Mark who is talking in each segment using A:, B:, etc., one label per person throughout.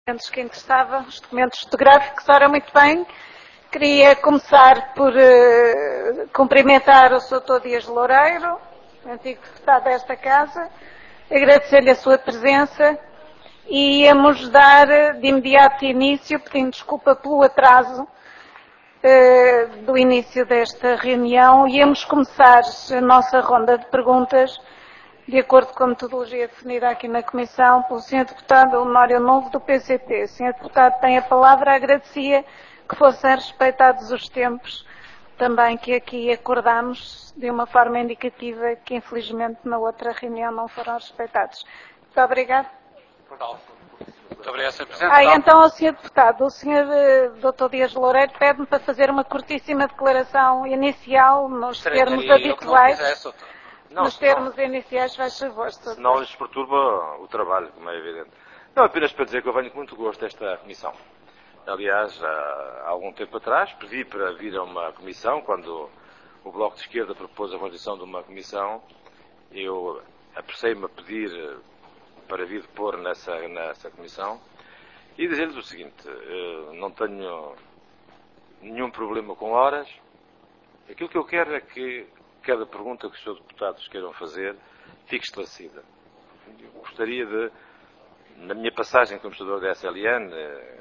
A: documentos que interessava, os documentos fotográficos. Ora, muito bem, queria começar por cumprimentar o Sr. Dias Loureiro, antigo deputado desta Casa, agradecer-lhe a sua presença e íamos dar de imediato início, pedindo desculpa pelo atraso do início desta reunião, íamos começar a nossa ronda de perguntas de acordo com a metodologia definida aqui na Comissão pelo Sr. Deputado Mário Novo do PCP. O Sr. Deputado tem a palavra. Agradecia que fossem respeitados os tempos também que aqui acordámos de uma forma indicativa que infelizmente na outra reunião não foram respeitados. Muito obrigada.
B: Muito obrigado, Sr. Presidente.
A: Então, ao Sr. Deputado, o Sr. Dr. Dias Loureiro pede-me para fazer uma curtíssima declaração inicial nos termos habituais. Nos termos iniciais, faz favor.
B: Senão lhes perturba o trabalho, como é evidente. Não, apenas para dizer que eu venho com muito gosto a esta comissão. Aliás, há algum tempo atrás, pedi para vir a uma comissão, quando o Bloco de Esquerda propôs a constituição de uma comissão, eu apressei-me a pedir para vir depor nessa comissão e dizer-lhes o seguinte: não tenho nenhum problema com horas. Aquilo que eu quero é que cada pergunta que os seus deputados queiram fazer fique esclarecida. Eu gostaria de, na minha passagem como administrador da SLN,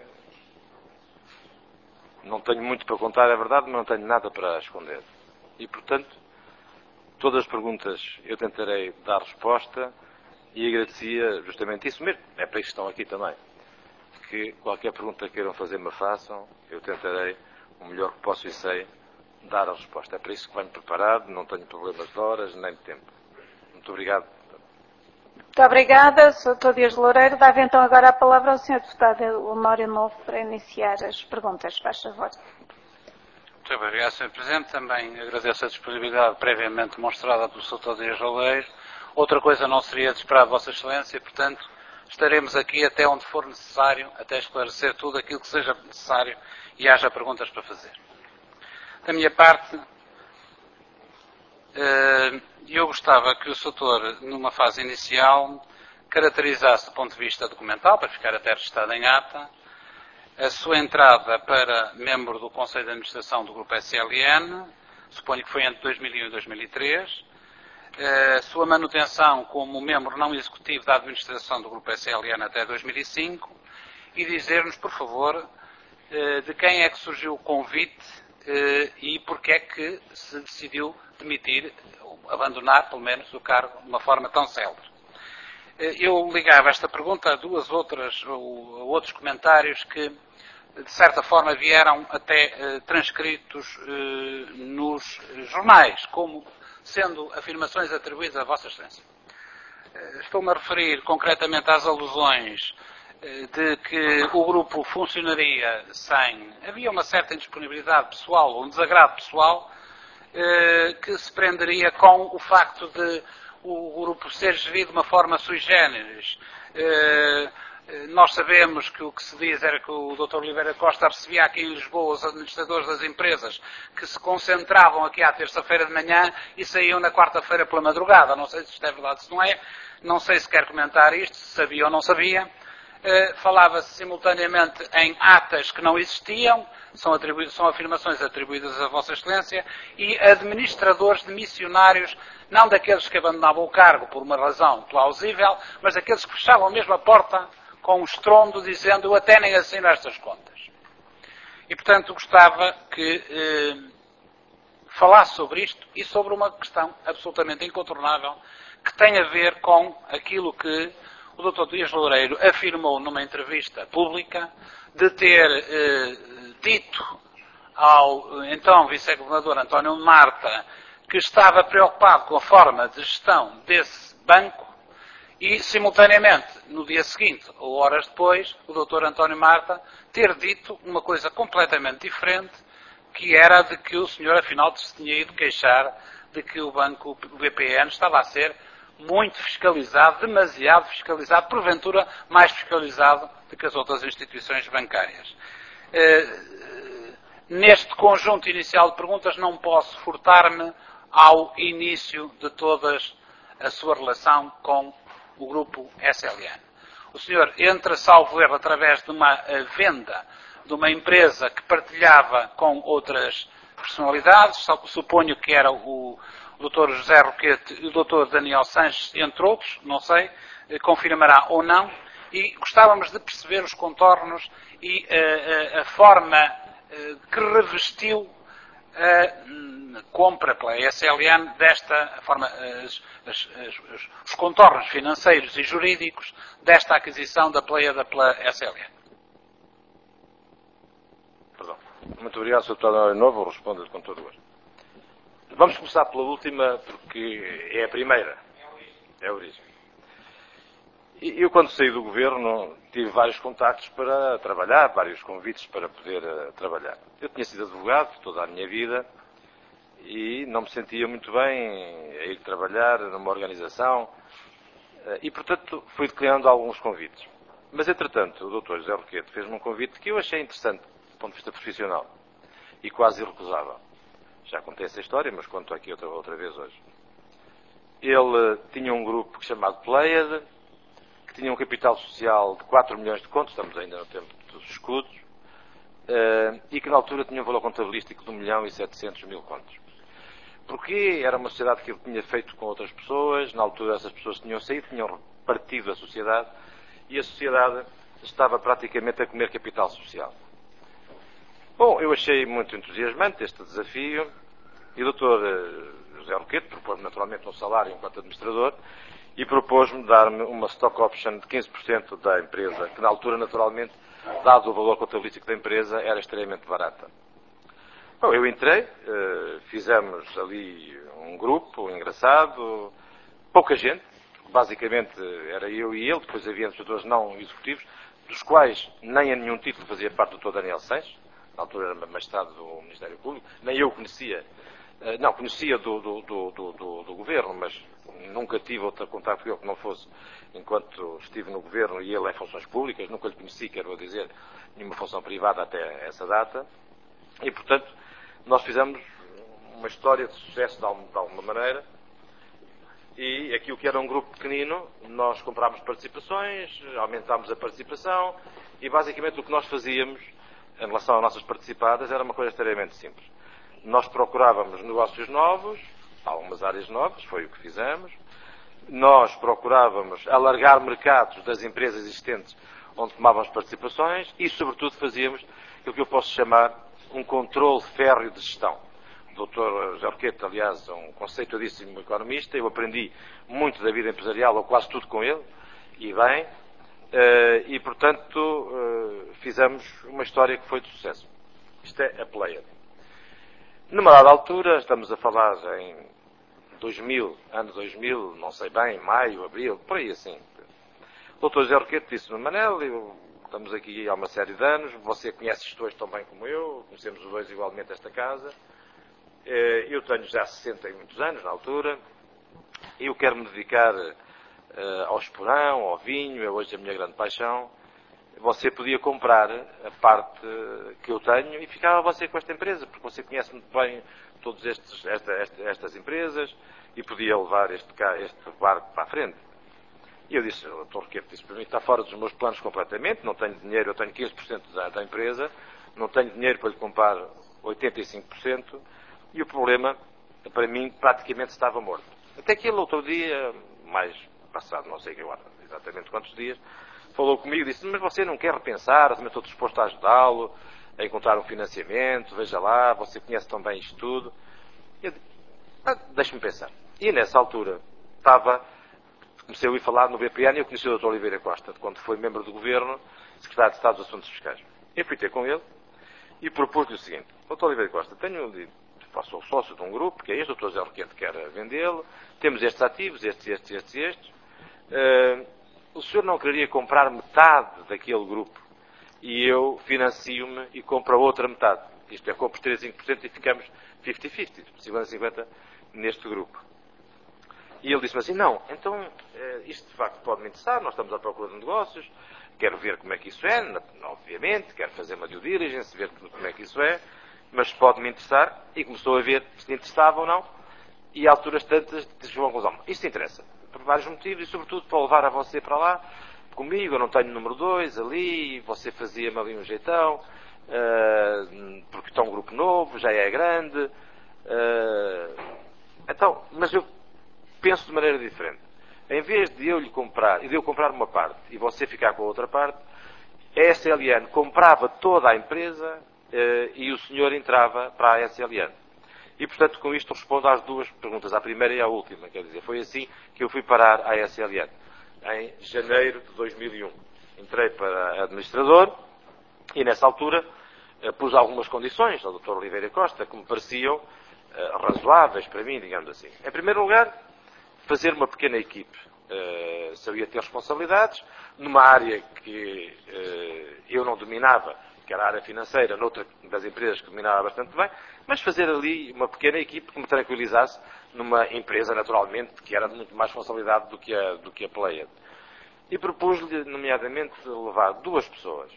B: não tenho muito para contar, é verdade, mas não tenho nada para esconder. E, portanto, todas as perguntas eu tentarei dar resposta e agradecia justamente isso mesmo. É para isso que estão aqui também. Que qualquer pergunta que queiram fazer me façam, eu tentarei o melhor que posso e sei dar a resposta. É para isso que venho preparado, não tenho problemas de horas nem de tempo. Muito obrigado.
A: Muito obrigada, Sr. Dias Loureiro. Dava então agora a palavra ao Sr. Deputado Mário Novo para iniciar as perguntas. Faz favor.
C: Muito obrigado, Sr. Presidente. Também agradeço a disponibilidade previamente demonstrada pelo Sr. Dias Loureiro. Outra coisa não seria de esperar de Vossa Excelência, portanto, estaremos aqui até onde for necessário, até esclarecer tudo aquilo que seja necessário e haja perguntas para fazer. Da minha parte, eu gostava que o Sr. numa fase inicial, caracterizasse do ponto de vista documental, para ficar até registado em ata, a sua entrada para membro do Conselho de Administração do Grupo SLN, suponho que foi entre 2001 e 2003, a sua manutenção como membro não executivo da administração do Grupo SLN até 2005, e dizer-nos, por favor, de quem é que surgiu o convite e porque é que se decidiu demitir, ou abandonar, pelo menos, o cargo de uma forma tão célere. Eu ligava esta pergunta a outros comentários que, de certa forma, vieram até transcritos nos jornais, como sendo afirmações atribuídas a Vossa Excelência. Estou-me a referir concretamente às alusões de que o grupo funcionaria sem... Havia uma certa indisponibilidade pessoal, ou um desagrado pessoal, que se prenderia com o facto de o grupo ser gerido de uma forma sui generis. Nós sabemos que o que se diz era que o Dr. Oliveira Costa recebia aqui em Lisboa os administradores das empresas que se concentravam aqui à terça-feira de manhã e saíam na quarta-feira pela madrugada. Não sei se isto é verdade, se não é. Não sei se quer comentar isto, se sabia ou não sabia. Falava-se simultaneamente em atas que não existiam, são afirmações atribuídas a Vossa Excelência, e administradores de missionários, não daqueles que abandonavam o cargo por uma razão plausível, mas daqueles que fechavam mesmo a porta com um estrondo, dizendo: eu até nem assino estas contas. E, portanto, gostava que falasse sobre isto e sobre uma questão absolutamente incontornável que tem a ver com aquilo que o Dr. Dias Loureiro afirmou numa entrevista pública de ter dito ao então Vice-Governador António Marta que estava preocupado com a forma de gestão desse banco e, simultaneamente, no dia seguinte, ou horas depois, o Dr. António Marta ter dito uma coisa completamente diferente, que era de que o senhor, afinal, se tinha ido queixar de que o banco, o BPN, estava a ser muito fiscalizado, demasiado fiscalizado, porventura mais fiscalizado do que as outras instituições bancárias. Neste conjunto inicial de perguntas não posso furtar-me ao início de toda a sua relação com o grupo SLN. O senhor entra, salvo erro, através de uma venda de uma empresa que partilhava com outras personalidades. Suponho que era o Dr. José Roquete e o Dr. Daniel Sanches, entre outros, não sei, confirmará ou não. E gostávamos de perceber os contornos e a forma que revestiu a compra pela SLN desta forma, os contornos financeiros e jurídicos desta aquisição da Pleiada pela SLN.
B: Perdão. Muito obrigado, Sr. Deputado Novo, vou responder com todo o gosto. Vamos começar pela última, porque é a primeira. É a origem. Eu, quando saí do governo, tive vários contactos para trabalhar, vários convites para poder trabalhar. Eu tinha sido advogado toda a minha vida e não me sentia muito bem a ir trabalhar numa organização e, portanto, fui declinando alguns convites. Mas, entretanto, o Dr. José Roquete fez-me um convite que eu achei interessante do ponto de vista profissional e quase irrecusável. Já contei essa história, mas conto aqui outra vez hoje. Ele tinha um grupo chamado Pleiade, que tinha um capital social de 4 milhões de contos, estamos ainda no tempo dos escudos, e que na altura tinha um valor contabilístico de 1.700.000 contos. Porque era uma sociedade que ele tinha feito com outras pessoas, na altura essas pessoas tinham saído, tinham partido da sociedade, e a sociedade estava praticamente a comer capital social. Bom, eu achei muito entusiasmante este desafio, e o Dr. José Roquete propôs-me naturalmente um salário enquanto administrador, e propôs-me dar-me uma stock option de 15% da empresa, que na altura, naturalmente, dado o valor contabilístico da empresa, era extremamente barata. Bom, eu entrei, fizemos ali um grupo engraçado, pouca gente, basicamente era eu e ele, depois havia administradores não executivos, dos quais nem a nenhum título fazia parte do Dr. Daniel Sanches, na altura era magistrado do Ministério Público, nem eu conhecia, não, conhecia do governo, mas nunca tive outro contacto com ele que não fosse enquanto estive no governo e ele em funções públicas, nunca lhe conheci, quero dizer, nenhuma função privada até essa data, e portanto nós fizemos uma história de sucesso de alguma maneira, e aquilo que era um grupo pequenino, nós comprámos participações, aumentámos a participação, e basicamente o que nós fazíamos em relação às nossas participadas era uma coisa extremamente simples. Nós procurávamos negócios novos, algumas áreas novas, foi o que fizemos. Nós procurávamos alargar mercados das empresas existentes onde tomávamos participações e, sobretudo, fazíamos aquilo que eu posso chamar um controle férreo de gestão. O Dr. José Roquete, aliás, é um conceituadíssimo economista. Eu aprendi muito da vida empresarial, ou quase tudo com ele, e bem, e, portanto, fizemos uma história que foi de sucesso. Isto é a Pleiade. Numa dada altura, estamos a falar em 2000, ano 2000, não sei bem, maio, abril, por aí assim. O Dr. José Roquete disse-me: Manel, estamos aqui há uma série de anos, você conhece isto hoje tão bem como eu, conhecemos os dois igualmente esta casa, eu tenho já 60 e muitos anos na altura, e eu quero me dedicar ao esporão, ao vinho, é hoje a minha grande paixão. Você podia comprar a parte que eu tenho e ficava você com esta empresa, porque você conhece muito bem todas estas empresas e podia levar este barco para a frente. E eu disse: o Dr. Roquete disse para mim, está fora dos meus planos completamente, não tenho dinheiro, eu tenho 15% da empresa, não tenho dinheiro para lhe comprar 85%, e o problema, para mim, praticamente estava morto. Até que ele, outro dia, mais passado, não sei exatamente quantos dias, falou comigo e disse: mas você não quer repensar, eu também estou disposto a ajudá-lo, a encontrar um financiamento, veja lá, você conhece tão bem isto tudo. Eu disse: deixe-me pensar. E nessa altura comecei a ouvir falar no BPN, e eu conheci o Dr. Oliveira Costa, quando foi membro do Governo, Secretário de Estado dos Assuntos Fiscais. Eu fui ter com ele e propus-lhe o seguinte: Dr. Oliveira Costa, sou sócio de um grupo, que é este, o Dr. José Roquete quer vendê-lo, temos estes ativos, estes. O senhor não quereria comprar metade daquele grupo e eu financio-me e compro a outra metade? Isto é, compro 35% e ficamos 50-50, 50-50 neste grupo. E ele disse-me assim: não, então isto de facto pode me interessar, nós estamos à procura de negócios, quero ver como é que isso é, obviamente, quero fazer uma due diligence, ver como é que isso é, mas pode-me interessar. E começou a ver se lhe interessava ou não, e a alturas tantas chegou à conclusão: isto interessa, por vários motivos, e sobretudo para levar a você para lá, comigo, eu não tenho número 2 ali, você fazia-me ali um jeitão, porque está um grupo novo, já é grande. Então, mas eu penso de maneira diferente. Em vez de eu lhe comprar, e de eu comprar uma parte e você ficar com a outra parte, a SLN comprava toda a empresa e o senhor entrava para a SLN. E, portanto, com isto respondo às duas perguntas, à primeira e à última. Quer dizer, foi assim que eu fui parar à SLN, em janeiro de 2001. Entrei para administrador e, nessa altura, pus algumas condições ao Dr. Oliveira Costa que me pareciam razoáveis para mim, digamos assim. Em primeiro lugar, fazer uma pequena equipe. Sabia ter responsabilidades numa área que eu não dominava, que era a área financeira, noutra das empresas que dominava bastante bem, mas fazer ali uma pequena equipe que me tranquilizasse numa empresa, naturalmente, que era de muito mais responsabilidade do que a Pleiad. E propus-lhe, nomeadamente, levar duas pessoas.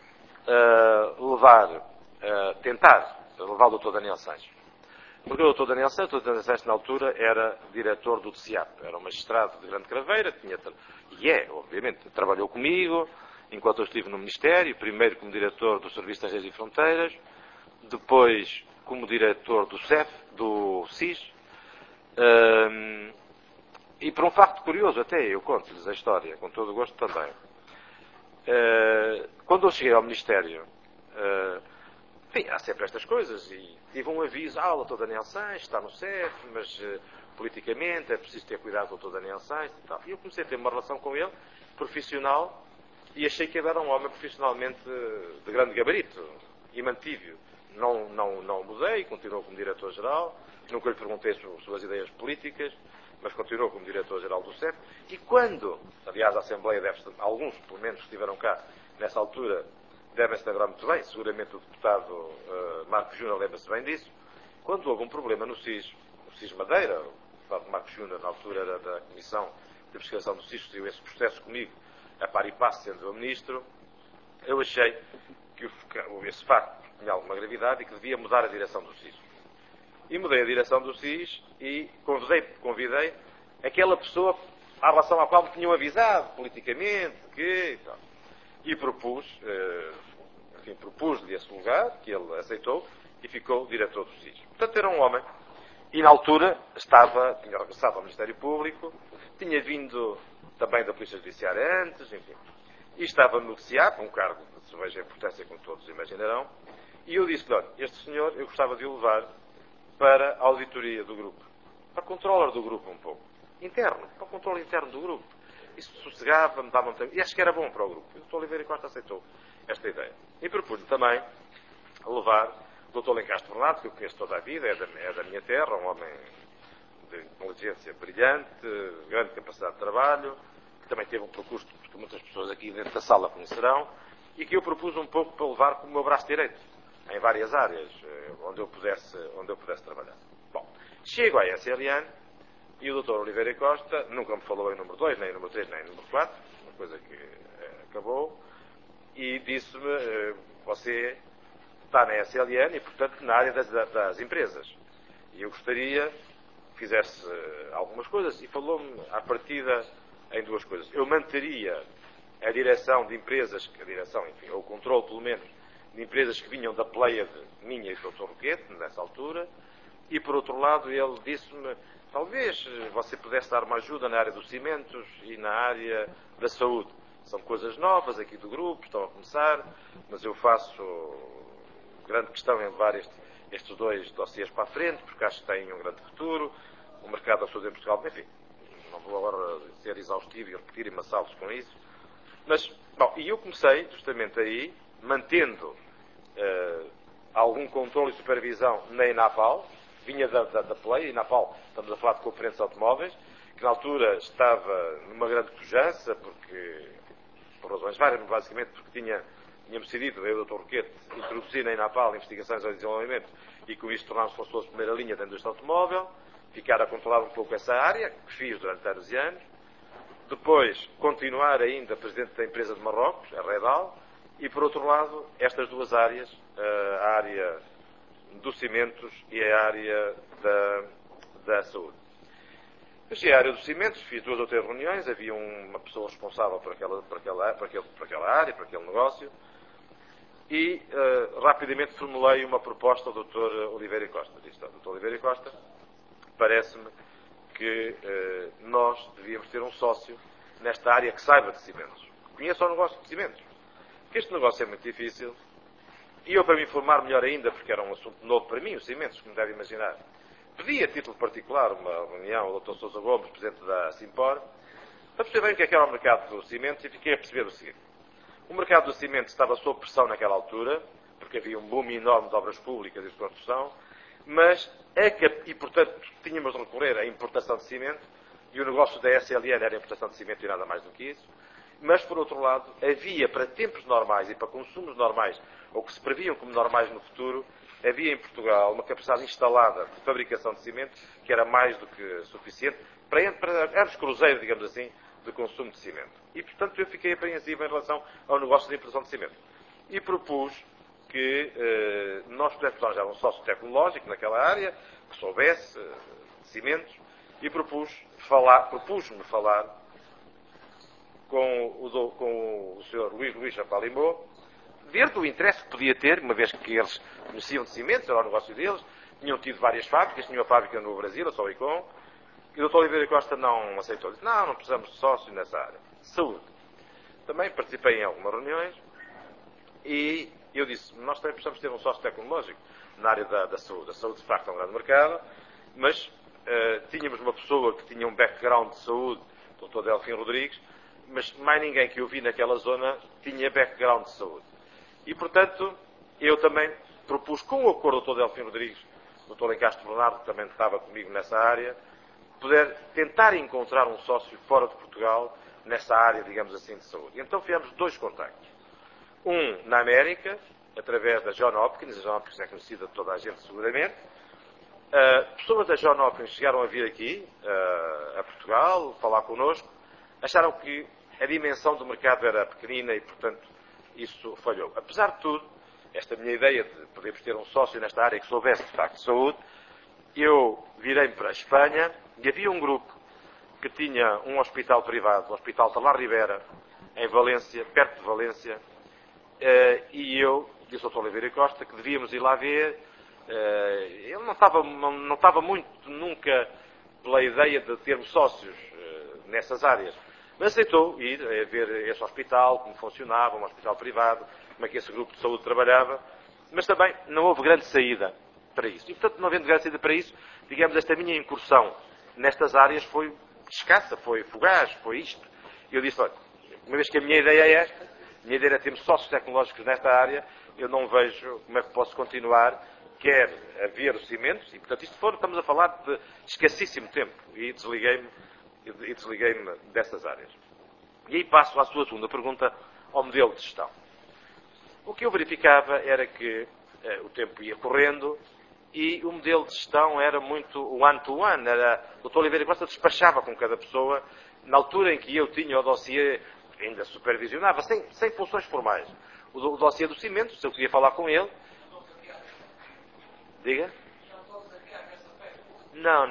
B: Tentar levar o Dr. Daniel Sanches. Porque o Dr. Daniel Sanches, na altura, era diretor do DCIAP, era um magistrado de Grande Craveira, obviamente, trabalhou comigo, enquanto eu estive no Ministério, primeiro como diretor do Serviço de Estrangeiros e Fronteiras, depois como diretor do CEF, do SIS, e por um facto curioso, até eu conto-lhes a história, com todo o gosto também. Quando eu cheguei ao Ministério, enfim, há sempre estas coisas, e tive um aviso, o Dr. Daniel Sanches está no CEF, mas politicamente é preciso ter cuidado com o Dr. Daniel Sanches e tal. E eu comecei a ter uma relação com ele, profissional, e achei que ele era um homem profissionalmente de grande gabarito, e mantive-o. Não mudei, continuou como diretor-geral, nunca lhe perguntei sobre suas ideias políticas, mas continuou como diretor-geral do CEF, e quando, aliás, a Assembleia alguns, pelo menos, que estiveram cá nessa altura, devem-se lembrar muito bem, seguramente o deputado Marcos Júnior lembra-se bem disso, quando houve um problema no SIS Madeira, o deputado Marcos Júnior, na altura era da Comissão de Investigação do SIS, seguiu esse processo comigo, a par e passo, sendo eu ministro, eu achei que esse facto tinha alguma gravidade e que devia mudar a direção do SIS. E mudei a direção do SIS e convidei aquela pessoa à relação à qual me tinham avisado politicamente que... E propus-lhe esse lugar, que ele aceitou, e ficou diretor do SIS. Portanto, era um homem. E na altura tinha regressado ao Ministério Público, tinha vindo também da Polícia Judiciária antes, enfim. E estava no DCIAP, um cargo de cerveja importância, como todos imaginarão. E eu disse-lhe, olha, este senhor eu gostava de o levar para a auditoria do grupo, para controller do grupo um pouco, interno, para o controle interno do grupo. Isso sossegava, me dava e acho que era bom para o grupo. E o Dr. Oliveira Costa aceitou esta ideia. E propus-lhe também levar o Dr. Lencastre Bernardo, que eu conheço toda a vida, é da minha terra, um homem de inteligência brilhante, grande capacidade de trabalho, que também teve um percurso que muitas pessoas aqui dentro da sala conhecerão, e que eu propus um pouco para levar como o meu braço direito, em várias áreas, onde eu pudesse trabalhar. Bom, chego à SLN, e o Dr. Oliveira Costa nunca me falou em número 2, nem em número 3, nem em número 4, uma coisa que acabou, e disse-me, você está na SLN e, portanto, na área das empresas. E eu gostaria que fizesse algumas coisas, e falou-me à partida em duas coisas. Eu manteria a direção de empresas, ou o controle, pelo menos, de empresas que vinham da Pleiad minha e do Dr. Roquete, nessa altura, e, por outro lado, ele disse-me, talvez você pudesse dar uma ajuda na área dos cimentos e na área da saúde. São coisas novas aqui do grupo, estão a começar, mas eu faço grande questão em levar estes dois dossiês para a frente, porque acho que têm um grande futuro. O mercado da saúde em Portugal, enfim, não vou agora ser exaustivo e repetir e maçá-los com isso. Mas, bom, e eu comecei justamente aí, mantendo algum controle e supervisão na Inapal, vinha da Play, Inapal, estamos a falar de componentes automóveis, que na altura estava numa grande pujança, por razões várias, basicamente porque tínhamos decidido, eu e o Dr. Roquete, introduzir na Inapal investigações ao desenvolvimento e com isso tornámos consultores de primeira linha da indústria automóvel, ficar a controlar um pouco essa área, que fiz durante anos e anos, depois continuar ainda presidente da empresa de Marrocos, a Redal, e por outro lado, estas duas áreas, a área dos cimentos e a área da saúde. Cheguei à área dos cimentos, fiz 2 ou 3 reuniões, havia uma pessoa responsável por aquela área, por aquele negócio, e rapidamente formulei uma proposta ao Dr. Oliveira Costa. Disse, Dr. Oliveira Costa, parece-me que nós devíamos ter um sócio nesta área que saiba de cimentos. Conheça o negócio de cimentos. Porque este negócio é muito difícil, e eu, para me informar melhor ainda, porque era um assunto novo para mim, os cimentos, como deve imaginar, pedi a título particular uma reunião ao Dr. Sousa Gomes, presidente da Simpor, para perceber bem o que era o mercado do cimento, e fiquei a perceber o seguinte. O mercado do cimento estava sob pressão naquela altura, porque havia um boom enorme de obras públicas e de construção, mas, e portanto, tínhamos de recorrer à importação de cimento, e o negócio da SLN era a importação de cimento e nada mais do que isso, mas, por outro lado, havia para tempos normais e para consumos normais, ou que se previam como normais no futuro, havia em Portugal uma capacidade instalada de fabricação de cimento que era mais do que suficiente para anos cruzeiros, digamos assim, de consumo de cimento. E, portanto, eu fiquei apreensivo em relação ao negócio de importação de cimento. E propus que nós pudéssemos arranjar um sócio tecnológico naquela área, que soubesse de cimentos, e propus-me falar com o Sr. Luís Chapalimbo, ver do interesse que podia ter, uma vez que eles conheciam de cimentos, era o negócio deles, tinham tido várias fábricas, tinham uma fábrica no Brasil, a Solicon, e o Dr. Oliveira Costa não aceitou. Disse, não precisamos de sócio nessa área. Saúde. Também participei em algumas reuniões, e eu disse, nós também precisamos ter um sócio tecnológico na área da saúde. A saúde, de facto, é um grande mercado, mas tínhamos uma pessoa que tinha um background de saúde, o Dr. Delfim Rodrigues, mas mais ninguém que eu vi naquela zona tinha background de saúde. E, portanto, eu também propus, com o acordo do Dr. Delfim Rodrigues, o Dr. Lencastre Bernardo, que também estava comigo nessa área, poder tentar encontrar um sócio fora de Portugal nessa área, digamos assim, de saúde. E então fizemos 2 contactos. Um na América, através da John Hopkins, a John Hopkins é conhecida de toda a gente seguramente. Pessoas da John Hopkins chegaram a vir aqui, a Portugal, falar connosco, acharam que a dimensão do mercado era pequenina e, portanto, isso falhou. Apesar de tudo, esta minha ideia de podermos ter um sócio nesta área que soubesse de facto de saúde, eu virei-me para a Espanha e havia um grupo que tinha um hospital privado, o Hospital de La Ribera, em Valência, perto de Valência, e eu disse ao Dr. Oliveira Costa que devíamos ir lá ver. Ele não estava muito nunca pela ideia de termos sócios nessas áreas, mas aceitou ir a ver esse hospital, como funcionava, um hospital privado, como é que esse grupo de saúde trabalhava, mas também não houve grande saída para isso. E, portanto, não havendo grande saída para isso, digamos, esta minha incursão nestas áreas foi escassa, foi fugaz, foi isto. E eu disse, olha, uma vez que a minha ideia é esta, a minha ideia é termos sócios tecnológicos nesta área, eu não vejo como é que posso continuar, quer a ver os cimentos, e, portanto, estamos a falar de escassíssimo tempo, e desliguei-me dessas áreas. E aí passo à sua segunda pergunta, ao modelo de gestão. O que eu verificava era que o tempo ia correndo e o modelo de gestão era muito one-to-one. O Dr. Oliveira Costa despachava com cada pessoa, na altura em que eu tinha o dossiê, ainda supervisionava, sem funções formais. O dossiê do cimento, se eu queria falar com ele... Diga? Não.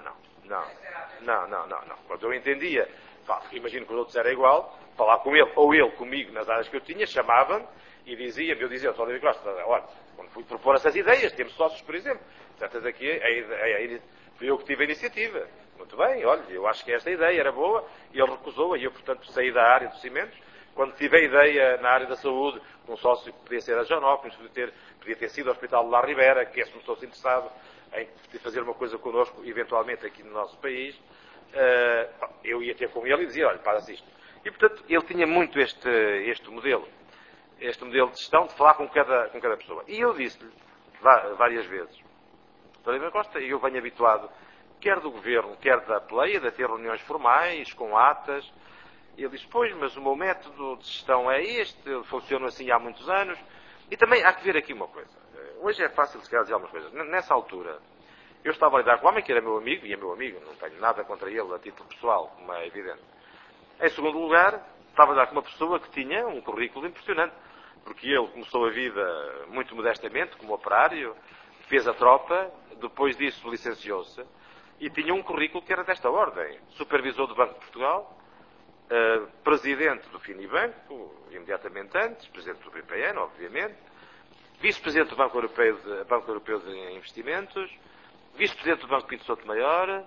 B: Quando eu entendia, imagino que os outros era igual, falar com ele, ou ele comigo nas áreas que eu tinha, chamava-me e dizia-me, eu dizia, Dr. Oliveira Costa, olha, quando fui propor essas ideias, temos sócios, por exemplo, certas aqui, fui eu que tive a iniciativa. Muito bem, olha, eu acho que esta ideia era boa, e ele recusou, e eu, portanto, saí da área dos cimentos. Quando tive a ideia na área da saúde, de um sócio que podia ser a John Hopkins, podia ter sido o Hospital de La Ribera, que esse mostrou-se interessado em fazer uma coisa connosco, eventualmente aqui no nosso país, eu ia ter com ele e dizia, olha, faz isto. E, portanto, ele tinha muito este modelo de gestão, de falar com cada pessoa. E eu disse-lhe, várias vezes, Dr. Oliveira Costa, eu venho habituado, quer do Governo, quer da Pleia, a ter reuniões formais, com atas. E ele disse, pois, mas o meu método de gestão é este, funciona assim há muitos anos. E também há que ver aqui uma coisa. Hoje é fácil, se calhar, dizer algumas coisas. Nessa altura, eu estava a lidar com um homem que era meu amigo, e é meu amigo, não tenho nada contra ele a título pessoal, como é evidente. Em segundo lugar, estava a lidar com uma pessoa que tinha um currículo impressionante, porque ele começou a vida muito modestamente, como operário, fez a tropa, depois disso licenciou-se, E tinha um currículo que era desta ordem. Supervisor do Banco de Portugal, presidente do Finibanco, imediatamente antes, presidente do BPN, obviamente, vice-presidente do Banco Europeu de Investimentos, vice-presidente do Banco Pinto Souto Maior,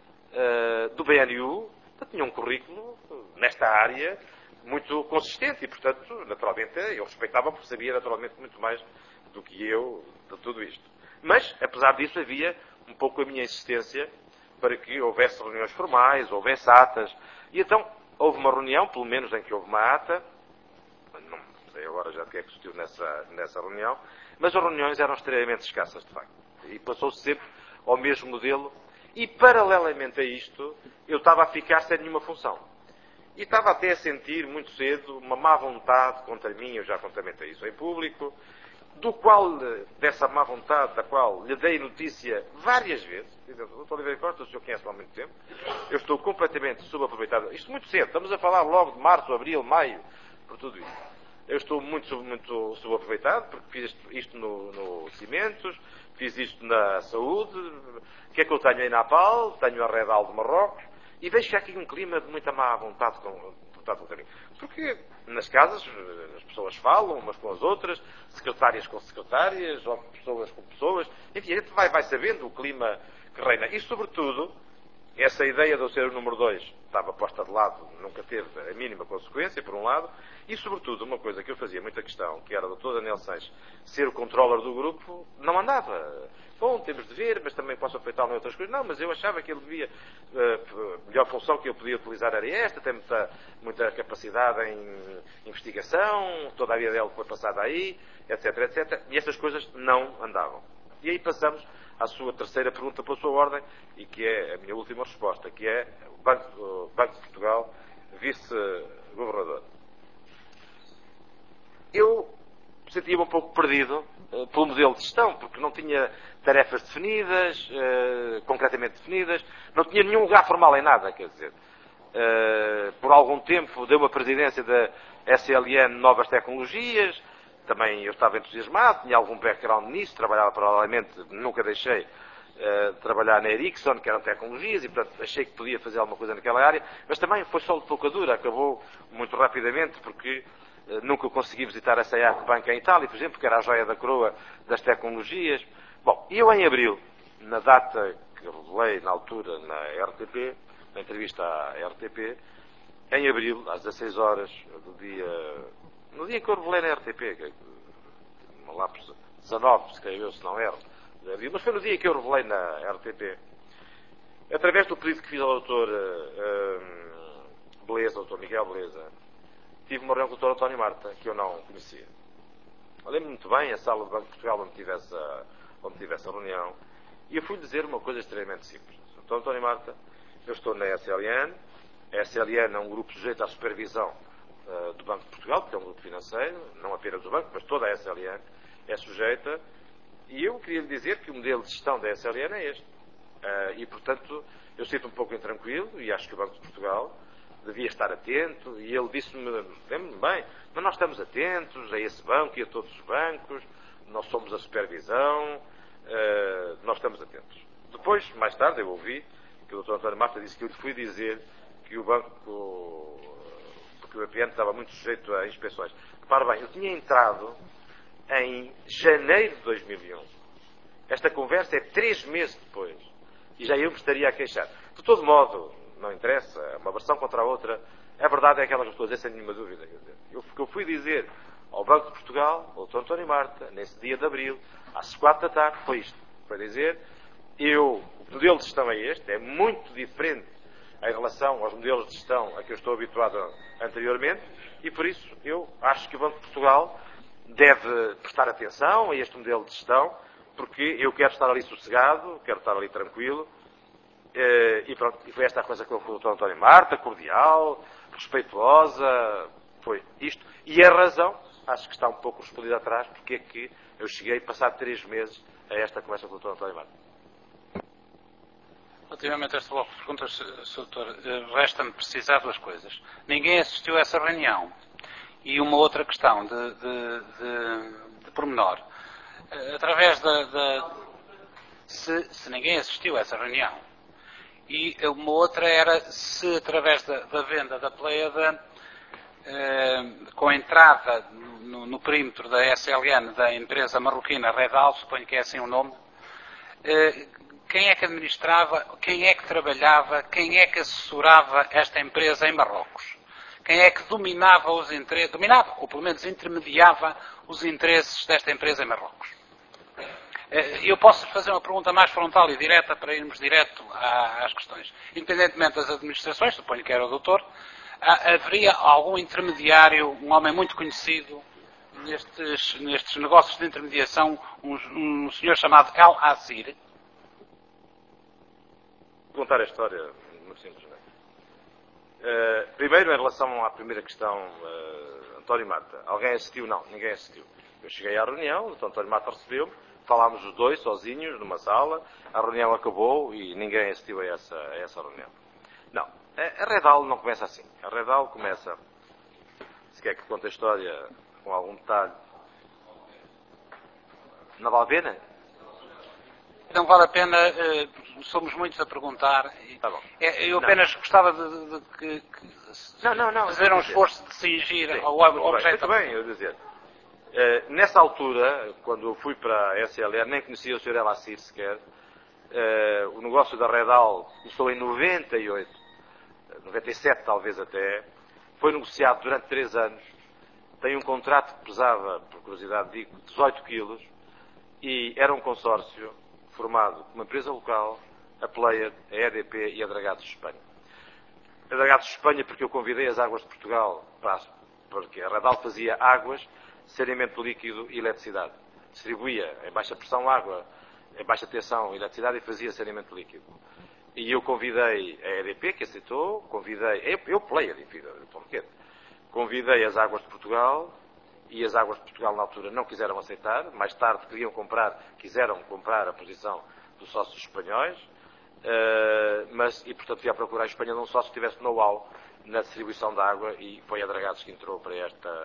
B: do BNU. Portanto, tinha um currículo nesta área muito consistente e, portanto, naturalmente, eu respeitava porque sabia naturalmente muito mais do que eu de tudo isto. Mas, apesar disso, havia um pouco a minha insistência para que houvesse reuniões formais, houvesse atas. E então, houve uma reunião, pelo menos em que houve uma ata, não sei agora já o que é que se discutiu nessa reunião, mas as reuniões eram extremamente escassas, de facto. E passou-se sempre ao mesmo modelo. E, paralelamente a isto, eu estava a ficar sem nenhuma função. E estava até a sentir, muito cedo, uma má vontade contra mim, eu já contamente isso em público, dessa má vontade, da qual lhe dei notícia várias vezes. Dr. Oliveira Costa, o senhor conhece-me há muito tempo, eu estou completamente subaproveitado. Isto muito cedo, estamos a falar logo de março, abril, maio, por tudo isso. Eu estou muito subaproveitado, porque fiz isto no Cimentos, fiz isto na Saúde, o que é que eu tenho aí na APAL, tenho a Redal de Marrocos, e vejo que há aqui um clima de muita má vontade contra mim. Porque nas casas as pessoas falam umas com as outras, secretárias com secretárias, ou pessoas com pessoas, enfim, a gente vai sabendo o clima que reina. E, sobretudo, essa ideia de eu ser o número 2 estava posta de lado, nunca teve a mínima consequência, por um lado, e, sobretudo, uma coisa que eu fazia muita questão, que era o Dr. Daniel Sanches ser o controller do grupo, não andava. Bom, temos de ver, mas também posso aproveitar em outras coisas. Não, mas eu achava que ele devia, a melhor função que eu podia utilizar era esta, tem muita capacidade em investigação, toda a vida dele foi passada aí, etc, etc, e essas coisas não andavam. E aí passamos à sua terceira pergunta pela sua ordem, e que é a minha última resposta, que é o Banco de Portugal, vice-governador. Eu sentia-me um pouco perdido pelo modelo de gestão, porque não tinha tarefas definidas, concretamente definidas, não tinha nenhum lugar formal em nada, quer dizer. Por algum tempo deu uma presidência da SLN Novas Tecnologias, também eu estava entusiasmado, tinha algum background nisso, trabalhava paralelamente, nunca deixei de trabalhar na Ericsson, que eram tecnologias, e portanto achei que podia fazer alguma coisa naquela área, mas também foi só de pouca dura, acabou muito rapidamente, porque nunca consegui visitar a SEAC Bank em Itália, por exemplo, que era a joia da coroa das tecnologias. Bom, eu em abril, na data que revelei na altura na RTP, na entrevista à RTP, em abril, às 16 horas no dia que eu revelei na RTP, que no lápis 19, se escreveu, se não erro, mas foi no dia que eu revelei na RTP, através do pedido que fiz ao Dr. Beleza, ao Dr. Miguel Beleza, tive uma reunião com o Dr. António Marta, que eu não conhecia. Eu lembro muito bem a sala do Banco de Portugal onde tive essa reunião, e eu fui dizer uma coisa extremamente simples. Dr. António Marta, eu estou na SLN, a SLN é um grupo sujeito à supervisão do Banco de Portugal, que é um grupo financeiro, não apenas do banco, mas toda a SLN é sujeita, e eu queria lhe dizer que o modelo de gestão da SLN é este. E, portanto, eu sinto um pouco intranquilo, e acho que o Banco de Portugal devia estar atento, e ele disse-me, lembro-me bem, mas nós estamos atentos a esse banco e a todos os bancos, nós somos a supervisão, nós estamos atentos. Depois, mais tarde, eu ouvi que o Dr. António Marta disse que eu lhe fui dizer que o banco, porque o BPN estava muito sujeito a inspeções. Repara bem, eu tinha entrado em janeiro de 2001. Esta conversa é 3 meses depois. E já eu me estaria a queixar. De todo modo, não interessa, uma versão contra a outra. A verdade é aquela que eu estou a dizer sem nenhuma dúvida. Quer dizer, o que eu fui dizer ao Banco de Portugal, ao Dr. António Marta, nesse dia de abril, às 4 da tarde, foi isto. Foi dizer, o modelo de gestão é este, é muito diferente em relação aos modelos de gestão a que eu estou habituado anteriormente, e por isso eu acho que o Banco de Portugal deve prestar atenção a este modelo de gestão, porque eu quero estar ali sossegado, quero estar ali tranquilo, e pronto, e foi esta a coisa que eu com o Dr. António Marta, cordial, respeituosa, foi isto. E a razão, acho que está um pouco respondida atrás, porque é que eu cheguei, passado 3 meses, a esta conversa com o Dr. António Marta.
C: Relativamente a este bloco de perguntas, Sr. Doutor, resta-me precisar 2 coisas. Ninguém assistiu a essa reunião. E uma outra questão de pormenor. Através se ninguém assistiu a essa reunião, E uma outra era se, através da venda da Pleiade, com a entrada no perímetro da SLN da empresa marroquina Redal, suponho que é assim o nome, quem é que administrava, quem é que trabalhava, quem é que assessorava esta empresa em Marrocos? Quem é que dominava os interesses, ou pelo menos intermediava os interesses desta empresa em Marrocos? Eu posso fazer uma pergunta mais frontal e direta para irmos direto às questões. Independentemente das administrações, suponho que era o doutor, haveria algum intermediário, um homem muito conhecido nestes negócios de intermediação, um senhor chamado El Assir?
B: Vou contar a história muito simplesmente. Primeiro, em relação à primeira questão, António Mata. Alguém assistiu? Não, ninguém assistiu. Eu cheguei à reunião, o António Mata recebeu-me, falámos os dois, sozinhos, numa sala, a reunião acabou e ninguém assistiu a essa reunião. Não, a Redal não começa assim. A Redal começa, se quer que conte a história com algum detalhe, não vale a pena?
C: Não vale a pena, somos muitos a perguntar.
B: Tá bom.
C: Eu apenas gostava de fazer um esforço de se ingir ao objeto.
B: Muito bem, eu ia dizer. Nessa altura, quando eu fui para a SLR, nem conhecia o Sr. El Assir sequer. O negócio da Redal começou em 98, 97 talvez até. Foi negociado durante 3 anos. Tem um contrato que pesava, por curiosidade digo, 18 quilos. E era um consórcio formado por uma empresa local, a Pleiade, a EDP e a Dragados de Espanha. A Dragados de Espanha porque eu convidei as Águas de Portugal, porque a Redal fazia águas, saneamento líquido e eletricidade. Distribuía em baixa pressão água, em baixa tensão eletricidade e fazia saneamento líquido. E eu convidei a EDP, que aceitou, eu Pleiade, convidei as Águas de Portugal, e as Águas de Portugal na altura não quiseram aceitar, mais tarde quiseram comprar a posição dos sócios espanhóis, e portanto fui a procurar em Espanha um sócio que tivesse know-how na distribuição da água e foi a Dragados que entrou para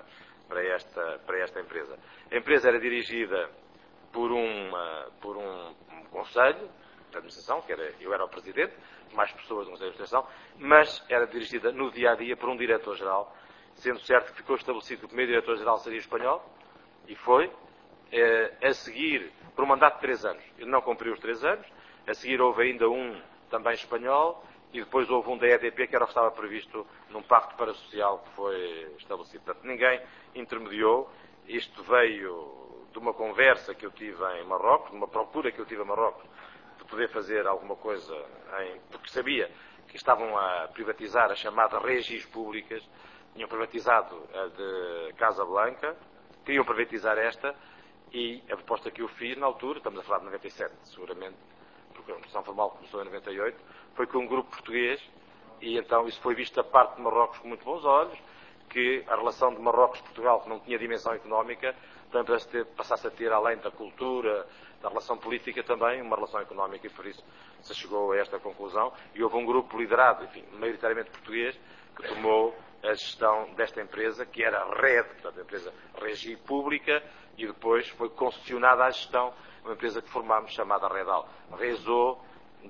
B: esta empresa. A empresa era dirigida por um conselho de administração, eu era o presidente, mais pessoas no conselho de administração, mas era dirigida no dia-a-dia por um diretor-geral, sendo certo que ficou estabelecido que o primeiro diretor-geral seria espanhol, e foi, a seguir, por um mandato de 3 anos. Ele não cumpriu os 3 anos, a seguir houve ainda um também espanhol, e depois houve um da EDP, que era o que estava previsto num pacto parasocial que foi estabelecido. Portanto, ninguém intermediou. Isto veio de uma conversa que eu tive em Marrocos, de uma procura que eu tive em Marrocos, de poder fazer alguma coisa, porque sabia que estavam a privatizar as chamadas regis públicas, tinham privatizado a de Casa Blanca, queriam privatizar esta, e a proposta que eu fiz na altura, estamos a falar de 97, seguramente, porque a Constituição Formal começou em 98, foi com um grupo português, e então isso foi visto da parte de Marrocos com muito bons olhos, que a relação de Marrocos-Portugal, que não tinha dimensão económica, também passasse a ter, além da cultura, da relação política, também uma relação económica, e por isso se chegou a esta conclusão, e houve um grupo liderado, enfim, maioritariamente português, que tomou a gestão desta empresa, que era a RED, portanto, a empresa Regi Pública, e depois foi concessionada à gestão uma empresa que formámos, chamada Redal. Réseau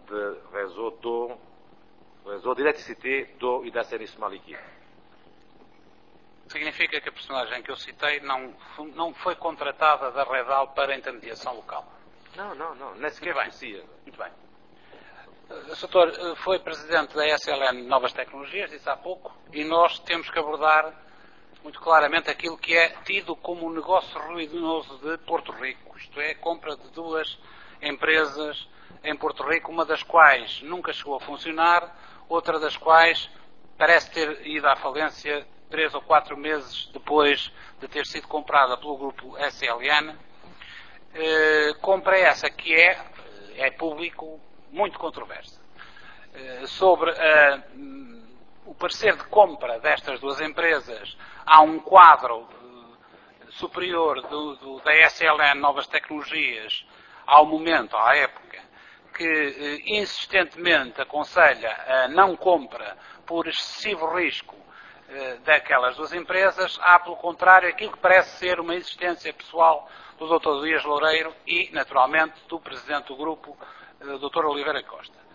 B: d'Électricité, d'Eau et d'Assainissement Liquide.
C: Significa que a personagem que eu citei não foi contratada da Redal para intermediação local?
B: Não, nem sequer conhecia.
C: Muito bem. O Sr. foi presidente da SLN Novas Tecnologias, disse há pouco, e nós temos que abordar muito claramente aquilo que é tido como um negócio ruinoso de Porto Rico, isto é, a compra de 2 empresas em Porto Rico, uma das quais nunca chegou a funcionar, outra das quais parece ter ido à falência 3 ou 4 meses depois de ter sido comprada pelo grupo SLN. Compra essa que é público, muito controversa. Sobre o parecer de compra destas 2 empresas, há um quadro superior da SLN Novas Tecnologias ao momento, à época, que insistentemente aconselha a não compra por excessivo risco daquelas 2 empresas. Há, pelo contrário, aquilo que parece ser uma insistência pessoal do Dr. Dias Loureiro e, naturalmente, do Presidente do Grupo, Dr. Oliveira Costa.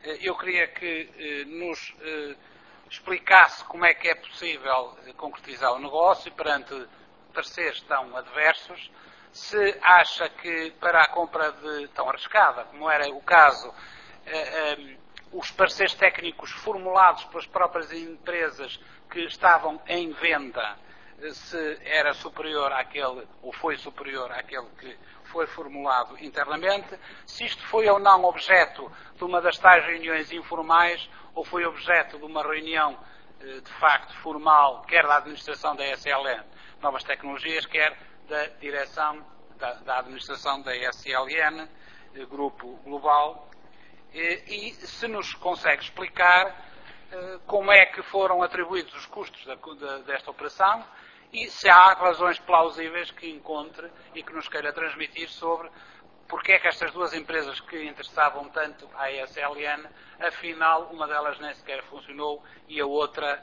C: eu queria que nos explicasse como é que é possível concretizar o negócio perante terceiros tão adversos, se acha que para a compra tão arriscada, como era o caso, os pareceres técnicos formulados pelas próprias empresas que estavam em venda, se era superior àquele, ou foi superior àquele que foi formulado internamente, se isto foi ou não objeto de uma das tais reuniões informais, ou foi objeto de uma reunião de facto formal, quer da administração da SLN Novas Tecnologias, quer da direção da administração da SLN Grupo Global, e se nos consegue explicar como é que foram atribuídos os custos desta operação e se há razões plausíveis que encontre e que nos queira transmitir sobre porque é que estas duas empresas que interessavam tanto à SLN, afinal, uma delas nem sequer funcionou e a outra,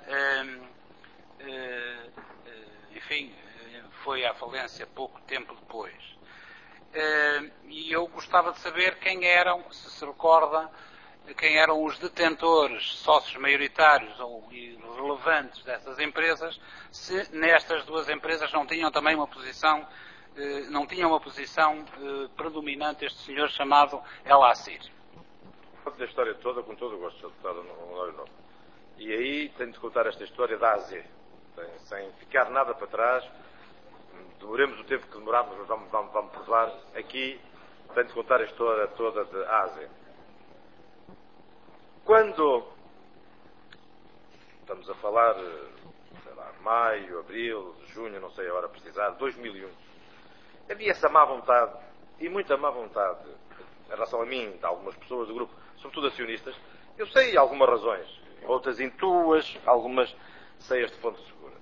C: enfim, foi à falência pouco tempo depois. E eu gostava de saber quem eram, se recorda, quem eram os detentores, sócios maioritários ou relevantes dessas empresas, se nestas duas empresas não tinham também uma posição, predominante este senhor chamado El Assir.
B: Da história toda, com todo o gosto, Sr. Deputado Honorário Novo. E aí tenho de contar esta história da AZ, sem ficar nada para trás. Demoremos o tempo que demorarmos, mas vamos provar. Aqui tenho de contar a história toda de AZ. Quando estamos a falar, sei lá, maio, abril, junho, não sei a hora precisar, 2001, havia essa má vontade, e muita má vontade, em relação a mim, de algumas pessoas do grupo, sobretudo acionistas. Eu sei algumas razões, outras intuas, algumas sei de fonte segura.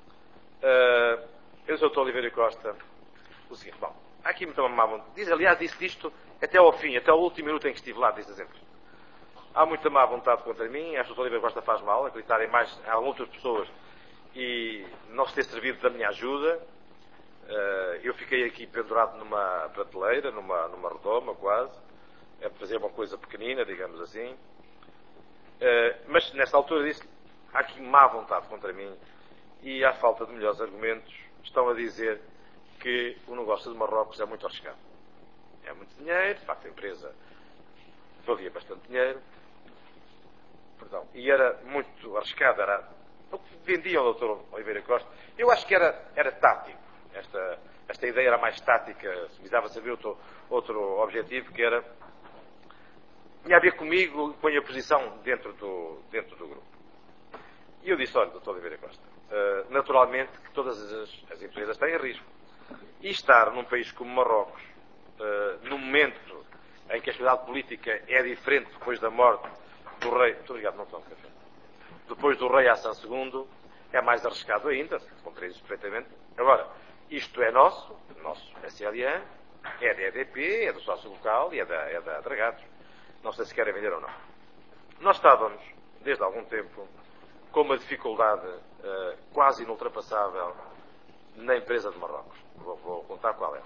B: Eu sou o Dr. Oliveira Costa. O seguinte, bom, há aqui muita má vontade. Aliás, disse disto até ao fim, até ao último minuto em que estive lá, disse sempre. Há muita má vontade contra mim, acho que o Dr. Oliveira Costa faz mal, acreditarem mais em outras pessoas e não se ter servido da minha ajuda. Eu fiquei aqui pendurado numa prateleira, numa redoma quase, a fazer uma coisa pequenina, digamos assim. Mas nessa altura disse, há aqui má vontade contra mim e, à falta de melhores argumentos, estão a dizer que o negócio de Marrocos é muito arriscado. É muito dinheiro, de facto a empresa valia bastante dinheiro, perdão, e era muito arriscado, era o que vendia o Dr. Oliveira Costa. Eu acho que era tático. Esta ideia era mais tática, se visava saber outro objetivo, que era, tinha a ver comigo e com a minha posição dentro do grupo. E eu disse, olha, Dr. Oliveira Costa, naturalmente que todas as empresas têm risco. E estar num país como Marrocos, no momento em que a estabilidade política é diferente depois da morte do rei... Muito obrigado, não tomo café. Depois do rei Hassan II, é mais arriscado ainda, compreendo isso perfeitamente. Agora, isto é nosso SLN, é da EDP, é do sócio local e é da Dragados. Não sei se querem vender ou não. Nós estávamos, desde há algum tempo, com uma dificuldade quase inultrapassável na empresa de Marrocos. Vou contar qual é.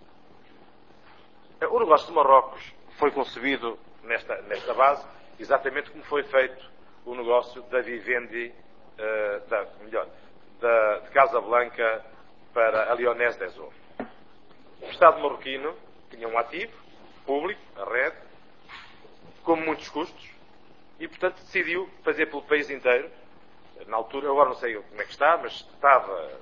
B: O negócio de Marrocos foi concebido nesta base, exatamente como foi feito o negócio da Vivendi, de Casablanca para a Lyonnaise des Eaux. O Estado marroquino tinha um ativo público, a rede, com muitos custos, e portanto decidiu fazer pelo país inteiro. Na altura, agora não sei como é que está, mas estava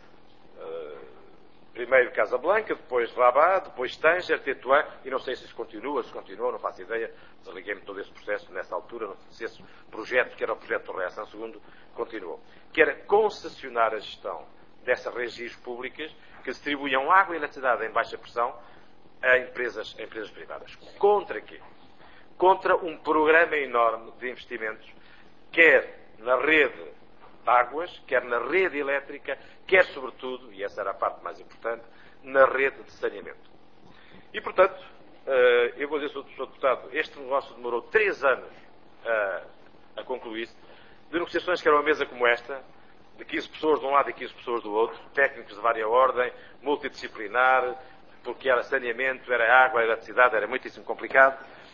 B: primeiro Casablanca, depois Rabat, depois Tanger, Tétouan, e não sei se continua, não faço ideia, desliguei-me todo esse processo nessa altura, não sei se esse projeto, que era o projeto do rei Hassan II, continuou. Que era concessionar a gestão dessas regiões públicas que distribuíam água e eletricidade em baixa pressão a empresas privadas. Contra quê? Contra um programa enorme de investimentos, quer na rede de águas, quer na rede elétrica, quer, sobretudo, e essa era a parte mais importante, na rede de saneamento. E, portanto, eu vou dizer, Sr. Deputado, este negócio demorou 3 anos a concluir-se, de negociações que eram uma mesa como esta, de 15 pessoas de um lado e 15 pessoas do outro, técnicos de vária ordem, multidisciplinar, porque era saneamento, era água, era eletricidade, era muitíssimo complicado.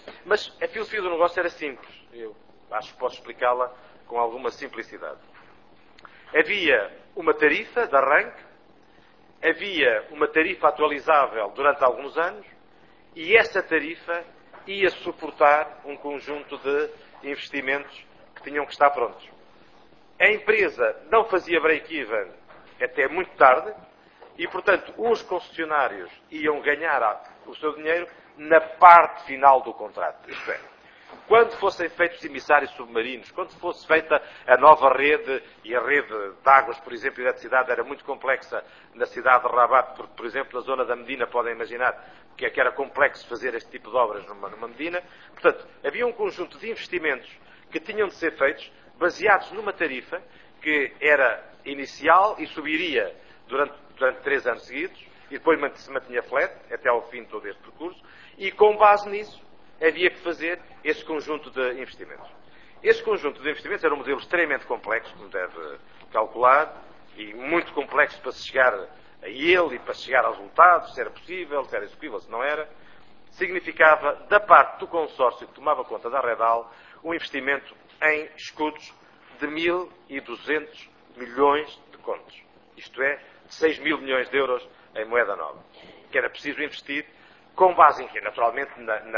B: Mas a filosofia do negócio era simples. Eu acho que posso explicá-la com alguma simplicidade. Havia uma tarifa de arranque, havia uma tarifa atualizável durante alguns anos e essa tarifa ia suportar um conjunto de investimentos que tinham que estar prontos. A empresa não fazia break-even até muito tarde e, portanto, os concessionários iam ganhar o seu dinheiro na parte final do contrato. Isto é, quando fossem feitos emissários submarinos, quando fosse feita a nova rede, e a rede de águas, por exemplo, e de eletricidade era muito complexa na cidade de Rabat, porque, por exemplo, na zona da Medina, podem imaginar que era complexo fazer este tipo de obras numa Medina. Portanto, havia um conjunto de investimentos que tinham de ser feitos baseados numa tarifa que era inicial e subiria durante 3 anos seguidos, e depois se mantinha flat até ao fim de todo este percurso, e com base nisso havia que fazer esse conjunto de investimentos. Esse conjunto de investimentos era um modelo extremamente complexo, como deve calcular, e muito complexo para se chegar a ele e para se chegar aos resultados, se era possível, se era execuível, se não era. Significava, da parte do consórcio que tomava conta da Redal, um investimento em escudos de 1.200 milhões de contos. Isto é, 6 mil milhões de euros em moeda nova. Que era preciso investir com base em quê? Naturalmente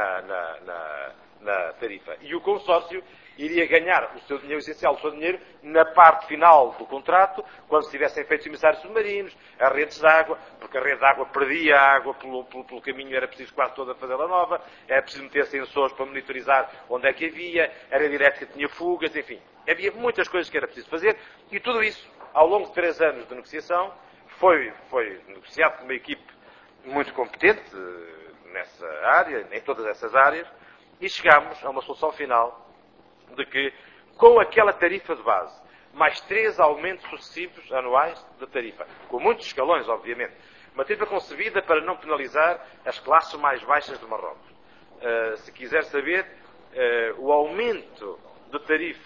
B: na tarifa. E o consórcio iria ganhar o seu dinheiro essencial, o seu dinheiro, na parte final do contrato, quando se tivessem feito emissários submarinos, as redes de água, porque a rede de água perdia a água pelo caminho, era preciso quase toda fazê-la nova, era preciso meter sensores para monitorizar onde é que havia, a rede elétrica tinha fugas, enfim. Havia muitas coisas que era preciso fazer, e tudo isso, ao longo de 3 anos de negociação, foi negociado por uma equipe muito competente nessa área, em todas essas áreas, e chegámos a uma solução final de que, com aquela tarifa de base, mais 3 aumentos sucessivos anuais de tarifa, com muitos escalões, obviamente, uma tarifa concebida para não penalizar as classes mais baixas de Marrocos. Se quiser saber, o aumento da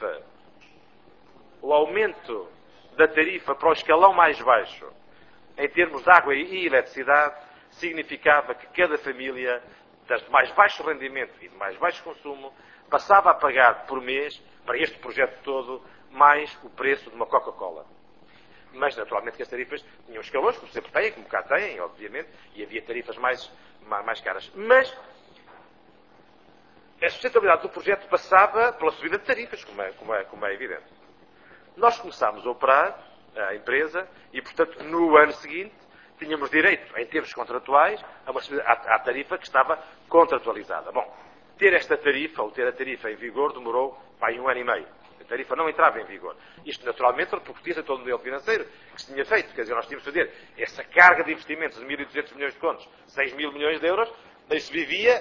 B: tarifa para o escalão mais baixo, em termos de água e eletricidade, significava que cada família, de mais baixo rendimento e de mais baixo consumo, passava a pagar por mês, para este projeto todo, mais o preço de uma Coca-Cola. Mas, naturalmente, que as tarifas tinham escalões, como sempre têm, como cá têm, obviamente, e havia tarifas mais caras. Mas a sustentabilidade do projeto passava pela subida de tarifas, como é evidente. Nós começámos a operar a empresa e, portanto, no ano seguinte, tínhamos direito, em termos contratuais, à tarifa que estava contratualizada. Bom, ter esta tarifa, ou ter a tarifa em vigor, demorou 1 ano e meio. A tarifa não entrava em vigor. Isto, naturalmente, repercutia todo o modelo financeiro que se tinha feito. Quer dizer, nós tínhamos de fazer essa carga de investimentos de 1.200 milhões de contos, 6 mil milhões de euros, daí se vivia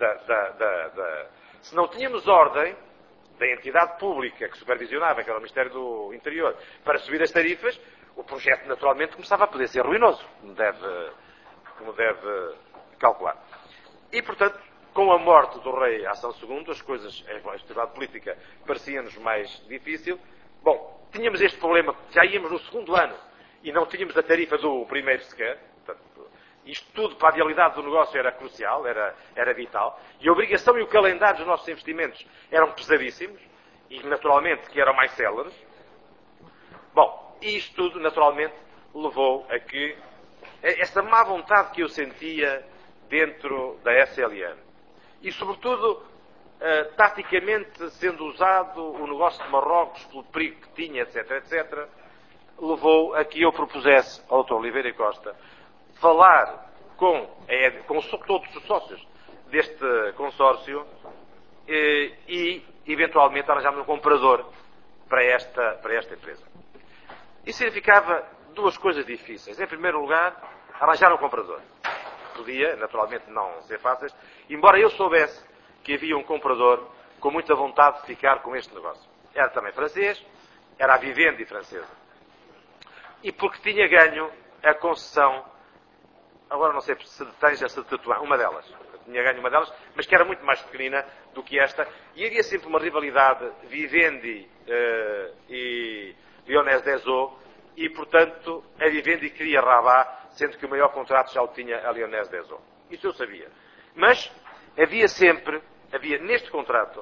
B: Se não tínhamos ordem da entidade pública que supervisionava, que era o Ministério do Interior, para subir as tarifas, o projeto, naturalmente, começava a poder ser ruinoso, como deve calcular. E, portanto, com a morte do rei Hassan II, as coisas, a estabilidade política parecia-nos mais difícil. Bom, tínhamos este problema, já íamos no 2º ano, e não tínhamos a tarifa do primeiro sequer. Portanto, isto tudo para a viabilidade do negócio era crucial, era vital. E a obrigação e o calendário dos nossos investimentos eram pesadíssimos, e naturalmente que eram mais céleres. Bom, e isto tudo, naturalmente, levou a que essa má vontade que eu sentia dentro da SLM, e sobretudo, taticamente sendo usado o negócio de Marrocos pelo perigo que tinha, etc., levou a que eu propusesse ao Dr. Oliveira e Costa falar com todos os sócios deste consórcio e eventualmente arranjarmos um comprador para esta empresa. Isso significava 2 coisas difíceis. Em primeiro lugar, arranjar um comprador. Podia, naturalmente, não ser fáceis, embora eu soubesse que havia um comprador com muita vontade de ficar com este negócio. Era também francês, era a Vivendi francesa. E porque tinha ganho a concessão, agora não sei se de Tanger, se de Tetuán, uma delas. Tinha ganho uma delas, mas que era muito mais pequenina do que esta. E havia sempre uma rivalidade Vivendi e Lyonès des Eaux, e, portanto, a Vivendi queria Rabat, sendo que o maior contrato já o tinha a Lyonès des Eaux. Isso eu sabia. Mas havia sempre havia neste contrato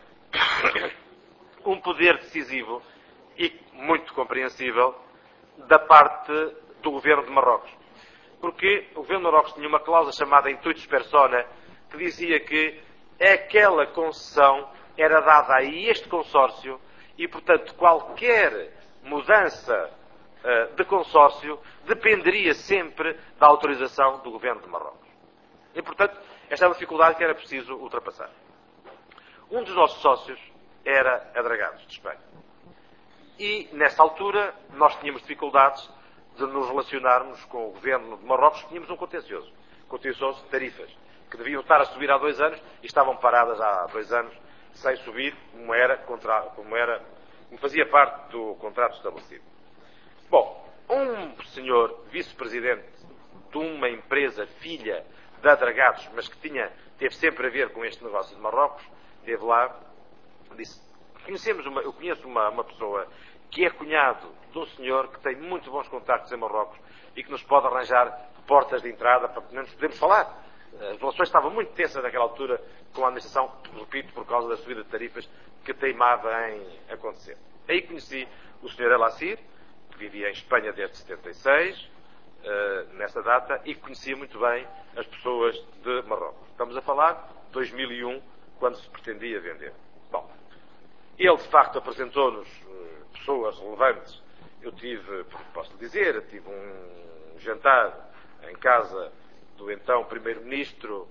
B: um poder decisivo e muito compreensível da parte do governo de Marrocos. Porque o governo de Marrocos tinha uma cláusula chamada intuitus persona, que dizia que aquela concessão era dada a este consórcio e, portanto, qualquer mudança de consórcio dependeria sempre da autorização do governo de Marrocos. E, portanto, esta é uma dificuldade que era preciso ultrapassar. Um dos nossos sócios era a Dragados, de Espanha. E, nessa altura, nós tínhamos dificuldades de nos relacionarmos com o governo de Marrocos. Tínhamos um contencioso de tarifas, que deviam estar a subir há 2 anos e estavam paradas há 2 anos sem subir, como fazia parte do contrato estabelecido. Bom, um senhor vice-presidente de uma empresa filha da Dragados, mas que teve sempre a ver com este negócio de Marrocos, esteve lá, disse: eu conheço uma pessoa que é cunhado de um senhor que tem muito bons contactos em Marrocos e que nos pode arranjar portas de entrada para que nos podemos falar. As relações estavam muito tensas naquela altura com a administração, repito, por causa da subida de tarifas que teimava em acontecer. Aí conheci o Sr. El Assir, que vivia em Espanha desde 76, nessa data, e conhecia muito bem as pessoas de Marrocos. Estamos a falar de 2001, quando se pretendia vender. Bom, ele de facto apresentou-nos pessoas relevantes. Eu posso lhe dizer, tive um jantar em casa do então Primeiro-Ministro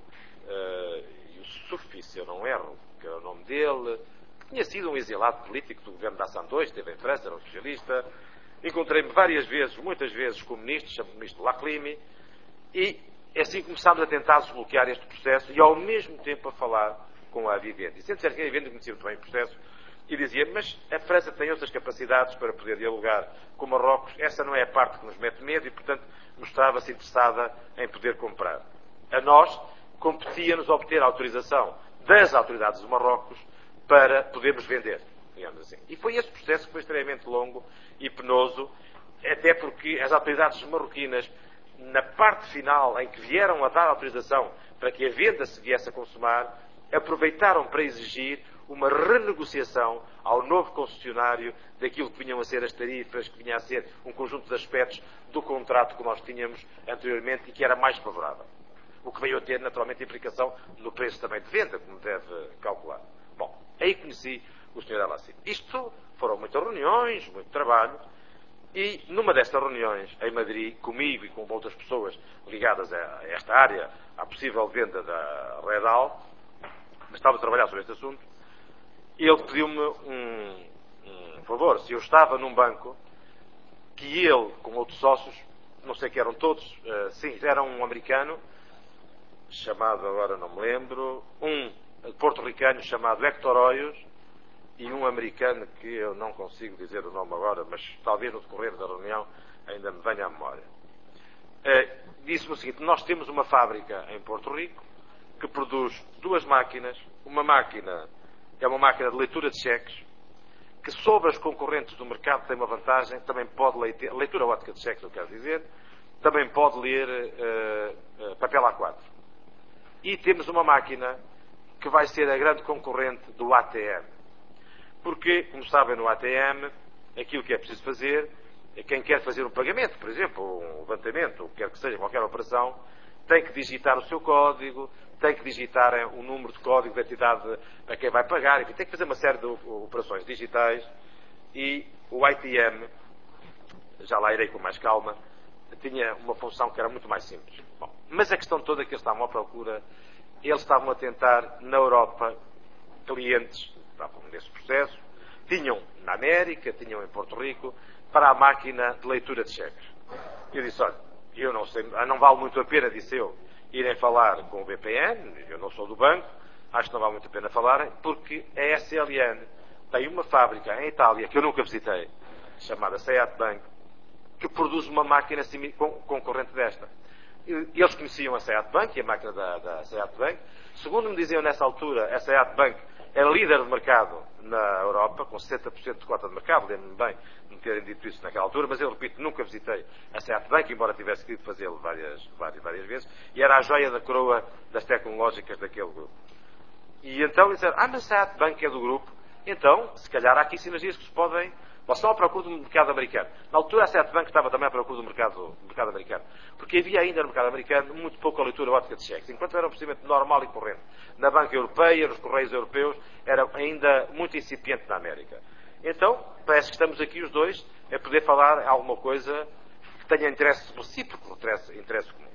B: Youssoufi, se eu não erro, que era o nome dele, que tinha sido um exilado político do governo da Hassan II, esteve em França, era um socialista. Encontrei-me muitas vezes com o ministro, chamo-me ministro Laclimi, e assim começámos a tentar desbloquear este processo e ao mesmo tempo a falar com a Vivendi. Sendo certo que a Vivendi conhecia muito bem o processo e dizia: mas a França tem outras capacidades para poder dialogar com Marrocos, essa não é a parte que nos mete medo, e portanto mostrava-se interessada em poder comprar. A nós competia-nos obter a autorização das autoridades de Marrocos para podermos vender, digamos assim. E foi esse processo que foi extremamente longo e penoso, até porque as autoridades marroquinas, na parte final em que vieram a dar autorização para que a venda se viesse a consumar, aproveitaram para exigir uma renegociação ao novo concessionário daquilo que vinham a ser as tarifas, que vinha a ser um conjunto de aspectos do contrato que nós tínhamos anteriormente e que era mais favorável. O que veio a ter, naturalmente, implicação no preço também de venda, como deve calcular. Bom, aí conheci o Sr. El Assir. Isto foram muitas reuniões, muito trabalho, e numa destas reuniões em Madrid, comigo e com outras pessoas ligadas a esta área, à possível venda da Redal, estava a trabalhar sobre este assunto, e ele pediu-me um favor. Se eu estava num banco, que ele, com outros sócios, não sei que eram todos, sim, era um americano, chamado, agora não me lembro, um porto-ricano chamado Héctor Hoyos, e um americano que eu não consigo dizer o nome agora, mas talvez no decorrer da reunião ainda me venha à memória. Disse-me o seguinte: nós temos uma fábrica em Porto Rico que produz 2 máquinas. Uma máquina é uma máquina de leitura de cheques, que sobre as concorrentes do mercado tem uma vantagem, também pode ler, leitura ótica de cheques, eu quero dizer, também pode ler papel A4. E temos uma máquina que vai ser a grande concorrente do ATM. Porque, como sabem, no ATM, aquilo que é preciso fazer, quem quer fazer um pagamento, por exemplo, um levantamento, ou quer que seja, qualquer operação, tem que digitar o seu código, tem que digitar o número de código da entidade a quem vai pagar, enfim, tem que fazer uma série de operações digitais, e o ITM, já lá irei com mais calma, tinha uma função que era muito mais simples. Bom, mas a questão toda é que eles estavam à procura, eles estavam a tentar, na Europa, clientes, estavam nesse processo, tinham na América, tinham em Porto Rico, para a máquina de leitura de cheques. Eu disse: olha, eu não sei, não vale muito a pena, disse eu, irem falar com o BPN, eu não sou do banco, acho que não vale muito a pena falarem, porque a SLN tem uma fábrica em Itália, que eu nunca visitei, chamada Seat Bank, que produz uma máquina concorrente desta. Eles conheciam a Seat Bank e a máquina da Seat Bank. Segundo me diziam nessa altura, a Seat Bank era líder de mercado na Europa, com 60% de cota de mercado. Lembro-me bem de me terem dito isso naquela altura, mas eu repito, nunca visitei a Seat Bank, embora tivesse querido fazê-lo várias vezes, e era a joia da coroa das tecnológicas daquele grupo. E então disseram, mas a SAAT Bank é do grupo, então, se calhar há aqui sinergias que se podem... Vocês estão à procura do mercado americano. Na altura, a SAAT Bank estava também à procura do mercado americano. Porque havia ainda no mercado americano muito pouca leitura ótica de cheques. Enquanto era um procedimento normal e corrente na banca europeia, nos correios europeus, era ainda muito incipiente na América. Então, parece que estamos aqui os dois a poder falar alguma coisa que tenha interesse recíproco, interesse comum.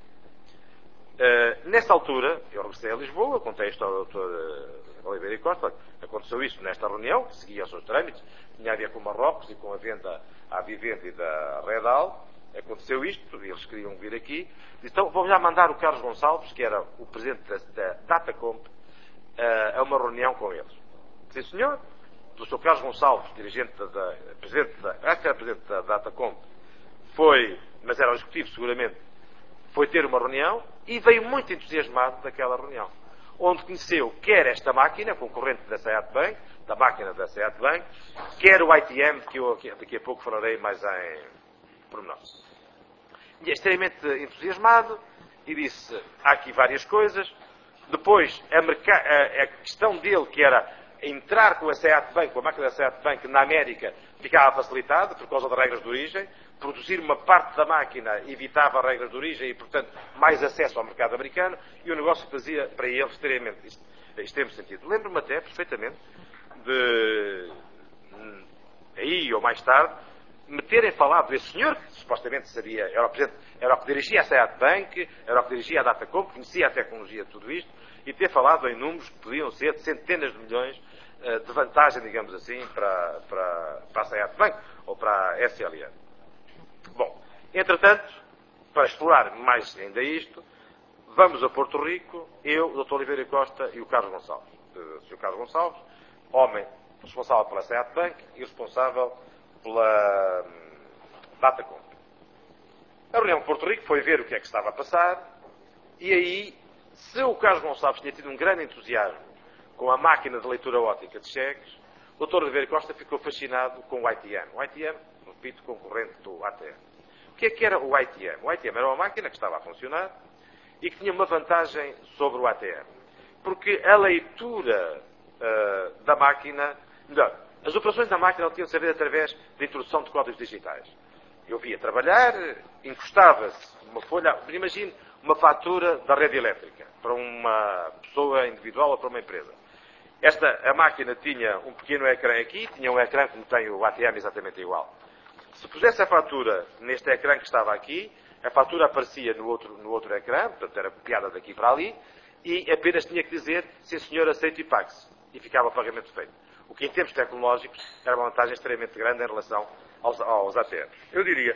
B: Nesta altura, eu regressei a Lisboa, contei isto ao Dr. Oliveira e Costa, aconteceu isso nesta reunião, que seguia os seus trâmites, tinha a ver com Marrocos e com a venda à Vivendi e da Redal, aconteceu isto, e eles queriam vir aqui, então vou já mandar o Carlos Gonçalves, que era o presidente da Datacomp, a uma reunião com eles. Sim, senhor, o Sr. Carlos Gonçalves, presidente da Datacomp, foi, mas era o executivo seguramente, foi ter uma reunião e veio muito entusiasmado daquela reunião, onde conheceu quer esta máquina, concorrente da SAAT Bank, da máquina da SAAT Bank, quer o ITM, que eu daqui a pouco falarei mais em pormenor. E é extremamente entusiasmado e disse, há aqui várias coisas. Depois, a questão dele, que era entrar com a SAAT Bank, com a máquina da SAAT Bank na América, ficava facilitada por causa das regras de origem. Produzir uma parte da máquina evitava as regras de origem e, portanto, mais acesso ao mercado americano, e o negócio fazia para ele extremo sentido. Lembro-me até perfeitamente de, aí ou mais tarde, me terem falado desse senhor, que supostamente sabia, era o que dirigia a SAAT Bank, era o que dirigia a Datacomp, conhecia a tecnologia de tudo isto, e ter falado em números que podiam ser de centenas de milhões de vantagem, digamos assim, para a SAAT Bank ou para a SLN. Bom, entretanto, para explorar mais ainda isto, vamos a Porto Rico, eu, o Dr. Oliveira Costa e o Carlos Gonçalves. O Sr. Carlos Gonçalves, homem responsável pela SAAT Bank e responsável pela Datacomp. A reunião de Porto Rico foi ver o que é que estava a passar, e aí, se o Carlos Gonçalves tinha tido um grande entusiasmo com a máquina de leitura óptica de cheques, o Dr. Oliveira Costa ficou fascinado com o ITM. O ITM, repito, concorrente do ATM. O que era o ITM? O ITM era uma máquina que estava a funcionar e que tinha uma vantagem sobre o ATM. Porque a leitura da máquina... Melhor, as operações da máquina tinham de ser feitas através da introdução de códigos digitais. Eu via trabalhar, encostava-se uma folha... Imagine uma fatura da rede elétrica para uma pessoa individual ou para uma empresa. A máquina tinha um pequeno ecrã aqui, tinha um ecrã como tem o ATM exatamente igual. Se pusesse a fatura neste ecrã que estava aqui, a fatura aparecia no outro ecrã, portanto era copiada daqui para ali, e apenas tinha que dizer, sim senhor, aceito e pague-se. E ficava o pagamento feito. O que em termos tecnológicos era uma vantagem extremamente grande em relação aos ATMs. Eu diria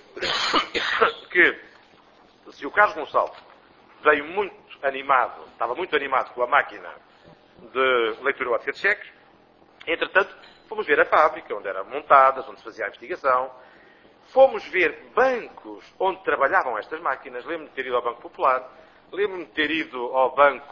B: que se o Carlos Gonçalves veio muito animado, estava muito animado com a máquina de leitura óptica de cheques, entretanto, fomos ver a fábrica, onde eram montadas, onde se fazia a investigação, fomos ver bancos onde trabalhavam estas máquinas, lembro-me de ter ido ao Banco Popular, lembro-me de ter ido ao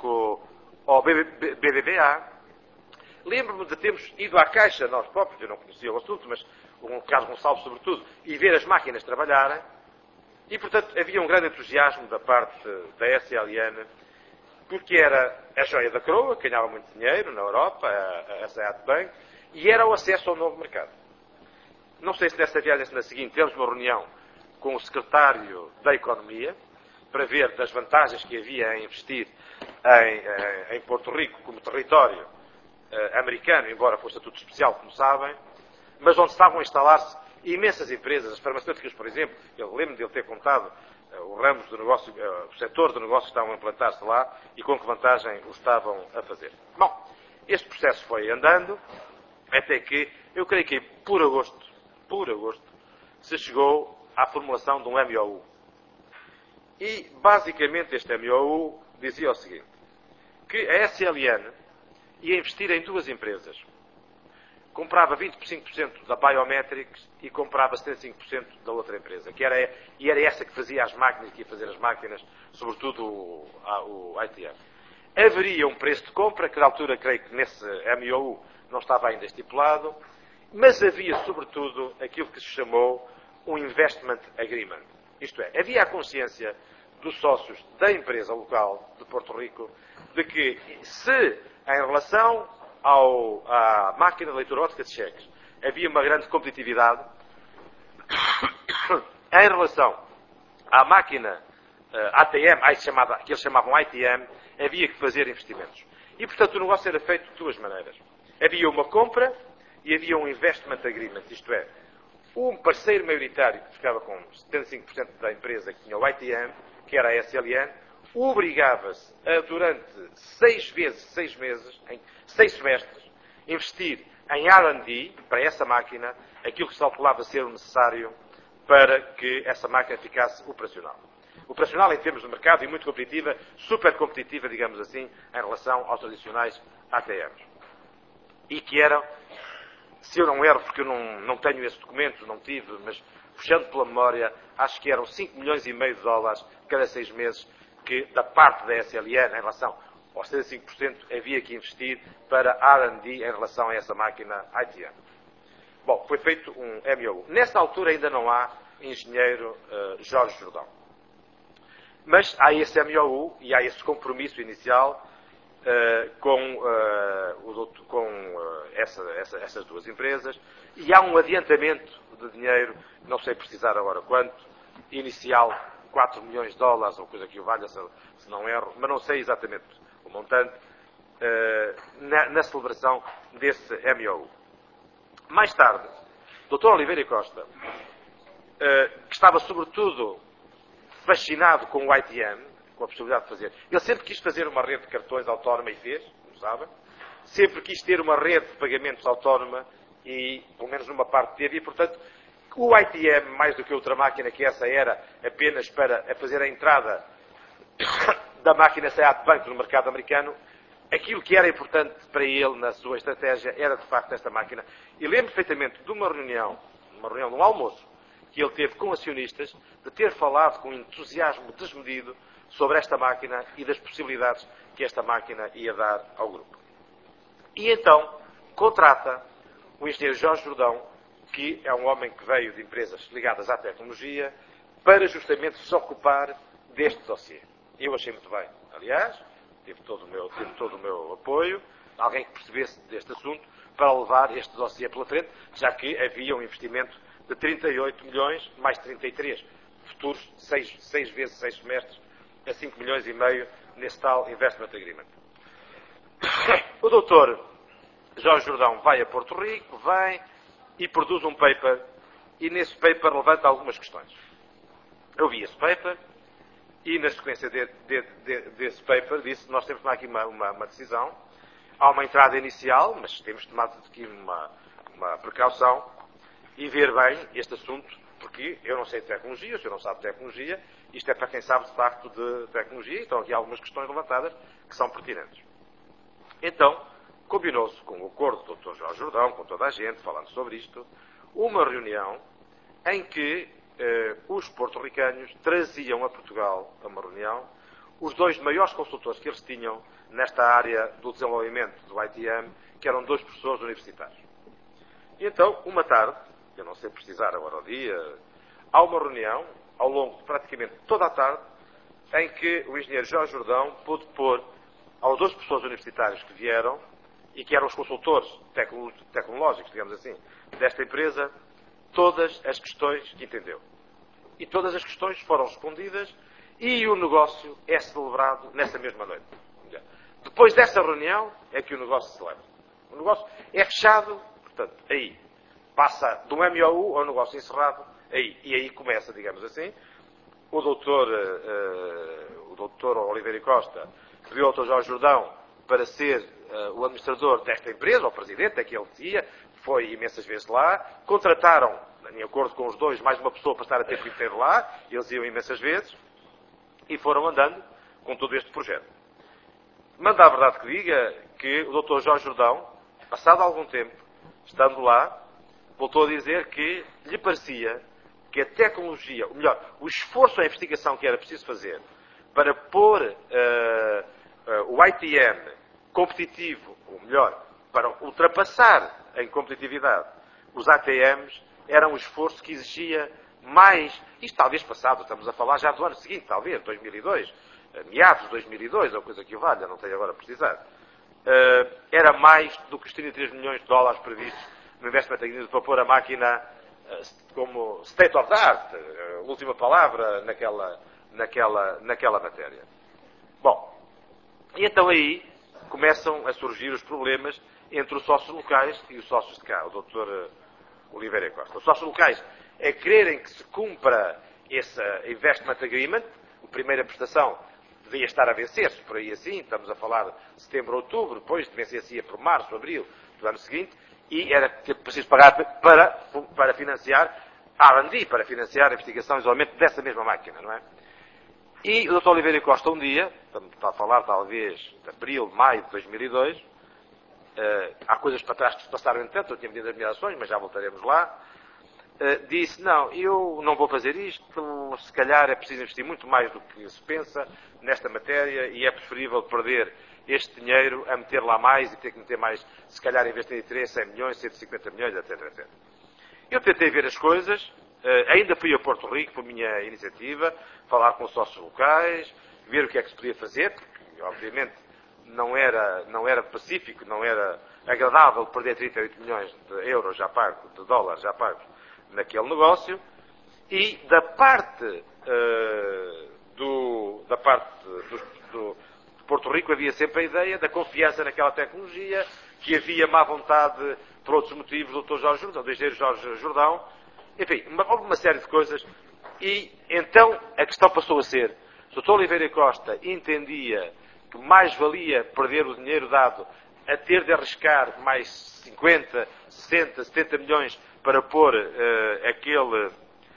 B: BBVA, lembro-me de termos ido à Caixa, nós próprios, eu não conhecia o assunto, mas o Carlos Gonçalves sobretudo, e ver as máquinas trabalharem, e portanto havia um grande entusiasmo da parte da SLN, porque era a joia da coroa, que ganhava muito dinheiro na Europa, a SAAT Bank, e era o acesso ao novo mercado. Não sei se nessa viagem, na seguinte, tivemos uma reunião com o secretário da Economia, para ver das vantagens que havia em investir em Porto Rico como território americano, embora fosse tudo especial, como sabem, mas onde estavam a instalar-se imensas empresas, as farmacêuticas, por exemplo, eu lembro de ele ter contado os ramos do negócio, o setor do negócio que estavam a implantar-se lá e com que vantagem o estavam a fazer. Bom, este processo foi andando, até que, eu creio que por agosto, se chegou à formulação de um MOU. E, basicamente, este MOU dizia o seguinte, que a SLN ia investir em duas empresas. Comprava 25% da Biometrics e comprava 75% da outra empresa, e era essa que fazia as máquinas, que ia fazer as máquinas, sobretudo o ITM. Haveria um preço de compra, que na altura, creio que nesse MOU não estava ainda estipulado, mas havia, sobretudo, aquilo que se chamou um Investment Agreement. Isto é, havia a consciência dos sócios da empresa local de Porto Rico de que, se Em relação à máquina de leitura óptica de cheques, havia uma grande competitividade. Em relação à máquina ATM, que eles chamavam ITM, havia que fazer investimentos. E, portanto, o negócio era feito de duas maneiras. Havia uma compra e havia um investment agreement, isto é, um parceiro maioritário que ficava com 75% da empresa que tinha o ITM, que era a SLN, obrigava-se a, durante 6 meses, em 6 semestres, investir em R&D para essa máquina aquilo que se calculava ser o necessário para que essa máquina ficasse operacional. Operacional em termos de mercado e muito competitiva, super competitiva, digamos assim, em relação aos tradicionais ATMs. E que eram, se eu não erro, porque eu não tenho esse documento, não tive, mas puxando pela memória, acho que eram 5 milhões e meio de dólares cada 6 meses que, da parte da SLN, em relação aos 75%, havia que investir para R&D em relação a essa máquina ITM. Bom, foi feito um MOU. Nesta altura ainda não há engenheiro Jorge Jordão. Mas há esse MOU e há esse compromisso inicial com essas duas empresas e há um adiantamento de dinheiro, não sei precisar agora quanto, inicial 4 milhões de dólares ou coisa que o valha, se não erro, mas não sei exatamente o montante, na celebração desse MOU. Mais tarde, o Dr. Oliveira Costa, que estava sobretudo fascinado com o ITM, com a possibilidade de fazer. Ele sempre quis fazer uma rede de cartões autónoma e fez, como sabem. Sempre quis ter uma rede de pagamentos autónoma e, pelo menos numa parte, teve. E, portanto, o ITM, mais do que outra máquina, que essa era apenas para fazer a entrada da máquina Seat Bank no mercado americano, aquilo que era importante para ele na sua estratégia era, de facto, esta máquina. E lembro perfeitamente de uma reunião de um almoço, que ele teve com acionistas, de ter falado com entusiasmo desmedido sobre esta máquina e das possibilidades que esta máquina ia dar ao grupo. E então contrata o engenheiro Jorge Jordão, que é um homem que veio de empresas ligadas à tecnologia, para justamente se ocupar deste dossiê. Eu achei muito bem, aliás, teve todo o meu apoio, alguém que percebesse deste assunto, para levar este dossiê pela frente, já que havia um investimento de 38 milhões, mais 33 futuros, 6 vezes 6 semestres, a 5 milhões e meio nesse tal Investment Agreement. O doutor Jorge Jordão vai a Porto Rico, vem e produz um paper, e nesse paper levanta algumas questões. Eu vi esse paper, e na sequência desse paper disse: nós temos de tomar aqui uma decisão, há uma entrada inicial, mas temos de tomar aqui uma precaução, e ver bem este assunto, porque eu não sei de tecnologia, o senhor não sabe de tecnologia, isto é para quem sabe de facto de tecnologia, e estão aqui algumas questões levantadas que são pertinentes. Então, combinou-se com o acordo do Dr. Jorge Jordão, com toda a gente, falando sobre isto, uma reunião em que os porto-ricanos traziam a Portugal, a uma reunião, os dois maiores consultores que eles tinham nesta área do desenvolvimento do ITM, que eram 2 professores universitários. E então, uma tarde, eu não sei precisar agora o dia, há uma reunião, ao longo de praticamente toda a tarde, em que o engenheiro Jorge Jordão pôde pôr aos 2 professores universitários que vieram, e que eram os consultores tecnológicos, digamos assim, desta empresa, todas as questões que entendeu. E todas as questões foram respondidas e o negócio é celebrado nessa mesma noite. Depois dessa reunião é que o negócio se celebra. O negócio é fechado, portanto, aí. Passa de um MOU ao negócio encerrado, aí. E aí começa, digamos assim. O doutor Oliveira Costa pediu ao Dr. Jorge Jordão para ser o administrador desta empresa, o presidente, é que ele dizia, foi imensas vezes lá, contrataram, em acordo com os dois, mais uma pessoa para estar a tempo inteiro lá, eles iam imensas vezes, e foram andando com todo este projeto. Manda a verdade que diga que o Dr. Jorge Jordão, passado algum tempo, estando lá, voltou a dizer que lhe parecia que a tecnologia, ou melhor, o esforço à investigação que era preciso fazer para pôr o ITM competitivo, ou melhor, para ultrapassar em competitividade os ATMs, era um esforço que exigia mais, isto talvez passado, estamos a falar já do ano seguinte, talvez, 2002, meados de 2002, ou coisa que o valha, não tenho agora a precisar. era mais do que os 33 milhões de dólares previstos no Investment Agreement para pôr a máquina como state of the art, última palavra naquela matéria. Bom, e então aí começam a surgir os problemas entre os sócios locais e os sócios de cá, o Dr. Oliveira Costa. Os sócios locais é quererem que se cumpra esse Investment Agreement, a primeira prestação devia estar a vencer-se, por aí assim, estamos a falar de setembro, outubro, depois de vencer-se por março, abril do ano seguinte, e era preciso pagar para financiar R&D, para financiar a investigação e isolamento dessa mesma máquina, não é? E o Dr. Oliveira Costa, um dia, estamos a falar talvez de abril, maio de 2002, há coisas para trás que se passaram entretanto, eu tinha medido as minhas ações, mas já voltaremos lá, disse, não, eu não vou fazer isto, se calhar é preciso investir muito mais do que se pensa nesta matéria e é preferível perder este dinheiro a meter lá mais e ter que meter mais, se calhar em vez de 3, 100 milhões, 150 milhões, etc, etc. Eu tentei ver as coisas, ainda fui a Porto Rico por minha iniciativa, falar com os sócios locais, ver o que é que se podia fazer, porque obviamente não era pacífico, não era agradável perder 38 milhões de euros já pagos, de dólares já pagos naquele negócio, e da parte do Porto Rico havia sempre a ideia da confiança naquela tecnologia, que havia má vontade por outros motivos do Dr. Jorge Jordão, do engenheiro Jorge Jordão, enfim, houve uma série de coisas, e então a questão passou a ser, se o Dr. Oliveira Costa entendia que mais valia perder o dinheiro dado a ter de arriscar mais 50, 60, 70 milhões para pôr aquele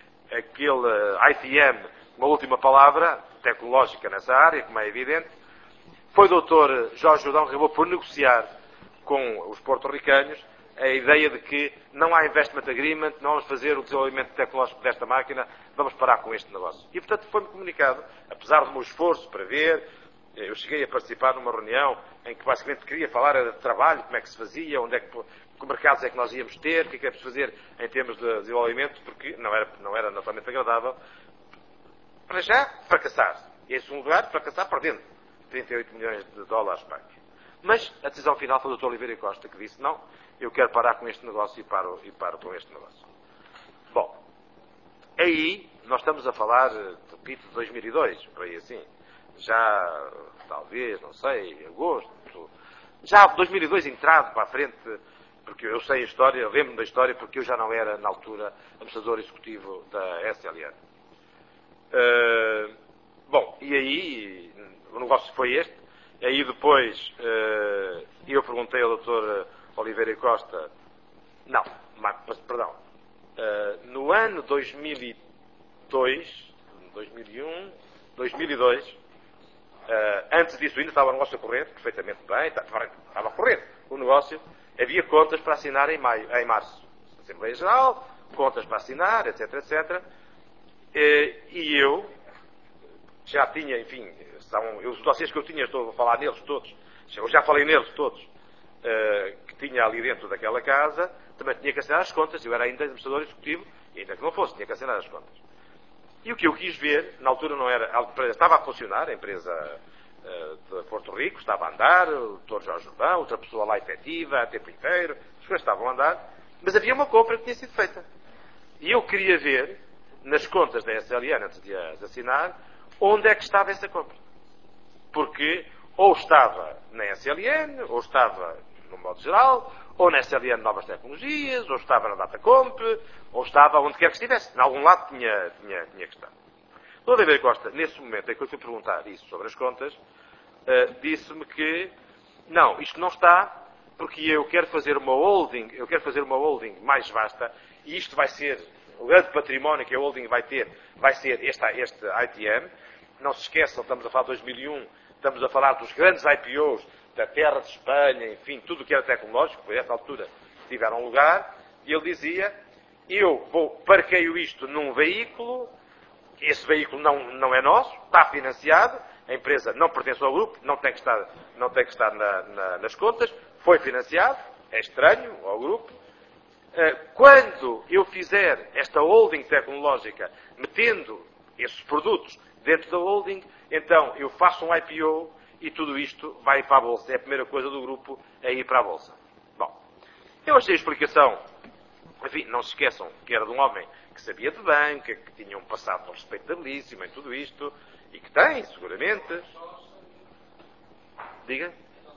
B: ITM, uma última palavra tecnológica nessa área, como é evidente, foi o Dr. Jorge Jordão que acabou por negociar com os porto-ricanos a ideia de que não há investment agreement, não vamos fazer o desenvolvimento tecnológico desta máquina, vamos parar com este negócio. E, portanto, foi-me comunicado, apesar do meu esforço para ver, eu cheguei a participar numa reunião em que basicamente queria falar de trabalho, como é que se fazia, que mercados é que nós íamos ter, o que é preciso fazer em termos de desenvolvimento, porque não era naturalmente agradável. Para já, fracassar. E, em segundo lugar, fracassar perdendo 38 milhões de dólares pagos. Mas a decisão final foi do Dr. Oliveira Costa, que disse, não, eu quero parar com este negócio e paro com este negócio. Bom, aí nós estamos a falar, repito, de 2002, por aí assim. Já, talvez, não sei, agosto. Já 2002 entrado para a frente, porque eu sei a história, eu lembro-me da história, porque eu já não era, na altura, administrador executivo da SLN. Bom, e aí, o negócio foi este. Aí depois, eu perguntei ao Dr. Oliveira Costa, no ano 2002, 2001, 2002, antes disso ainda estava o negócio a correr, perfeitamente bem, estava a correr o negócio, havia contas para assinar em março. Assembleia Geral, contas para assinar, etc, etc. E eu já tinha, enfim, os dossiês que eu tinha, estou a falar neles todos, eu já falei neles todos, que tinha ali dentro daquela casa, também tinha que assinar as contas, eu era ainda administrador executivo, e ainda que não fosse, tinha que assinar as contas. E o que eu quis ver, na altura não era, a empresa estava a funcionar, a empresa de Porto Rico, estava a andar, o Dr. Jorge Jordão, outra pessoa lá efetiva, a tempo inteiro, as coisas estavam a andar, mas havia uma compra que tinha sido feita. E eu queria ver, nas contas da SLN, antes de as assinar, onde é que estava essa compra. Porque ou estava na SLN, ou estava no modo geral, ou na SLN Novas Tecnologias, ou estava na Datacomp, ou estava onde quer que estivesse. Em algum lado tinha que estar. O Oliveira Costa, nesse momento em que eu fui perguntar isso sobre as contas, disse-me que, não, isto não está, porque eu quero fazer uma holding mais vasta, e isto vai ser, o grande património que a holding vai ter, vai ser este ITM. Não se esqueçam, estamos a falar de 2001, estamos a falar dos grandes IPOs da terra de Espanha, enfim, tudo o que era tecnológico, por essa altura tiveram lugar, e ele dizia, eu parqueio isto num veículo, esse veículo não é nosso, está financiado, a empresa não pertence ao grupo, não tem que estar nas contas, foi financiado, é estranho ao grupo. Quando eu fizer esta holding tecnológica, metendo esses produtos dentro da holding, então eu faço um IPO e tudo isto vai para a Bolsa. É a primeira coisa do grupo a ir para a Bolsa. Bom, eu achei a explicação, enfim, não se esqueçam que era de um homem que sabia de banca, que tinha um passado respeitabilíssimo em tudo isto, e que tem, seguramente. Diga?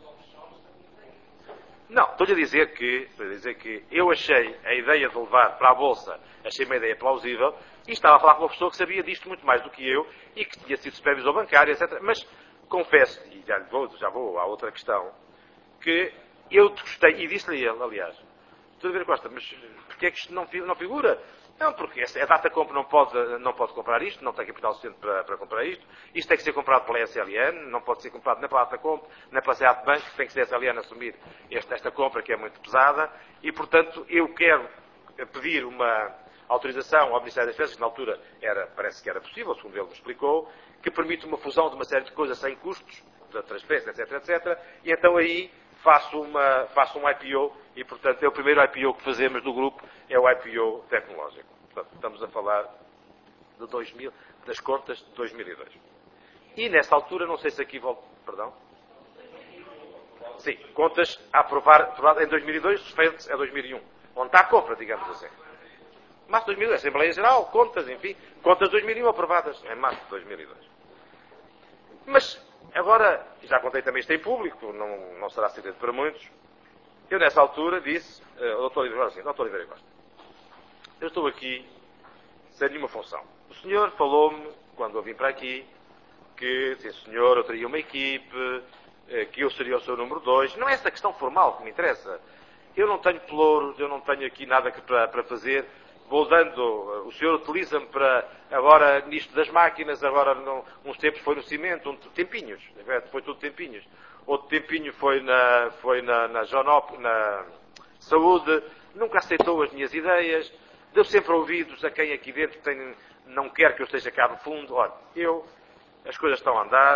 B: Não, estou-lhe a dizer que eu achei a ideia de levar para a Bolsa, achei uma ideia plausível, e estava a falar com uma pessoa que sabia disto muito mais do que eu, e que tinha sido supervisor bancário, etc. Mas confesso, e já vou à outra questão, que eu gostei, e disse-lhe ele, aliás, estou a ver, Costa, mas porquê é que isto não figura? Não, porque a data compra não pode comprar isto, não tem capital suficiente para comprar isto. Isto tem que ser comprado pela SLN, não pode ser comprado nem pela data compra, nem pela SEAT Bank, tem que ser a SLN assumir esta compra que é muito pesada. E, portanto, eu quero pedir uma autorização ao Ministério das Finanças, que na altura parece que era possível, segundo ele me explicou, que permite uma fusão de uma série de coisas sem custos, da transferência, etc, etc. E então aí faço um IPO e, portanto, é o primeiro IPO que fazemos do grupo, é o IPO tecnológico. Portanto, estamos a falar das contas de 2002. E, nessa altura, não sei se aqui volto... Perdão? Sim, contas aprovadas em 2002, referentes a 2001. Onde está a compra, digamos assim. Março de 2002, Assembleia Geral, contas, enfim. Contas de 2001 aprovadas em março de 2002. Mas... Agora, já contei também isto em público, não será segredo para muitos. Eu, nessa altura, disse ao Dr. Oliveira Costa, eu estou aqui sem nenhuma função. O senhor falou-me, quando eu vim para aqui, que, sim senhor, eu teria uma equipe, que eu seria o seu número 2. Não é essa questão formal que me interessa. Eu não tenho pelouros, eu não tenho aqui nada para fazer. Vou dando, o senhor utiliza-me para, agora nisto das máquinas, agora uns tempos foi no cimento, tempinhos, foi tudo tempinhos. Outro tempinho foi na Jonop, na saúde, nunca aceitou as minhas ideias, deu sempre ouvidos a quem aqui dentro não quer que eu esteja cá no fundo. Olha, as coisas estão a andar,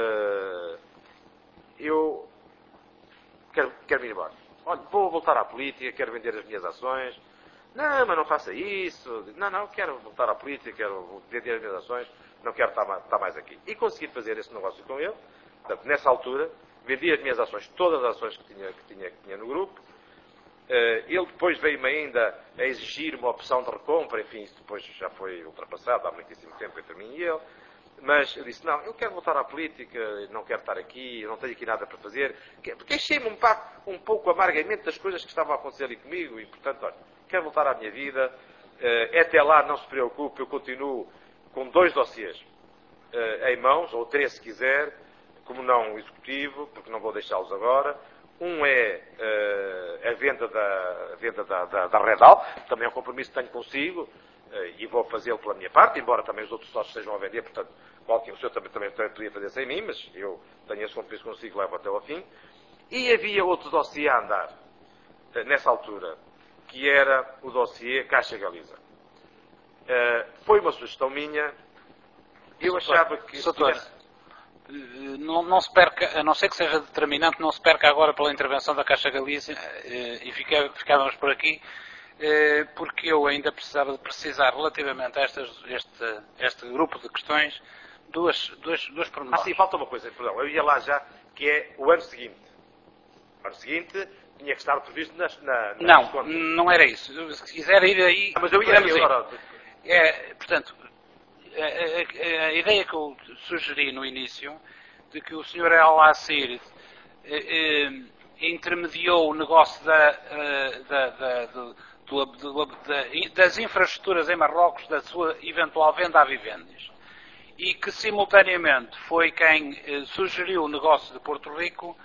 B: eu quero ir embora. Olha, vou voltar à política, quero vender as minhas ações. Não, mas não faça isso. Não, quero voltar à política, quero vender as minhas ações, não quero estar mais aqui. E consegui fazer esse negócio com ele. Portanto, nessa altura, vendi as minhas ações, todas as ações que tinha no grupo. Ele depois veio-me ainda a exigir uma opção de recompra, enfim, isso depois já foi ultrapassado há muitíssimo tempo entre mim e ele. Mas eu disse, não, eu quero voltar à política, não quero estar aqui, eu não tenho aqui nada para fazer. Porque achei-me um pouco amargamente das coisas que estavam a acontecer ali comigo e, portanto, olha, quero voltar à minha vida. Até lá, não se preocupe, eu continuo com 2 dossiês em mãos, ou 3 se quiser, como não executivo, porque não vou deixá-los agora. Um é a venda da Redal, também é um compromisso que tenho consigo, e vou fazê-lo pela minha parte, embora também os outros sócios estejam a vender, portanto, o senhor também podia fazer sem mim, mas eu tenho esse compromisso consigo, levo até ao fim. E havia outro dossiê a andar, nessa altura, que era o dossiê Caixa Galiza. Foi uma sugestão minha, eu achava que...
C: Não se perca, a não ser que seja determinante, não se perca agora pela intervenção da Caixa Galiza e ficávamos por aqui, porque eu ainda precisava de precisar relativamente a este grupo de questões duas pormenores.
B: Sim, falta uma coisa, perdão, eu ia lá já, que é o ano seguinte. O ano seguinte tinha que estar previsto
C: Não, não era isso. Se quiser ir aí...
B: mas eu ia agora...
C: Portanto, a ideia que eu sugeri no início, de que o Sr. Al-Assir intermediou o negócio das infraestruturas em Marrocos, da sua eventual venda a vivendas, e que simultaneamente foi quem sugeriu o negócio de Porto Rico,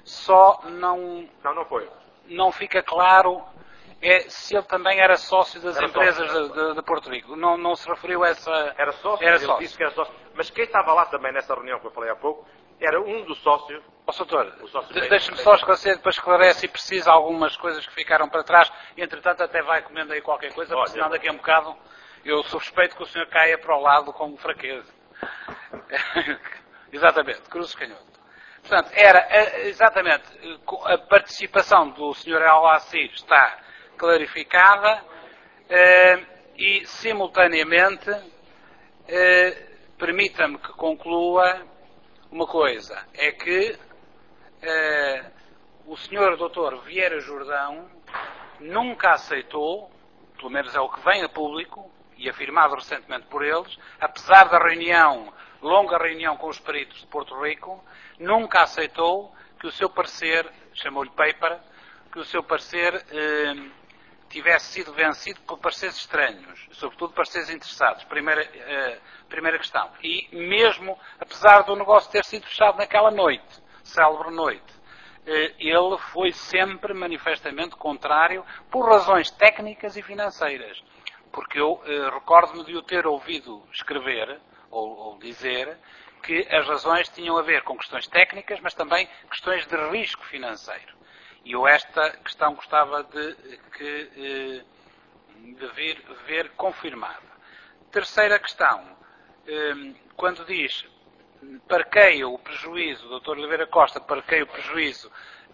B: não foi.
C: Não fica claro se ele também era sócio das empresas de Porto Rico. Não se referiu a essa...
B: Era sócio, ele disse que era sócio. Mas quem estava lá também nessa reunião que eu falei há pouco, era um dos sócios.
C: Doutor, deixe-me só esclarecer, depois esclarece e precisa algumas coisas que ficaram para trás. E, entretanto, até vai comendo aí qualquer coisa, porque senão daqui a um bocado eu suspeito que o senhor caia para o lado com fraqueza. Exatamente, cruz canhoto. Portanto, era exatamente a participação do Sr. Al-Assir está clarificada e, simultaneamente, permita-me que conclua Uma coisa é que o Sr. Dr. Vieira Jordão nunca aceitou, pelo menos é o que vem a público, e afirmado recentemente por eles, apesar da longa reunião com os peritos de Porto Rico, nunca aceitou que o seu parecer, chamou-lhe paper, que o seu parecer tivesse sido vencido por pareceres estranhos, sobretudo pareceres interessados. Primeira questão. E mesmo, apesar do negócio ter sido fechado naquela noite, célebre noite, ele foi sempre manifestamente contrário por razões técnicas e financeiras. Porque eu recordo-me de o ter ouvido escrever, ou dizer, que as razões tinham a ver com questões técnicas, mas também questões de risco financeiro. E eu esta questão gostava de ver confirmada. Terceira questão. Quando diz parqueia o prejuízo, o Dr. Oliveira Costa parqueia o prejuízo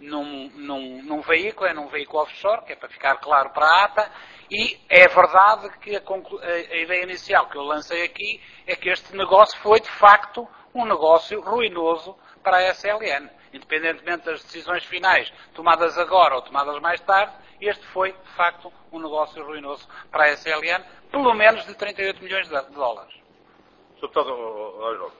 C: num veículo, num veículo offshore, que é para ficar claro para a ata, e é verdade que a ideia inicial que eu lancei aqui é que este negócio foi, de facto, um negócio ruinoso para a SLN. Independentemente das decisões finais tomadas agora ou tomadas mais tarde, este foi, de facto, um negócio ruinoso para a SLN, pelo menos de 38 milhões de dólares.
B: Sr. Deputado,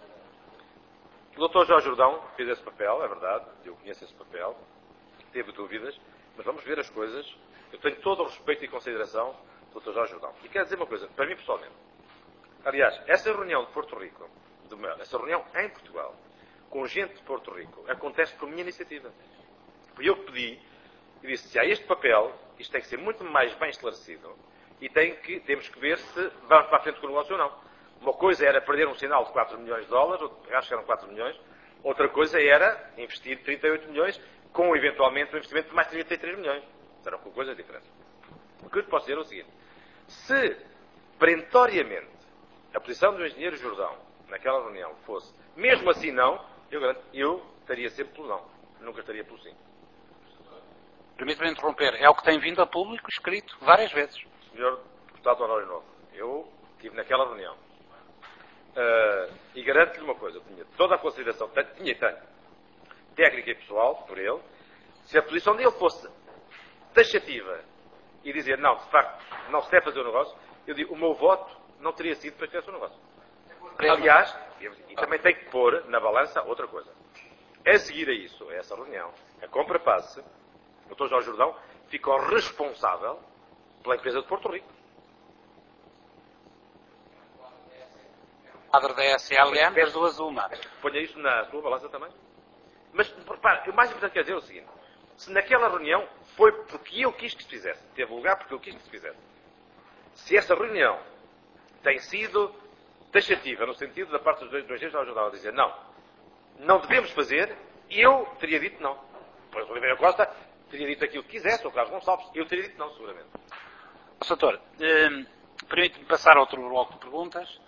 B: o Dr. Jorge Jordão fez esse papel, é verdade, eu conheço esse papel, teve dúvidas, mas vamos ver as coisas. Eu tenho todo o respeito e consideração do Dr. Jorge Jordão. E quero dizer uma coisa, para mim pessoalmente. Aliás, essa reunião de Porto Rico, essa reunião em Portugal, com gente de Porto Rico, acontece por minha iniciativa. Fui eu que pedi e disse, se há este papel, isto tem que ser muito mais bem esclarecido e temos que ver se vamos para a frente com o negócio ou não. Uma coisa era perder um sinal de 4 milhões de dólares, acho que eram 4 milhões, outra coisa era investir 38 milhões com, eventualmente, um investimento de mais 33 milhões. Serão coisas diferentes. O que eu te posso dizer é o seguinte, se, perentoriamente, a posição do engenheiro Jordão, naquela reunião, fosse, mesmo assim não, eu garanto, eu estaria sempre pelo não. Nunca estaria pelo sim.
C: Permite-me interromper. É o que tem vindo a público escrito várias vezes.
B: Senhor Deputado Honório Novo, eu estive naquela reunião e garanto-lhe uma coisa, eu tinha toda a consideração, tinha técnica e pessoal, por ele, se a posição dele fosse taxativa e dizer, não, de facto, não se deve fazer o negócio, eu digo, o meu voto não teria sido para que fizesse o negócio. Aliás, e também tem que pôr na balança outra coisa. A seguir a isso, a essa reunião, a compra passe, o Dr. Jorge Jordão ficou responsável pela empresa de Porto Rico.
C: Padre da SLM, das duas uma.
B: Ponha isso na sua balança também. Mas, repara, o mais importante quer dizer é o seguinte. Se naquela reunião foi porque eu quis que se fizesse, teve lugar porque eu quis que se fizesse. Se essa reunião tem sido taxativa, no sentido da parte dos dois engenheiros Jordão a dizer não devemos fazer, eu teria dito não. Pois o Oliveira Costa teria dito aquilo que quisesse, ou o Carlos Gonçalves, eu teria dito não, seguramente.
C: Doutor, permite-me passar a outro bloco de perguntas.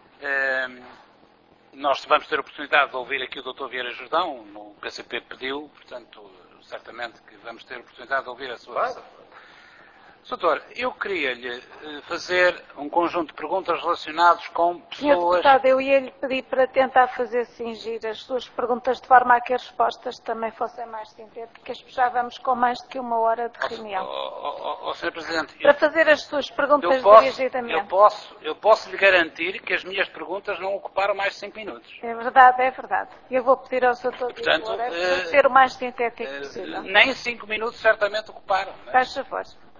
C: Nós vamos ter a oportunidade de ouvir aqui o Dr. Vieira Jordão, no PCP pediu, portanto, certamente que vamos ter a oportunidade de ouvir a sua... Doutor, eu queria-lhe fazer um conjunto de perguntas relacionadas com pessoas...
A: Senhor Deputado, eu ia-lhe pedir para tentar fazer cingir as suas perguntas de forma a que as respostas também fossem mais sintéticas, porque já vamos com mais de que 1 hora de reunião.
C: Sr. Presidente...
A: Para fazer as suas perguntas dirigidamente.
C: Eu posso lhe garantir que as minhas perguntas não ocuparam mais de 5 minutos.
A: É verdade, é verdade. Eu vou pedir ao Sr. Doutor para ser o mais sintético possível.
C: Nem 5 minutos certamente ocuparam.
A: Faz favor.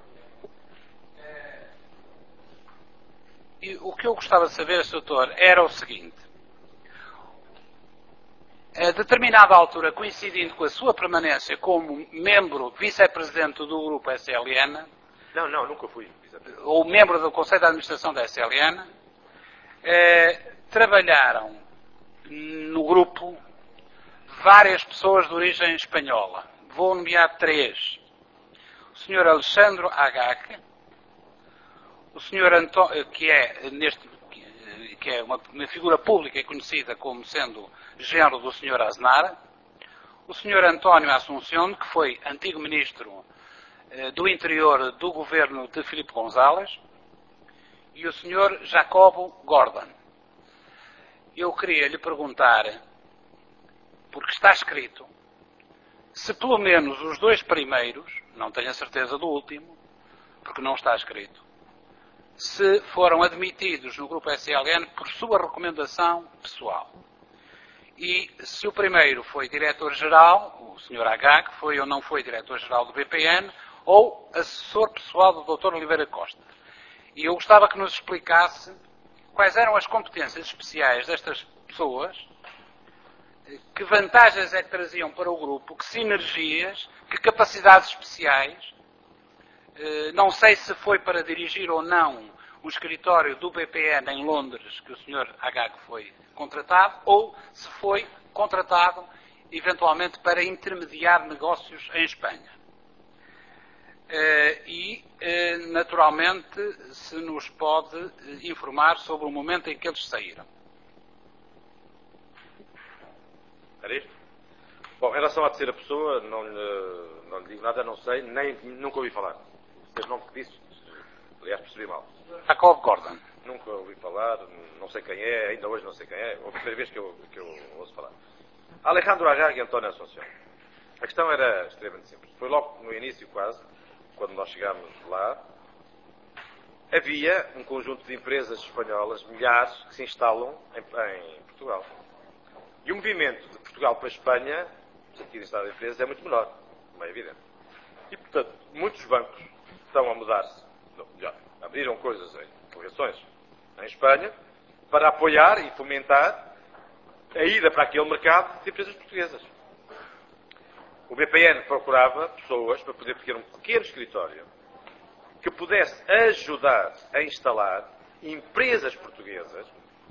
C: E o que eu gostava de saber, Sr. Doutor, era o seguinte. A determinada altura, coincidindo com a sua permanência como membro, vice-presidente do grupo SLN...
B: Não, nunca fui.
C: Ou membro do Conselho de Administração da SLN, trabalharam no grupo várias pessoas de origem espanhola. Vou nomear 3. O Sr. Alexandre Agac, o Sr. António, que é uma figura pública e conhecida como sendo genro do Sr. Aznar, o Sr. António Assunção, que foi antigo ministro do interior do governo de Filipe González, e o Sr. Jacobo Gordon. Eu queria lhe perguntar porque está escrito, se pelo menos os 2 primeiros, não tenho a certeza do último, porque não está escrito, se foram admitidos no grupo SLN por sua recomendação pessoal. E se o primeiro foi diretor-geral, o Sr. H, que foi ou não foi diretor-geral do BPN, ou assessor pessoal do Dr. Oliveira Costa. E eu gostava que nos explicasse quais eram as competências especiais destas pessoas, que vantagens é que traziam para o grupo, que sinergias, que capacidades especiais. Não sei se foi para dirigir ou não o escritório do BPN em Londres, que o Sr. H foi contratado, ou se foi contratado eventualmente para intermediar negócios em Espanha. Naturalmente, se nos pode informar sobre o momento em que eles saíram.
B: Era isto? Bom, em relação à terceira pessoa, não lhe digo nada, não sei, nem nunca ouvi falar. Esse nome que disse, aliás, percebi mal.
C: Jacob Gordon.
B: Nunca ouvi falar, não sei quem é, ainda hoje não sei quem é, é a primeira vez que eu ouço falar. Alejandro Agag e António Assunção. A questão era extremamente simples. Foi logo no início, quase, quando nós chegámos lá, havia um conjunto de empresas espanholas, milhares, que se instalam em Portugal. E o movimento de Portugal para a Espanha, no sentido de instalar de empresas, é muito menor, como é evidente. E, portanto, muitos bancos estão a mudar-se, melhor, abriram coisas em delegações em Espanha, para apoiar e fomentar a ida para aquele mercado de empresas portuguesas. O BPN procurava pessoas para poder ter um pequeno escritório que pudesse ajudar a instalar empresas portuguesas,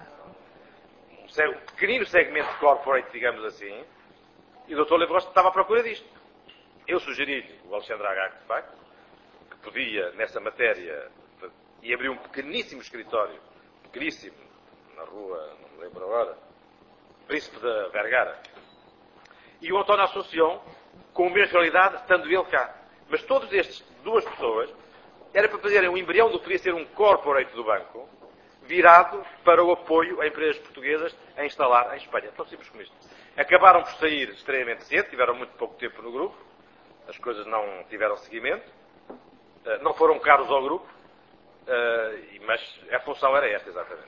B: um pequenino segmento corporate, digamos assim, e o Dr. Oliveira Costa estava à procura disto. Eu sugeri-lhe o Alexandre Agag, de facto, que podia, nessa matéria, e abriu um pequeníssimo escritório, pequeníssimo, na rua, não me lembro agora, Príncipe da Vergara. E o António Assunção, com a mesma realidade, estando ele cá. Mas todos estes, 2 pessoas, era para fazerem um embrião do que podia ser um corporate do banco, virado para o apoio a empresas portuguesas a instalar em Espanha. Tão simples como isto. Acabaram por sair extremamente cedo, tiveram muito pouco tempo no grupo, as coisas não tiveram seguimento, não foram caros ao grupo, mas a função era esta, exatamente.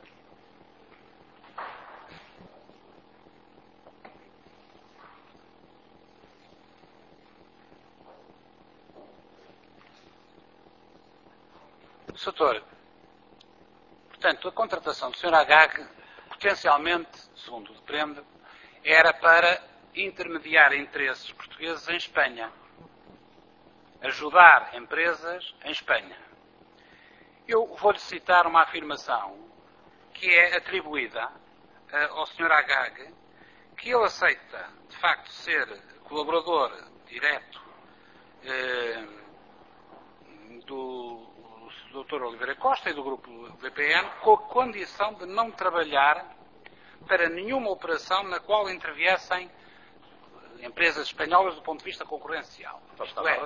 C: Doutor, portanto, a contratação do Sr. Agag, potencialmente, segundo depende, era para intermediar interesses portugueses em Espanha. Ajudar empresas em Espanha. Eu vou-lhe citar uma afirmação que é atribuída ao Sr. Agag, que ele aceita, de facto, ser colaborador direto do Dr. Oliveira Costa e do grupo VPN, com a condição de não trabalhar para nenhuma operação na qual interviessem empresas espanholas do ponto de vista concorrencial. Isto é,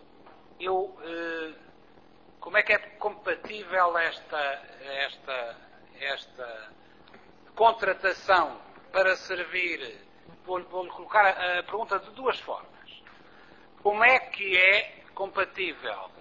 C: como é que é compatível esta contratação para servir? Vou-lhe colocar a pergunta de 2 formas. Como é que é compatível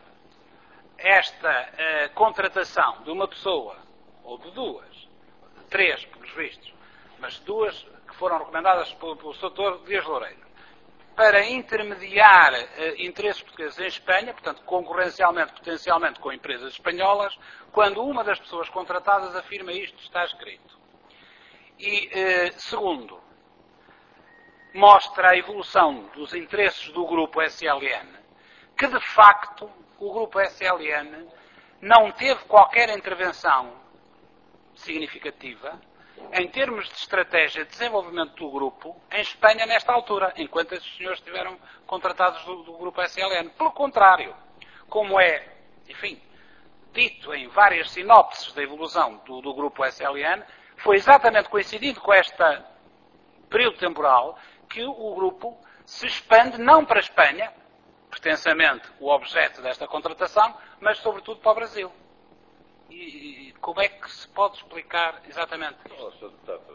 C: esta contratação de uma pessoa, ou de 2, 3, pelos vistos, mas 2 que foram recomendadas pelo Sr. Dias Loureiro, para intermediar interesses portugueses em Espanha, portanto, concorrencialmente, potencialmente com empresas espanholas, quando uma das pessoas contratadas afirma isto, está escrito. E, segundo, mostra a evolução dos interesses do grupo SLN, que, de facto, o grupo SLN não teve qualquer intervenção significativa em termos de estratégia de desenvolvimento do grupo em Espanha nesta altura, enquanto esses senhores estiveram contratados do grupo SLN. Pelo contrário, como é, enfim, dito em várias sinopses da evolução do grupo SLN, foi exatamente coincidindo com este período temporal que o grupo se expande não para a Espanha, pertencamente o objeto desta contratação, mas sobretudo para o Brasil. E como é que se pode explicar exatamente isto?
B: Sr. Deputado, eu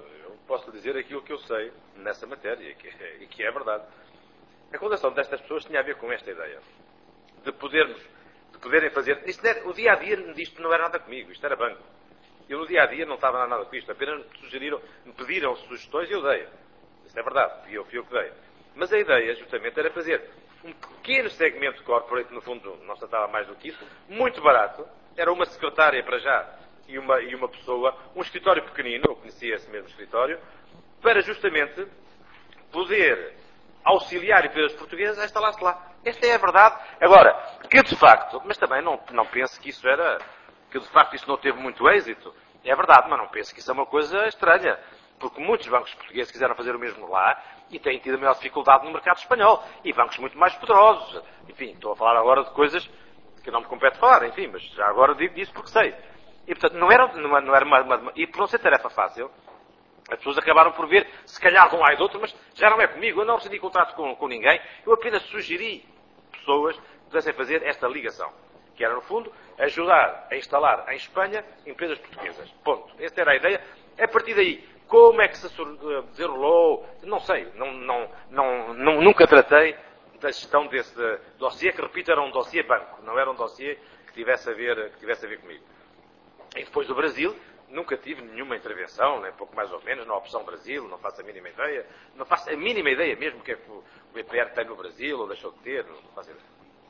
B: posso lhe dizer aquilo que eu sei nessa matéria e que é verdade. A condenação destas pessoas tinha a ver com esta ideia de poderem fazer... O dia-a-dia disto não era nada comigo, isto era banco. Eu no dia-a-dia não estava nada com isto, apenas me pediram sugestões e eu dei. Isso é verdade, fui eu que dei. Mas a ideia, justamente, era fazer um pequeno segmento corporate, no fundo não se tratava mais do que isso, muito barato, era uma secretária para já e uma pessoa, um escritório pequenino, eu conhecia esse mesmo escritório, para justamente poder auxiliar empresas portuguesas a instalar-se lá. Esta é a verdade. Agora, que de facto, mas também não pense que isso era, que de facto isso não teve muito êxito. É verdade, mas não pense que isso é uma coisa estranha. Porque muitos bancos portugueses quiseram fazer o mesmo lá e têm tido a maior dificuldade no mercado espanhol. E bancos muito mais poderosos. Enfim, estou a falar agora de coisas que não me compete falar, enfim, mas já agora digo isso porque sei. E portanto, não era e por não ser tarefa fácil, as pessoas acabaram por ver, se calhar de um lado e do outro, mas já não é comigo, eu não rescindi contrato com ninguém, eu apenas sugeri pessoas que pudessem fazer esta ligação, que era, no fundo, ajudar a instalar em Espanha empresas portuguesas. Ponto. Esta era a ideia. A partir daí, como é que se desenrolou? Não sei. Nunca tratei da gestão desse dossiê, que, repito, era um dossiê banco, não era um dossiê que tivesse a ver comigo. E depois do Brasil, nunca tive nenhuma intervenção, nem pouco mais ou menos, na Opção Brasil, não faço a mínima ideia. Não faço a mínima ideia mesmo o que é que o BPR tem no Brasil, ou deixou de ter, não faço ideia.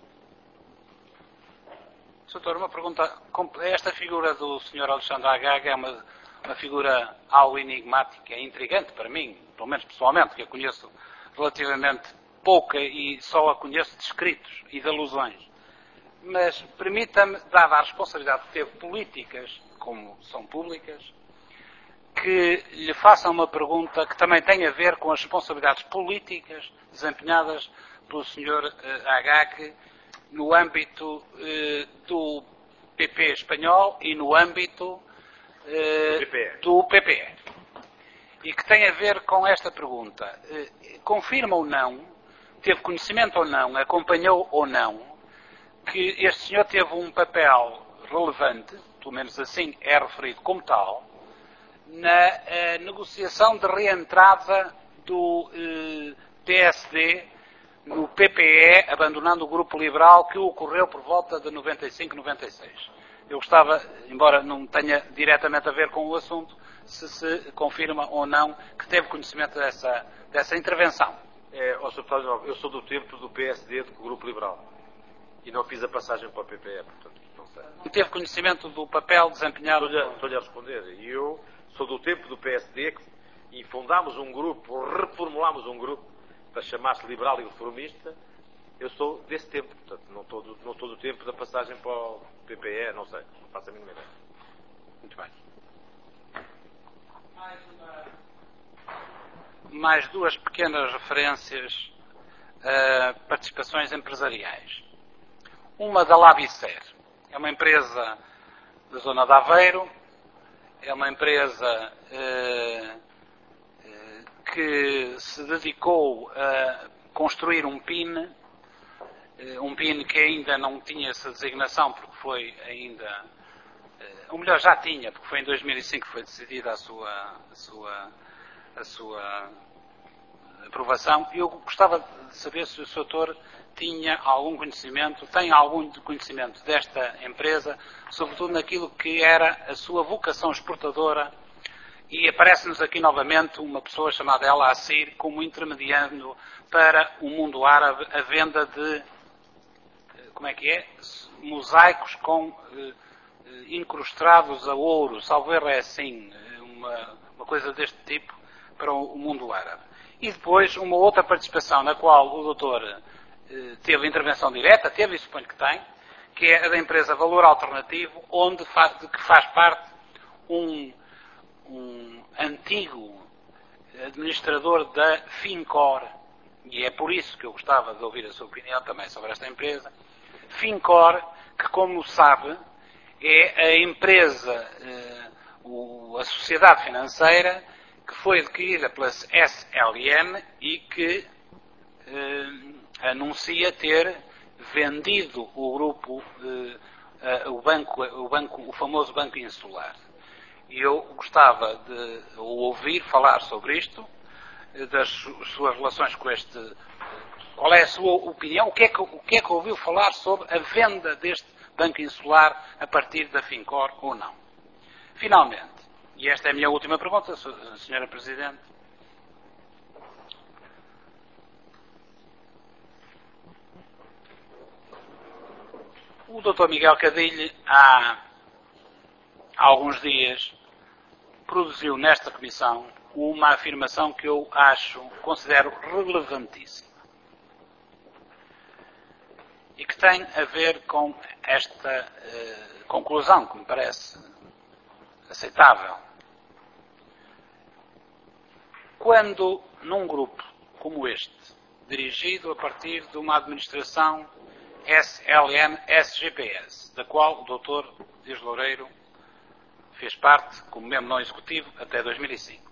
C: Doutor, uma pergunta. Esta figura do Sr. Alexandre Agaga é uma figura algo enigmática, intrigante para mim, pelo menos pessoalmente, que a conheço relativamente pouca e só a conheço de escritos e de alusões. Mas permita-me, dada a responsabilidade de ter políticas, como são públicas, que lhe faça uma pergunta que também tem a ver com as responsabilidades políticas desempenhadas pelo Sr. Agaga no âmbito do PP espanhol e no âmbito do PPE. E que tem a ver com esta pergunta. Confirma ou não, teve conhecimento ou não, acompanhou ou não, que este senhor teve um papel relevante, pelo menos assim é referido como tal, na negociação de reentrada do PSD no PPE, abandonando o Grupo Liberal, que ocorreu por volta de 95, 96. Eu gostava, embora não tenha diretamente a ver com o assunto, se confirma ou não que teve conhecimento dessa intervenção.
B: Eu sou do tempo do PSD, do Grupo Liberal. E não fiz a passagem para o PPE, portanto, não sei.
C: Não teve conhecimento do papel desempenhado?
B: Estou-lhe a responder. E eu sou do tempo do PSD e fundámos um grupo, reformulámos um grupo para chamar-se Liberal e Reformista. Eu sou desse tempo, portanto, não estou do tempo da passagem para o PPE, não sei, não faço a mínima ideia.
C: Muito bem. Mais duas pequenas referências a participações empresariais. Uma da Labicer. É uma empresa da zona de Aveiro, é uma empresa que se dedicou a construir um PIN que ainda não tinha essa designação, porque foi ainda, ou melhor, já tinha, porque foi em 2005 que foi decidida a sua aprovação. Eu gostava de saber se o Sr. Doutor tinha algum conhecimento, tem algum conhecimento desta empresa, sobretudo naquilo que era a sua vocação exportadora, e aparece-nos aqui novamente uma pessoa chamada El Assir como intermediando para o mundo árabe a venda de, mosaicos com incrustados a ouro, salvo erro é assim, uma coisa deste tipo para o mundo árabe. E depois uma outra participação na qual o doutor teve intervenção direta, teve e suponho que tem, que é a da empresa Valor Alternativo, de que faz parte um antigo administrador da Fincor, e é por isso que eu gostava de ouvir a sua opinião também sobre esta empresa. Fincor, que como sabe, é a empresa, a sociedade financeira que foi adquirida pela SLM e que anuncia ter vendido o grupo, o famoso Banco Insular. E eu gostava de o ouvir falar sobre isto, das suas relações com este... Qual é a sua opinião? O que é que ouviu falar sobre a venda deste Banco Insular a partir da Fincor ou não? Finalmente, e esta é a minha última pergunta, Sra. Presidente, o Dr. Miguel Cadilho, há alguns dias, produziu nesta comissão uma afirmação que eu considero relevantíssima e que tem a ver com esta conclusão que me parece aceitável. Quando num grupo como este, dirigido a partir de uma administração SLN-SGPS, da qual o Dr. Dias Loureiro fez parte como membro não executivo até 2005,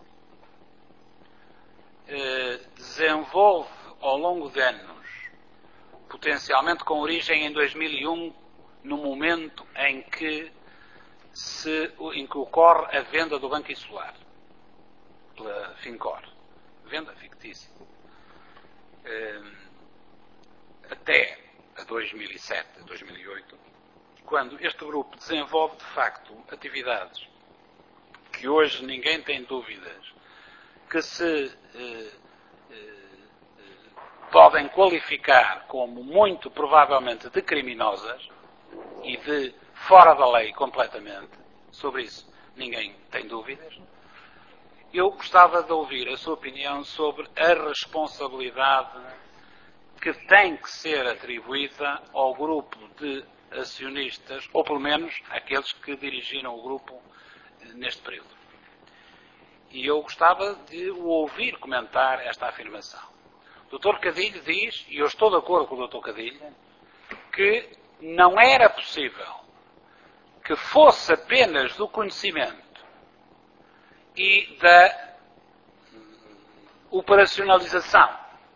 C: desenvolve ao longo de anos, potencialmente com origem em 2001, no momento em que ocorre a venda do Banco Insular pela Fincor, venda fictícia, até a 2007, 2008, quando este grupo desenvolve de facto atividades que hoje ninguém tem dúvidas que se podem qualificar como muito provavelmente de criminosas e de fora da lei completamente, sobre isso ninguém tem dúvidas. Eu gostava de ouvir a sua opinião sobre a responsabilidade que tem que ser atribuída ao grupo de acionistas, ou pelo menos aqueles que dirigiram o grupo neste período. E eu gostava de o ouvir comentar esta afirmação. O Dr. Cadilho diz, e eu estou de acordo com o Dr. Cadilho, que não era possível que fosse apenas do conhecimento e da operacionalização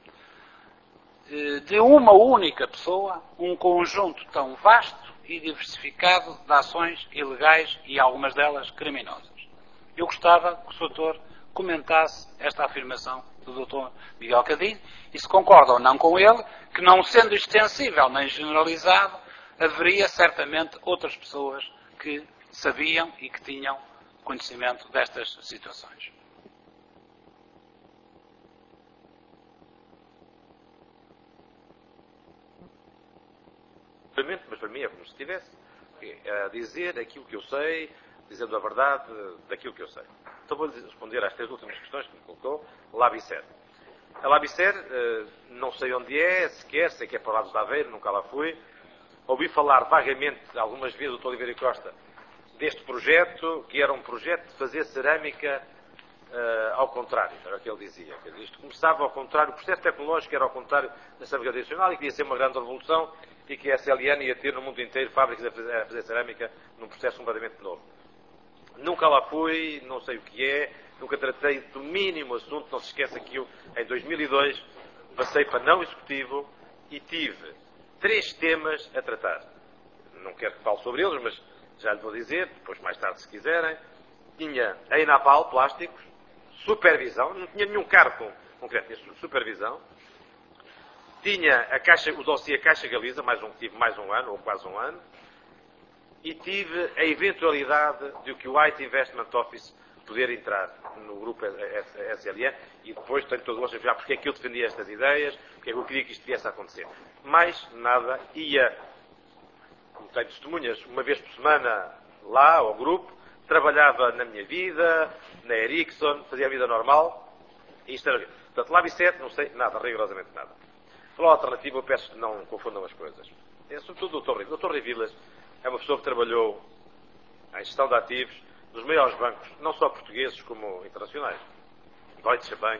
C: de uma única pessoa, um conjunto tão vasto e diversificado de ações ilegais e algumas delas criminosas. Eu gostava que o Sr. Doutor comentasse esta afirmação do Dr. Miguel Cadilho e se concorda ou não com ele, que não sendo extensível nem generalizado, haveria certamente outras pessoas que sabiam e que tinham conhecimento destas situações.
B: Mas para mim é como se estivesse a dizer aquilo que eu sei, dizendo a verdade daquilo que eu sei. Então vou responder às três últimas questões que me colocou. Labicer. A Labicer, não sei onde é, sequer, sei que é para lá dos Aveiro, nunca lá fui. Ouvi falar vagamente, algumas vezes, do Dr. Oliveira Costa, deste projeto, que era um projeto de fazer cerâmica ao contrário, era o que ele dizia. Isto começava ao contrário, o processo tecnológico era ao contrário da cerâmica tradicional e que ia ser uma grande revolução e que a SLN ia ter no mundo inteiro fábricas a fazer cerâmica num processo completamente novo. Nunca lá fui, não sei o que é, nunca tratei do mínimo assunto, não se esqueça que eu, em 2002, passei para não executivo e tive 3 temas a tratar. Não quero que fale sobre eles, mas já lhe vou dizer, depois mais tarde se quiserem. Tinha a Inapal, plásticos, supervisão, não tinha nenhum cargo concreto, tinha supervisão. Tinha o dossiê Caixa Galiza, tive mais um ano, ou quase um ano. E tive a eventualidade de que o White Investment Office poder entrar no grupo SLN e depois tenho todo o gosto de explicar porque é que eu defendia estas ideias, porque é que eu queria que isto viesse a acontecer. Mais nada, ia, como tenho testemunhas, uma vez por semana lá ao grupo, trabalhava na minha vida, na Ericsson, fazia a vida normal. E isto era... Portanto, lá Bicete, não sei nada, rigorosamente nada. Pela alternativa, eu peço que não confundam as coisas. É sobretudo o Dr. Rui. O Dr. Rui Vilas é uma pessoa que trabalhou em gestão de ativos nos maiores bancos, não só portugueses como internacionais. Deutsche Bank,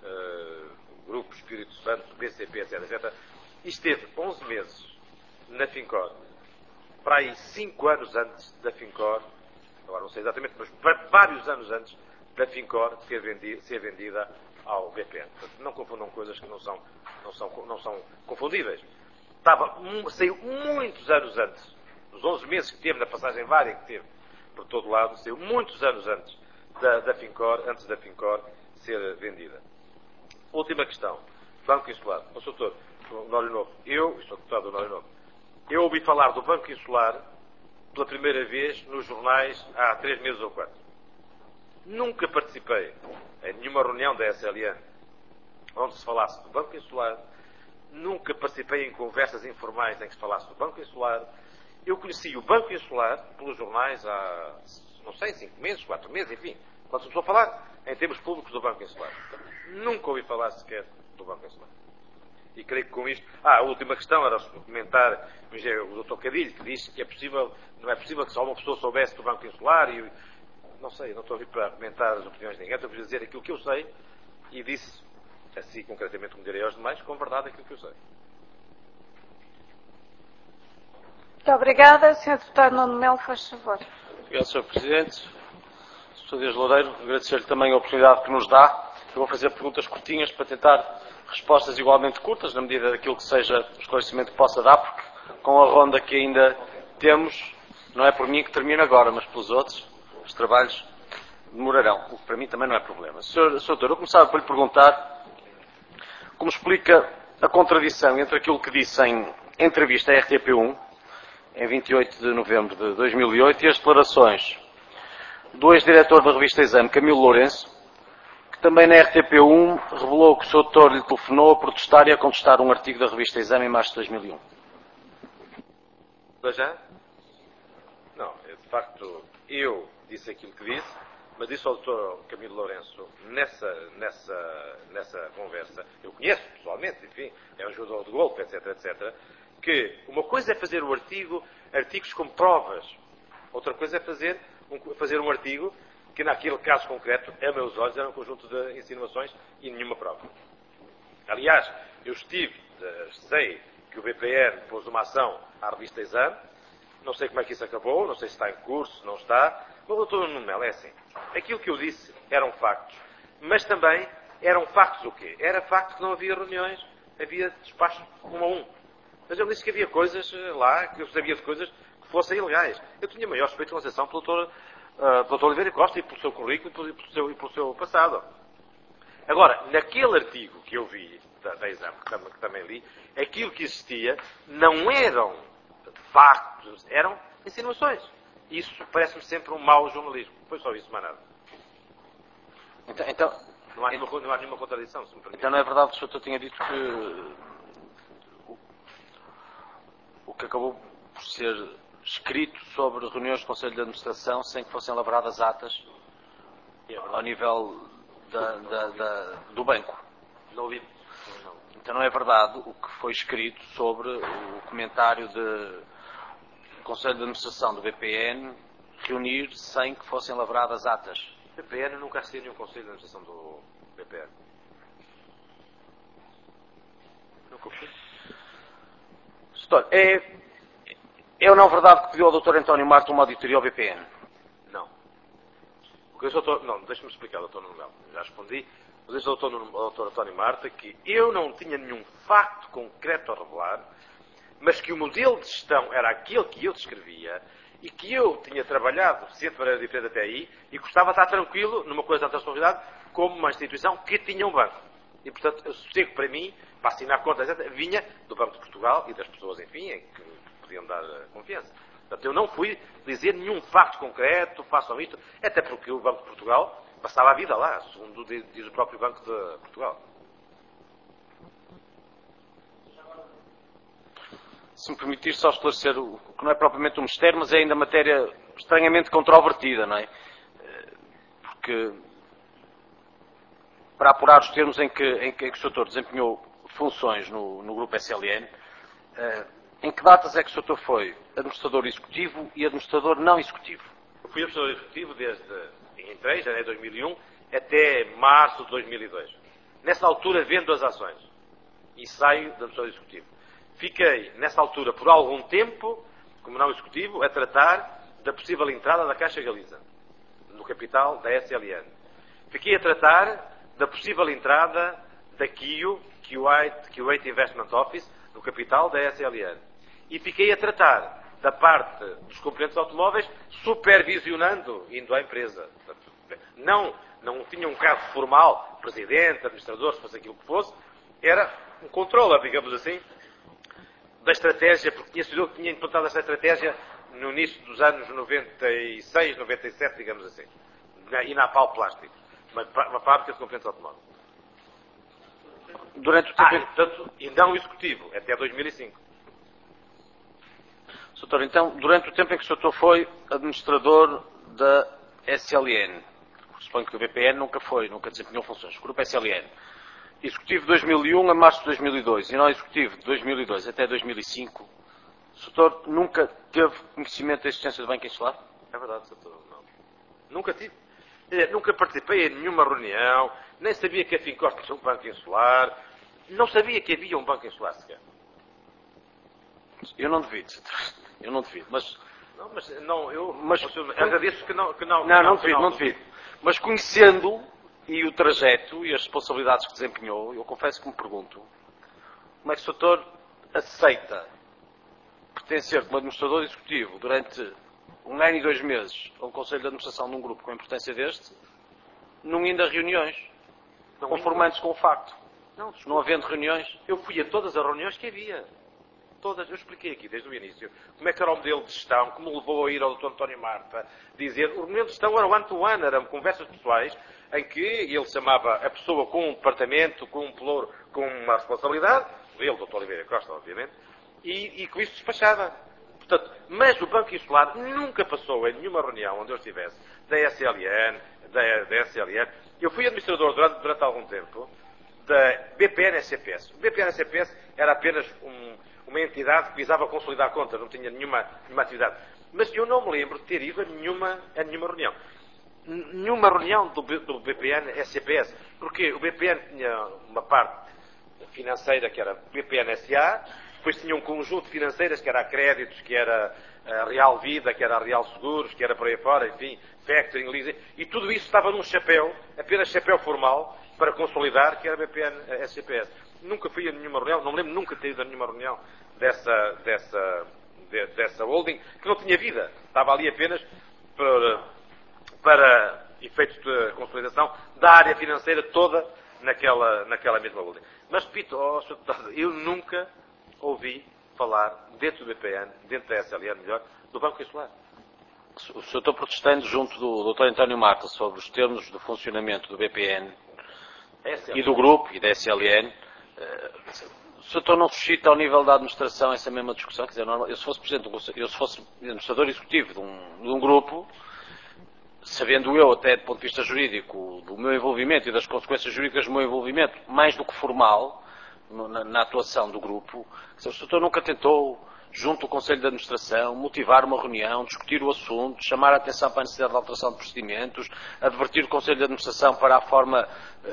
B: Grupo Espírito Santo, BCP, etc. E esteve 11 meses na Fincor, para aí 5 anos antes da Fincor, agora não sei exatamente, mas vários anos antes da Fincor ser vendida ao BPN. Portanto, não confundam coisas que não são confundíveis. Saiu muitos anos antes, nos 11 meses que teve, na passagem vária que teve por todo lado, saiu muitos anos antes antes da Fincor ser vendida. Última questão. Banco Insular. Consultor, Nório Novo. Sou deputado do Nório Novo. Eu ouvi falar do Banco Insular pela primeira vez nos jornais há 3 meses ou 4. Nunca participei em nenhuma reunião da SLN onde se falasse do Banco Insular. Nunca participei em conversas informais em que se falasse do Banco Insular. Eu conheci o Banco Insular pelos jornais há, não sei, 5 meses, 4 meses, enfim. Quando se começou a falar em termos públicos do Banco Insular. Nunca ouvi falar sequer do Banco Insular. E creio que com isto... a última questão era comentar o Dr. Cadilho, que diz que não é possível que só uma pessoa soubesse do Banco Insular e... Não sei, não estou a vir para comentar as opiniões de ninguém, estou a dizer aquilo que eu sei e disse, assim concretamente como direi aos demais, com verdade aquilo que eu sei.
A: Muito obrigada. Sr. Deputado Nuno Melo, faz favor.
D: Obrigado, Sr. Presidente. Sr. Dias Loureiro, agradecer-lhe também a oportunidade que nos dá. Eu vou fazer perguntas curtinhas para tentar respostas igualmente curtas, na medida daquilo que seja o esclarecimento que possa dar, porque com a ronda que ainda temos, não é por mim que termina agora, mas pelos outros, os trabalhos demorarão, o que para mim também não é problema. Sr. Doutor, eu começava por lhe perguntar como explica a contradição entre aquilo que disse em entrevista à RTP1, em 28 de novembro de 2008, e as declarações do ex-diretor da revista Exame, Camilo Lourenço, que também na RTP1 revelou que o Sr. Doutor lhe telefonou a protestar e a contestar um artigo da revista Exame em março de 2001.
B: Mas já? Não, de facto, eu disse aquilo que disse, mas disse ao Dr. Camilo Lourenço, nessa conversa, eu conheço pessoalmente, enfim, é um jogador de golpe, etc, etc, que uma coisa é fazer o artigos com provas, outra coisa é fazer um artigo que naquele caso concreto, a meus olhos, era um conjunto de insinuações e nenhuma prova. Aliás, eu sei que o BPN pôs uma ação à revista Exame, não sei como é que isso acabou, não sei se está em curso, não está, mas o Dr. Nuno Melo é assim. Aquilo que eu disse eram factos, mas também eram factos o quê? Era facto que não havia reuniões, havia despachos 1 a 1. Mas eu disse que havia coisas lá, que eu sabia de coisas que fossem ilegais. Eu tinha maior respeito e consideração pelo Dr. Oliveira Costa e pelo seu currículo e pelo seu passado. Agora, naquele artigo que eu vi, da Exame, que também li, aquilo que existia não eram factos, eram insinuações. Isso parece-me sempre um mau jornalismo. Foi só isso, mais nada.
D: Então,
B: não há nenhuma contradição, se me permite.
D: Então não é verdade que o Sr. tinha dito que o que acabou por ser escrito sobre reuniões do Conselho de Administração sem que fossem elaboradas atas ao nível do banco?
B: Não ouvi.
D: Então não é verdade o que foi escrito sobre o comentário do Conselho de Administração do BPN reunir sem que fossem elaboradas atas?
B: O BPN nunca assistiu nenhum Conselho de Administração do BPN. Nunca o fiz.
D: É ou não verdade que pediu ao Dr. António Marta uma auditoria ao BPN?
B: Não. Não, deixa-me explicar, Dr. Nuno Melo. Já respondi. Mas disse ao Dr. António Marta que eu não tinha nenhum facto concreto a revelar, mas que o modelo de gestão era aquele que eu descrevia e que eu tinha trabalhado de maneira diferente até aí e gostava de estar tranquilo numa coisa da responsabilidade como uma instituição que tinha um banco. E, portanto, o sossego para mim, para assinar contas, etc., vinha do Banco de Portugal e das pessoas, enfim, em que podiam dar confiança. Portanto, eu não fui dizer nenhum facto concreto, façam isto, até porque o Banco de Portugal passava a vida lá, segundo diz o próprio Banco de Portugal.
D: Se me permitir só esclarecer o que não é propriamente um mistério, mas é ainda matéria estranhamente controvertida, não é? Porque, para apurar os termos em que o Sr. desempenhou funções no Grupo SLN, em que datas é que o Sr. foi administrador executivo e administrador não executivo?
B: Eu fui administrador executivo entrei em janeiro de 2001 até março de 2002. Nessa altura vendo as ações e saio de administrador executivo. Fiquei, nessa altura, por algum tempo, como não executivo, a tratar da possível entrada da Caixa Galiza no capital da SLN. Fiquei a tratar da possível entrada da Kuwait Investment Office no capital da SLN. E fiquei a tratar da parte dos componentes automóveis, supervisionando, indo à empresa. Não tinha um cargo formal, presidente, administrador, se fosse aquilo que fosse, era um controle, digamos assim, da estratégia, porque tinha sido eu que tinha implantado essa estratégia no início dos anos 96, 97, digamos assim, e na Pau Plástico, uma fábrica de componentes automóveis.
D: Durante o tempo...
B: portanto, e não executivo, até 2005.
D: Doutor, então, durante o tempo em que o Sr. foi administrador da SLN, suponho que o BPN nunca desempenhou funções, o Grupo SLN, executivo de 2001 a março de 2002 e não executivo de 2002 até 2005, o Sr. nunca teve conhecimento da existência do Banco Insular?
B: É verdade, Sr. Não. Nunca tive. Nunca participei em nenhuma reunião, nem sabia que a Fincosta tinha um Banco Insular, não sabia que havia um Banco Insular sequer.
D: Eu não devido, mas...
B: Eu agradeço que não...
D: Não devido. Mas conhecendo e o trajeto e as responsabilidades que desempenhou, eu confesso que me pergunto como é que o Sr. aceita pertencer como administrador executivo durante 1 ano e 2 meses a um Conselho de Administração de um grupo com a importância deste, não indo a reuniões, conformantes com o facto. Não havendo reuniões.
B: Eu fui a todas as reuniões que havia. Todas. Eu expliquei aqui desde o início como é que era o modelo de gestão, que me levou a ir ao Dr. António Marta, dizer, o modelo de gestão era one-to-one, eram conversas pessoais, em que ele chamava a pessoa com um departamento, com um pelouro, com uma responsabilidade, ele, Dr. Oliveira Costa, obviamente, e com isso despachava. Portanto, mas o Banco Insular nunca passou em nenhuma reunião onde eu estivesse, da SLN, da SLN. Eu fui administrador durante algum tempo da BPN-SCPS. O BPN-SCPS era apenas uma entidade que visava consolidar contas, não tinha nenhuma atividade. Mas eu não me lembro de ter ido a nenhuma reunião. Nenhuma reunião do BPN-SCPS. Porque o BPN tinha uma parte financeira que era BPN-SA, depois tinha um conjunto de financeiras que era a Créditos, que era a Real Vida, que era a Real Seguros, que era por aí fora, enfim, Factoring, Leasing, e tudo isso estava num chapéu, apenas chapéu formal, para consolidar, que era a BPN-SCPS. Nunca fui a nenhuma reunião, não me lembro nunca de ter ido a nenhuma reunião dessa holding, que não tinha vida. Estava ali apenas para efeitos de consolidação da área financeira toda naquela mesma holding. Mas, repito, eu nunca ouvi falar, dentro do BPN, dentro da SLN, melhor, do Banco Insular.
D: O Sr. protestando junto do Dr. António Marta sobre os termos de funcionamento do BPN e do grupo e da SLN, o Sr. não suscita ao nível da administração essa mesma discussão? Quer dizer, eu se fosse presidente, eu se fosse administrador executivo de um grupo, sabendo eu até do ponto de vista jurídico do meu envolvimento e das consequências jurídicas do meu envolvimento, mais do que formal, na atuação do grupo, o Sr. nunca tentou, junto ao Conselho de Administração, motivar uma reunião, discutir o assunto, chamar a atenção para a necessidade de alteração de procedimentos, advertir o Conselho de Administração para a forma,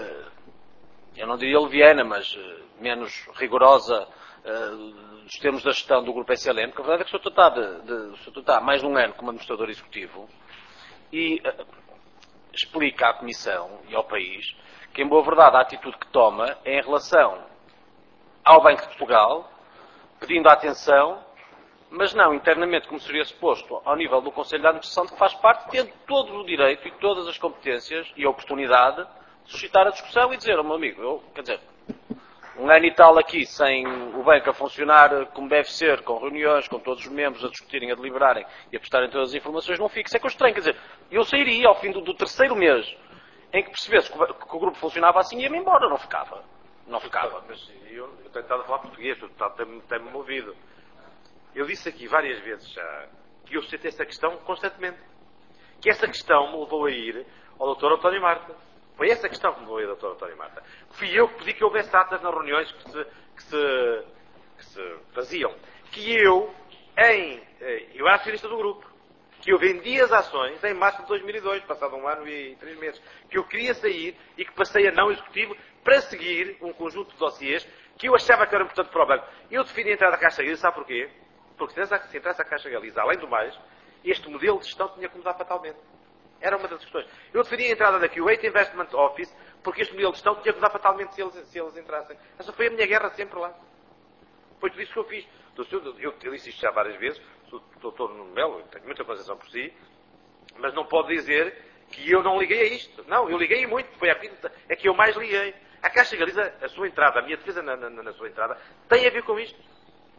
D: eu não diria leviana, mas menos rigorosa dos termos da gestão do Grupo SLM, porque a verdade é que o Sr. está há mais de 1 ano como administrador executivo e explica à Comissão e ao país que, em boa verdade, a atitude que toma é em relação ao Banco de Portugal, pedindo atenção, mas não internamente, como seria suposto, ao nível do Conselho de Administração, de que faz parte, tendo todo o direito e todas as competências e a oportunidade de suscitar a discussão e dizer ao meu amigo, quer dizer, 1 ano e tal aqui sem o banco a funcionar como deve ser, com reuniões, com todos os membros a discutirem, a deliberarem e a prestarem todas as informações, não fica. Isso é que eu estranho. Quer dizer, eu sairia ao fim do 3º mês em que percebesse que o grupo funcionava assim e ia-me embora. Não ficava.
B: Mas eu tenho estado a falar português, tem-me movido. Eu disse aqui várias vezes já que eu citei esta questão constantemente. Que essa questão me levou a ir ao Dr. António Marta. Foi essa questão que me levou a ir ao Dr. António Marta. Fui eu que pedi que houvesse atas nas reuniões que se faziam. Que eu era acionista do grupo. Que eu vendi as ações em março de 2002, passado 1 ano e 3 meses. Que eu queria sair e que passei a não executivo para seguir um conjunto de dossiês que eu achava que era importante para o banco. Eu defini a entrada da Caixa Galiza, sabe porquê? Porque se entrasse a Caixa Galiza, além do mais, este modelo de gestão tinha que mudar fatalmente. Era uma das questões. Eu defini a entrada da Kuwait Investment Office porque este modelo de gestão tinha que mudar fatalmente se eles entrassem. Essa foi a minha guerra sempre lá. Foi tudo isso que eu fiz. Eu disse isto já várias vezes. o Dr. Nuno Melo, tenho muita consideração por si, mas não pode dizer que eu não liguei a isto. Não, eu liguei muito, foi a que eu mais liguei. A Caixa Galiza, a sua entrada, a minha defesa na sua entrada, tem a ver com isto.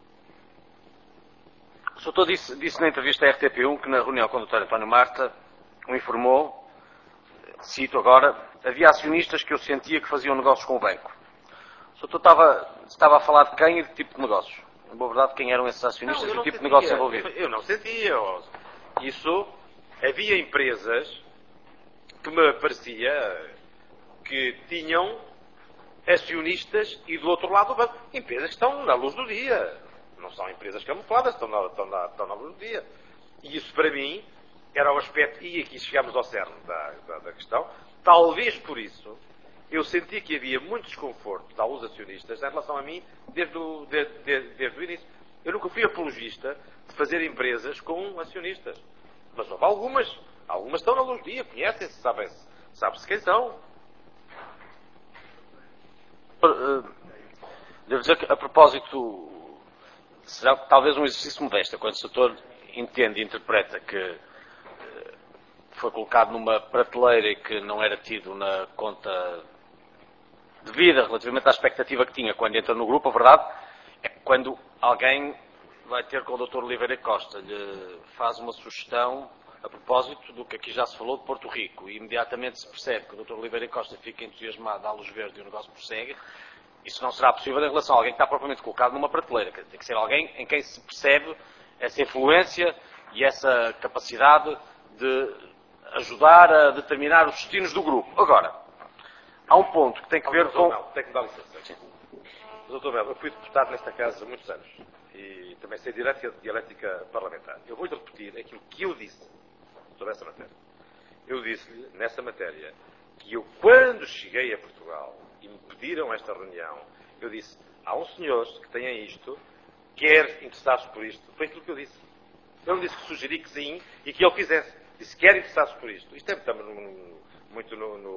D: O Sr. disse na entrevista à RTP1 que na reunião com o Dr. António Marta o informou, cito agora, havia acionistas que eu sentia que faziam negócios com o banco. O Sr. estava a falar de quem e de que tipo de negócios? Na boa verdade, quem eram esses acionistas e o tipo de negócio envolvido?
B: Eu não sentia. Isso, havia empresas que me parecia que tinham acionistas e do outro lado do banco. Empresas que estão na luz do dia. Não são empresas camufladas, estão na luz do dia. E isso, para mim, era o aspecto, e aqui chegamos ao cerne da questão, talvez por isso, eu senti que havia muito desconforto de alguns acionistas em relação a mim desde o início. Eu nunca fui apologista de fazer empresas com acionistas. Mas houve algumas estão na luz do dia, conhecem-se, sabe-se quem são.
D: Devo dizer que, a propósito, será talvez um exercício modesto, quando o setor entende e interpreta que foi colocado numa prateleira e que não era tido na conta devida relativamente à expectativa que tinha quando entra no grupo, a verdade é que quando alguém vai ter com o Dr. Oliveira Costa, lhe faz uma sugestão a propósito do que aqui já se falou de Porto Rico, e imediatamente se percebe que o Dr. Oliveira Costa fica entusiasmado, dá luz verde e o negócio prossegue, isso não será possível em relação a alguém que está propriamente colocado numa prateleira. Tem que ser alguém em quem se percebe essa influência e essa capacidade de ajudar a determinar os destinos do grupo. Agora, há um ponto que tem que ver com...
B: Tem que me dar licença. Doutor Melo, eu fui deputado nesta casa há muitos anos e também sei dialética parlamentar. Eu vou-lhe repetir aquilo que eu disse sobre essa matéria. Eu disse-lhe, nessa matéria, que eu, quando cheguei a Portugal e me pediram esta reunião, eu disse, há uns senhores que têm isto, quer interessados por isto. Foi aquilo que eu disse. Eu não disse que sugeri que sim e que ele fizesse. Disse, quer interessados por isto. Isto estamos muito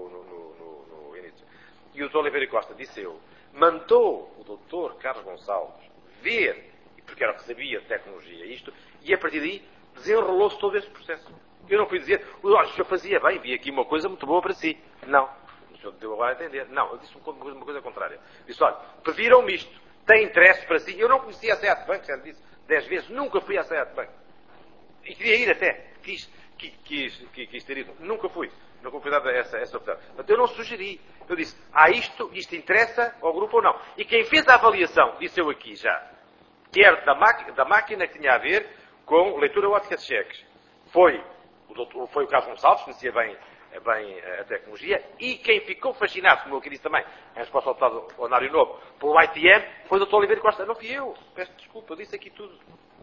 B: no início. E o Dr. Oliveira Costa, disse eu, mandou o Dr. Carlos Gonçalves ver, porque era o que sabia de tecnologia, isto, e a partir daí desenrolou-se todo esse processo. Eu não fui dizer, olha, o senhor fazia bem, vi aqui uma coisa muito boa para si. Não. O senhor deu agora a entender. Não, eu disse uma coisa contrária. Disse, olha, pediram-me isto, tem interesse para si. Eu não conhecia a SEAT Bank, já lhe disse 10 vezes, nunca fui à SEAT Bank. E queria ir até, quis ter ido. Nunca fui. Não fui dada essa oportunidade. Portanto, eu não sugeri. Eu disse, isto interessa ao grupo ou não. E quem fez a avaliação, disse eu aqui já, quer da máquina que tinha a ver com leitura ótica de cheques, foi o Carlos Gonçalves, conhecia bem a tecnologia, e quem ficou fascinado, como eu aqui disse também, em resposta ao deputado Honário Novo, pelo ITM, foi o Dr. Oliveira Costa. Não fui eu. Peço desculpa, eu disse aqui tudo.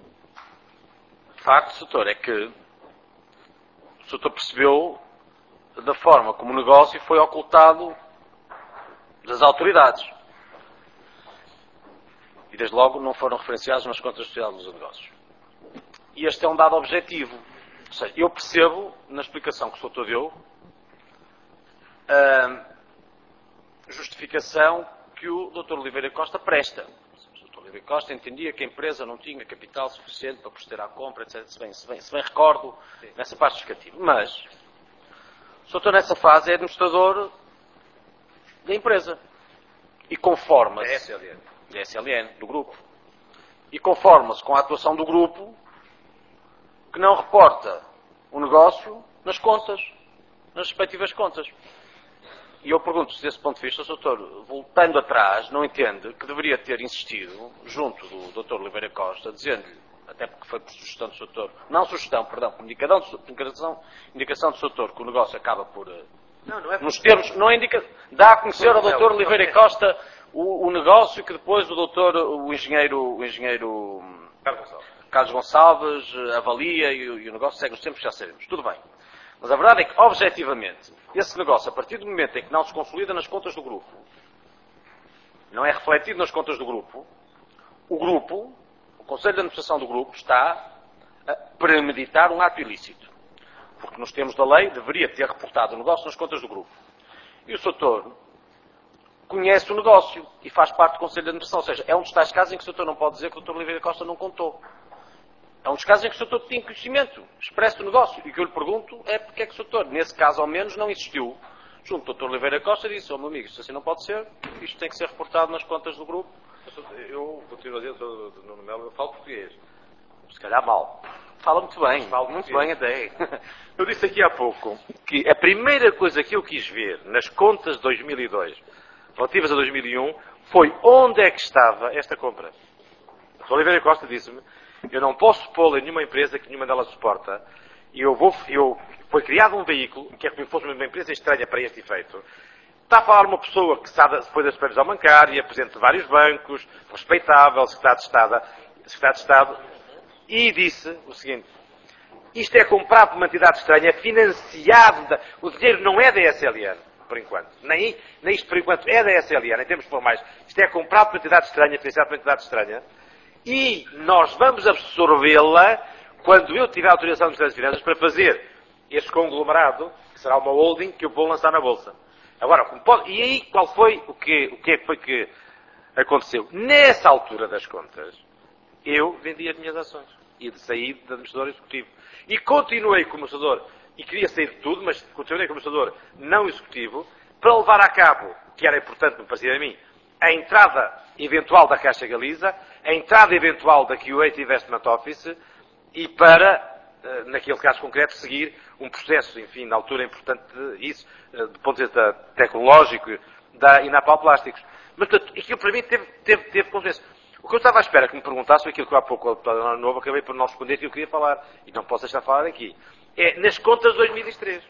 D: De facto, Soutor, é que o Soutor percebeu da forma como o negócio foi ocultado das autoridades. E, desde logo, não foram referenciados nas contas sociais dos negócios. E este é um dado objetivo. Ou seja, eu percebo, na explicação que o Soutor deu, a justificação que o Dr. Oliveira Costa presta. O Dr. Oliveira Costa entendia que a empresa não tinha capital suficiente para proceder à compra, etc. Se bem recordo, nessa parte justificativa. Mas, o Soutor, nessa fase, é administrador da empresa. E conforma-se... Da SLN, do grupo. E conforma-se com a atuação do grupo, que não reporta o negócio nas contas, nas respectivas contas. E eu pergunto-se, desse ponto de vista, o Soutor, voltando atrás, não entende que deveria ter insistido, junto do Dr. Oliveira Costa, dizendo-lhe, até porque foi por sugestão do Soutor, não sugestão, perdão, por indicação do Soutor, que o negócio acaba por...
B: Não é
D: nos termos, não indica, dá a conhecer ao Dr. Oliveira Costa o negócio que depois o engenheiro Carlos Gonçalves avalia e o negócio segue os tempos que já sabemos. Tudo bem. Mas a verdade é que, objetivamente, esse negócio, a partir do momento em que não se consolida nas contas do grupo, não é refletido nas contas do grupo, o Conselho de Administração do grupo está a premeditar um ato ilícito. Porque nos termos da lei deveria ter reportado o negócio nas contas do grupo. E o Soutor conhece o negócio e faz parte do Conselho de Administração. Ou seja, é um dos tais casos em que o Soutor não pode dizer que o Dr. Oliveira Costa não contou. É um dos casos em que o Sr. tinha conhecimento expresso do negócio. E o que eu lhe pergunto é porque é que o Sr. nesse caso ao menos, não insistiu junto ao Dr. Oliveira Costa e disse, meu amigo, isto assim não pode ser, isto tem que ser reportado nas contas do grupo.
B: Eu continuo a dizer, Dr. Nuno Melo, eu falo português. Se calhar mal.
D: Fala muito bem,
B: Muito bem até. Eu disse aqui há pouco que a primeira coisa que eu quis ver nas contas de 2002, relativas a 2001, foi onde é que estava esta compra. O Dr. Oliveira Costa disse-me, eu não posso pô-la em nenhuma empresa que nenhuma delas suporta, e foi criado um veículo, que é como se fosse uma empresa estranha para este efeito. Está a falar uma pessoa que foi da supervisão bancária, presidente de vários bancos, respeitável, secretário de Estado, e disse o seguinte, isto é comprado por uma entidade estranha, financiado, o dinheiro não é da SLN, por enquanto. Nem isto, por enquanto, é da SLN, em termos formais. Isto é comprado por uma entidade estranha, financiado por uma entidade estranha, e nós vamos absorvê-la quando eu tiver a autorização do Ministério das Finanças para fazer este conglomerado, que será uma holding, que eu vou lançar na Bolsa. Agora, e aí qual foi o que foi que aconteceu? Nessa altura das contas, eu vendi as minhas ações e saí de administrador executivo. E continuei como administrador, e queria sair de tudo, mas continuei como administrador não executivo, para levar a cabo, que era importante, me parecia a mim, a entrada eventual da Caixa Galiza, a entrada eventual da Kuwait Investment Office, e para, naquele caso concreto, seguir um processo, enfim, na altura importante isso, do ponto de vista tecnológico da Inapal Plásticos. Mas, portanto, aquilo para mim teve consequência. O que eu estava à espera que me perguntasse, aquilo que eu há pouco, no ano novo, acabei por não responder aquilo que eu queria falar, e não posso deixar de falar aqui, é nas contas de 2003.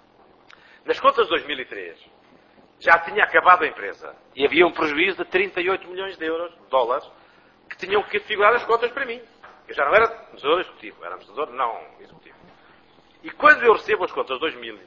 B: Nas contas de 2003, já tinha acabado a empresa, e havia um prejuízo de 38 milhões de dólares, que tinham que figurar as contas para mim. Eu já não era administrador executivo, era administrador não executivo. E quando eu recebo as contas de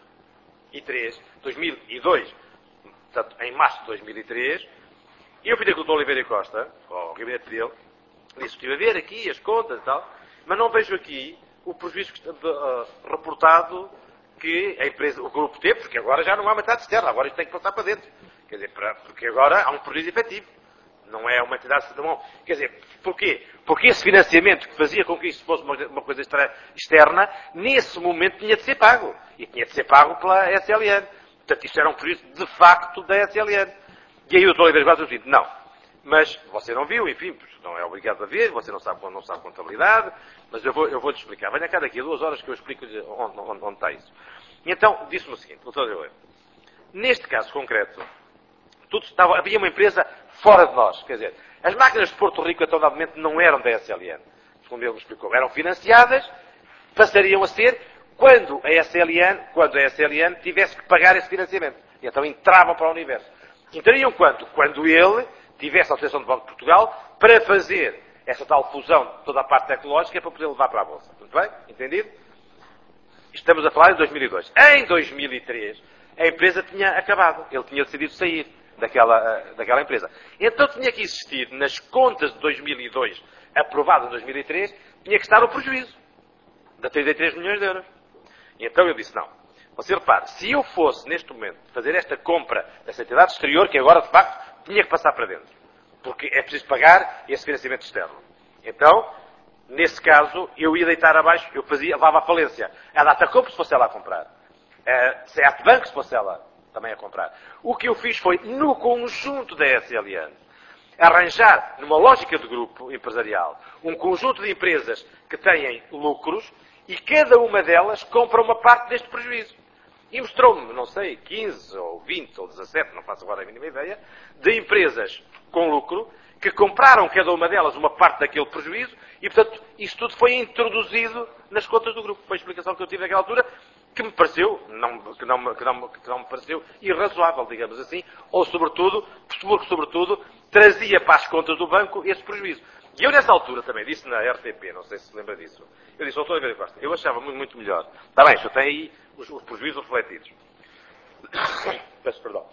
B: 2002, portanto, em março de 2003, eu fui ter com o Dr. Oliveira Costa, ao gabinete dele, disse, estive a ver aqui as contas e tal, mas não vejo aqui o prejuízo reportado que a empresa, o grupo teve, porque agora já não há uma entidade externa, agora isto tem que passar para dentro. Quer dizer, porque agora há um prejuízo efetivo. Não é uma entidade externa. Quer dizer, porquê? Porque esse financiamento que fazia com que isso fosse uma coisa externa, nesse momento tinha de ser pago. E tinha de ser pago pela SLN. Portanto, isto era um prejuízo de facto da SLN. E aí o Dr. Oliveira Costa disse, não, mas você não viu, enfim, não é obrigado a ver, você não sabe contabilidade, mas eu vou-lhe explicar. Venha cá daqui a 2 horas que eu explico-lhe onde está isso. E então, disse-me o seguinte, Dr. Oliveira, neste caso concreto, havia uma empresa fora de nós, quer dizer, as máquinas de Porto Rico, então, normalmente, não eram da SLN, como ele me explicou, eram financiadas, passariam a ser quando a SLN tivesse que pagar esse financiamento. E então entravam para o universo. Entrariam quando? Quando ele tivesse a autorização do Banco de Portugal para fazer essa tal fusão de toda a parte tecnológica para poder levar para a Bolsa. Muito bem? Entendido? Estamos a falar em 2002. Em 2003, a empresa tinha acabado. Ele tinha decidido sair daquela empresa. Então tinha que existir, nas contas de 2002, aprovadas em 2003, tinha que estar o prejuízo de 33 milhões de euros. E então eu disse, não. Você repare, se eu fosse, neste momento, fazer esta compra dessa entidade exterior, que agora, de facto, tinha que passar para dentro. Porque é preciso pagar esse financiamento externo. Então, nesse caso, eu ia deitar abaixo, levava à falência. A Datacom, se fosse ela a comprar. A Seat Bank, se fosse ela também a comprar. O que eu fiz foi, no conjunto da SLN, arranjar, numa lógica de grupo empresarial, um conjunto de empresas que têm lucros e cada uma delas compra uma parte deste prejuízo. E mostrou-me, não sei, 15 ou 20 ou 17, não faço agora a mínima ideia, de empresas com lucro que compraram cada uma delas uma parte daquele prejuízo e, portanto, isso tudo foi introduzido nas contas do grupo. Foi a explicação que eu tive naquela altura, que me pareceu, que não me pareceu irrazoável, digamos assim, ou sobretudo, trazia para as contas do banco esse prejuízo. E eu nessa altura também disse na RTP, não sei se se lembra disso, eu disse ao Dr. Oliveira Costa, eu achava muito melhor, está bem, já tem aí os prejuízos refletidos. Peço perdão.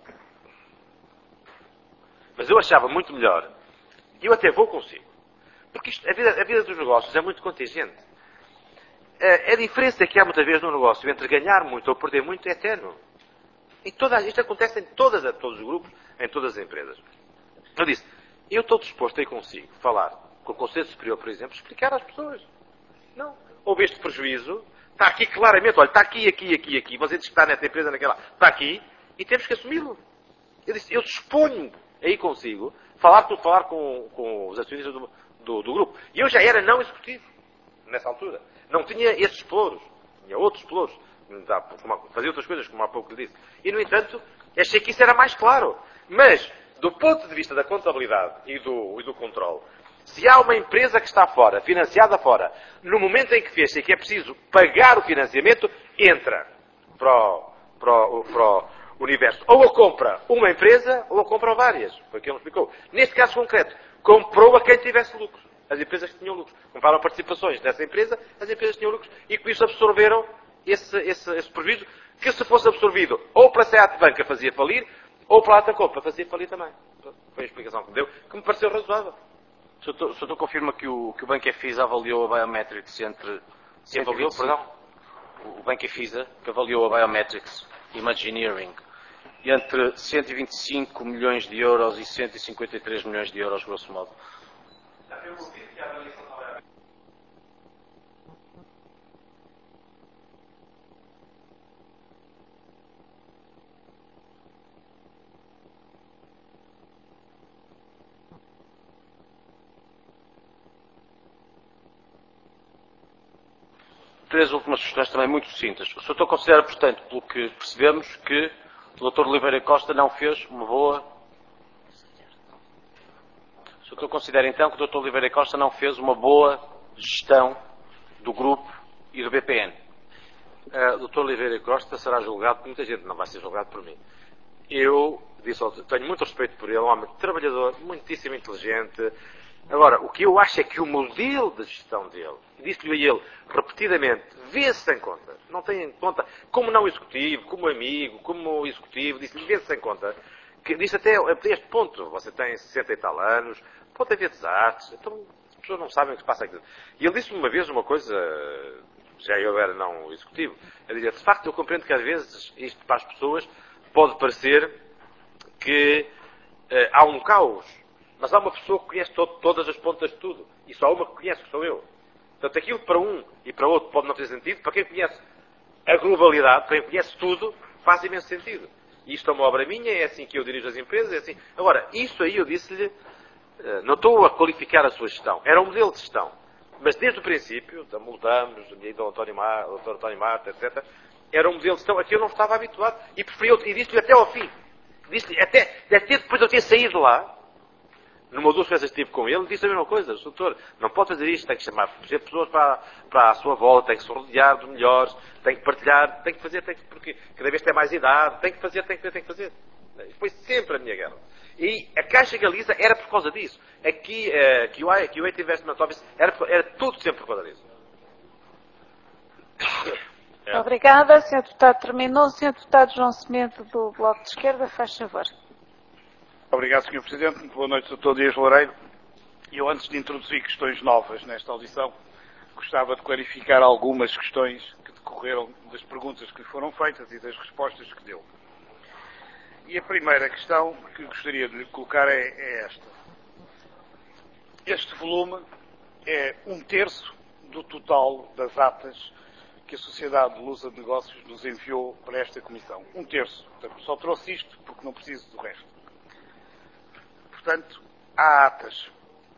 B: Mas eu achava muito melhor, e eu até vou consigo, porque a vida dos negócios é muito contingente. A diferença que há muitas vezes no negócio entre ganhar muito ou perder muito é ténue. Isto acontece em todos os grupos, em todas as empresas. Eu disse, eu estou disposto a ir consigo falar com o Conselho Superior, por exemplo, explicar às pessoas. Não. Houve este prejuízo. Está aqui claramente, olha, está aqui, aqui. Você diz que está nessa empresa, naquela. Está aqui. E temos que assumi-lo. Eu disse, eu disponho aí consigo, falar com os acionistas do grupo. E eu já era não executivo, nessa altura. Não tinha esses pluros. Tinha outros pluros. Fazia outras coisas, como há pouco lhe disse. E, no entanto, achei que isso era mais claro. Mas, do ponto de vista da contabilidade e do controle, se há uma empresa que está fora, financiada fora, no momento em que fez e que é preciso pagar o financiamento, entra para o universo. Ou a compra uma empresa, ou a compra várias. Foi o que ele explicou. Neste caso concreto, comprou a quem tivesse lucros. As empresas que tinham lucros. Compraram participações dessa empresa, as empresas que tinham lucros. E com isso absorveram esse prejuízo, que se fosse absorvido ou pela SEAT Banca fazia falir, ou pela Ata Compra fazia falir também. Foi a explicação que me deu, que me pareceu razoável.
D: O senhor confirma que o Banco Efisa avaliou a Biometrics entre...
B: Se avaliou, perdão?
D: O Banco Efisa, que avaliou a Biometrics Imagineering entre 125 milhões de euros e 153 milhões de euros, grosso modo. Três últimas questões também muito sucintas. O senhor considera, portanto, pelo que percebemos, que o Dr. Oliveira Costa não fez uma boa... O senhor considera, então, que o Dr. Oliveira Costa não fez uma boa gestão do grupo e do BPN?
B: O Dr. Oliveira Costa será julgado por muita gente, não vai ser julgado por mim. Eu tenho muito respeito por ele, um homem trabalhador, muitíssimo inteligente. Agora, o que eu acho é que o modelo de gestão dele, disse-lhe a ele repetidamente, vê-se em conta, não tem em conta, como não executivo, como amigo, como executivo, disse-lhe, vê-se em conta, que disse até este ponto, você tem 60 e tal anos, pode haver desastres, então as pessoas não sabem o que se passa aqui. E ele disse-me uma vez uma coisa, já eu era não executivo, ele dizia, de facto eu compreendo que às vezes isto para as pessoas pode parecer que há um caos, mas há uma pessoa que conhece todas as pontas de tudo. E só há uma que conhece, que sou eu. Portanto, aquilo para um e para outro pode não fazer sentido. Para quem conhece a globalidade, para quem conhece tudo, faz imenso sentido. E isto é uma obra minha, é assim que eu dirijo as empresas, é assim. Agora, isso aí eu disse-lhe, não estou a qualificar a sua gestão. Era um modelo de gestão. Mas desde o princípio, da Multamos, do Dr. António Marta, etc., era um modelo de gestão a que eu não estava habituado. E disse-lhe até ao fim. Disse-lhe, até depois de eu ter saído lá, numa ou duas vezes estive com ele, disse a mesma coisa, doutor, não pode fazer isto, tem que chamar pessoas para a sua volta, tem que se rodear dos melhores, tem que partilhar, tem que fazer, porque cada vez tem mais idade, tem que fazer. Foi sempre a minha guerra. E a Caixa Galiza era por causa disso. Aqui, que o Eight Investment Office era tudo sempre por causa disso.
A: Obrigada. Sr. Deputado terminou. Sr. Deputado João Semedo, do Bloco de Esquerda, faz favor.
E: Obrigado, Sr. Presidente. Muito boa noite, Dr. Dias Loureiro. Eu, antes de introduzir questões novas nesta audição, gostava de clarificar algumas questões que decorreram das perguntas que lhe foram feitas e das respostas que deu. E a primeira questão que gostaria de lhe colocar é esta. Este volume é 1/3 do total das atas que a Sociedade de Lusa de Negócios nos enviou para esta Comissão. 1/3. Portanto, só trouxe isto porque não preciso do resto. Portanto, há atas.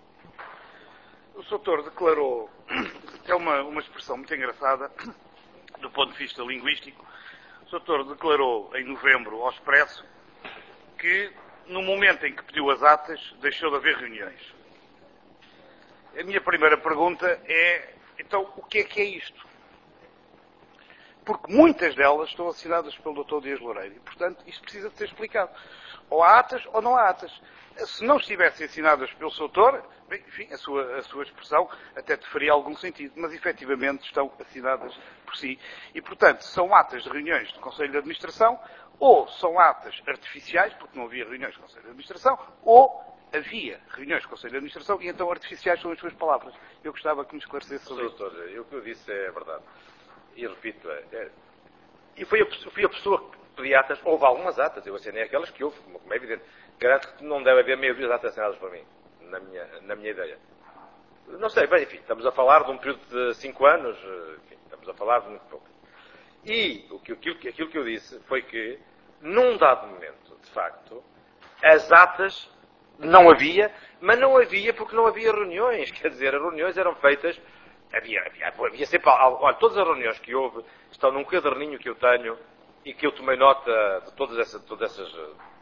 E: O Sr. declarou, é uma expressão muito engraçada, do ponto de vista linguístico, o Sr. declarou em novembro ao Expresso que, no momento em que pediu as atas, deixou de haver reuniões. A minha primeira pergunta é, então, o que é isto? Porque muitas delas estão assinadas pelo Dr. Dias Loureiro e, portanto, isto precisa de ser explicado. Ou há atas ou não há atas. Se não estivessem assinadas pelo Sr. Doutor, bem, enfim, a sua expressão até te faria algum sentido, mas efetivamente estão assinadas por si. E, portanto, são atas de reuniões do Conselho de Administração, ou são atas artificiais, porque não havia reuniões do Conselho de Administração, ou havia reuniões do Conselho de Administração e então artificiais são as suas palavras. Eu gostava que me esclarecesse sobre isso.
B: Doutor, o que eu disse é verdade. E repito, e fui a pessoa que pedi atas, houve algumas atas, eu assinei aquelas que houve, como é evidente. Garanto que não deve haver meia dúzia de atas assinadas por mim, na minha ideia. Não sei, bem, enfim, estamos a falar de um período de 5 anos, enfim, estamos a falar de muito pouco. E aquilo que eu disse foi que, num dado momento, de facto, as atas não havia, mas não havia porque não havia reuniões. Quer dizer, as reuniões eram feitas, havia sempre, olha, todas as reuniões que houve estão num caderninho que eu tenho e que eu tomei nota de todas essas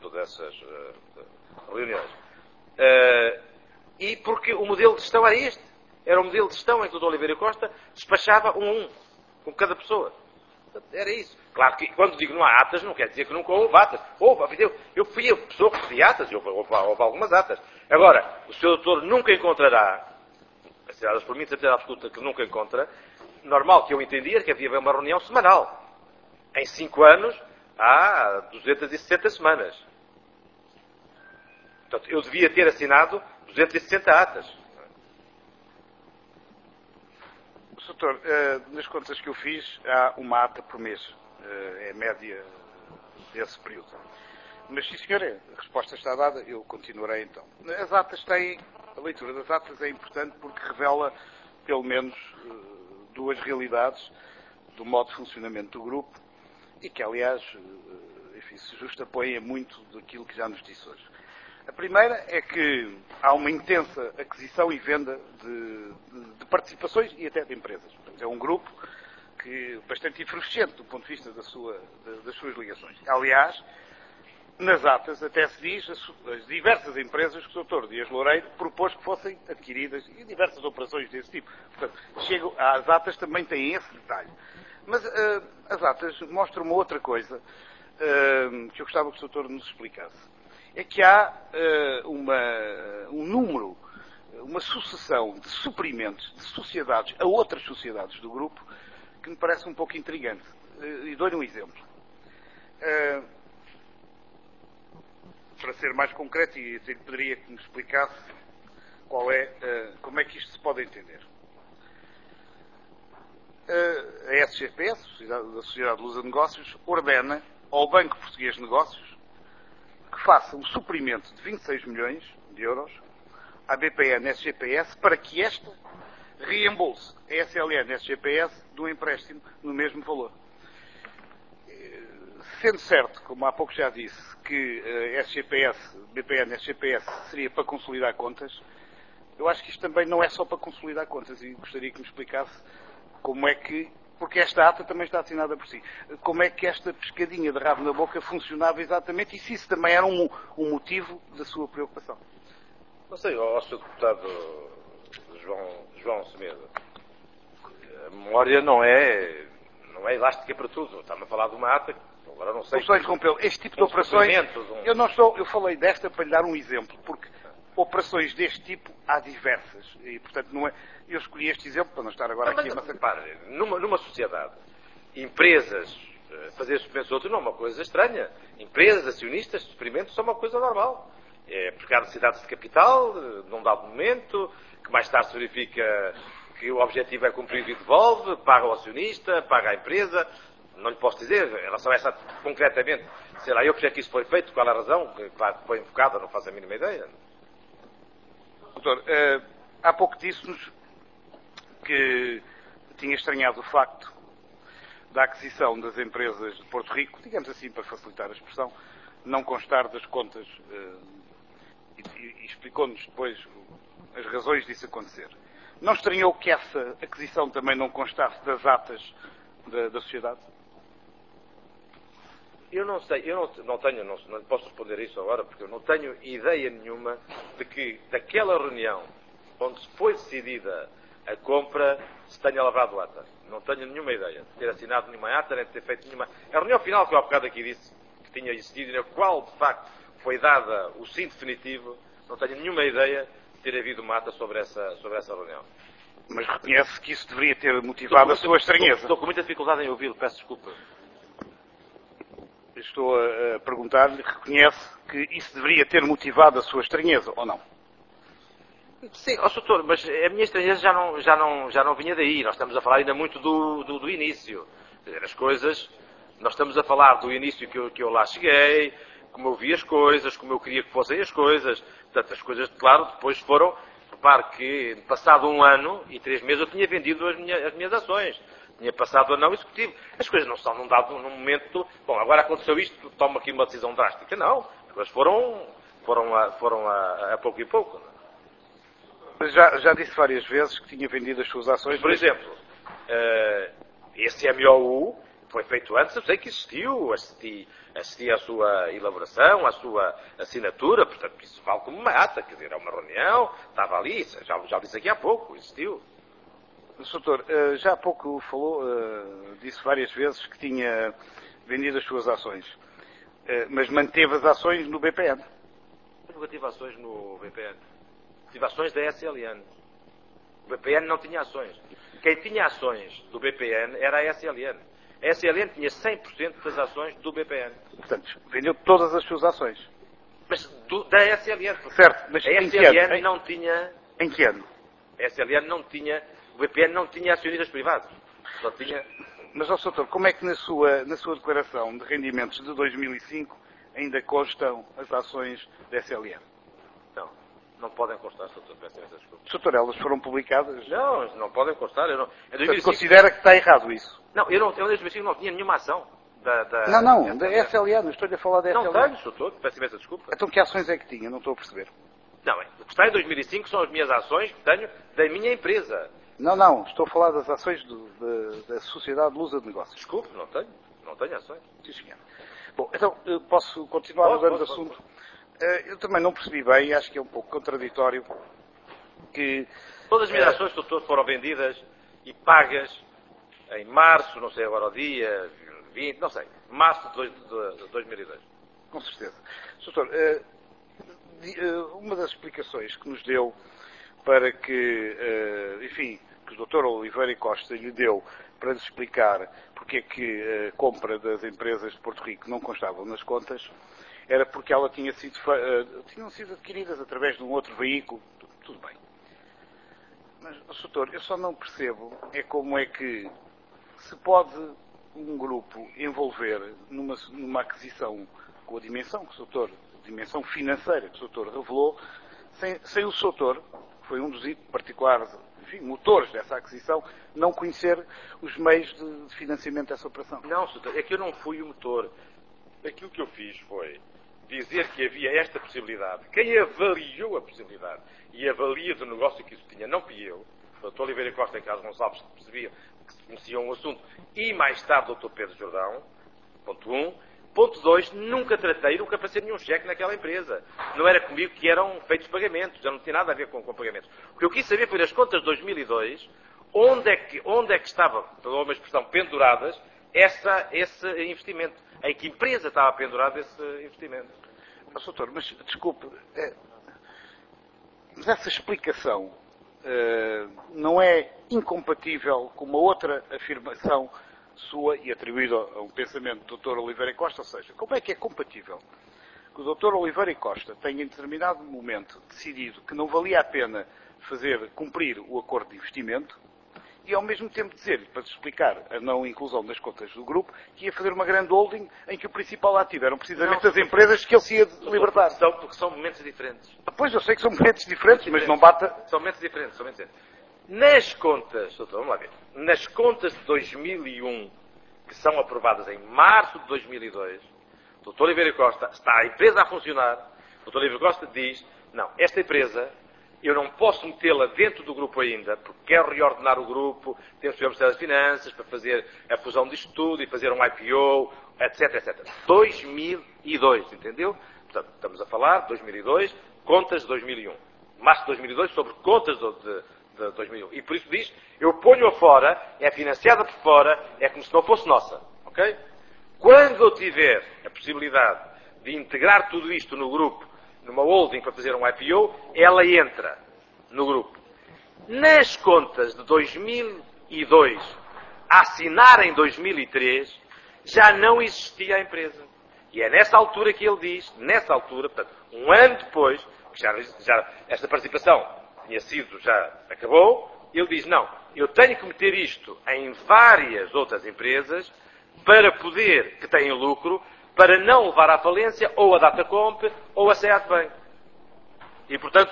B: reuniões. E porque o modelo de gestão era este. Era o modelo de gestão em que o Dr. Oliveira Costa despachava um a um, com cada pessoa. Era isso. Claro que quando digo não há atas, não quer dizer que nunca houve atas. Eu fui a pessoa que pedi atas, houve algumas atas. Agora, o Sr. Doutor nunca encontrará, assinadas por mim, de certeza absoluta que nunca encontra, normal que eu entendia que havia uma reunião semanal. Em 5 anos, há 260 semanas. Portanto, eu devia ter assinado 260 atas.
E: Doutor, nas contas que eu fiz, há uma ata por mês. É a média desse período. Mas, sim, senhor, a resposta está dada, eu continuarei então. As atas têm, a leitura das atas é importante porque revela, pelo menos, duas realidades do modo de funcionamento do grupo e que, aliás, enfim, se justapõem muito daquilo que já nos disse hoje. A primeira é que há uma intensa aquisição e venda de participações e até de empresas. É um grupo que bastante efervescente do ponto de vista das suas ligações. Aliás, nas atas até se diz as diversas empresas que o Dr. Dias Loureiro propôs que fossem adquiridas e diversas operações desse tipo. Portanto, as atas também têm esse detalhe. Mas as atas mostram uma outra coisa que eu gostava que o Dr. nos explicasse. É que há um número, uma sucessão de suprimentos de sociedades a outras sociedades do grupo que me parece um pouco intrigante. E dou-lhe um exemplo. Para ser mais concreto, e pediria que me explicasse como é que isto se pode entender. A SGPS, a Sociedade de Lusa de Negócios, ordena ao Banco Português de Negócios que faça um suprimento de 26 milhões de euros à BPN SGPS para que esta reembolse a SLN SGPS do empréstimo no mesmo valor. Sendo certo, como há pouco já disse, que BPN SGPS seria para consolidar contas, eu acho que isto também não é só para consolidar contas e gostaria que me explicasse como é que, porque esta ata também está assinada por si, como é que esta pescadinha de rabo na boca funcionava exatamente e se isso também era um motivo da sua preocupação.
B: Não sei, ao Sr. Deputado João Semedo, a memória não é elástica para tudo. Está-me a falar de uma ata que agora não sei.
E: Estou a interrompê-lo. Este tipo de operações, eu falei desta para lhe dar um exemplo, porque operações deste tipo há diversas e, portanto, não é. Eu escolhi este exemplo para não estar agora aqui a massacrar.
B: Numa sociedade, empresas fazer suplementos outros não é uma coisa estranha. Empresas, acionistas, experimentos são uma coisa normal. É porque há necessidades de capital, num dado momento, que mais tarde se verifica que o objetivo é cumprido e devolve, paga o acionista, paga a empresa. Não lhe posso dizer, em relação a essa concretamente, sei lá, eu porque é que isso foi feito, qual a razão, claro que foi invocada, não faço a mínima ideia.
E: Doutor, há pouco disse-nos que tinha estranhado o facto da aquisição das empresas de Porto Rico, digamos assim, para facilitar a expressão, não constar das contas e explicou-nos depois as razões disso acontecer. Não estranhou que essa aquisição também não constasse das atas da sociedade?
B: Eu não sei, não posso responder isso agora, porque eu não tenho ideia nenhuma de que daquela reunião onde foi decidida a compra se tenha lavrado ata. Não tenho nenhuma ideia de ter assinado nenhuma ata, nem de ter feito nenhuma. A reunião final que eu há bocado aqui disse que tinha existido, na qual de facto foi dada o sim definitivo, não tenho nenhuma ideia de ter havido uma ata sobre essa reunião.
E: Mas reconhece que isso deveria ter motivado a sua estranheza.
B: Estou com muita dificuldade em ouvi-lo, peço desculpa.
E: Estou a perguntar-lhe, reconhece que isso deveria ter motivado a sua estranheza, ou não?
B: Sim, doutor, mas a minha estranheza já não vinha daí. Nós estamos a falar ainda muito do início. Quer dizer, as coisas, nós estamos a falar do início que eu lá cheguei, como eu vi as coisas, como eu queria que fossem as coisas. Portanto, as coisas, claro, depois foram, repare que, passado 1 ano e 3 meses, eu tinha vendido as minhas ações. Tinha passado a não executivo. As coisas não são num momento... Bom, agora aconteceu isto, tomo aqui uma decisão drástica. Não. As coisas foram a pouco e pouco.
E: Mas já disse várias vezes que tinha vendido as suas ações.
B: Por exemplo, esse MOU foi feito antes, eu sei que existiu, assisti à sua elaboração, à sua assinatura, portanto, isso vale como uma ata, quer dizer, é uma reunião, estava ali, já disse aqui há pouco, existiu.
E: Doutor, já há pouco falou, disse várias vezes que tinha vendido as suas ações, mas manteve as ações no BPN.
B: Eu nunca tive ações no BPN. Tive ações da SLN. O BPN não tinha ações. Quem tinha ações do BPN era a SLN. A SLN tinha 100% das ações do BPN.
E: Portanto, vendeu todas as suas ações.
B: Mas da SLN.
E: Certo, mas
B: a
E: em que
B: SLN
E: ano?
B: não tinha...
E: Em que ano?
B: A SLN não tinha... O BPN não tinha acionistas privados. Só tinha...
E: Mas, doutor, como é que na sua declaração de rendimentos de 2005 ainda constam as ações da SLN?
B: Não podem constar, doutor. Peço imensa desculpa.
E: Doutor, elas foram publicadas?
B: Não podem constar. Eu não...
E: Portanto, considera que está errado isso?
B: Não, eu em 2005 não tinha nenhuma ação da
E: da SLN. Estou-lhe a falar da SLN.
B: Não tenho, doutor. Peço imensa desculpa.
E: Então que ações é que tinha? Não estou a perceber.
B: Não, o que está em 2005 são as minhas ações que tenho da minha empresa.
E: Não. Estou a falar das ações da Sociedade Lusa de Negócios.
B: Desculpe, não tenho ações.
E: Sim, senhor. Bom, então, posso continuar mudando de assunto? Eu também não percebi bem, acho que é um pouco contraditório, que...
B: Todas as minhas ações, doutor, foram vendidas e pagas em março, não sei agora o dia, 20, não sei, março de 2002.
E: Com certeza. Doutor, uma das explicações que nos deu para que, enfim, que o doutor Oliveira e Costa lhe deu para lhe explicar porque é que a compra das empresas de Porto Rico não constavam nas contas, era porque ela tinham sido adquiridas através de um outro veículo. Tudo bem. Mas, doutor, eu só não percebo como é que se pode um grupo envolver numa aquisição com a dimensão que o doutor, dimensão financeira que o doutor revelou, sem o doutor, que foi um dos particulares, enfim, motores dessa aquisição, não conhecer os meios de financiamento dessa operação.
B: Não, doutor, é que eu não fui o motor. Aquilo que eu fiz foi dizer que havia esta possibilidade. Quem avaliou a possibilidade e avalia do negócio que isso tinha, não fui eu. O Dr. Oliveira Costa e Carlos Gonçalves que conheciam o assunto, e mais tarde o Dr. Pedro Jordão, ponto 1. Ponto 2, nunca passei nenhum cheque naquela empresa. Não era comigo que eram feitos pagamentos, já não tinha nada a ver com pagamentos. O que eu quis saber foi nas contas de 2002, onde é que estava, pela uma expressão, penduradas esse investimento. Em que empresa estava pendurado esse investimento?
E: Mas, doutor, desculpe, mas essa explicação não é incompatível com uma outra afirmação sua e atribuída a um pensamento do Dr. Oliveira e Costa? Ou seja, como é que é compatível que o Dr. Oliveira e Costa tenha em determinado momento decidido que não valia a pena cumprir o acordo de investimento e ao mesmo tempo dizer-lhe, para explicar a não inclusão das contas do grupo, que ia fazer uma grande holding em que o principal ativo eram precisamente as empresas que ele se ia libertar?
B: Porque são momentos diferentes.
E: Pois, eu sei que são momentos diferentes, mas não bata...
B: São momentos diferentes. Nas contas, doutor, vamos lá ver, nas contas de 2001, que são aprovadas em março de 2002, o Dr. Oliveira Costa, está a empresa a funcionar, o Dr. Oliveira Costa diz, não, esta empresa, eu não posso metê-la dentro do grupo ainda, porque quero reordenar o grupo, temos que ver o Ministério das Finanças para fazer a fusão disto tudo e fazer um IPO, etc, etc. 2002, entendeu? Portanto, estamos a falar de 2002, contas de 2001. Março de 2002 sobre contas de 2001. E por isso diz, eu ponho-a fora, é financiada por fora, é como se não fosse nossa. Ok? Quando eu tiver a possibilidade de integrar tudo isto no grupo, numa holding para fazer um IPO, ela entra no grupo. Nas contas de 2002, a assinar em 2003, já não existia a empresa. E é nessa altura que ele diz, portanto, um ano depois, que já esta participação já acabou, ele diz, não, eu tenho que meter isto em várias outras empresas para poder, que tenham lucro, para não levar à falência ou a Datacomp ou a SEAT Bank. E, portanto,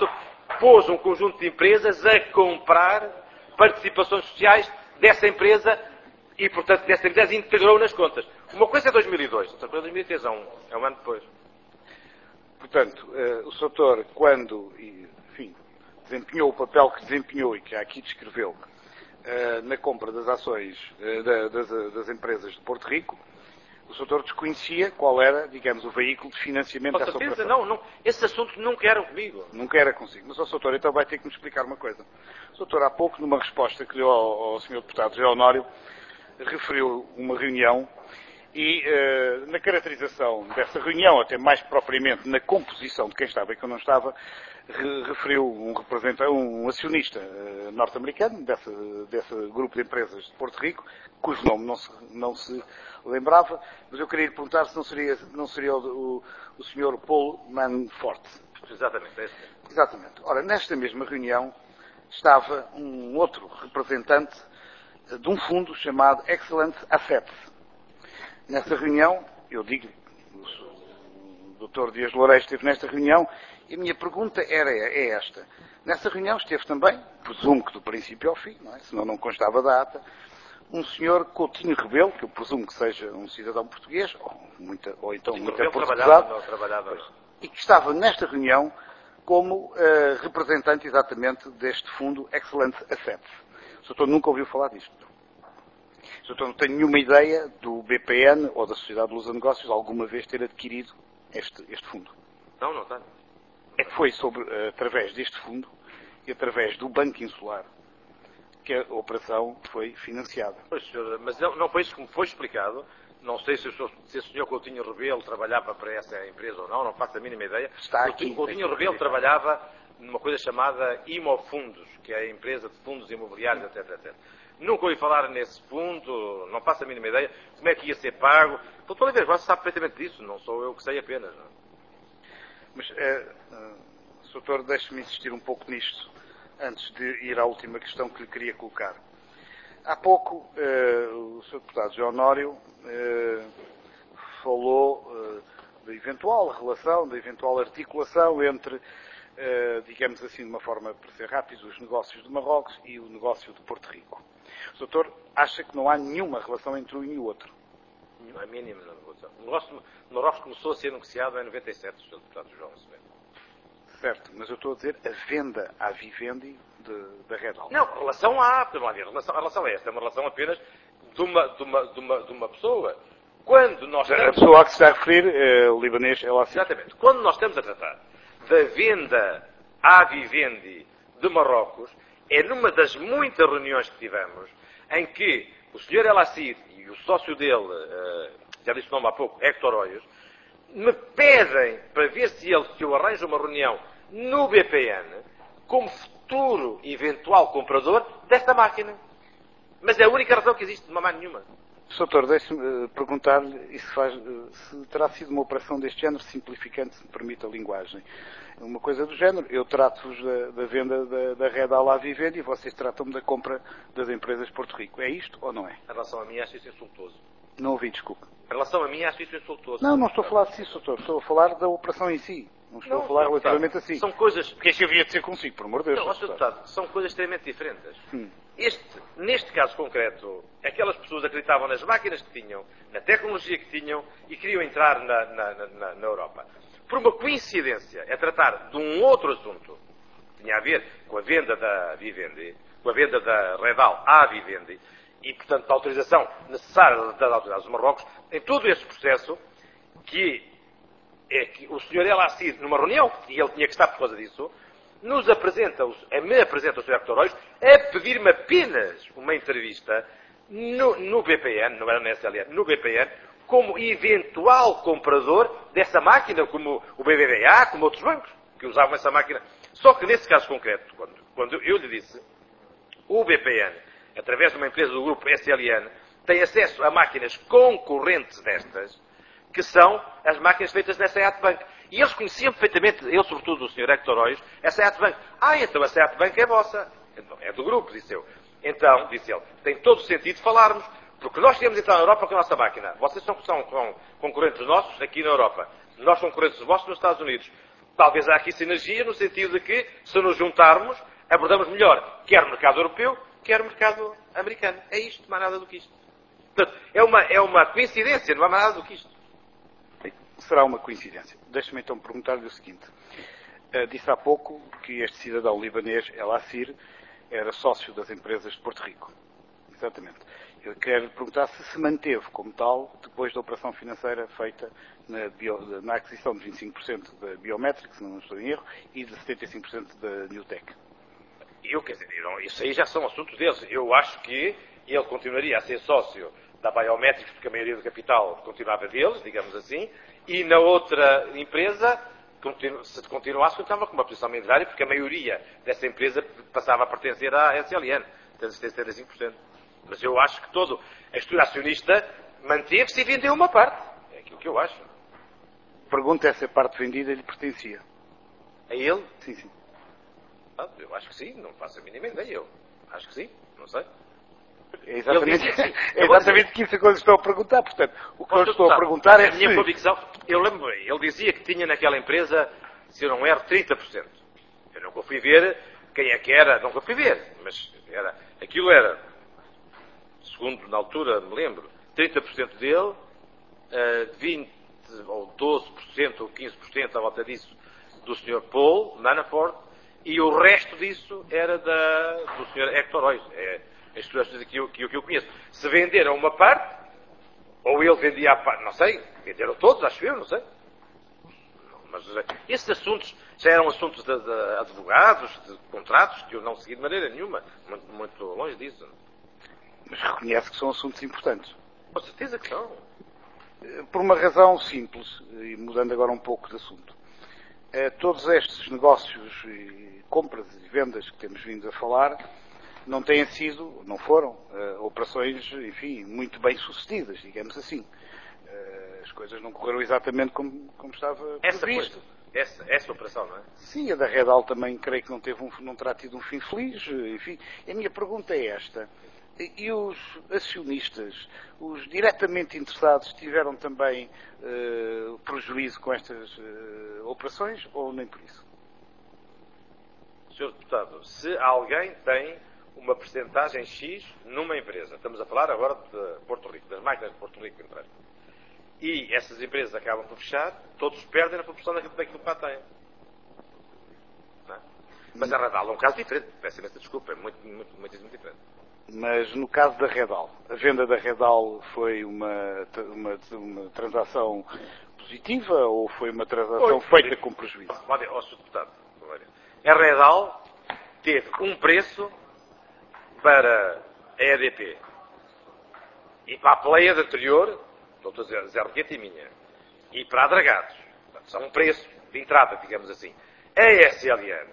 B: pôs um conjunto de empresas a comprar participações sociais dessa empresa e, portanto, dessa empresa integrou nas contas. Uma coisa é 2002, outra coisa é 2003, é um ano depois.
E: Portanto, o Sr. Doutor, quando, enfim, desempenhou o papel que desempenhou e que aqui descreveu na compra das ações das empresas de Porto Rico, o Sr. Doutor desconhecia qual era, digamos, o veículo de financiamento dessa operação.
B: Não, esses assuntos nunca eram comigo.
E: Nunca era consigo. Mas o Sr. Doutor então vai ter que me explicar uma coisa. O Sr. Doutor, há pouco, numa resposta que deu ao Sr. Deputado José Honório, referiu uma reunião e na caracterização dessa reunião, até mais propriamente na composição de quem estava e quem não estava, referiu um acionista norte-americano desse grupo de empresas de Porto Rico, cujo nome não se lembrava, mas eu queria lhe perguntar se não seria o Sr. Paul Manafort.
B: Exatamente, é isso.
E: Exatamente. Ora, nesta mesma reunião estava um outro representante de um fundo chamado Excellent Assets. Nessa reunião, eu digo-lhe, o Dr. Dias Loureiro esteve nesta reunião e a minha pergunta é esta. Nessa reunião esteve também, presumo que do princípio ao fim, não é? Senão não constava da ata, um senhor Coutinho Rebelo, que eu presumo que seja um cidadão português, ou então muito aportuguesado, e que estava nesta reunião como representante exatamente deste fundo Excellent Assets. O Sr. nunca ouviu falar disto. O Sr. não tem nenhuma ideia do BPN ou da Sociedade de Luz a Negócios alguma vez ter adquirido este fundo.
B: Não tenho.
E: É que foi através deste fundo e através do Banco Insular que a operação foi financiada.
B: Pois, senhor, mas não foi isso que me foi explicado. Não sei se o Sr. Coutinho Rebelo trabalhava para essa empresa ou não faço a mínima ideia. O Coutinho Rebelo trabalhava numa coisa chamada Imofundos, que é a empresa de fundos imobiliários, etc. Nunca ouvi falar nesse fundo, não faço a mínima ideia como é que ia ser pago. O Dr. Oliveira Costa sabe perfeitamente disso, não sou eu que sei apenas. Não?
E: Mas, Sr. deixe-me insistir um pouco nisto, antes de ir à última questão que lhe queria colocar. Há pouco, o Sr. Deputado João Honório falou da eventual relação, da eventual articulação entre, digamos assim, de uma forma para ser rápido, os negócios de Marrocos e o negócio de Porto Rico. O doutor acha que não há nenhuma relação entre um e o outro?
B: A mínima relação. O negócio de Marrocos começou a ser negociado em 97, Sr. Deputado João Semedo.
E: Certo, mas eu estou a dizer a venda à Vivendi da Red Hall.
B: Não, relação há, porque não há a relação é esta, é uma relação apenas de uma pessoa. Quando nós
E: A pessoa a que se está a referir, o libanês, é lá assim.
B: Exatamente. Quando nós estamos a tratar da venda à Vivendi de Marrocos, é numa das muitas reuniões que tivemos, em que o Sr. El Assir e o sócio dele, já disse o nome há pouco, Héctor Hoyos, me pedem para ver se eu arranjo uma reunião no BPN como futuro eventual comprador desta máquina. Mas é a única razão que existe, de mamãe nenhuma.
E: Doutor, deixe-me perguntar-lhe se terá sido uma operação deste género, simplificante, se me permite a linguagem. Uma coisa do género, eu trato-vos da venda da Red Hall à Vivendi e vocês tratam-me da compra das empresas de Porto Rico. É isto ou não é?
B: Em relação a mim, acho isso insultuoso.
E: Não ouvi, desculpe.
B: Em relação a mim, acho isso insultuoso.
E: Não estou a falar disso, doutor. Estou a falar da operação em si. Não estou a falar relativamente assim.
B: São coisas...
E: Porque é que havia de ser consigo, por amor de Deus.
B: Não, Sr. Deputado, são coisas extremamente diferentes. Neste caso concreto, aquelas pessoas acreditavam nas máquinas que tinham, na tecnologia que tinham e queriam entrar na Europa. Por uma coincidência, é tratar de um outro assunto que tinha a ver com a venda da Vivendi, com a venda da Red Hall à Vivendi, e, portanto, da autorização necessária das autoridades de Marrocos, em todo esse processo, que o Sr. El Assir, numa reunião, e ele tinha que estar por causa disso, me apresenta o Sr. Héctor Hoyos a pedir-me apenas uma entrevista no BPN, não era na SLN, no BPN, como eventual comprador dessa máquina, como o BBVA, como outros bancos que usavam essa máquina. Só que nesse caso concreto, quando eu lhe disse, o BPN, através de uma empresa do grupo SLN, tem acesso a máquinas concorrentes destas, que são as máquinas feitas na SEAT Bank. E eles conheciam perfeitamente, ele sobretudo o Sr. Héctor Hoyos, a SEAT Bank. Então a SEAT Bank é vossa. Então, é do grupo, disse eu. Então, disse ele, tem todo o sentido falarmos, porque nós queremos entrar na Europa com a nossa máquina. Vocês são concorrentes nossos aqui na Europa. Nós concorrentes vossos nos Estados Unidos. Talvez há aqui sinergia no sentido de que, se nos juntarmos, abordamos melhor quer o mercado europeu, quer o mercado americano. É isto, mais nada do que isto. Portanto, é uma coincidência, não há mais nada do que isto.
E: Será uma coincidência. Deixe-me então perguntar-lhe o seguinte. Disse há pouco que este cidadão libanês, El Assir, era sócio das empresas de Porto Rico. Exatamente. Eu quero perguntar se manteve como tal depois da operação financeira feita na aquisição de 25% da Biometrics, se não estou em erro, e de 75% da Newtec.
B: Quer dizer, isso aí já são assuntos deles. Eu acho que ele continuaria a ser sócio da Biometrics, porque a maioria do capital continuava deles, digamos assim, e na outra empresa, se continuasse, continuava com uma posição minoritária, porque a maioria dessa empresa passava a pertencer à SLN, tendo 75%. Mas eu acho que todo a estrutura acionista manteve-se e vendeu uma parte. É aquilo que eu acho.
E: Pergunta é se a parte vendida lhe pertencia.
B: A ele?
E: Sim, sim.
B: Eu acho que sim, não faço a mínima ideia. Eu acho que sim, não sei.
E: É exatamente isso que eu lhe estou a perguntar. Portanto, o que eu estou a perguntar é
B: a minha convicção. Eu lembro bem, ele dizia que tinha naquela empresa, se eu não erro, 30%. Eu nunca fui ver quem é que era, nunca fui ver, mas aquilo era, segundo na altura me lembro, 30% dele, 20% ou 12% ou 15% à volta disso do Sr. Paul Manafort, e o resto disso era do Sr. Hector Royce. É as pessoas que eu conheço. Se venderam uma parte, ou ele vendia a parte, não sei, venderam todos, acho eu, não sei. Mas esses assuntos já eram assuntos de advogados, de contratos, que eu não segui de maneira nenhuma, muito longe disso.
E: Mas reconhece que são assuntos importantes.
B: Com certeza que são.
E: Por uma razão simples, e mudando agora um pouco de assunto. Todos estes negócios, compras e vendas que temos vindo a falar, não foram operações, enfim, muito bem sucedidas, digamos assim. As coisas não correram exatamente como estava previsto.
B: Essa operação, não é?
E: Sim, a da Redal também creio que não terá tido um fim feliz. Enfim, a minha pergunta é esta. E os acionistas, os diretamente interessados, tiveram também prejuízo com estas operações ou nem por isso?
B: Sr. Deputado, se alguém tem uma percentagem X numa empresa, estamos a falar agora de Porto Rico, das máquinas de Porto Rico, e essas empresas acabam por fechar, todos perdem na proporção daquilo que lá têm. Não é? Mas a Redal é um caso diferente, peço imensa desculpa, é muitíssimo diferente.
E: Mas no caso da Redal, a venda da Redal foi uma transação positiva ou foi uma transação feita com prejuízo?
B: Olha, Sr. Deputado, a Redal teve um preço para a EDP e para a Pleiad anterior, doutor Zé Roquete e minha, e para a Dragados. Portanto, são um preço de entrada, digamos assim. A SLN,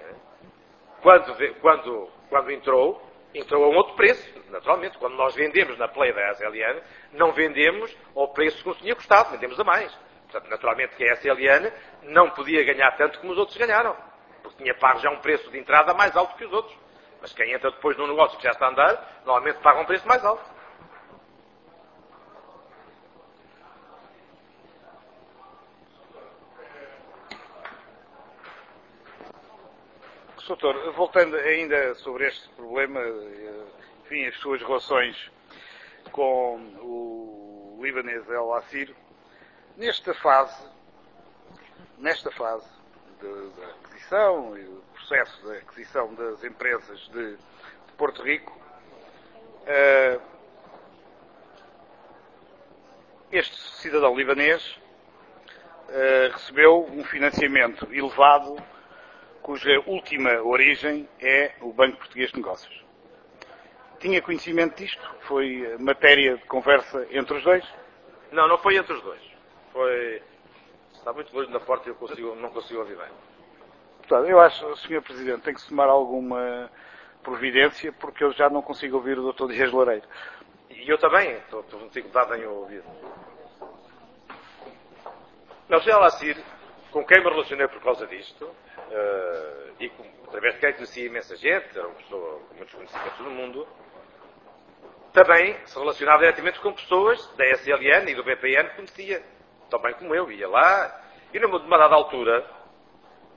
B: quando entrou a um outro preço, naturalmente. Quando nós vendemos na Play da SLN, não vendemos ao preço que nos tinha custado, vendemos a mais. Portanto, naturalmente que a SLN não podia ganhar tanto como os outros ganharam, porque tinha pago já um preço de entrada mais alto que os outros. Mas quem entra depois num negócio que já está a andar, normalmente paga um preço mais alto.
E: Doutor, voltando ainda sobre este problema, enfim, as suas relações com o libanês El Assir, nesta fase da aquisição e do processo de aquisição das empresas de Porto Rico, este cidadão libanês recebeu um financiamento elevado cuja última origem é o Banco Português de Negócios. Tinha conhecimento disto? Foi matéria de conversa entre os dois?
B: Não foi entre os dois. Está muito longe da porta e eu não consigo ouvir bem.
E: Portanto, eu acho, Sr. Presidente, tem que se tomar alguma providência porque eu já não consigo ouvir o Dr. Dias Loureiro.
B: E eu também estou com dificuldade em ouvir. Não, o Sr. El Assir, com quem me relacionei por causa disto, e através de quem conhecia imensa gente, era uma pessoa com muitos conhecimentos no mundo, também se relacionava diretamente com pessoas da SLN e do BPN que conhecia, também como eu, ia lá, e numa dada altura,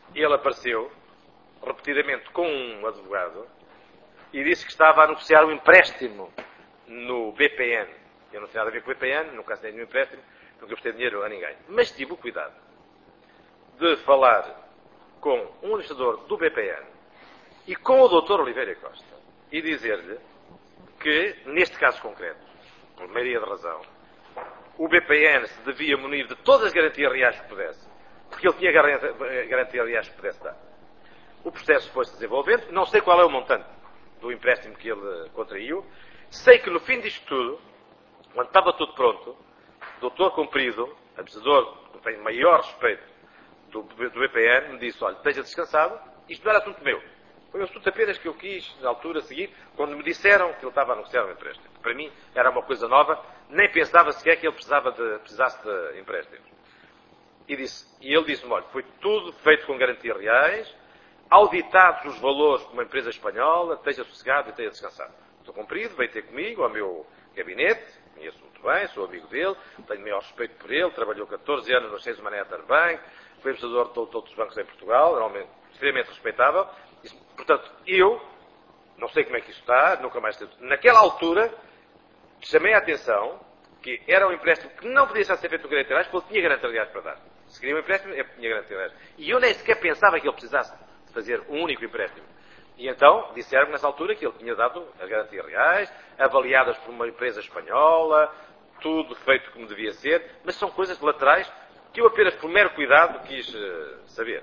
B: ele apareceu, repetidamente, com um advogado, e disse que estava a negociar um empréstimo no BPN. Eu não tenho nada a ver com o BPN, nunca assinei nenhum empréstimo, nunca prestei dinheiro a ninguém. Mas tive o cuidado de falar com um administrador do BPN e com o Dr. Oliveira Costa e dizer-lhe que, neste caso concreto, por maioria de razão, o BPN se devia munir de todas as garantias reais que pudesse, porque ele tinha garantias reais que pudesse dar. O processo foi-se desenvolvendo, não sei qual é o montante do empréstimo que ele contraiu, sei que no fim disto tudo, quando estava tudo pronto, o Dr. Comprido, administrador que tem maior respeito do BPN, me disse, olha, esteja descansado, isto não era assunto meu. Foi um assunto apenas que eu quis, na altura, seguir, quando me disseram que ele estava a negociar um empréstimo. Para mim, era uma coisa nova, nem pensava sequer que ele precisasse de empréstimos. E ele disse-me, olha, foi tudo feito com garantias reais, auditados os valores por uma empresa espanhola, esteja sossegado e esteja descansado. Estou Comprido, veio ter comigo ao meu gabinete, conheço muito bem, sou amigo dele, tenho maior respeito por ele, trabalhou 14 anos no Chase Money Bank, foi administrador de todos os bancos em Portugal, era um homem extremamente respeitável. Portanto, eu, não sei como é que isso está, nunca mais teve. Naquela altura, chamei a atenção que era um empréstimo que não podia ser feito com garantias reais, porque ele tinha garantias reais para dar. Se queria um empréstimo, ele tinha garantias reais. E eu nem sequer pensava que ele precisasse de fazer um único empréstimo. E então, disseram-me nessa altura que ele tinha dado as garantias reais, avaliadas por uma empresa espanhola, tudo feito como devia ser, mas são coisas laterais que eu apenas por mero cuidado quis saber.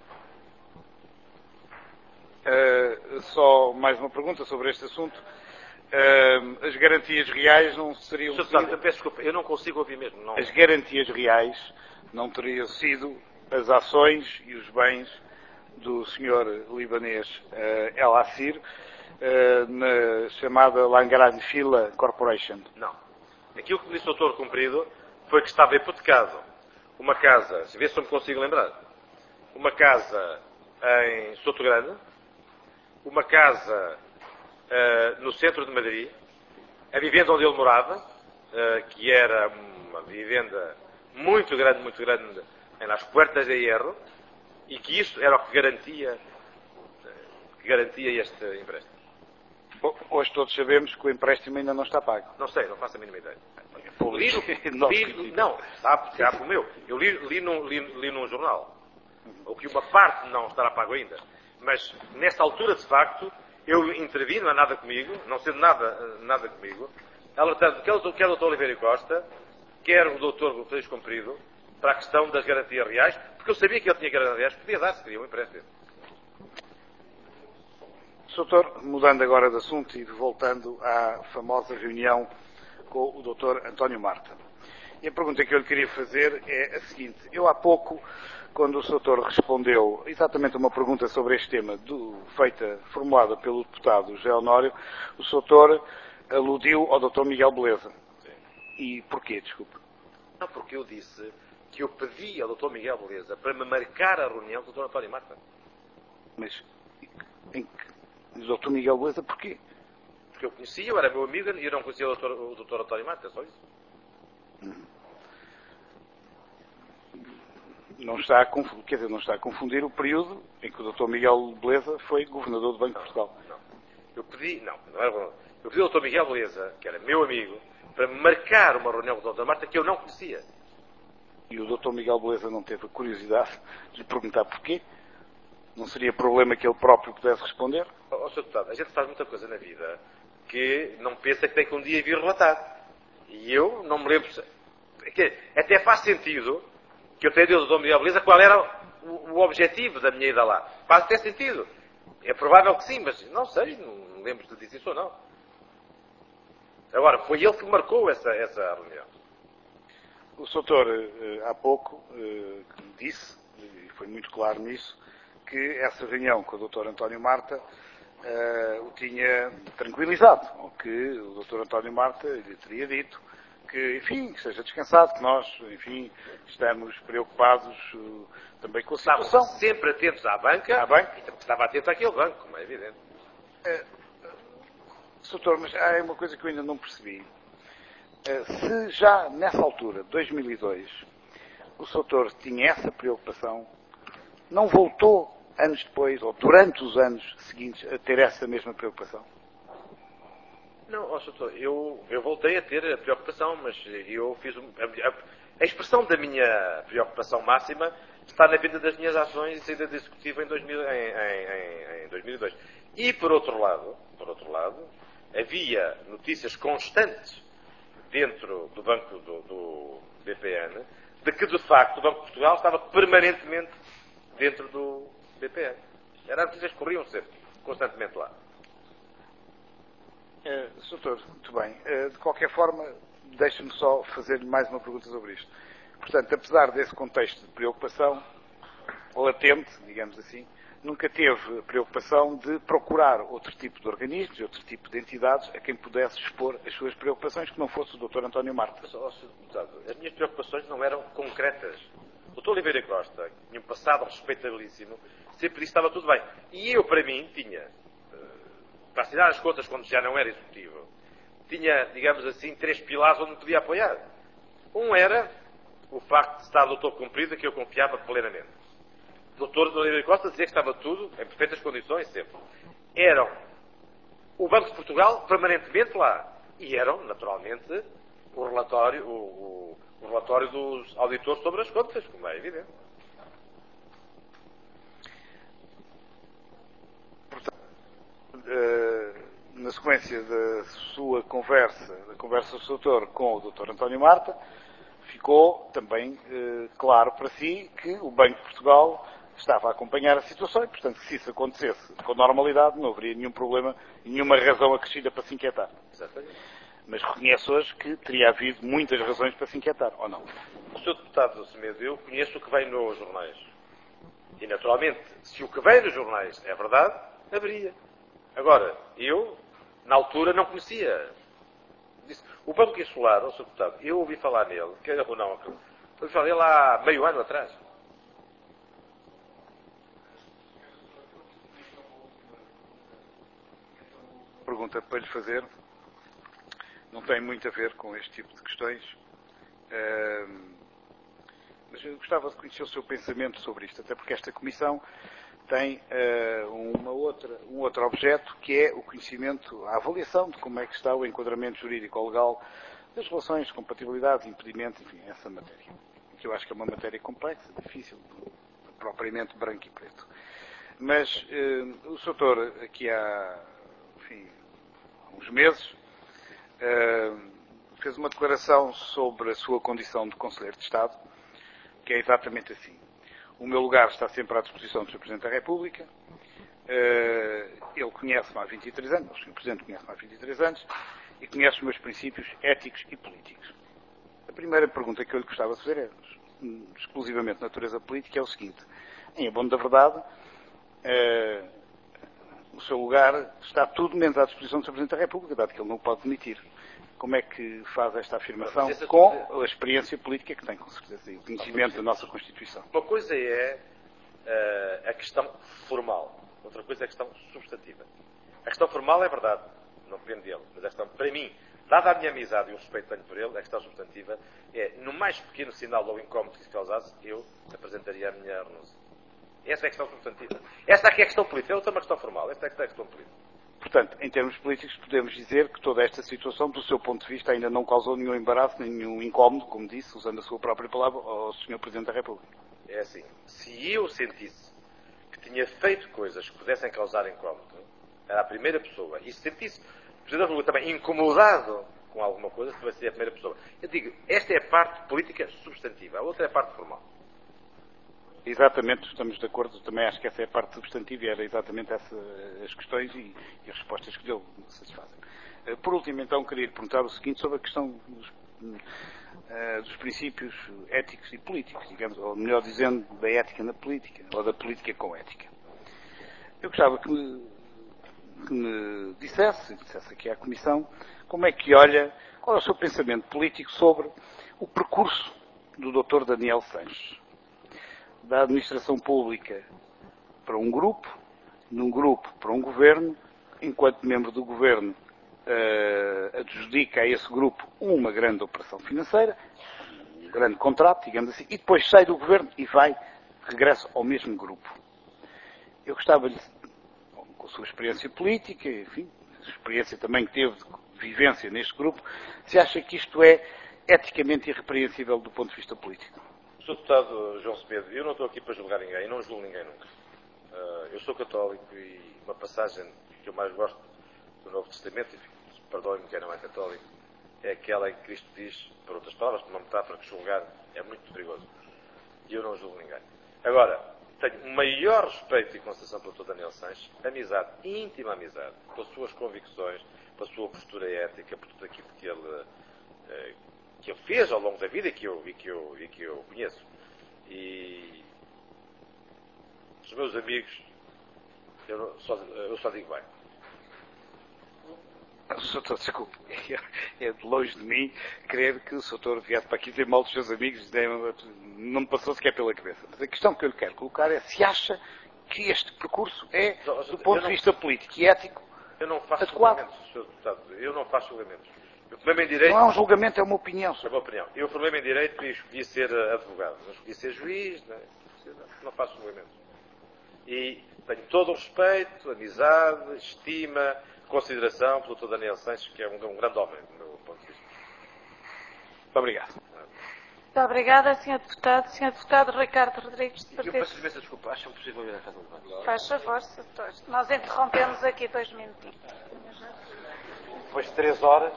E: Só mais uma pergunta sobre este assunto. As garantias reais não seriam...
B: Sr. Deputado, eu peço desculpa, eu não consigo ouvir mesmo. Não.
E: As garantias reais não teriam sido as ações e os bens do Sr. libanês El Assir na chamada Langrand Fila Corporation?
B: Não. Aquilo que me disse o Dr. Comprido foi que estava hipotecado uma casa, se vê se eu me consigo lembrar, uma casa em Soto Grande, uma casa no centro de Madrid, a vivenda onde ele morava, que era uma vivenda muito grande, em Las Puertas de Hierro, e que isso era o que garantia este empréstimo.
E: Hoje todos sabemos que o empréstimo ainda não está pago.
B: Não sei, não faço a mínima ideia.
E: Não,
B: sabe o meu. Eu li num jornal. O que uma parte não estará pago ainda. Mas, nesta altura, de facto, eu intervino, não há nada comigo, não sendo nada comigo, alertando quer o Dr. Oliveira Costa, quer o Dr. Feliz Comprido, para a questão das garantias reais, porque eu sabia que ele tinha garantias reais, podia dar, se queria um empréstimo.
E: Doutor, mudando agora de assunto e voltando à famosa reunião com o Dr. António Marta. E a pergunta que eu lhe queria fazer é a seguinte. Eu há pouco, quando o Doutor respondeu exatamente a uma pergunta sobre este tema, formulada pelo deputado José Honório, o Doutor aludiu ao Dr. Miguel Beleza.
B: Sim.
E: E porquê, desculpe?
B: Não, porque eu disse que eu pedi ao Dr. Miguel Beleza para me marcar a reunião com o Dr. António Marta.
E: Mas, Dr. Miguel Beleza, porquê?
B: Porque eu conhecia, eu era meu amigo e eu não conhecia o Dr. António Marta, é só isso.
E: Não está a confundir o período em que o Dr. Miguel Beleza foi governador do Banco de Portugal.
B: Não. Eu pedi ao Dr. Miguel Beleza, que era meu amigo, para me marcar uma reunião com o Dr. Marta que eu não conhecia.
E: E o Dr. Miguel Beleza não teve a curiosidade de lhe perguntar porquê? Não seria problema que ele próprio pudesse responder?
B: Sr. Deputado, a gente faz muita coisa na vida que não pensa que tem que um dia vir relatar. E eu não me lembro... Até faz sentido que eu tenha dito ao Dr. Miguel Beleza qual era o objetivo da minha ida lá. Faz até sentido. É provável que sim, mas não sei, não me lembro se disse isso ou não. Agora, foi ele que marcou essa reunião.
E: O Doutor, há pouco, disse, e foi muito claro nisso, que essa reunião com o Dr. António Marta o tinha tranquilizado, ou que o Dr. António Marta lhe teria dito que, enfim, que esteja descansado, que nós, enfim, estamos preocupados também com a situação.
B: Estávamos sempre atentos à banca, e estava atento àquele banco, como é evidente.
E: Doutor, mas há uma coisa que eu ainda não percebi. Se já nessa altura, 2002, o Doutor tinha essa preocupação não voltou, anos depois, ou durante os anos seguintes, a ter essa mesma preocupação?
B: Não, doutor, eu voltei a ter a preocupação, mas eu fiz a expressão da minha preocupação máxima está na vida das minhas ações e saída de executivo em 2002. E, por outro lado, havia notícias constantes dentro do banco do BPN de que, de facto, o Banco de Portugal estava permanentemente dentro do BPN. As notícias corriam sempre, constantemente lá.
E: Doutor, muito bem. De qualquer forma, deixe-me só fazer-lhe mais uma pergunta sobre isto. Portanto, apesar desse contexto de preocupação latente, digamos assim, nunca teve preocupação de procurar outro tipo de organismos, outro tipo de entidades a quem pudesse expor as suas preocupações, que não fosse o Dr. António Marta.
B: As minhas preocupações não eram concretas. O Dr. Oliveira Costa, que tinha um passado respeitabilíssimo, sempre disse que estava tudo bem. E eu, para mim, tinha, para assinar as contas quando já não era executivo, tinha, digamos assim, 3 pilares onde me podia apoiar. Um era o facto de estar doutor cumprido, que eu confiava plenamente. O Dr. Oliveira Costa dizia que estava tudo em perfeitas condições, sempre. Eram o Banco de Portugal permanentemente lá. E eram, naturalmente, o relatório dos auditores sobre as contas, como é evidente.
E: Portanto, na sequência da sua conversa, da conversa do doutor com o Dr. António Marta, ficou também claro para si que o Banco de Portugal estava a acompanhar a situação e, portanto, se isso acontecesse com normalidade, não haveria nenhum problema, nenhuma razão acrescida para se inquietar.
B: Exatamente.
E: Mas reconhece hoje que teria havido muitas razões para se inquietar, ou não?
B: O Sr. Deputado Semedo, eu conheço o que vem nos jornais. E, naturalmente, se o que vem nos jornais é verdade, haveria. Agora, eu, na altura, não conhecia. Disse, o Banco Insular, o Sr. Deputado, eu ouvi falar nele, que era ou não, ouvi falar nele há meio ano atrás.
E: Pergunta para lhe fazer não tem muito a ver com este tipo de questões, mas eu gostava de conhecer o seu pensamento sobre isto, até porque esta comissão tem um outro objeto, que é o conhecimento, a avaliação de como é que está o enquadramento jurídico ou legal das relações, compatibilidade, impedimento, enfim, essa matéria. Que eu acho que é uma matéria complexa, difícil, propriamente branco e preto. Mas o Sr. Doutor, aqui há uns meses, fez uma declaração sobre a sua condição de Conselheiro de Estado, que é exatamente assim. O meu lugar está sempre à disposição do Sr. Presidente da República. Ele conhece-me há 23 anos, o Sr. Presidente conhece-me há 23 anos, e conhece os meus princípios éticos e políticos. A primeira pergunta que eu lhe gostava de fazer é, exclusivamente de natureza política, é o seguinte. Em abono da verdade, o seu lugar está tudo menos à disposição do Sr. Presidente da República, dado que ele não o pode demitir. Como é que faz esta afirmação com a experiência política que tem, com certeza, e o conhecimento da nossa Constituição?
B: Uma coisa é a questão formal, outra coisa é a questão substantiva. A questão formal é verdade, não depende dele, mas a questão, para mim, dada a minha amizade e o respeito que tenho por ele, a questão substantiva é, no mais pequeno sinal ou incómodo que isso causasse, eu apresentaria a minha renúncia. Essa é a questão substantiva. Esta aqui é a questão política, é outra uma questão formal, esta é a questão política.
E: Portanto, em termos políticos, podemos dizer que toda esta situação, do seu ponto de vista, ainda não causou nenhum embaraço, nenhum incómodo, como disse, usando a sua própria palavra, ao Sr. Presidente da República.
B: É assim, se eu sentisse que tinha feito coisas que pudessem causar incómodo, era a primeira pessoa, e se sentisse o Presidente da República também incomodado com alguma coisa, vai ser a primeira pessoa. Eu digo, esta é a parte política substantiva, a outra é a parte formal.
E: Exatamente, estamos de acordo, também acho que essa é a parte substantiva e era exatamente as questões e as respostas que deu satisfazem. Por último, então, queria lhe perguntar o seguinte sobre a questão dos princípios éticos e políticos, digamos, ou melhor dizendo, da ética na política, ou da política com ética. Eu gostava que me dissesse aqui à Comissão, como é que olha, qual é o seu pensamento político sobre o percurso do Dr. Daniel Sanches, da administração pública para um grupo, num grupo para um governo, enquanto membro do governo adjudica a esse grupo uma grande operação financeira, um grande contrato, digamos assim, e depois sai do governo e vai regressa ao mesmo grupo. Eu gostava-lhe, com a sua experiência política, enfim, a experiência também que teve de vivência neste grupo, se acha que isto é eticamente irrepreensível do ponto de vista político?
B: Sr. Deputado João Semedo, eu não estou aqui para julgar ninguém, não julgo ninguém nunca. Eu sou católico e uma passagem que eu mais gosto do Novo Testamento, enfim, perdoe-me quem não é católico, é aquela em que Cristo diz, por outras palavras, por uma metáfora, que julgar é muito perigoso. E eu não julgo ninguém. Agora, tenho o maior respeito e consideração pelo Dr. Daniel Sanches, amizade, íntima amizade, pelas suas convicções, pela sua postura ética, por tudo aquilo que ele fez ao longo da vida e que eu conheço. E os meus amigos, eu só digo bem.
E: Doutor, desculpe, é de longe de mim crer que o doutor viesse para aqui dizer mal dos seus amigos, não me passou sequer pela cabeça. Mas a questão que eu lhe quero colocar é se acha que este percurso é, do ponto de vista político e ético,
B: eu não faço
E: adequado.
B: Julgamentos, Sr. Deputado. Eu não faço julgamentos. Eu formei-me em Direito...
E: Não é um julgamento, é uma opinião.
B: É uma opinião. Eu formei-me em Direito e escolhi ser advogado. Não escolhi ser juiz, não faço julgamentos. E tenho todo o respeito, amizade, estima, consideração pelo Dr. Daniel Sanches, que é um grande homem, do meu ponto de vista.
E: Muito obrigado.
A: Muito obrigada, Sr. Deputado. Sr. Deputado Ricardo Rodrigues, de
B: Eu
A: Partido...
B: peço imensa desculpa. Acham possível ir à casa do debate?
A: Faz favor, Sr. Nós interrompemos aqui 2 minutinhos.
B: Depois de 3 horas...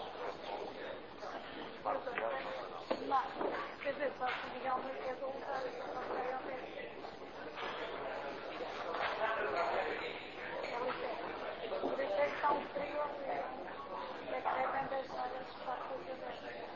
A: Não, quer dizer, só se Miguel é do lugar, por isso é que está um frio, é que devem deixar as portas abertas.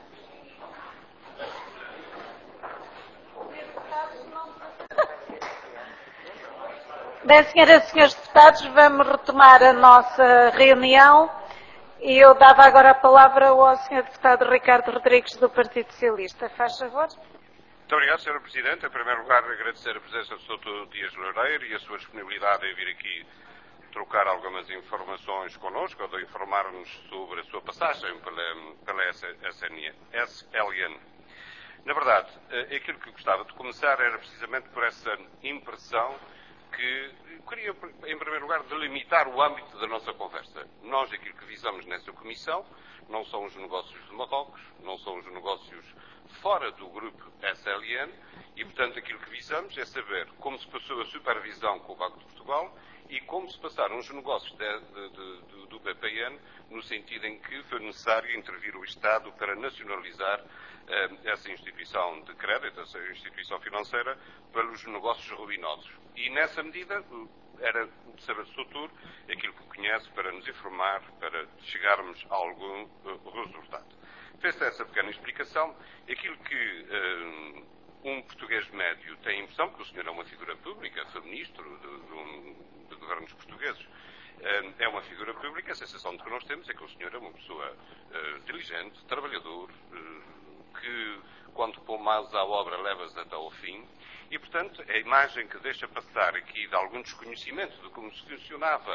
A: Bem, senhoras e senhores deputados, vamos retomar a nossa reunião e eu dava agora a palavra ao senhor deputado Ricardo Rodrigues do Partido Socialista. Faz favor.
F: Muito obrigado, Sra. Presidente. Em primeiro lugar, agradecer a presença do Sr. Dias Loureiro e a sua disponibilidade em vir aqui trocar algumas informações connosco, ou de informar-nos sobre a sua passagem pela SLN. Na verdade, aquilo que gostava de começar era precisamente por essa impressão que queria, em primeiro lugar, delimitar o âmbito da nossa conversa. Nós, aquilo que visamos nessa comissão, não são os negócios de Marrocos, não são os negócios fora do grupo SLN, e, portanto, aquilo que visamos é saber como se passou a supervisão com o Banco de Portugal e como se passaram os negócios do BPN, no sentido em que foi necessário intervir o Estado para nacionalizar essa instituição de crédito, essa instituição financeira, pelos negócios ruinosos. E, nessa medida, era de saber do Soutor aquilo que conhece para nos informar, para chegarmos a algum resultado. Feita essa pequena explicação, aquilo que um português médio tem a impressão, porque o senhor é uma figura pública, foi ministro de governos portugueses, é uma figura pública, a sensação de que nós temos é que o senhor é uma pessoa diligente, trabalhador, que quando põe mãos à obra leva-as até ao fim, e, portanto, a imagem que deixa passar aqui de algum desconhecimento de como se funcionava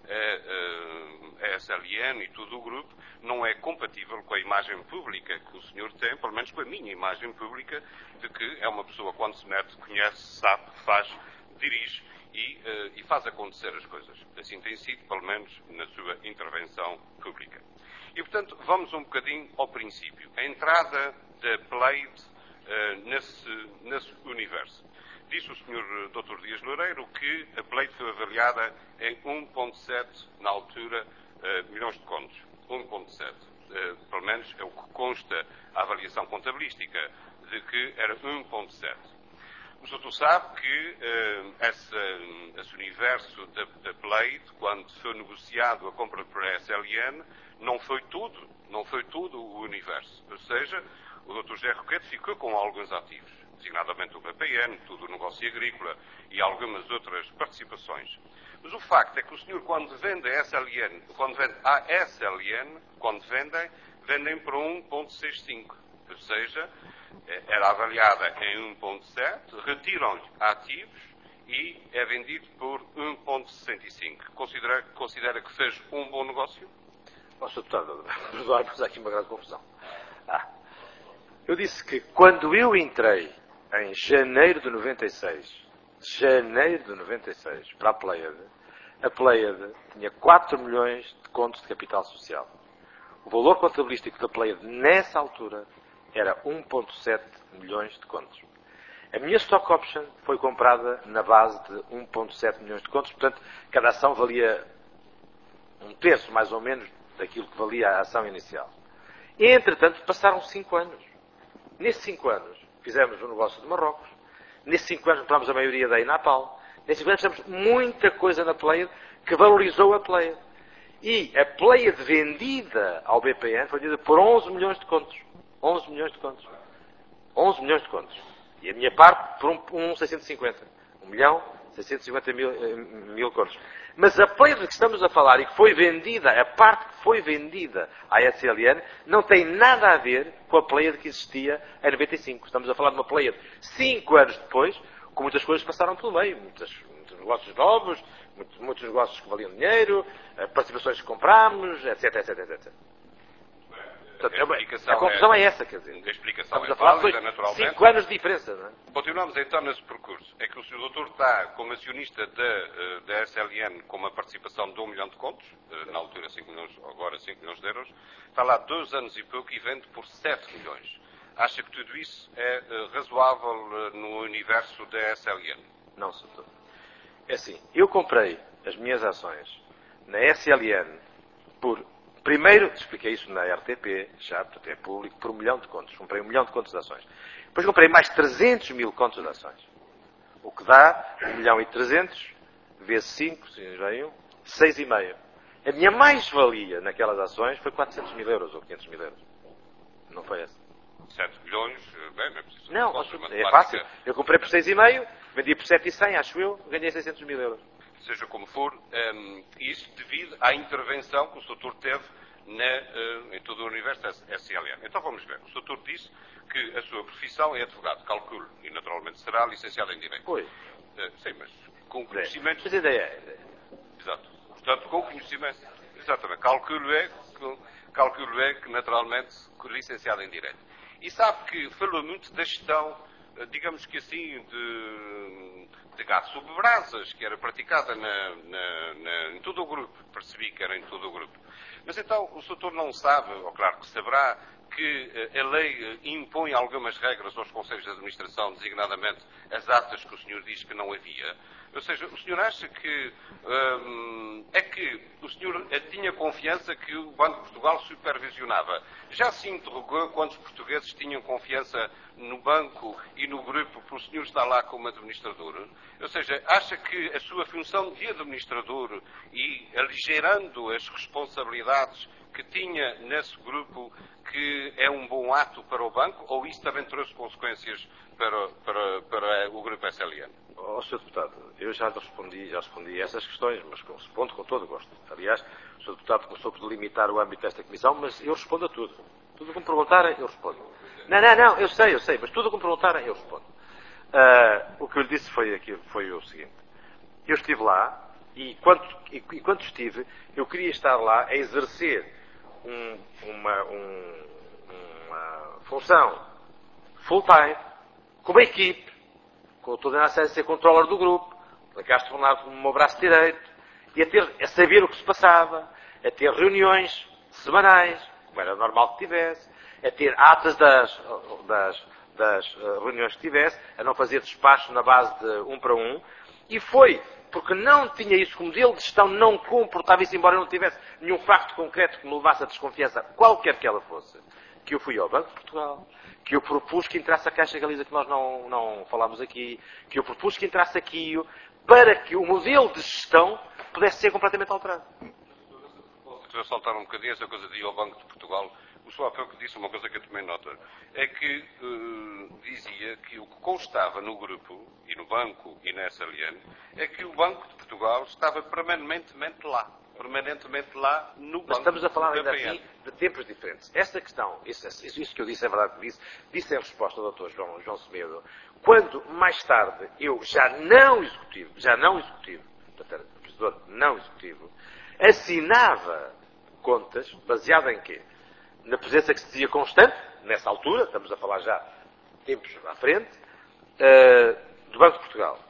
F: a SLN e todo o grupo, não é compatível com a imagem pública que o senhor tem, pelo menos com a minha imagem pública, de que é uma pessoa, quando se mete, conhece, sabe, faz, dirige e faz acontecer as coisas. Assim tem sido, pelo menos, na sua intervenção pública. E, portanto, vamos um bocadinho ao princípio. A entrada da Pleide nesse universo. Disse o Sr. Dr. Dias Loureiro que a Pleide foi avaliada em 1,7, na altura, milhões de contos. 1,7. Pelo menos é o que consta a avaliação contabilística, de que era 1,7. O Soutor sabe que esse universo da Pleide, quando foi negociado a compra por SLN, não foi tudo o universo. Ou seja, o Dr. José Roquete ficou com alguns ativos, designadamente o BPN, todo o negócio agrícola e algumas outras participações. Mas o facto é que o senhor, quando vende a SLN, vendem para 1,65. Ou seja, era avaliada em 1,7, retiram-lhe ativos e é vendido por 1,65. Considera que fez um bom negócio?
B: Sr. Deputado, perdoai-nos, há aqui uma grande confusão. Eu disse que quando eu entrei, em janeiro de 96, de janeiro de 96 para a Pleiade tinha 4 milhões de contos de capital social. O valor contabilístico da Pleiade, nessa altura, era 1,7 milhões de contos. A minha stock option foi comprada na base de 1,7 milhões de contos, portanto, cada ação valia um terço, mais ou menos, daquilo que valia a ação inicial. E, entretanto, passaram 5 anos. Nesses 5 anos, fizemos o negócio de Marrocos. Nesses 5 anos, compramos a maioria da Inapal. Nesses 5 anos, fizemos muita coisa na Pleiade que valorizou a Pleiade. E a Pleiade vendida ao BPN foi vendida por 11 milhões de contos. 11 milhões de contos. 11 milhões de contos. E a minha parte por 1,650. 1.650.000 contos. Mas a Pleiade que estamos a falar e que foi vendida, a parte que foi vendida à SLN, não tem nada a ver com a Pleiade que existia em 95. Estamos a falar de uma Pleiade 5 anos depois, com muitas coisas que passaram pelo meio. Muitos negócios novos, muitos negócios que valiam dinheiro, participações que comprámos, etc, etc, etc. Portanto, a conclusão é essa, quer dizer.
F: A explicação
B: Estamos
F: é
B: a falar
F: válida,
B: de
F: naturalmente.
B: 5 anos de diferença, não é?
F: Continuamos então nesse percurso. É que o Sr. Doutor está como acionista da SLN com uma participação de 1 milhão de contos, na altura 5 milhões, agora 5 milhões de euros. Está lá 2 anos e pouco e vende por 7 milhões. Acha que tudo isso é razoável no universo da SLN?
B: Não, Sr. Doutor. É assim, eu comprei as minhas ações na SLN por... Primeiro, expliquei isso na RTP, já, portanto é público, por 1 milhão de contos. Comprei 1 milhão de contos de ações. Depois comprei mais 300 mil contos de ações. O que dá 1 milhão e 300, vezes 5, 6,5. A minha mais-valia naquelas ações foi 400 mil euros ou 500 mil euros. Não foi essa.
F: 7 milhões, bem, não é preciso.
B: Não, é fácil. Eu comprei por 6,5, vendi por 7,100, acho eu, ganhei 600 mil euros.
F: Seja como for, isso devido à intervenção que o Sr. teve em todo o universo SLN. Então vamos ver. O Sr. disse que a sua profissão é advogado, calculo, e naturalmente será licenciado em Direito.
B: Foi.
F: Sim, mas com conhecimento...
B: Mas a ideia é...
F: Exato. Portanto, com conhecimento... Exatamente. Calculo é que naturalmente licenciado em Direito. E sabe que falou muito da gestão, digamos que assim, de gás sobre brasas, que era praticada em todo o grupo. Percebi que era em todo o grupo. Mas então o Sr. não sabe, ou claro que saberá, que a lei impõe algumas regras aos conselhos de administração, designadamente as atas que o senhor diz que não havia. Ou seja, o senhor acha que o senhor tinha confiança que o Banco de Portugal supervisionava? Já se interrogou quantos portugueses tinham confiança no banco e no grupo por o senhor estar lá como administrador? Ou seja, acha que a sua função de administrador e aligerando as responsabilidades que tinha nesse grupo, que é um bom ato para o banco, ou isso também trouxe consequências para o grupo SLN?
B: Sr. Deputado, eu já respondi a essas questões, mas respondo com todo o gosto. Aliás, o Sr. Deputado começou por delimitar o âmbito desta comissão, mas eu respondo a tudo. Tudo o que me perguntarem, eu respondo. Não, eu sei, mas tudo o que me perguntarem, eu respondo. O que eu lhe disse foi o seguinte. Eu estive lá, e enquanto estive, eu queria estar lá a exercer uma função full-time, com uma equipe, com toda a ser controller do grupo, a Castro Bernardo como o meu braço direito, e a saber o que se passava, a ter reuniões semanais, como era normal que tivesse, a ter atas das reuniões que tivesse, a não fazer despacho na base de 1 para 1, e foi porque não tinha isso como modelo de gestão, não comportava isso, embora eu não tivesse nenhum facto concreto que me levasse a desconfiança, qualquer que ela fosse, que eu fui ao Banco de Portugal, que eu propus que entrasse a Caixa Galiza, que nós não falámos aqui, que eu propus que entrasse aqui, para que o modelo de gestão pudesse ser completamente alterado.
F: Estou a saltar um bocadinho essa coisa de ir ao Banco de Portugal. O senhor há pouco disse uma coisa que eu tomei nota. É que dizia que o que constava no grupo, e no banco, e na SLN, é que o Banco de Portugal estava permanentemente lá no banco.
B: Mas estamos a falar ainda assim de tempos diferentes. Esta questão, isso que eu disse é verdade que disse em resposta ao Dr. João Semedo, quando mais tarde eu já não executivo, portanto era professor não executivo, assinava contas, baseado em quê? Na presença que se dizia constante, nessa altura, estamos a falar já tempos à frente, do Banco de Portugal,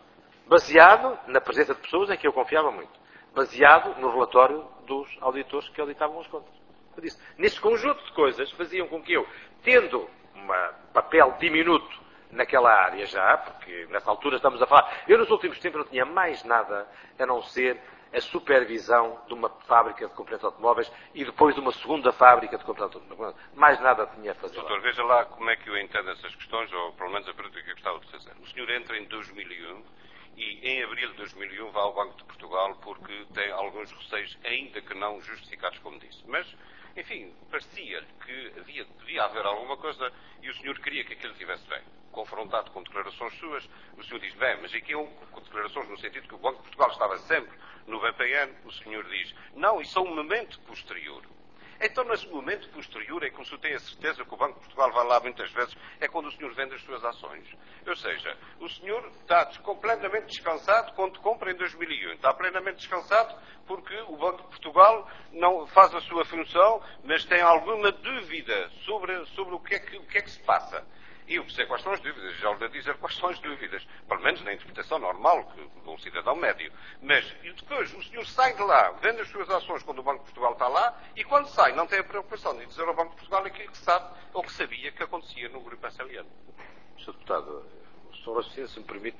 B: baseado na presença de pessoas em que eu confiava muito, baseado no relatório dos auditores que auditavam as contas. Eu disse, nesse conjunto de coisas faziam com que eu, tendo um papel diminuto naquela área já, porque nessa altura estamos a falar, eu nos últimos tempos não tinha mais nada a não ser a supervisão de uma fábrica de componentes automóveis e depois de uma segunda fábrica de componentes automóveis. Mais nada tinha a fazer.
F: Doutor, veja lá como é que eu entendo essas questões, ou pelo menos a pergunta que eu gostava de fazer. O senhor entra em 2001 e em abril de 2001 vai ao Banco de Portugal porque tem alguns receios, ainda que não justificados, como disse. Mas, enfim, parecia-lhe que devia haver alguma coisa e o senhor queria que aquilo estivesse bem. Confrontado com declarações suas, o senhor diz, bem, mas aqui com declarações no sentido que o Banco de Portugal estava sempre no BPN, o senhor diz, não, isso é um momento posterior. Então, nesse momento posterior, é que o senhor tem a certeza que o Banco de Portugal vai lá muitas vezes, é quando o senhor vende as suas ações. Ou seja, o senhor está completamente descansado quando compra em 2001. Está plenamente descansado porque o Banco de Portugal não faz a sua função, mas tem alguma dúvida sobre o que é que se passa. E eu sei quais são as dúvidas, já lhe dizer quais são as dúvidas, pelo menos na interpretação normal de um cidadão médio. Mas e depois o senhor sai de lá, vende as suas ações quando o Banco de Portugal está lá, e quando sai não tem a preocupação de dizer ao Banco de Portugal aquilo que sabe ou que sabia que acontecia no Grupo SLN.
B: Sr. Deputado, o Sr. Raciocínio, se me permite,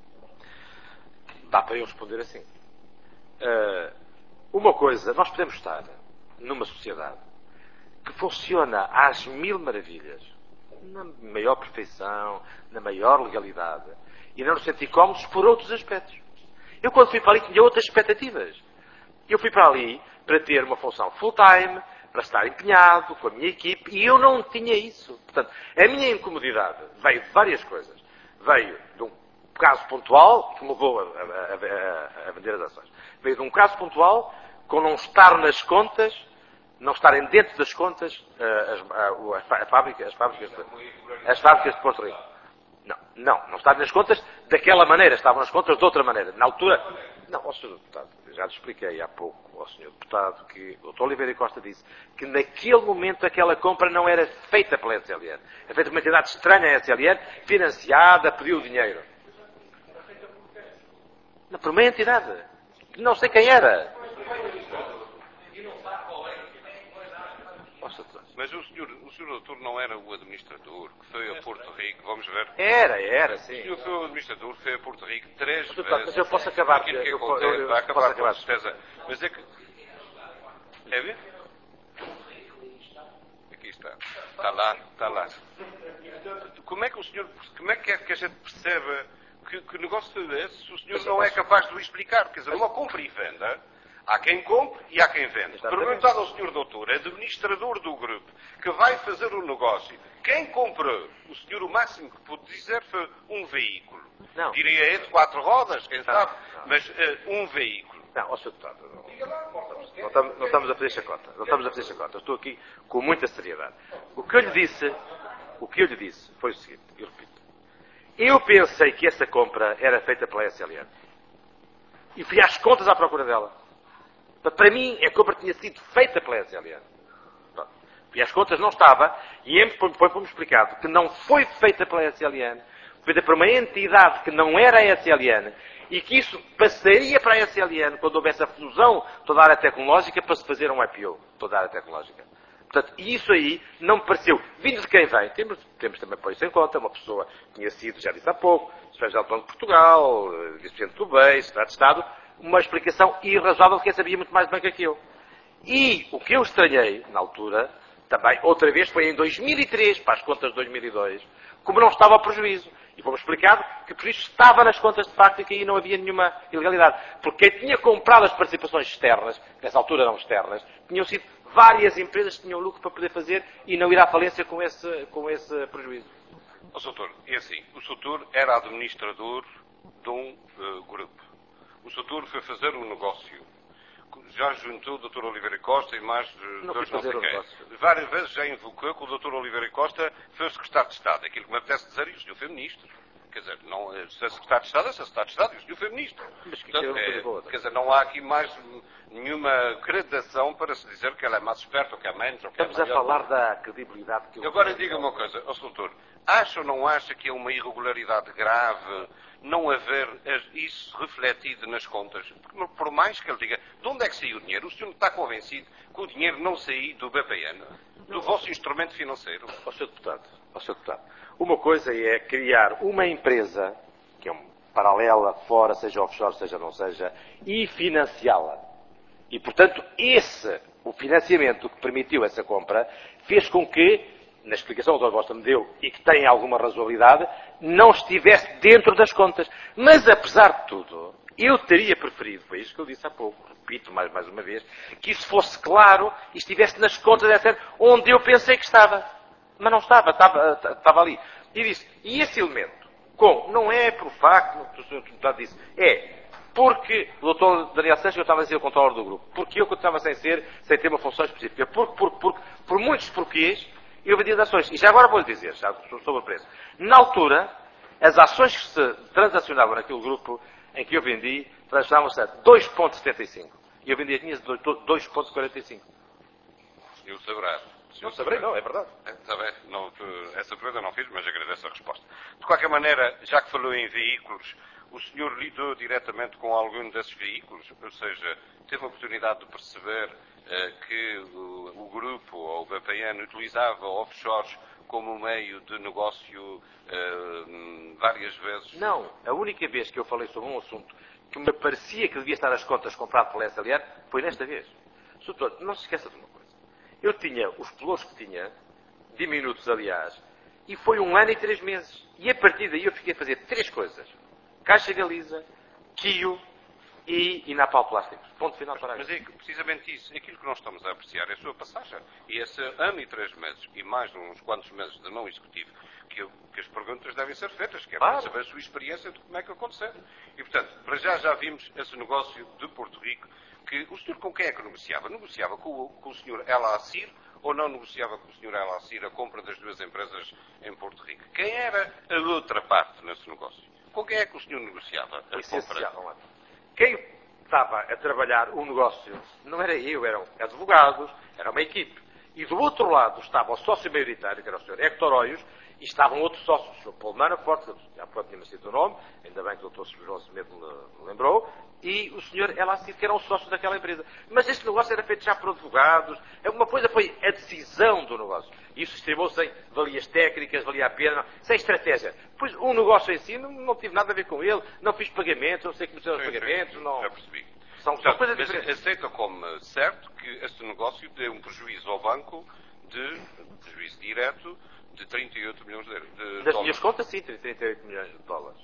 B: dá para eu responder assim. Uma coisa, nós podemos estar numa sociedade que funciona às mil maravilhas, na maior perfeição, na maior legalidade, e não nos sentir cómodos por outros aspectos. Eu, quando fui para ali, tinha outras expectativas. Eu fui para ali para ter uma função full-time, para estar empenhado com a minha equipe, e eu não tinha isso. Portanto, a minha incomodidade veio de várias coisas. Veio de um caso pontual, que me levou a vender as ações. Veio de um caso pontual, com não estar nas contas, não estarem dentro das contas as fábricas de Porto Rico. Não estarem nas contas daquela maneira, estavam nas contas de outra maneira. Na altura, não, ao Sr. Deputado, já lhe expliquei há pouco ao Sr. Deputado que o Dr. Oliveira Costa disse que naquele momento aquela compra não era feita pela SLN. Era feita por uma entidade estranha à SLN, financiada, pediu dinheiro. Não, por uma entidade. Não sei quem era.
F: Mas o senhor doutor não era o administrador que foi a Porto Rico, vamos ver?
B: Era, sim.
F: O senhor foi o administrador que foi a Porto Rico 3 vezes.
B: Mas eu posso acabar.
F: Vai acabar com a certeza. Mas é que... É ver? Aqui está. Está lá. Como é que é que a gente percebe que negócio é esse se o senhor não é capaz de o explicar? Quer dizer, uma compra e venda... Há quem compre e há quem vende. Perguntado ao Sr. Doutor, administrador do grupo, que vai fazer o negócio, quem comprou? O senhor, o máximo que pôde dizer foi um veículo.
B: Não.
F: Diria de 4 rodas, quem sabe, mas um veículo.
B: Não, Sr. Deputado, não estamos a fazer chacota. Não estamos a fazer chacota. Eu estou aqui com muita seriedade. O que eu lhe disse foi o seguinte, eu repito. Eu pensei que essa compra era feita pela SLN. E fui às contas à procura dela. Para mim, a compra tinha sido feita pela SLN. E as contas não estava, e foi-me explicado que não foi feita pela SLN, foi feita por uma entidade que não era a SLN, e que isso passaria para a SLN quando houvesse a fusão toda a área tecnológica para se fazer um IPO, toda a área tecnológica. Portanto, isso aí não me pareceu, vindo de quem vem, temos também por isso em conta, uma pessoa que tinha sido, já disse há pouco, secretário-geral do Banco de Portugal, vice-presidente do BEI, secretário de Estado, uma explicação irrazoável de quem sabia muito mais bem que aquilo. E o que eu estranhei, na altura, também, outra vez, foi em 2003, para as contas de 2002, como não estava ao prejuízo. E foi-me explicado que o prejuízo estava nas contas de facto e que aí não havia nenhuma ilegalidade. Porque quem tinha comprado as participações externas, que nessa altura eram externas, tinham sido várias empresas que tinham lucro para poder fazer e não ir à falência com esse prejuízo.
F: O doutor, é assim, o doutor era administrador de um grupo. O doutor foi fazer um negócio. Já juntou o Dr. Oliveira Costa e mais dois não sei quem. Várias vezes já invocou que o Dr. Oliveira Costa foi o secretário de Estado. Aquilo que me apetece dizer, e o senhor foi ministro. Quer dizer, não, se é secretário de Estado, é secretário de Estado, e o senhor foi ministro.
B: Mas
F: portanto, quer dizer, não há aqui mais nenhuma credidação para se dizer que ela é mais esperta ou que é menos. Ou que
B: estamos a falar da credibilidade que eu...
F: Agora diga uma coisa, doutor, acha ou não acha que é uma irregularidade grave não haver isso refletido nas contas? Porque por mais que ele diga, de onde é que saiu o dinheiro? O senhor está convencido que o dinheiro não saiu do BPN, do vosso instrumento financeiro?
B: Ó Sr. Deputado, uma coisa é criar uma empresa, que é paralela, fora, seja offshore, seja não seja, e financiá-la. E, portanto, o financiamento que permitiu essa compra, fez com que, na explicação que o Dr. Costa me deu, e que tem alguma razoabilidade, não estivesse dentro das contas. Mas, apesar de tudo, eu teria preferido, foi isso que eu disse há pouco, repito mais uma vez, que isso fosse claro e estivesse nas contas, etc., onde eu pensei que estava. Mas não estava ali. E disse, e esse elemento, não é por facto, o Sr. Deputado disse, porque o Dr. Daniel Sanches, eu estava a ser o controlador do grupo, porque eu continuava sem ter uma função específica, porque por muitos porquês, eu vendia as ações. E já agora vou-lhe dizer, já sobre o preço. Na altura, as ações que se transacionavam naquele grupo em que eu vendi, transacionavam-se a 2,75. E eu vendia tinha 2,45.
F: Eu saberá.
B: Não saberei, não, é verdade.
F: Está bem, essa pergunta não fiz, mas agradeço a resposta. De qualquer maneira, já que falou em veículos, o senhor lidou diretamente com algum desses veículos? Ou seja, teve a oportunidade de perceber que o grupo, ou o BPN, utilizava offshores como meio de negócio várias vezes?
B: Não. A única vez que eu falei sobre um assunto que me parecia que devia estar as contas comprado pela SLR foi nesta vez. Doutor, não se esqueça de uma coisa. Eu tinha os pelouros que tinha, diminutos aliás, e foi 1 ano e 3 meses. E a partir daí eu fiquei a fazer 3 coisas. Caixa Galiza, Kio e Inapal Plásticos. Ponto final para
F: Mas é precisamente isso. Aquilo que nós estamos a apreciar é a sua passagem. E esse 1 ano e 3 meses, e mais uns quantos meses de não executivo, que as perguntas devem ser feitas, que é para saber a sua experiência de como é que aconteceu. E, portanto, para já vimos esse negócio de Porto Rico, que o senhor com quem é que negociava? Negociava com o senhor El Assir ou não negociava com o senhor El Assir a compra das 2 empresas em Porto Rico? Quem era a outra parte nesse negócio? Com quem é que o senhor negociava a compra?
B: Quem estava a trabalhar o negócio não era eu, eram advogados, era uma equipe. E do outro lado estava o sócio maioritário, que era o Sr. Héctor Hoios, e estavam outros sócios, o Sr. Paulo Manafort, que há pouco tinha sido o nome, ainda bem que o Dr. João Semedo me lembrou, e o Sr. Elacir, que eram sócios daquela empresa. Mas este negócio era feito já por advogados, uma coisa foi a decisão do negócio. E isso estimou-se sem valias técnicas, valia a pena, sem estratégia. Pois o negócio em si não tive nada a ver com ele, não fiz pagamentos, não sei como são os pagamentos, não...
F: Já percebi.
B: São coisas diferentes.
F: Mas aceita como certo que este negócio deu um prejuízo ao banco prejuízo direto, de 38 milhões de dólares.
B: Das minhas contas, sim, 38 milhões de dólares.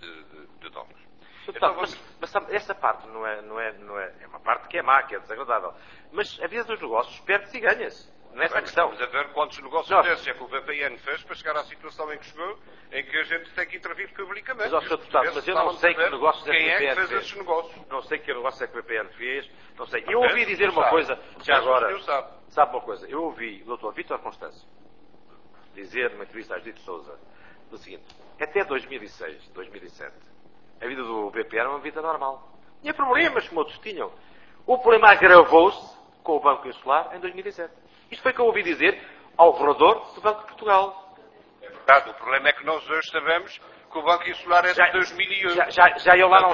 F: De dólares.
B: Então, mas sabe, essa parte não é uma parte que é má, que é desagradável. Mas a vida dos negócios perde-se e ganha-se. Não é essa a questão.
F: Vamos a ver quantos negócios desses é que o BPN fez para chegar à situação em que chegou, em que a gente tem que intervir publicamente.
B: Mas, mas eu não sei que negócios é que o
F: BPN
B: BPN
F: fez
B: fez.
F: esses negócios.
B: Não sei que negócio é que o BPN fez. Não sei. Eu ouvi dizer uma coisa, já agora, sabe uma coisa? Eu ouvi o Dr. Vítor Constâncio dizer numa entrevista às Dito Souza o seguinte: até 2006, 2007, a vida do BPN era uma vida normal. Tinha problemas como outros tinham. O problema agravou-se com o Banco Insular em 2007. Isto foi o que eu ouvi dizer ao governador do Banco de Portugal.
F: É verdade. O problema é que nós hoje sabemos que o Banco Insular é de 2001.
B: Já eu lá não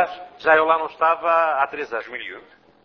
B: estava há 3 anos.
F: 2001?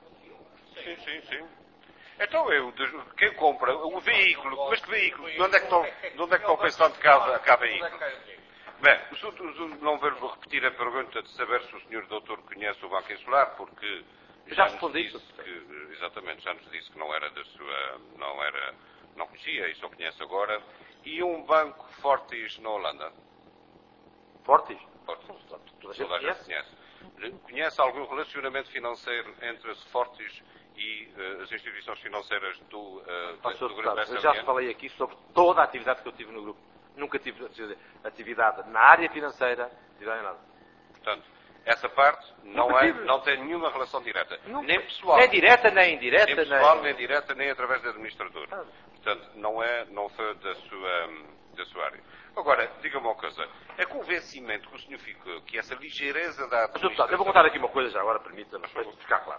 F: Sim. Então, quem compra o veículo, mas que veículo? De onde é que estão pensando cá veículo? Bem, não vou repetir a pergunta de saber se o senhor doutor conhece o Banco Insular, porque
B: já respondi isso.
F: Exatamente, já nos disse que não era da sua, não conhecia e só conhece agora. E um banco Fortis na Holanda?
B: Fortis?
F: Toda a gente conhece. Conhece algum relacionamento financeiro entre as Fortis e as instituições financeiras do grupo SLN?
B: Eu já falei aqui sobre toda a atividade que eu tive no grupo. Nunca tive atividade na área financeira, atividade em nada.
F: Portanto, essa parte não tem nenhuma relação direta. Nem pessoal.
B: Nem direta, nem indireta.
F: Nem pessoal, nem direta, nem através do administrador. Portanto, não foi da sua área. Agora, diga-me uma coisa. É convencimento que o senhor ficou que essa ligeireza da administração...
B: Eu vou contar aqui uma coisa já agora, permita-me, para ficar claro.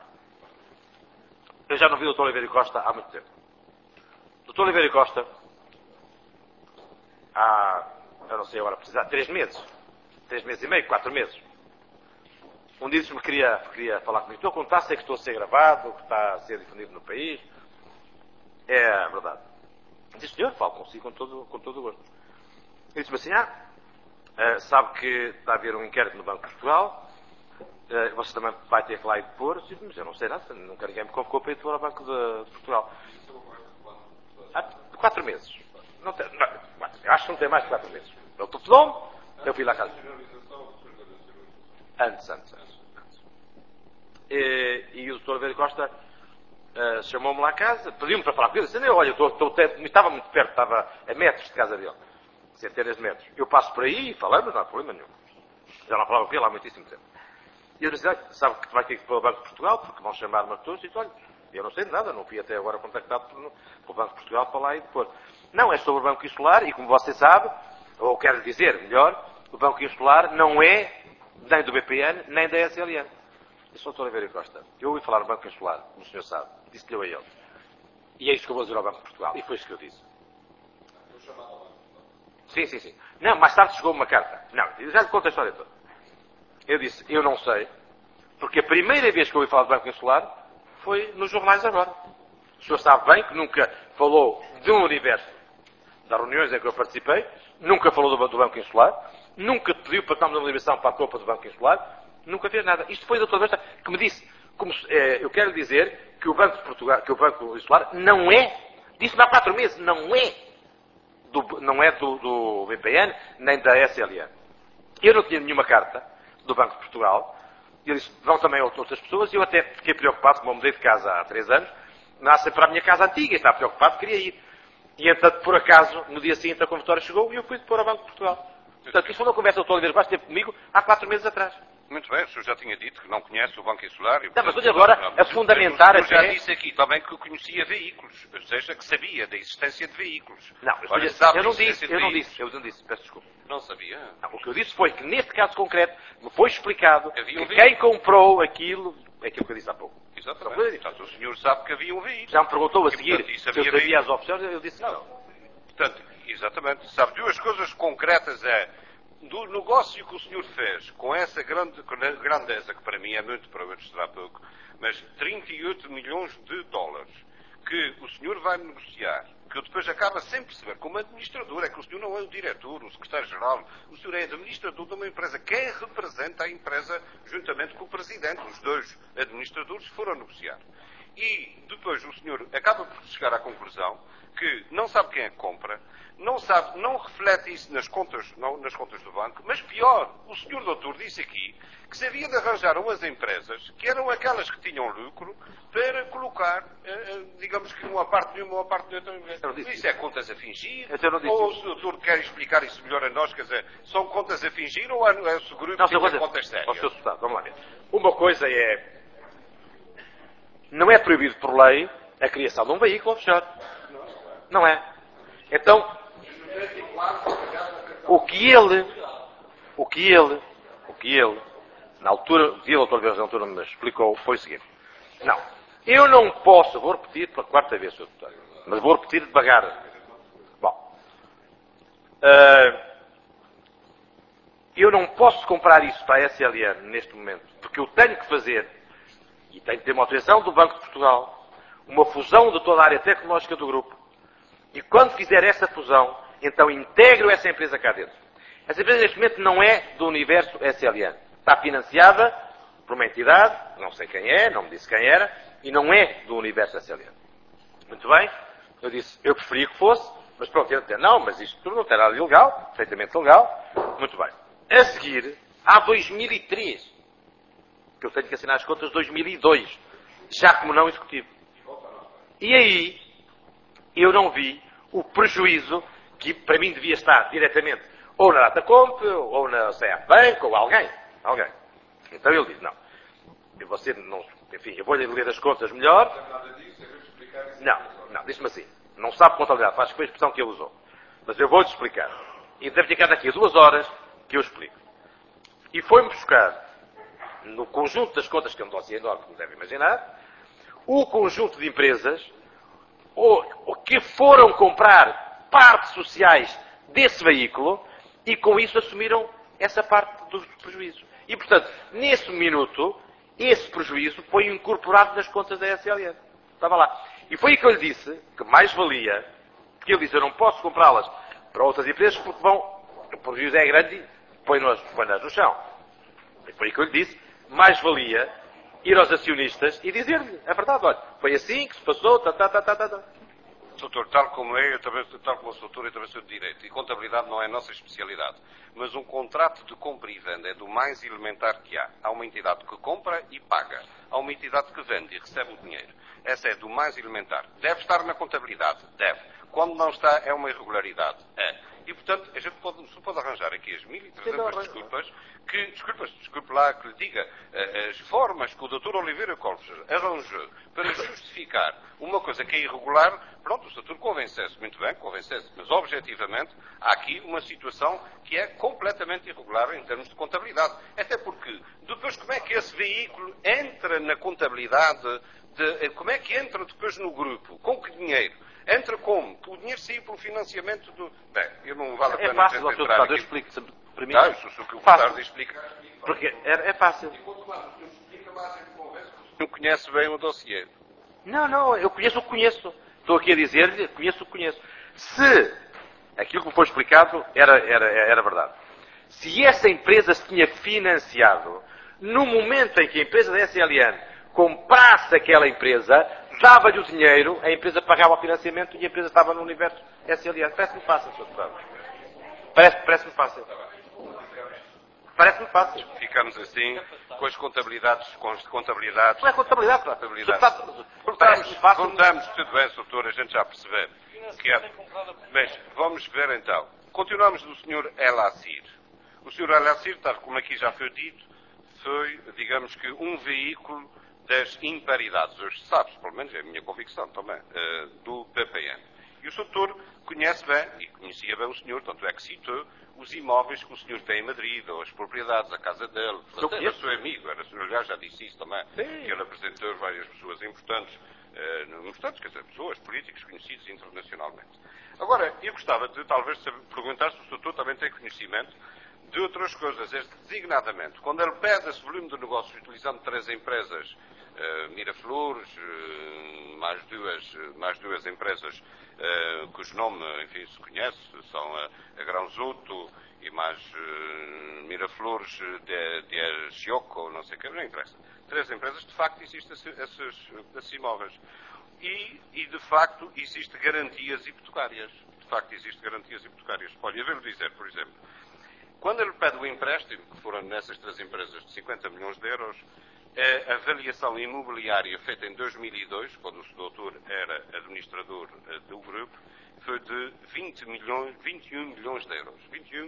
B: Eu já não vi o Dr. Oliveira Costa há muito tempo. O Dr. Oliveira Costa, eu não sei agora precisar, 3 meses, 3 meses e meio, 4 meses. Um disse-me que queria falar comigo. Estou a contar, sei que estou a ser gravado, que está a ser difundido no país. É verdade. Disse, senhor, falo consigo com todo o gosto. Ele disse-me assim, sabe que está a haver um inquérito no Banco de Portugal, você também vai ter que lá ir depor. Eu disse, mas eu não sei nada, nunca ninguém me convocou para ir depor ao Banco de Portugal. 4 meses. Acho que não tem mais de 4 meses. Ele telefonou-me, eu fui lá a casa. Antes. E o Dr. Oliveira Costa chamou-me lá a casa, pediu-me para falar com ele. Disse, olha, estava muito perto, estava a metros de casa dele. Centenas de metros. Eu passo por aí e falamos, não há problema nenhum. Já não falava com ele há muitíssimo tempo. E eu disse, sabe que vai ter que ir para o Banco de Portugal, porque vão chamar-me a todos. E disse, olha, eu não sei de nada, não fui até agora contactado pelo Banco de Portugal para lá e depois. Não, é sobre o Banco Insular, e como você sabe, ou quero dizer melhor, o Banco Insular não é nem do BPN, nem da SLN. Disse o Dr. Oliveira Costa, eu ouvi falar no Banco Insular, como o senhor sabe, disse-lhe eu a ele. E é isso que eu vou dizer ao Banco de Portugal. E foi isso que eu disse. Sim. Não, mais tarde chegou uma carta. Não, já lhe conto a história toda. Eu disse, eu não sei, porque a primeira vez que eu ouvi falar do Banco Insular foi nos jornais agora. O senhor sabe bem que nunca falou de um universo das reuniões em que eu participei, nunca falou do Banco Insular, nunca pediu para darmos uma liberação para a culpa do Banco Insular, nunca fez nada. Isto foi o Dr. Besta que me disse, eu quero dizer que o Banco de Portugal, que o Banco Insular não é, disse-me há 4 meses, não é do BPN, nem da SLN. Eu não tinha nenhuma carta do Banco de Portugal, e eu disse, vão também outras pessoas, e eu até fiquei preocupado, como eu mudei de casa há 3 anos, nasce para a minha casa antiga, e estava preocupado, queria ir. E entanto, por acaso, no dia seguinte a convocatória chegou, e eu fui depor ao Banco de Portugal. Portanto, isso foi uma conversa do Dr. Oliveira Costa teve comigo há 4 meses atrás.
F: Muito bem, o senhor já tinha dito que não conhece o Banco Insular. E,
B: não, mas olha agora a fundamentar...
F: O senhor já disse aqui também que conhecia veículos, ou seja, que sabia da existência de veículos.
B: Não, mas
F: olha,
B: eu não disse, peço desculpa.
F: Não sabia?
B: Não, o que eu disse foi que, neste caso concreto, me foi explicado que quem comprou aquilo, é aquilo que eu disse há pouco.
F: Exatamente. Portanto, o senhor sabe que havia um veículo.
B: Já me perguntou a seguir se eu sabia as opções, eu disse não.
F: Portanto, exatamente. Sabe, 2 coisas concretas do negócio que o senhor fez com essa grandeza, que para mim é muito, para outros será pouco, mas 38 milhões de dólares que o senhor vai negociar, que eu depois acaba sem perceber, como administrador, é que o senhor não é o diretor, o secretário-geral, o senhor é administrador de uma empresa. Quem representa a empresa juntamente com o presidente? Os 2 administradores foram negociar. E depois o senhor acaba por chegar à conclusão que não sabe quem é que compra, não reflete isso nas contas do banco, mas pior, o senhor doutor disse aqui que se havia de arranjar umas empresas que eram aquelas que tinham lucro para colocar, digamos que uma parte de uma parte de outra. Isso é contas a fingir? Ou o doutor quer explicar isso melhor a nós? Quer dizer, são contas a fingir ou é o seguro que tem contas sérias?
B: Vamos lá ver. Uma coisa é... Não é proibido por lei a criação de um veículo offshore. Não é. Então, o que ele, na altura, outra vez na altura me explicou, foi o seguinte. Não, eu não posso, vou repetir pela 4ª vez, Sr. Deputado, mas vou repetir devagar. Bom, eu não posso comprar isso para a SLN neste momento, porque eu tenho que fazer, e tenho que ter uma autorização do Banco de Portugal, uma fusão de toda a área tecnológica do grupo, e quando fizer essa fusão, então integro essa empresa cá dentro. Essa empresa neste momento não é do universo SLN. Está financiada por uma entidade, não sei quem é, não me disse quem era, e não é do universo SLN. Muito bem, eu disse, eu preferia que fosse, mas pronto, ele disse, não, mas isto tudo não terá legal, perfeitamente legal. Muito bem. A seguir, há 2003, que eu tenho que assinar as contas de 2002, já como não executivo. E aí, eu não vi o prejuízo que para mim devia estar diretamente ou na Datacomp, ou na CF Bank, ou alguém. Então ele disse, não, você não, enfim, eu vou-lhe ler as contas melhor. Não, disse-me assim, não sabe contabilidade, acho que foi a expressão que ele usou. Mas eu vou-lhe explicar. E deve ficar daqui a 2 horas que eu explico. E foi-me buscar, no conjunto das contas, que é um dossiê enorme, como deve imaginar, o conjunto de empresas que foram comprar partes sociais desse veículo e com isso assumiram
G: essa parte dos prejuízos. E, portanto, nesse minuto, esse prejuízo foi incorporado nas contas da SLN. Estava lá. E foi aí que eu lhe disse que mais valia, porque ele disse, eu não posso comprá-las para outras empresas porque o prejuízo é grande e põe-nas no chão. E foi aí que eu lhe disse, mais valia ir aos acionistas e dizer-lhe, é verdade, olha, foi assim que se passou,
F: Doutor, tal como o doutor, eu também sou de Direito. E contabilidade não é a nossa especialidade. Mas um contrato de compra e venda é do mais elementar que há. Há uma entidade que compra e paga. Há uma entidade que vende e recebe o dinheiro. Essa é do mais elementar. Deve estar na contabilidade? Deve. Quando não está, é uma irregularidade? É. E, portanto, a gente pode arranjar aqui as 1.300 desculpas desculpe lá que lhe diga, as formas que o Dr. Oliveira Cortes arranjou para justificar uma coisa que é irregular, pronto, o Dr. convencesse, muito bem, convencesse, mas objetivamente há aqui uma situação que é completamente irregular em termos de contabilidade. Até porque, depois, como é que esse veículo entra na contabilidade, como é que entra depois no grupo? Com que dinheiro? Entra como? Que o dinheiro saiu pelo financiamento do... Bem, eu não vale a pena...
G: É fácil, Sr. Deputado, eu explico, se me permite.
F: Não, isso o que eu gostar de explicar.
G: Porque é fácil.
F: E quanto mais o senhor explica, mais é que conversa. O senhor conhece bem o dossiê.
G: Não, eu conheço o que conheço. Estou aqui a dizer-lhe, conheço o que conheço. Se aquilo que me foi explicado era verdade. Se essa empresa se tinha financiado, no momento em que a empresa da SLN comprasse aquela empresa, dava-lhe o dinheiro, a empresa pagava o financiamento e a empresa estava no universo SLN. Parece-me fácil, Sr. Deputado. Parece-me fácil. Parece-me fácil.
F: Ficamos assim com as contabilidades.
G: Não é contabilidade,
F: Parece-me fácil. Contamos, tudo bem, doutor, a gente já percebeu. Mas vamos ver então. Continuamos do Sr. El Assir. O Sr. El Assir, tal como aqui já foi dito, foi, digamos que, um veículo das imparidades. Hoje sabe-se, pelo menos é a minha convicção também, do PPN. E o doutor conhece bem, e conhecia bem o senhor, tanto é que citou os imóveis que o senhor tem em Madrid, ou as propriedades, a casa dele. Portanto, era seu amigo, aliás, já disse isso também, que ele apresentou várias pessoas importantes, quer dizer, pessoas, políticos conhecidos internacionalmente. Agora, eu gostava de, talvez, perguntar se o doutor também tem conhecimento de outras coisas, designadamente, quando ele pede esse volume de negócios utilizando 3 empresas, Miraflores, mais duas empresas cujo nome, enfim, se conhece, são a Grãozuto e mais Miraflores de Gioco, não sei o que, não interessa. 3 empresas, de facto, existem esses imóveis. E, de facto, existem garantias hipotecárias. Olha, eu devo dizer, por exemplo, quando ele pede o empréstimo, que foram nessas 3 empresas de 50 milhões de euros, a avaliação imobiliária feita em 2002, quando o doutor era administrador do grupo, foi de 21 milhões de euros.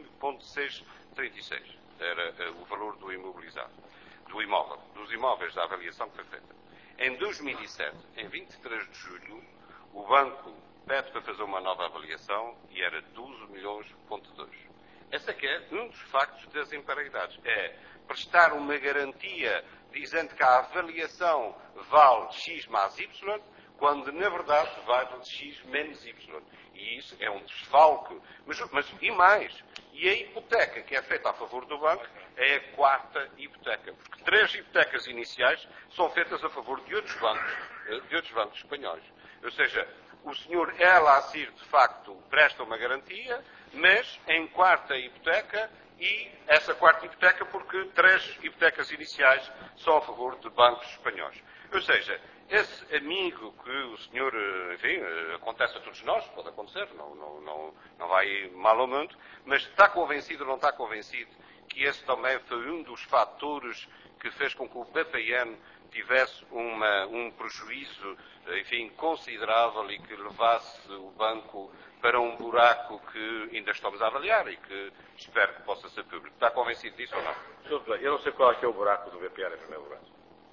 F: 21,636 era o valor do imobilizado, dos imóveis da avaliação que foi feita. Em 2007, em 23 de julho, o banco pede para fazer uma nova avaliação e era 12 milhões,2. Esse aqui é um dos factos das imparidades. É prestar uma garantia dizendo que a avaliação vale X mais Y, quando na verdade vale X menos Y. E isso é um desfalque. Mas e mais? E a hipoteca que é feita a favor do banco é a 4ª hipoteca. Porque 3 hipotecas iniciais são feitas a favor de outros bancos espanhóis. Ou seja, o Sr. El Assir, de facto, presta uma garantia, mas em 4ª hipoteca, e essa 4ª hipoteca porque 3 hipotecas iniciais são a favor de bancos espanhóis. Ou seja, esse amigo que o senhor, enfim, acontece a todos nós, pode acontecer, não vai mal ao mundo, mas está convencido ou não está convencido que esse também foi um dos fatores que fez com que o BPN tivesse um prejuízo, enfim, considerável e que levasse o banco para um buraco que ainda estamos a avaliar e que espero que possa ser público. Está convencido disso ou não?
G: Eu não sei qual é que é o buraco do BPN em primeiro lugar.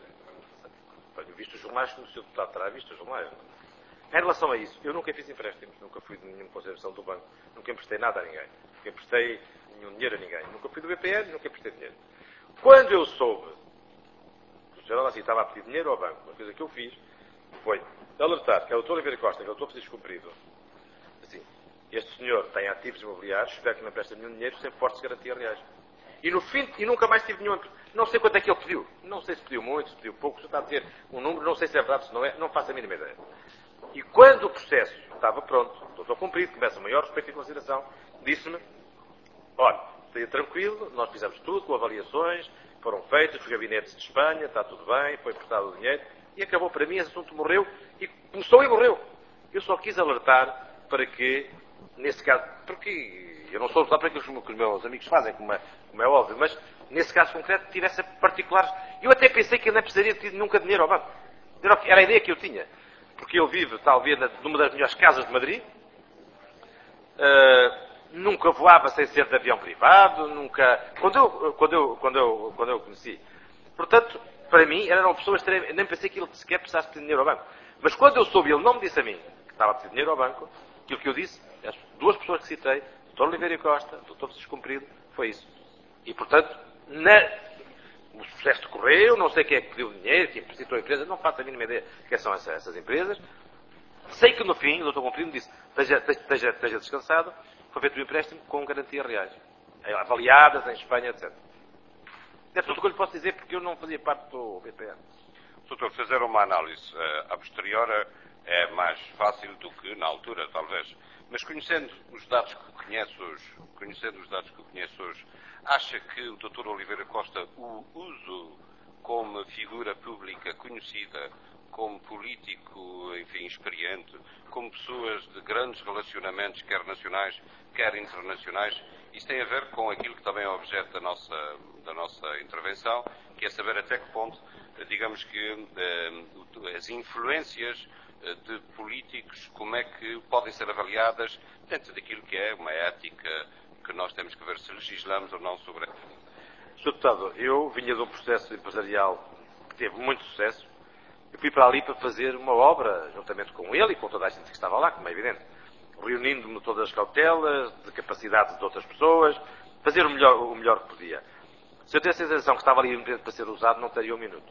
G: Tenho visto os jornais, como o Sr. Deputado terá visto os jornais. Em relação a isso, eu nunca fiz empréstimos, nunca fui de nenhuma consideração do banco, nunca emprestei nada a ninguém, nunca emprestei nenhum dinheiro a ninguém, nunca fui do BPN, nunca emprestei dinheiro. Quando eu soube que o Sr. Assim estava a pedir dinheiro ao banco, uma coisa que eu fiz foi alertar que é o Dr. Oliveira Costa, que é o Dr. Francisco Cumprido, assim, este senhor tem ativos imobiliários, espero que não empreste nenhum dinheiro sem fortes garantias reais. E no fim, e nunca mais tive nenhum. Não sei quanto é que ele pediu. Não sei se pediu muito, se pediu pouco, se está a dizer um número, não sei se é verdade, se não é, não faço a mínima ideia. E quando o processo estava pronto, doutor Cumprido, começa o maior respeito e consideração, disse-me, olha, esteja tranquilo, nós fizemos tudo, com avaliações, foram feitas, os gabinetes de Espanha, está tudo bem, foi emprestado o dinheiro, e acabou para mim, esse assunto morreu, e começou e morreu. Eu só quis alertar para que, nesse caso, porque eu não sou só para aquilo que os meus amigos fazem, como é óbvio, mas nesse caso concreto tivesse particulares. Eu até pensei que ele não precisaria ter nunca dinheiro ao banco. Era a ideia que eu tinha. Porque ele vive, talvez, numa das melhores casas de Madrid, nunca voava sem ser de avião privado, nunca... Quando eu conheci. Portanto, para mim, era uma pessoa extremamente... Nem pensei que ele sequer precisasse de dinheiro ao banco. Mas quando eu soube, ele não me disse a mim que estava a pedir dinheiro ao banco, aquilo que eu disse, as duas pessoas que citei, Dr. Oliveira Costa, Dr. Francisco Cumprido, foi isso. E, portanto, o processo decorreu, não sei quem é que pediu dinheiro, quem apresentou a empresa, não faço a mínima ideia quem são essas empresas. Sei que no fim, o Dr. Cumprido me disse, esteja descansado, foi feito um empréstimo com garantias reais, avaliadas em Espanha, etc. É tudo o que eu lhe posso dizer, porque eu não fazia parte do BPN.
F: Doutor, fazer uma análise a posterior é mais fácil do que na altura, talvez. Mas conhecendo os dados que conhece hoje, acha que o Dr. Oliveira Costa o uso como figura pública conhecida, como político, enfim, experiente, como pessoas de grandes relacionamentos, quer nacionais, quer internacionais, isso tem a ver com aquilo que também é objeto da nossa intervenção, que é saber até que ponto, digamos que as influências de políticos, como é que podem ser avaliadas dentro daquilo que é uma ética que nós temos que ver se legislamos ou não sobre ela.
G: Sr. Deputado, eu vinha de um processo empresarial que teve muito sucesso. Eu fui para ali para fazer uma obra, juntamente com ele e com toda a gente que estava lá, como é evidente, reunindo-me todas as cautelas, de capacidades de outras pessoas, fazer o melhor que podia. Se eu tivesse a sensação que estava ali para ser usado, não teria um minuto.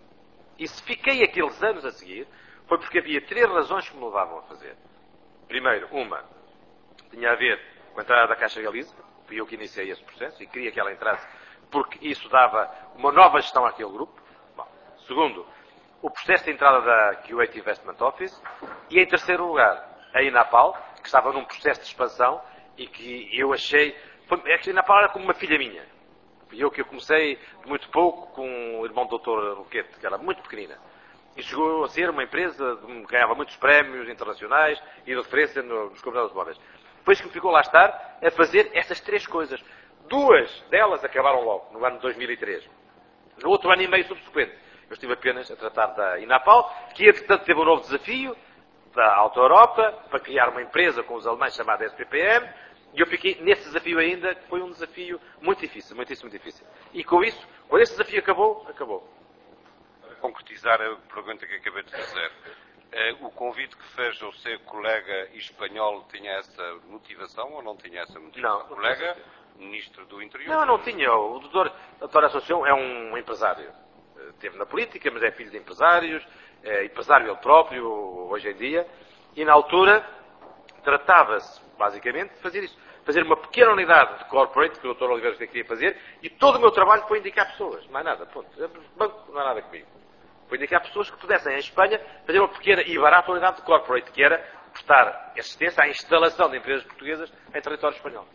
G: E se fiquei aqueles anos a seguir, foi porque havia três razões que me levavam a fazer. Primeiro, uma, tinha a ver com a entrada da Caixa Galiza, fui eu que iniciei esse processo e queria que ela entrasse, porque isso dava uma nova gestão àquele grupo. Bom, segundo, o processo de entrada da Kuwait Investment Office, e em terceiro lugar, a Inapal, que estava num processo de expansão e que eu achei... É que a Inapal era como uma filha minha. Fui eu que eu comecei muito pouco com o irmão do Dr. Roquete, que era muito pequenina. E chegou a ser uma empresa que ganhava muitos prémios internacionais e de referência nos combinados móveis. Depois que me ficou lá estar a fazer essas três coisas. Duas delas acabaram logo, no ano de 2003. No outro ano e meio subsequente, eu estive apenas a tratar da Inapal, que entretanto teve um novo desafio da Auto Europa, para criar uma empresa com os alemães chamada SPPM, e eu fiquei nesse desafio ainda, que foi um desafio muito difícil, muitíssimo difícil. E com isso, quando esse desafio acabou, acabou.
F: Para concretizar a pergunta que acabei de fazer, o convite que fez ao seu colega espanhol tinha essa motivação ou não tinha essa motivação?
G: Não.
F: Colega, Ministro do Interior?
G: Não tinha. O doutor Assunção é um empresário. Esteve na política, mas é filho de empresários, é empresário ele próprio, hoje em dia, e na altura tratava-se, basicamente, de fazer isso. Fazer uma pequena unidade de corporate, que o Dr. Oliveira queria fazer, e todo o meu trabalho foi indicar pessoas. Mais nada, pronto. Banco não há nada comigo. Foi indicar pessoas que pudessem, em Espanha, fazer uma pequena e barata unidade de corporate, que era prestar assistência à instalação de empresas portuguesas em território espanhol.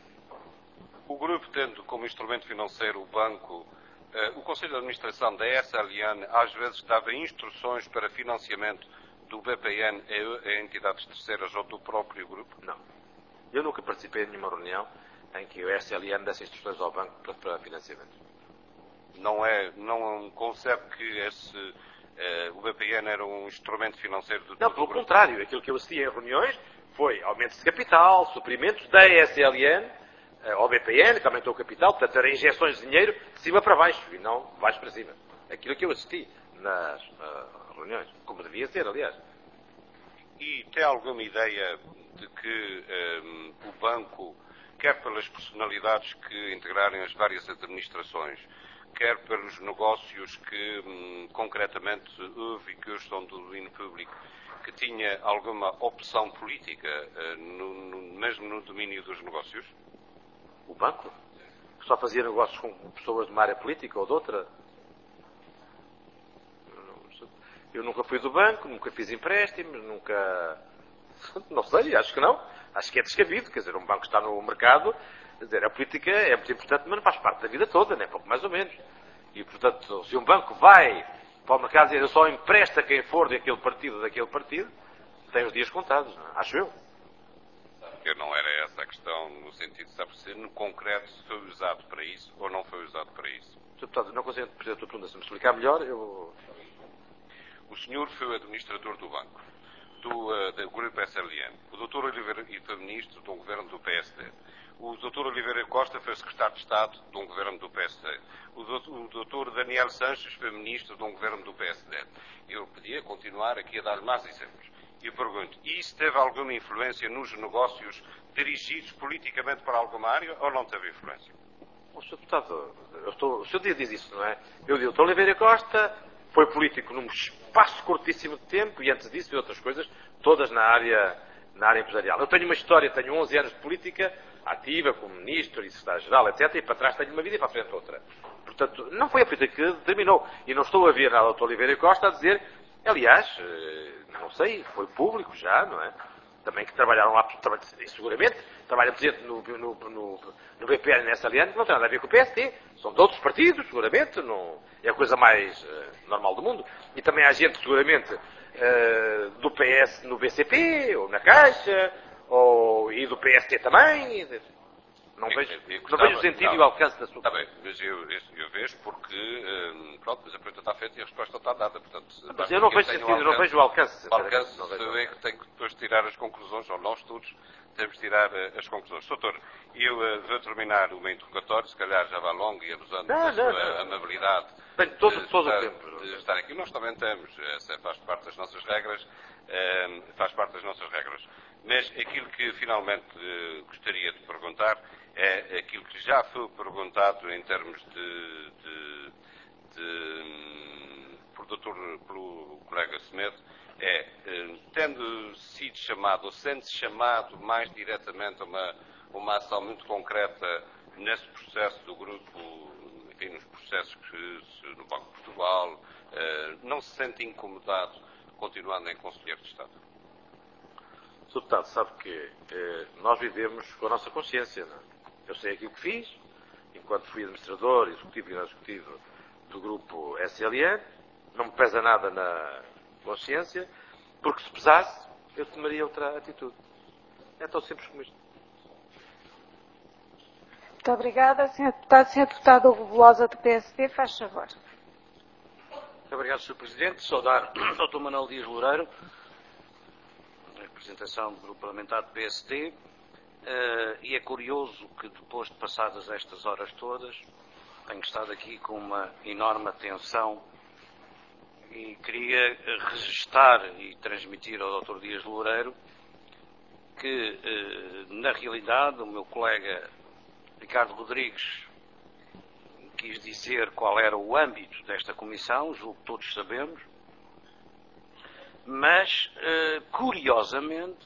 F: O grupo, tendo como instrumento financeiro o banco, o Conselho de Administração da SLN às vezes dava instruções para financiamento do BPN a entidades terceiras ou do próprio grupo?
G: Não. Eu nunca participei de nenhuma reunião em que o SLN desse instruções ao banco para financiamento.
F: Não concebe que o BPN era um instrumento financeiro do
G: Não, pelo contrário. Aquilo que eu assisti em reuniões foi aumentos de capital, suprimentos da SLN ao BPN, que aumentou o capital, portanto, eram injeções de dinheiro de cima para baixo e não de baixo para cima. Aquilo que eu assisti nas reuniões, como devia ser, aliás.
F: E tem alguma ideia de que o banco, quer pelas personalidades que integrarem as várias administrações, quer pelos negócios que concretamente houve e que hoje estão do domínio público, que tinha alguma opção política, mesmo no domínio dos negócios?
G: O banco? que só fazia negócios com pessoas de uma área política ou de outra. Eu nunca fui do banco, nunca fiz empréstimos, nunca... Não sei, acho que não. Acho que é descabido. Quer dizer, um banco está no mercado, quer dizer, a política é muito importante, mas não faz parte da vida toda, nem pouco mais ou menos. E, portanto, se um banco vai para o mercado e dizer, eu só empresta quem for daquele partido, tem os dias contados, não é? Acho eu.
F: Que não era essa a questão, no sentido de saber se no concreto se foi usado para isso ou não foi usado para isso.
G: Portanto, não consigo perceber a tua pergunta. Se me explicar melhor, eu...
F: O senhor foi o administrador do banco, do grupo SLM. O doutor Oliveira foi ministro de um governo do PSD. O doutor Oliveira Costa foi secretário de Estado de um governo do PSD. O doutor Daniel Sanches foi ministro de um governo do PSD. Eu podia continuar aqui a dar mais exemplos. E eu pergunto, isso teve alguma influência nos negócios dirigidos politicamente para alguma área ou não teve influência?
G: O Sr. Deputado, o Sr. diz isso, não é? Eu digo, o doutor Oliveira Costa foi político num espaço curtíssimo de tempo e antes disso e outras coisas, todas na área empresarial. Eu tenho uma história, tenho 11 anos de política ativa, como ministro e secretário-geral, etc. E para trás tenho uma vida e para a frente outra. Portanto, não foi a política que determinou. E não estou a ver nada do Dr. Oliveira Costa a dizer, aliás, não sei, foi público já, não é? Também que trabalharam lá, seguramente, trabalha, por exemplo, no BPN e na SLN, que não tem nada a ver com o PSD. São de outros partidos, seguramente, não, é a coisa mais normal do mundo. E também há gente, seguramente, do PS no BCP, ou na Caixa, e do PST também. Não vejo o sentido e o alcance da sua...
F: Está bem, mas eu vejo porque, pronto, mas a pergunta está feita e a resposta está dada. Portanto,
G: mas eu não vejo sentido, não vejo o alcance.
F: O alcance sou eu que tenho que depois tirar as conclusões, ou nós todos temos de tirar as conclusões. Doutor, eu vou terminar o meu interrogatório, se calhar já vai longo e abusando da sua amabilidade.
G: Tenho todo o tempo.
F: De estar aqui. Nós também temos, essa faz parte das nossas regras, Mas aquilo que finalmente gostaria de perguntar é aquilo que já foi perguntado em termos pelo colega Semedo, tendo sido chamado, ou sendo-se chamado mais diretamente a uma ação muito concreta nesse processo do grupo, enfim, nos processos no Banco de Portugal, não se sente incomodado continuando em Conselheiro de Estado?
G: Sr. Deputado, sabe que nós vivemos com a nossa consciência, não é? Eu sei aquilo que fiz, enquanto fui administrador, executivo e não executivo do grupo SLN, não me pesa nada na consciência, porque se pesasse, eu tomaria outra atitude. É tão simples como isto.
A: Muito obrigada, Sr. Deputado. Sr. Deputado Hugo Velosa, do PSD, faz favor.
H: Muito obrigado, Sr. Presidente. Saudar o Dr. Manuel Dias Loureiro, a representação do Grupo Parlamentar do PSD. E é curioso que, depois de passadas estas horas todas, tenho estado aqui com uma enorme atenção e queria registar e transmitir ao Dr. Dias Loureiro que, na realidade, o meu colega Ricardo Rodrigues quis dizer qual era o âmbito desta comissão, julgo que todos sabemos, mas, curiosamente,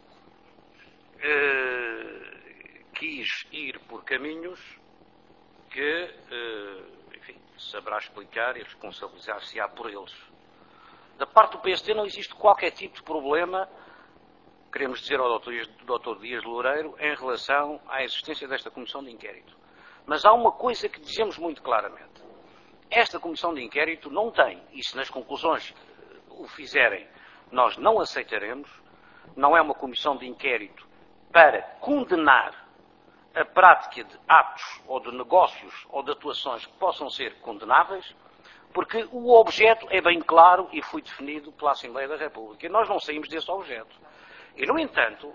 H: quis ir por caminhos que, enfim, saberá explicar e responsabilizar-se-á por eles. Da parte do PSD não existe qualquer tipo de problema, queremos dizer ao Dr. Dias Loureiro, em relação à existência desta comissão de inquérito. Mas há uma coisa que dizemos muito claramente. Esta comissão de inquérito não tem, e se nas conclusões o fizerem, nós não aceitaremos, não é uma comissão de inquérito para condenar a prática de atos ou de negócios ou de atuações que possam ser condenáveis, porque o objeto é bem claro e foi definido pela Assembleia da República. E nós não saímos desse objeto. E, no entanto,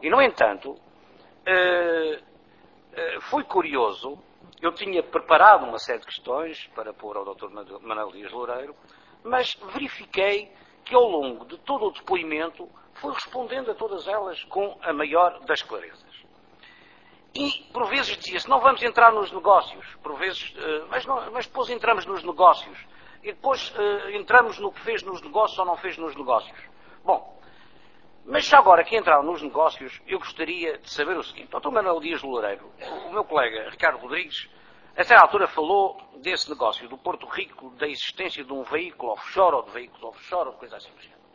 H: foi curioso, eu tinha preparado uma série de questões para pôr ao Dr. Manuel Dias Loureiro, mas verifiquei que ao longo de todo o depoimento foi respondendo a todas elas com a maior das clarezas. E, por vezes, dizia-se, não vamos entrar nos negócios, por vezes, mas depois entramos nos negócios, e depois entramos no que fez nos negócios ou não fez nos negócios. Bom, Mas já agora que entraram nos negócios, eu gostaria de saber o seguinte. O Dr. Manuel Dias Loureiro, o meu colega Ricardo Rodrigues, a certa altura falou desse negócio do Porto Rico, da existência de um veículo offshore ou de veículos offshore ou de coisa assim.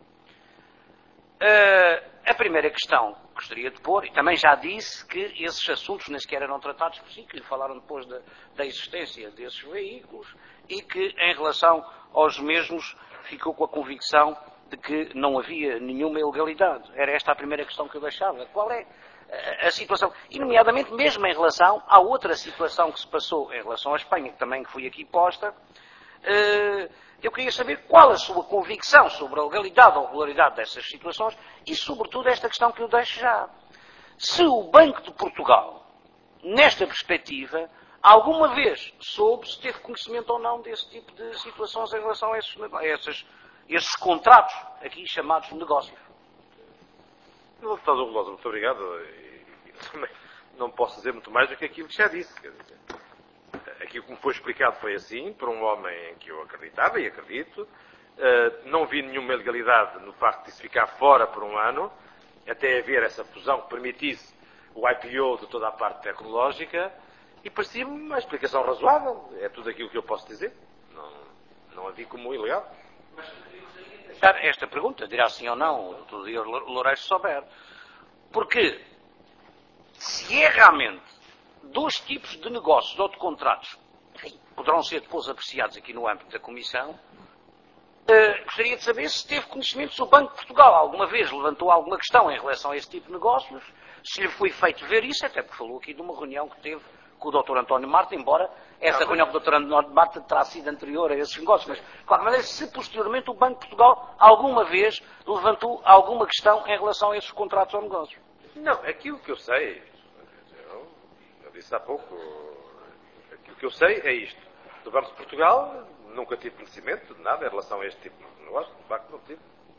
H: A primeira questão que gostaria de pôr, e também já disse que esses assuntos nem sequer eram tratados por si, que lhe falaram depois da existência desses veículos e que em relação aos mesmos ficou com a convicção de que não havia nenhuma ilegalidade. Era esta a primeira questão que eu deixava. Qual é a situação? E nomeadamente mesmo em relação à outra situação que se passou em relação à Espanha, que também foi aqui posta, eu queria saber qual a sua convicção sobre a legalidade ou regularidade dessas situações e, sobretudo, esta questão que eu deixo já. Se o Banco de Portugal, nesta perspectiva, alguma vez soube se teve conhecimento ou não desse tipo de situações em relação a esses contratos, aqui chamados negócios.
G: Deputado Veloso, muito obrigado. Também não posso dizer muito mais do que aquilo que já disse. Quer dizer, aquilo que me foi explicado foi assim, por um homem em que eu acreditava e acredito. Não vi nenhuma ilegalidade no facto de isso ficar fora por um ano, até haver essa fusão que permitisse o IPO de toda a parte tecnológica, e parecia-me uma explicação razoável. É tudo aquilo que eu posso dizer. Não a vi como ilegal.
H: Mas eu deixar esta pergunta, dirá sim ou não, o Dr. Dias Loureiro souber. Porque se é realmente dois tipos de negócios ou de contratos, enfim, poderão ser depois apreciados aqui no âmbito da Comissão, gostaria de saber se teve conhecimento se o Banco de Portugal alguma vez levantou alguma questão em relação a esse tipo de negócios, se lhe foi feito ver isso, até porque falou aqui de uma reunião que teve com o Dr. António Marta, embora essa reunião com o Dr. António Marta terá sido anterior a esses negócios, mas, de qualquer maneira, se posteriormente o Banco de Portugal alguma vez levantou alguma questão em relação a esses contratos ou negócios.
G: Não, aquilo que eu sei, eu disse há pouco, aquilo que eu sei é isto. Do Banco de Portugal, nunca tive conhecimento de nada em relação a este tipo de negócio. De facto, não tive.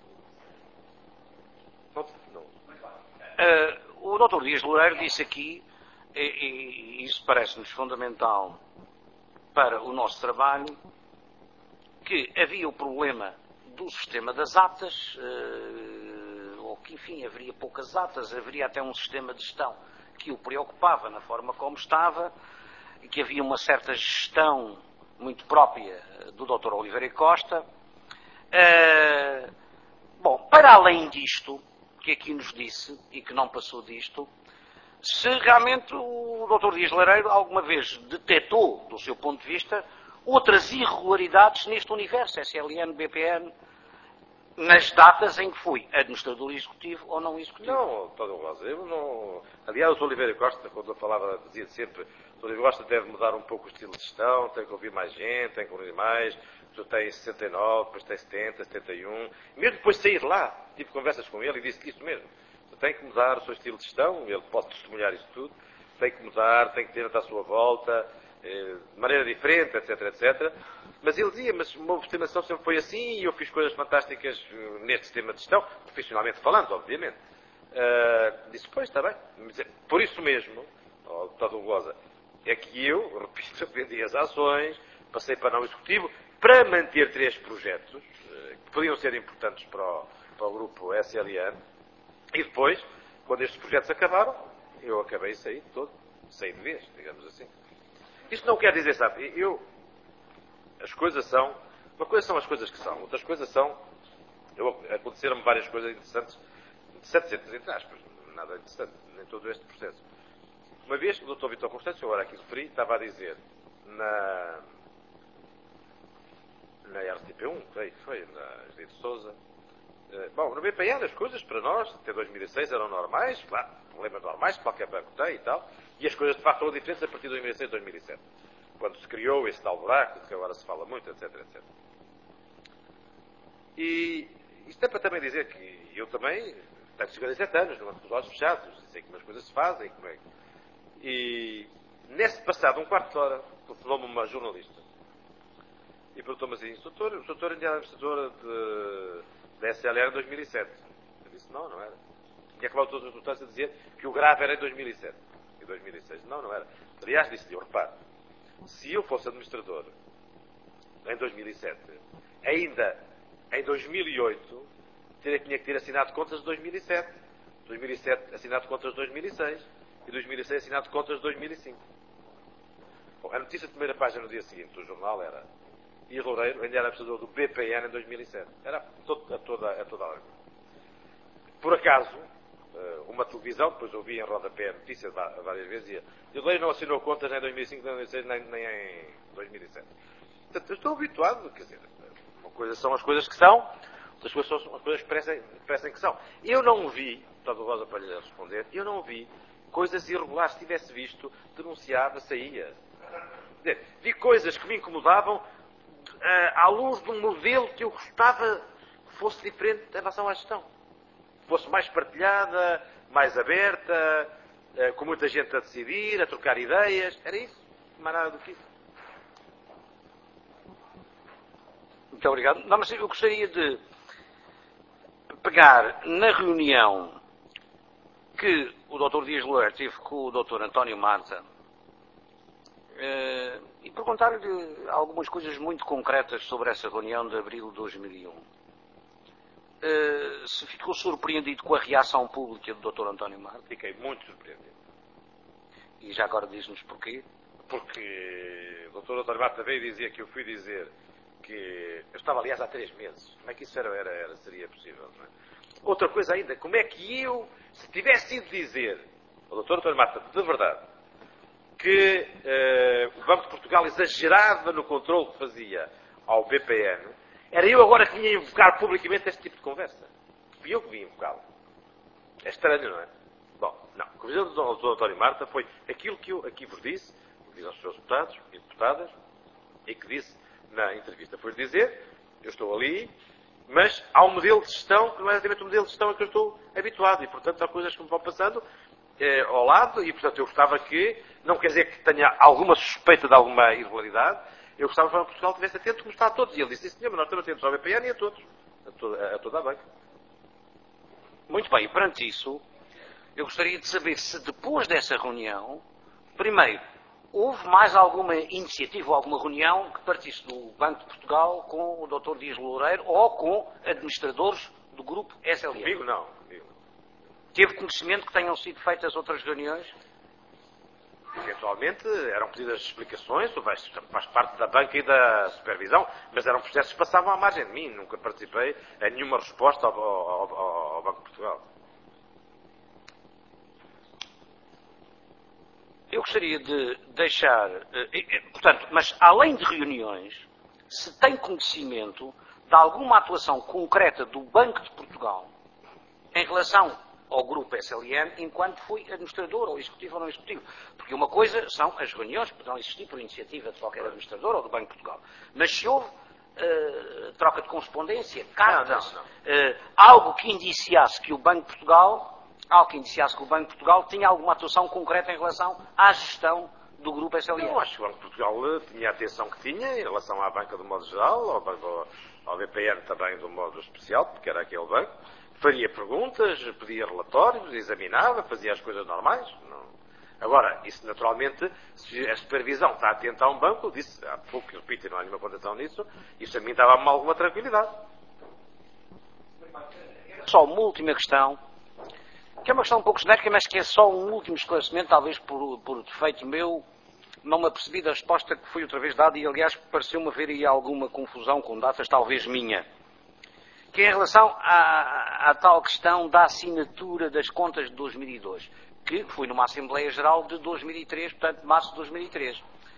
G: Não.
H: O Dr. Dias Loureiro disse aqui, e isso parece-nos fundamental para o nosso trabalho, que havia o problema do sistema das atas, ou que, enfim, haveria poucas atas, haveria até um sistema de gestão que o preocupava na forma como estava, e que havia uma certa gestão muito própria do Dr. Oliveira Costa. Bom, para além disto, que aqui nos disse, e que não passou disto, se realmente o Dr. Dias Loureiro alguma vez detectou, do seu ponto de vista, outras irregularidades neste universo, SLN, BPN, nas datas em que foi administrador executivo ou não executivo.
G: Não, Dr. Rosa, eu não... Aliás, o Dr. Oliveira Costa, quando eu falava, dizia sempre, o Dr. Oliveira Costa deve mudar um pouco o estilo de gestão, tem que ouvir mais gente, tem que ouvir mais, tu tens 69, depois tens 70, 71, mesmo depois de sair lá, tive conversas com ele e disse isso mesmo. Tu tem que mudar o seu estilo de gestão, ele pode testemunhar isso tudo, tem que mudar, tem que ter à sua volta, de maneira diferente, etc, etc. Mas ele dizia, mas o meu estimação sempre foi assim e eu fiz coisas fantásticas neste sistema de gestão, profissionalmente falando, obviamente. Disse, pois, está bem. Por isso mesmo, Dr. Goza, é que eu, repito, vendi as ações, passei para não executivo, para manter 3 projetos, que podiam ser importantes para o grupo SLN, e depois, quando estes projetos acabaram, eu acabei de sair todo, saí de vez, digamos assim. Isto não quer dizer, sabe, as coisas são, uma coisa são as coisas que são, outras coisas são, aconteceram-me várias coisas interessantes entre aspas, nada interessante, nem todo este processo. Uma vez, o Dr. Vítor Constâncio, agora aqui referi, estava a dizer, na RTP1, foi na José de Sousa, bom, no BPN as coisas para nós, até 2006, eram normais, claro, problemas normais, qualquer banco tem e tal, e as coisas de facto foram diferentes a partir de 2006 e 2007, quando se criou esse tal buraco, que agora se fala muito, etc, etc. E isto é para também dizer que eu também tenho 57 anos, não ando com os olhos fechados, sei como as coisas se fazem, como é. E nesse passado, um quarto de hora, telefonou-me uma jornalista e perguntou-me assim, o doutor ainda era administrador da SLR em 2007. Eu disse, não era. E acabou todas as notícias a dizer que o grave era em 2007 e 2006. Não era. Aliás, disse-lhe, repare, se eu fosse administrador em 2007, ainda em 2008, tinha que ter assinado contas de 2007. 2007 assinado contas de 2006. E 2006 assinado contas de 2005. Bom, a notícia de primeira página no dia seguinte do jornal era Dias Loureiro ainda era administrador do BPN em 2007. Era a toda a hora. Por acaso, uma televisão, depois ouvi em rodapé a notícia várias vezes, dizia Dias Loureiro não assinou contas nem em 2005, nem em 2006, nem em 2007. Portanto, eu estou habituado, quer dizer, uma coisa são as coisas que são, outras coisas são as coisas que parecem que são. Eu não vi, portanto, Rosa para lhe responder, eu não vi coisas irregulares. Se tivesse visto, denunciava, saía. Quer dizer, vi coisas que me incomodavam à luz de um modelo que eu gostava que fosse diferente em relação à gestão. Fosse mais partilhada, mais aberta, com muita gente a decidir, a trocar ideias. Era isso. Não há nada do que isso.
H: Muito obrigado. Não, mas eu gostaria de pegar na reunião que o Dr. Dias Loureiro teve com o Dr. António Marta e perguntar-lhe algumas coisas muito concretas sobre essa reunião de abril de 2001. Se ficou surpreendido com a reação pública do Dr. António Marta?
G: Fiquei muito surpreendido.
H: E já agora diz-nos porquê?
G: Porque o Dr. António Marta veio dizer que eu fui dizer que eu estava, aliás, há 3 meses. Como é que isso seria possível? Não é? Outra coisa ainda, como é que eu, se tivesse ido dizer ao Dr. António Marta, de verdade, que o Banco de Portugal exagerava no controle que fazia ao BPN, era eu agora que ia invocar publicamente este tipo de conversa. Fui eu que vim invocá-lo. É estranho, não é? Bom, não. O que o Dr. António Marta foi aquilo que eu aqui vos disse aos seus deputados e deputadas, e que disse na entrevista. Foi dizer, eu estou ali, mas há um modelo de gestão que não é exatamente o modelo de gestão a que eu estou habituado. E, portanto, há coisas que me vão passando ao lado, e, portanto, eu gostava que, não quer dizer que tenha alguma suspeita de alguma irregularidade, eu gostava que o Portugal estivesse atento como está a todos. E ele disse, senhor, mas nós estamos atentos ao BPN e a todos. A toda a banca.
H: Muito bem, e perante isso, eu gostaria de saber se depois dessa reunião, primeiro, houve mais alguma iniciativa ou alguma reunião que partisse do Banco de Portugal com o Dr. Dias Loureiro ou com administradores do grupo SLM?
G: Comigo não.
H: Teve conhecimento que tenham sido feitas outras reuniões?
G: Eventualmente eram pedidas explicações, faz parte da banca e da supervisão, mas eram processos que passavam à margem de mim. Nunca participei em nenhuma resposta ao Banco de Portugal.
H: Eu gostaria de deixar, portanto, mas além de reuniões, se tem conhecimento de alguma atuação concreta do Banco de Portugal em relação ao grupo SLM enquanto foi administrador, ou executivo ou não executivo. Porque uma coisa são as reuniões que poderão existir por iniciativa de qualquer administrador ou do Banco de Portugal. Mas se houve troca de correspondência, cartas, algo que indiciasse que o Banco de Portugal tinha alguma atuação concreta em relação à gestão do grupo SLM.
G: Eu acho que o Banco de Portugal tinha a atenção que tinha em relação à banca do modo geral, ao BPN também do modo especial, porque era aquele banco. Faria perguntas, pedia relatórios, examinava, fazia as coisas normais. Não. Agora, isso naturalmente, se a supervisão está atenta a um banco, eu disse há pouco, repito, não há nenhuma condição nisso, isso a mim dava-me alguma tranquilidade.
H: Só uma última questão, que é uma questão um pouco genérica, mas que é só um último esclarecimento, talvez por defeito meu, não me apercebi da resposta que foi outra vez dada e, aliás, pareceu-me haver aí alguma confusão com datas, talvez minha. Que é em relação à tal questão da assinatura das contas de 2002, que foi numa Assembleia Geral de 2003, portanto, de março de 2003.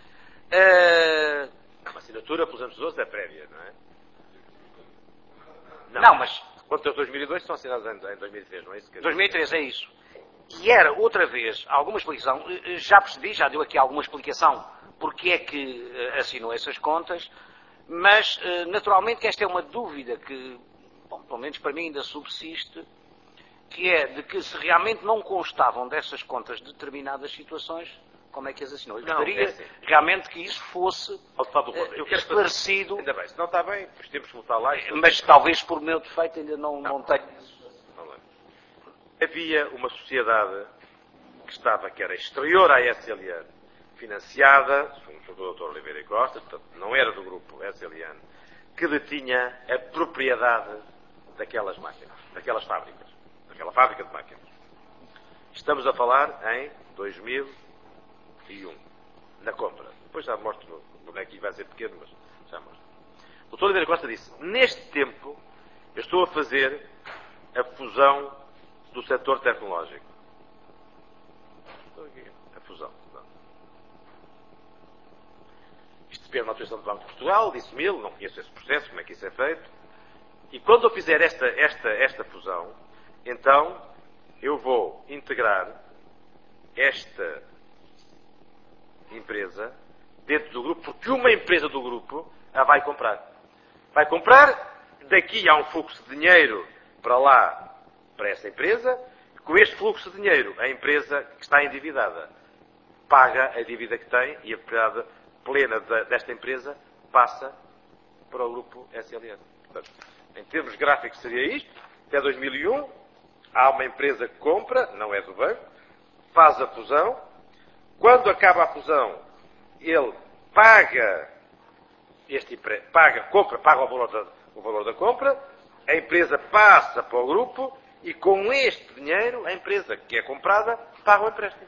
G: A assinatura pelos anos 12 é prévia, não é?
H: Não, mas...
G: Contas de 2002 são assinadas em 2003, não é isso?
H: 2003 é isso. E era, outra vez, alguma explicação, já percebi, já deu aqui alguma explicação porque é que assinou essas contas, mas, naturalmente, que esta é uma dúvida que, bom, pelo menos para mim ainda subsiste, que é de que se realmente não constavam dessas contas determinadas situações, como é que as assinou? Eu gostaria realmente que isso fosse esclarecido.
G: Ainda bem, se não está bem, depois temos que voltar lá.
H: Mas talvez por meu defeito ainda não tenho.
G: Havia uma sociedade que era exterior à SLN, financiada, pelo Dr. Oliveira Costa, portanto não era do grupo SLN, que detinha a propriedade daquelas máquinas. daquelas fábricas, daquela fábrica de máquinas. Estamos a falar em 2001, na compra. Depois já mostro, o bonequinho vai ser pequeno, mas já mostro. O doutor Oliveira Costa disse, neste tempo, eu estou a fazer a fusão do setor tecnológico. A fusão. Isto depende da autorização do Banco de Portugal, disse-me ele, não conheço esse processo, como é que isso é feito. E quando eu fizer esta fusão, então eu vou integrar esta empresa dentro do grupo, porque uma empresa do grupo a vai comprar. Vai comprar, daqui há um fluxo de dinheiro para lá, para essa empresa. Com este fluxo de dinheiro, a empresa que está endividada paga a dívida que tem e a propriedade plena desta empresa passa para o grupo SLN. Portanto, em termos gráficos seria isto. Até 2001, há uma empresa que compra, não é do banco, faz a fusão. Quando acaba a fusão, ele paga o valor da compra, a empresa passa para o grupo e com este dinheiro, a empresa que é comprada paga o empréstimo.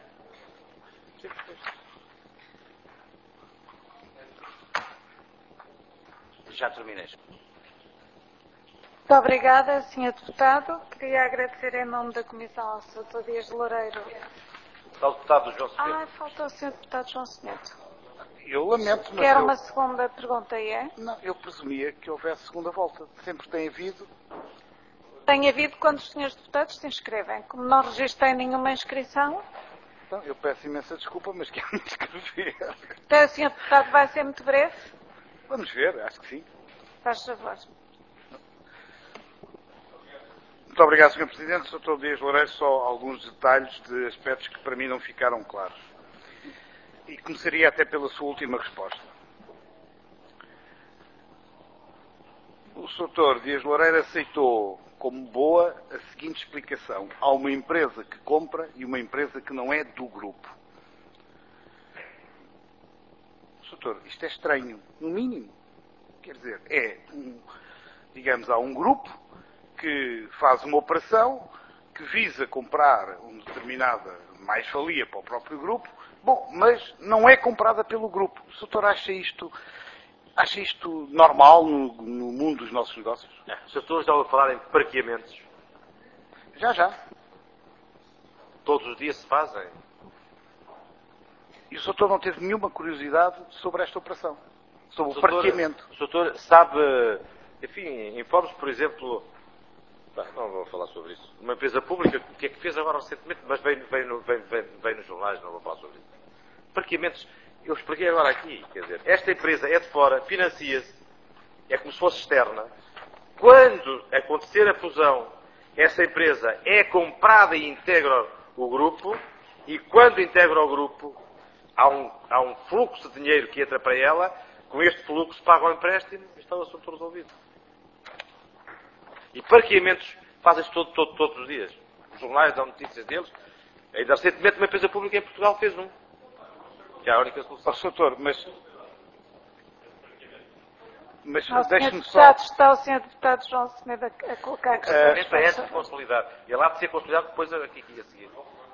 H: Já terminei.
A: Muito obrigada, Sr. Deputado. Queria agradecer em nome da Comissão ao Sr. Dr. Dias Loureiro.
G: Está o deputado João Semedo.
A: Falta o Sr. Deputado João Semedo.
E: Eu lamento, mas
A: Quer uma segunda pergunta, é?
E: Não, eu presumia que houvesse segunda volta. Sempre tem havido.
A: Tem havido quando os senhores deputados se inscrevem. Como não registrei nenhuma inscrição,
E: Então, eu peço imensa desculpa, mas quero me inscrever.
A: então o Sr. Deputado vai ser muito breve.
E: Vamos ver, acho que sim.
A: Faz favor.
E: Muito obrigado, Sr. Presidente. Sr. Dias Loureiro, só alguns detalhes de aspectos que para mim não ficaram claros. E começaria até pela sua última resposta. O Sr. Dias Loureiro aceitou como boa a seguinte explicação. Há uma empresa que compra e uma empresa que não é do grupo. Doutor, isto é estranho, no mínimo. Quer dizer, digamos, há um grupo que faz uma operação que visa comprar uma determinada mais-valia para o próprio grupo, bom, mas não é comprada pelo grupo. O doutor acha isto normal no mundo dos nossos negócios?
G: O doutor já ouviu falar em parqueamentos?
E: Já.
G: Todos os dias se fazem.
E: E o doutor não teve nenhuma curiosidade sobre esta operação? Sobre o parqueamento?
G: O doutor sabe, enfim, informes, por exemplo, não vou falar sobre isso. Uma empresa pública, o que é que fez agora recentemente, mas vem nos jornais, não vou falar sobre isso. Parqueamentos, eu expliquei agora aqui, quer dizer, esta empresa é de fora, financia-se, é como se fosse externa. Quando acontecer a fusão, essa empresa é comprada e integra o grupo, e quando integra o grupo, há um fluxo de dinheiro que entra para ela, com este fluxo paga o empréstimo e está o assunto resolvido. E parqueamentos fazem-se todos os dias. Os jornais dão notícias deles. Ainda recentemente uma empresa pública em Portugal fez um. Que é a única solução.
E: Doutor, mas deixe-me
A: só... Está o Sr. Deputado João Semedo a colocar a questão.
G: Esta é de consolidar. E ela há de ser consolidada depois aqui a seguir.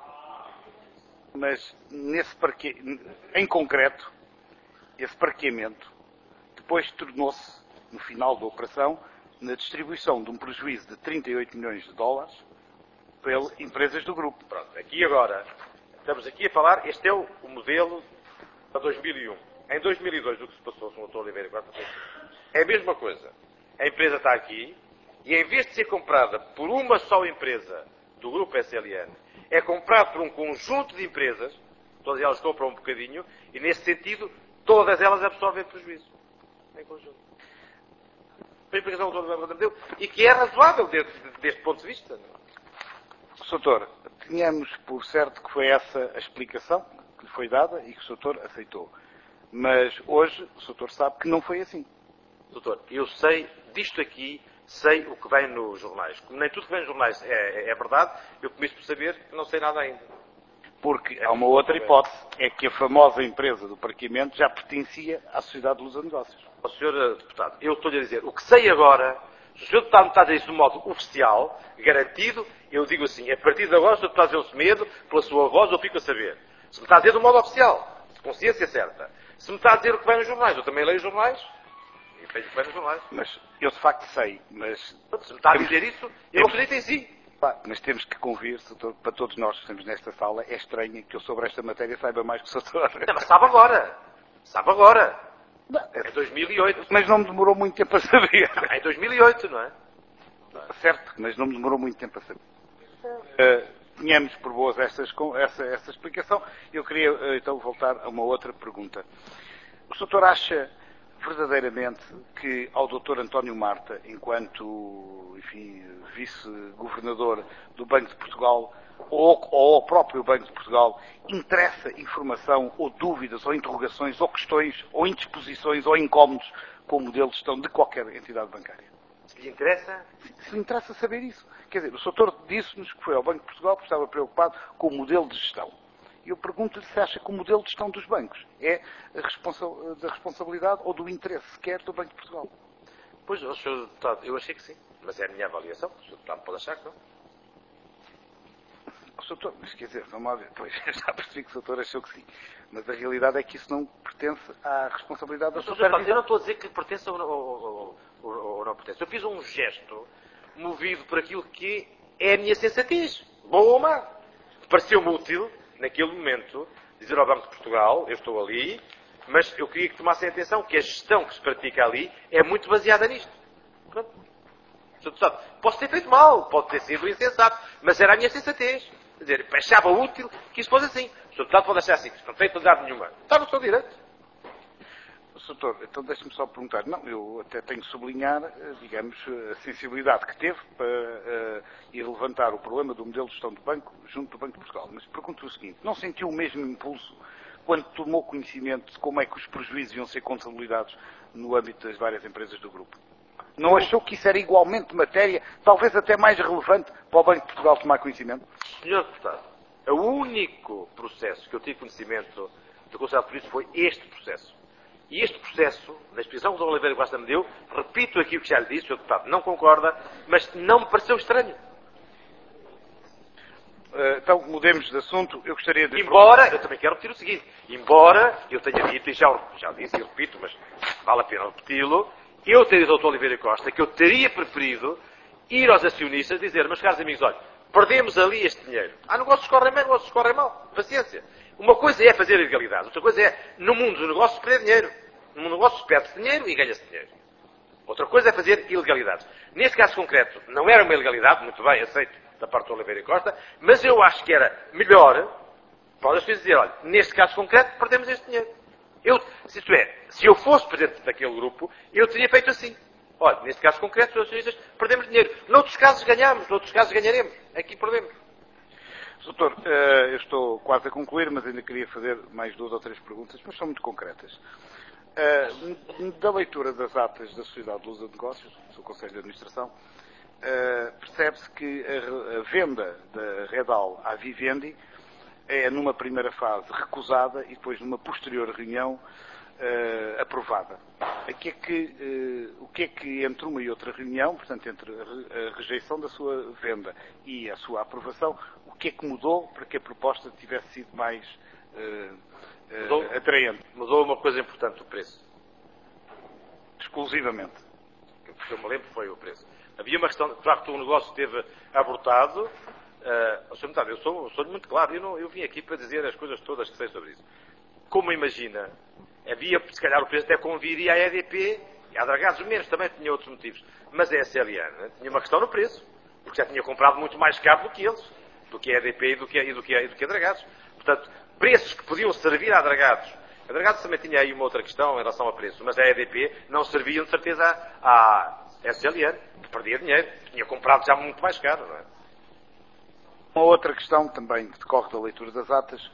E: Mas em concreto, esse parqueamento depois tornou-se, no final da operação, na distribuição de um prejuízo de 38 milhões de dólares pelas empresas do grupo.
G: Pronto, aqui agora, estamos aqui a falar, este é o modelo para 2001. Em 2002, o que se passou, Sr. Dr. Oliveira, é a mesma coisa. A empresa está aqui e, em vez de ser comprada por uma só empresa do grupo SLN, é comprada por um conjunto de empresas, todas elas compram um bocadinho, e, nesse sentido, todas elas absorvem prejuízo. Em conjunto. A explicação que o Dr. Oliveira deu, e que é razoável deste ponto de vista.
E: Doutor, tínhamos por certo que foi essa a explicação que lhe foi dada e que o doutor aceitou. Mas hoje o doutor sabe que não foi assim.
G: Doutor, eu sei disto aqui, sei o que vem nos jornais. Como nem tudo que vem nos jornais é verdade, eu começo por saber que não sei nada ainda.
E: Porque há uma outra hipótese, é que a famosa empresa do parqueamento já pertencia à Sociedade de Luz a Negócios.
G: Sr. Deputado, eu estou-lhe a dizer, o que sei agora Se o Sr. Deputado me está a dizer isso de modo oficial, garantido, eu digo assim, a partir de agora o Sr. Deputado deu-se medo, pela sua voz eu fico a saber. Se me está a dizer de modo oficial, de consciência certa. Se me está a dizer o que vai nos jornais, eu também leio os jornais, e vejo o que vai nos jornais.
E: Mas eu de facto sei, mas...
G: Se me está a dizer isso, eu acredito em si.
E: Mas temos que convir, doutor, para todos nós que estamos nesta sala, é estranho que eu sobre esta matéria saiba mais que o doutor.
G: Não, mas sabe agora. Sabe agora. É 2008.
E: Mas não me demorou muito tempo a saber.
G: É 2008, não é?
E: Certo, mas não me demorou muito tempo a saber. Tínhamos por boas essa explicação. Eu queria então voltar a uma outra pergunta. O doutor acha verdadeiramente que ao Dr. António Marta, enquanto, enfim, vice-governador do Banco de Portugal, ou ao próprio Banco de Portugal, interessa informação, ou dúvidas, ou interrogações, ou questões, ou indisposições, ou incómodos com o modelo de gestão de qualquer entidade bancária?
G: Se lhe interessa?
E: Se lhe interessa saber isso. Quer dizer, o doutor disse-nos que foi ao Banco de Portugal porque estava preocupado com o modelo de gestão. E eu pergunto-lhe se acha que o modelo de gestão dos bancos é da responsabilidade ou do interesse sequer do Banco de Portugal.
G: Pois, Sr. Deputado, eu achei que sim. Mas é a minha avaliação. O Sr. Deputado pode achar que não.
E: Doutor, mas quer dizer, vamos lá ver. Pois, já percebi que o doutor achou que sim. Mas a realidade é que isso não pertence à responsabilidade da supervisão.
G: Eu não estou a dizer que pertence ou não pertence. Eu fiz um gesto movido por aquilo que é a minha sensatez. Boa ou má. Pareceu-me útil, naquele momento, dizer ao Banco de Portugal, eu estou ali, mas eu queria que tomassem atenção que a gestão que se pratica ali é muito baseada nisto. Pronto. Posso ter feito mal, pode ter sido insensato, mas era a minha sensatez. Quer dizer, achava útil que isso fosse assim. O Sr. Deputado pode achar assim, que não tem utilidade nenhuma. Está no seu direito.
E: Doutor, então deixe-me só perguntar. Não, eu até tenho que sublinhar, digamos, a sensibilidade que teve para ir levantar o problema do modelo de gestão do banco junto do Banco de Portugal. Mas pergunto o seguinte, não sentiu o mesmo impulso quando tomou conhecimento de como é que os prejuízos iam ser contabilizados no âmbito das várias empresas do grupo? Não achou que isso era igualmente matéria, talvez até mais relevante para o Banco de Portugal tomar conhecimento?
G: Senhor Deputado, o único processo que eu tive conhecimento de considerado por isso foi este processo. E este processo, na exposição que o Dr. Oliveira Costa me deu, repito aquilo que já lhe disse, o Sr. Deputado não concorda, mas não me pareceu estranho.
E: Então, mudemos de assunto. Eu gostaria de...
G: Embora, eu também quero repetir o seguinte, embora eu tenha dito, e já disse e repito, mas vale a pena repeti-lo, eu teria dito ao Dr. Oliveira Costa que eu teria preferido ir aos acionistas e dizer, meus caros amigos, olha, perdemos ali este dinheiro. Negócios correm bem, negócios correm mal. Paciência. Uma coisa é fazer ilegalidade, outra coisa é, no mundo dos negócios, perder dinheiro. No mundo dos negócios, perde-se dinheiro e ganha-se dinheiro. Outra coisa é fazer ilegalidades. Neste caso concreto, não era uma ilegalidade, muito bem, aceito, da parte do Oliveira Costa, mas eu acho que era melhor, para as pessoas dizer, olha, neste caso concreto, perdemos este dinheiro. Isto é, se eu fosse presidente daquele grupo, eu teria feito assim. Olha, neste caso concreto, os acionistas perdemos dinheiro. Noutros casos ganhamos, noutros casos ganharemos. Aqui perdemos.
E: Doutor, eu estou quase a concluir, mas ainda queria fazer mais 2 ou 3 perguntas, mas são muito concretas. Da leitura das atas da Sociedade de Luz de Negócios, do seu Conselho de Administração, percebe-se que a venda da Redal à Vivendi é, numa primeira fase, recusada e depois, numa posterior reunião, aprovada. O que é que entre uma e outra reunião, portanto, entre a rejeição da sua venda e a sua aprovação, o que é que mudou para que a proposta tivesse sido mais atraente?
G: Mudou uma coisa importante, o preço.
E: Exclusivamente.
G: O que eu me lembro foi o preço. Havia uma questão, de facto, o negócio esteve abortado. Eu sou muito claro, eu vim aqui para dizer as coisas todas que sei sobre isso. Como imagina, havia, se calhar o preço até conviria à EDP, e a Dragados menos, também tinha outros motivos. Mas a SLN tinha uma questão no preço, porque já tinha comprado muito mais caro do que eles, do que a EDP e do que a Dragados. Portanto, preços que podiam servir à Dragados. A Dragados também tinha aí uma outra questão em relação a preço, mas a EDP não serviam de certeza à SLN, que perdia dinheiro, tinha comprado já muito mais caro, não é?
E: Uma outra questão também que decorre da leitura das atas,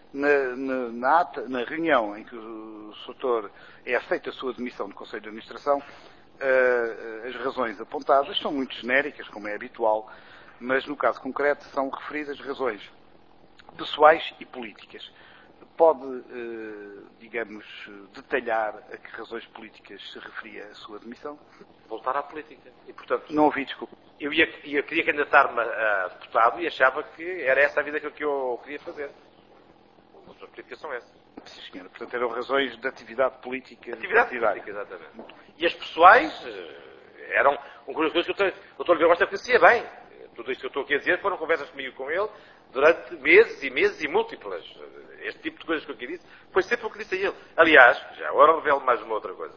E: na reunião em que o Soutor é aceita a sua demissão do Conselho de Administração, as razões apontadas são muito genéricas, como é habitual, mas no caso concreto são referidas razões pessoais e políticas. pode, digamos, detalhar a que razões políticas se referia a sua demissão?
G: Voltar à política. E, portanto,
E: Não ouvi, desculpe.
G: eu queria candidatar-me a deputado e achava que era essa a vida que eu queria fazer. As razões políticas são essas.
E: Sim, senhora. Portanto, eram razões de atividade política.
G: Atividade política, exatamente. E as pessoais eram coisas que o Dr. Oliveira Costa conhecia bem. Tudo isto que eu estou aqui a dizer foram conversas comigo com ele durante meses e meses e múltiplas. Este tipo de coisas que eu aqui disse foi sempre o que disse a ele. Aliás, já agora revelo mais uma outra coisa.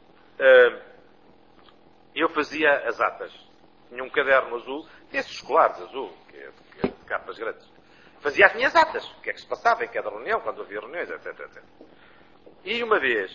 G: Eu fazia as atas. Tinha um caderno azul, desses escolares azul, que é de capas grandes. Fazia as minhas atas. O que é que se passava em cada reunião, quando havia reuniões, etc. E uma vez,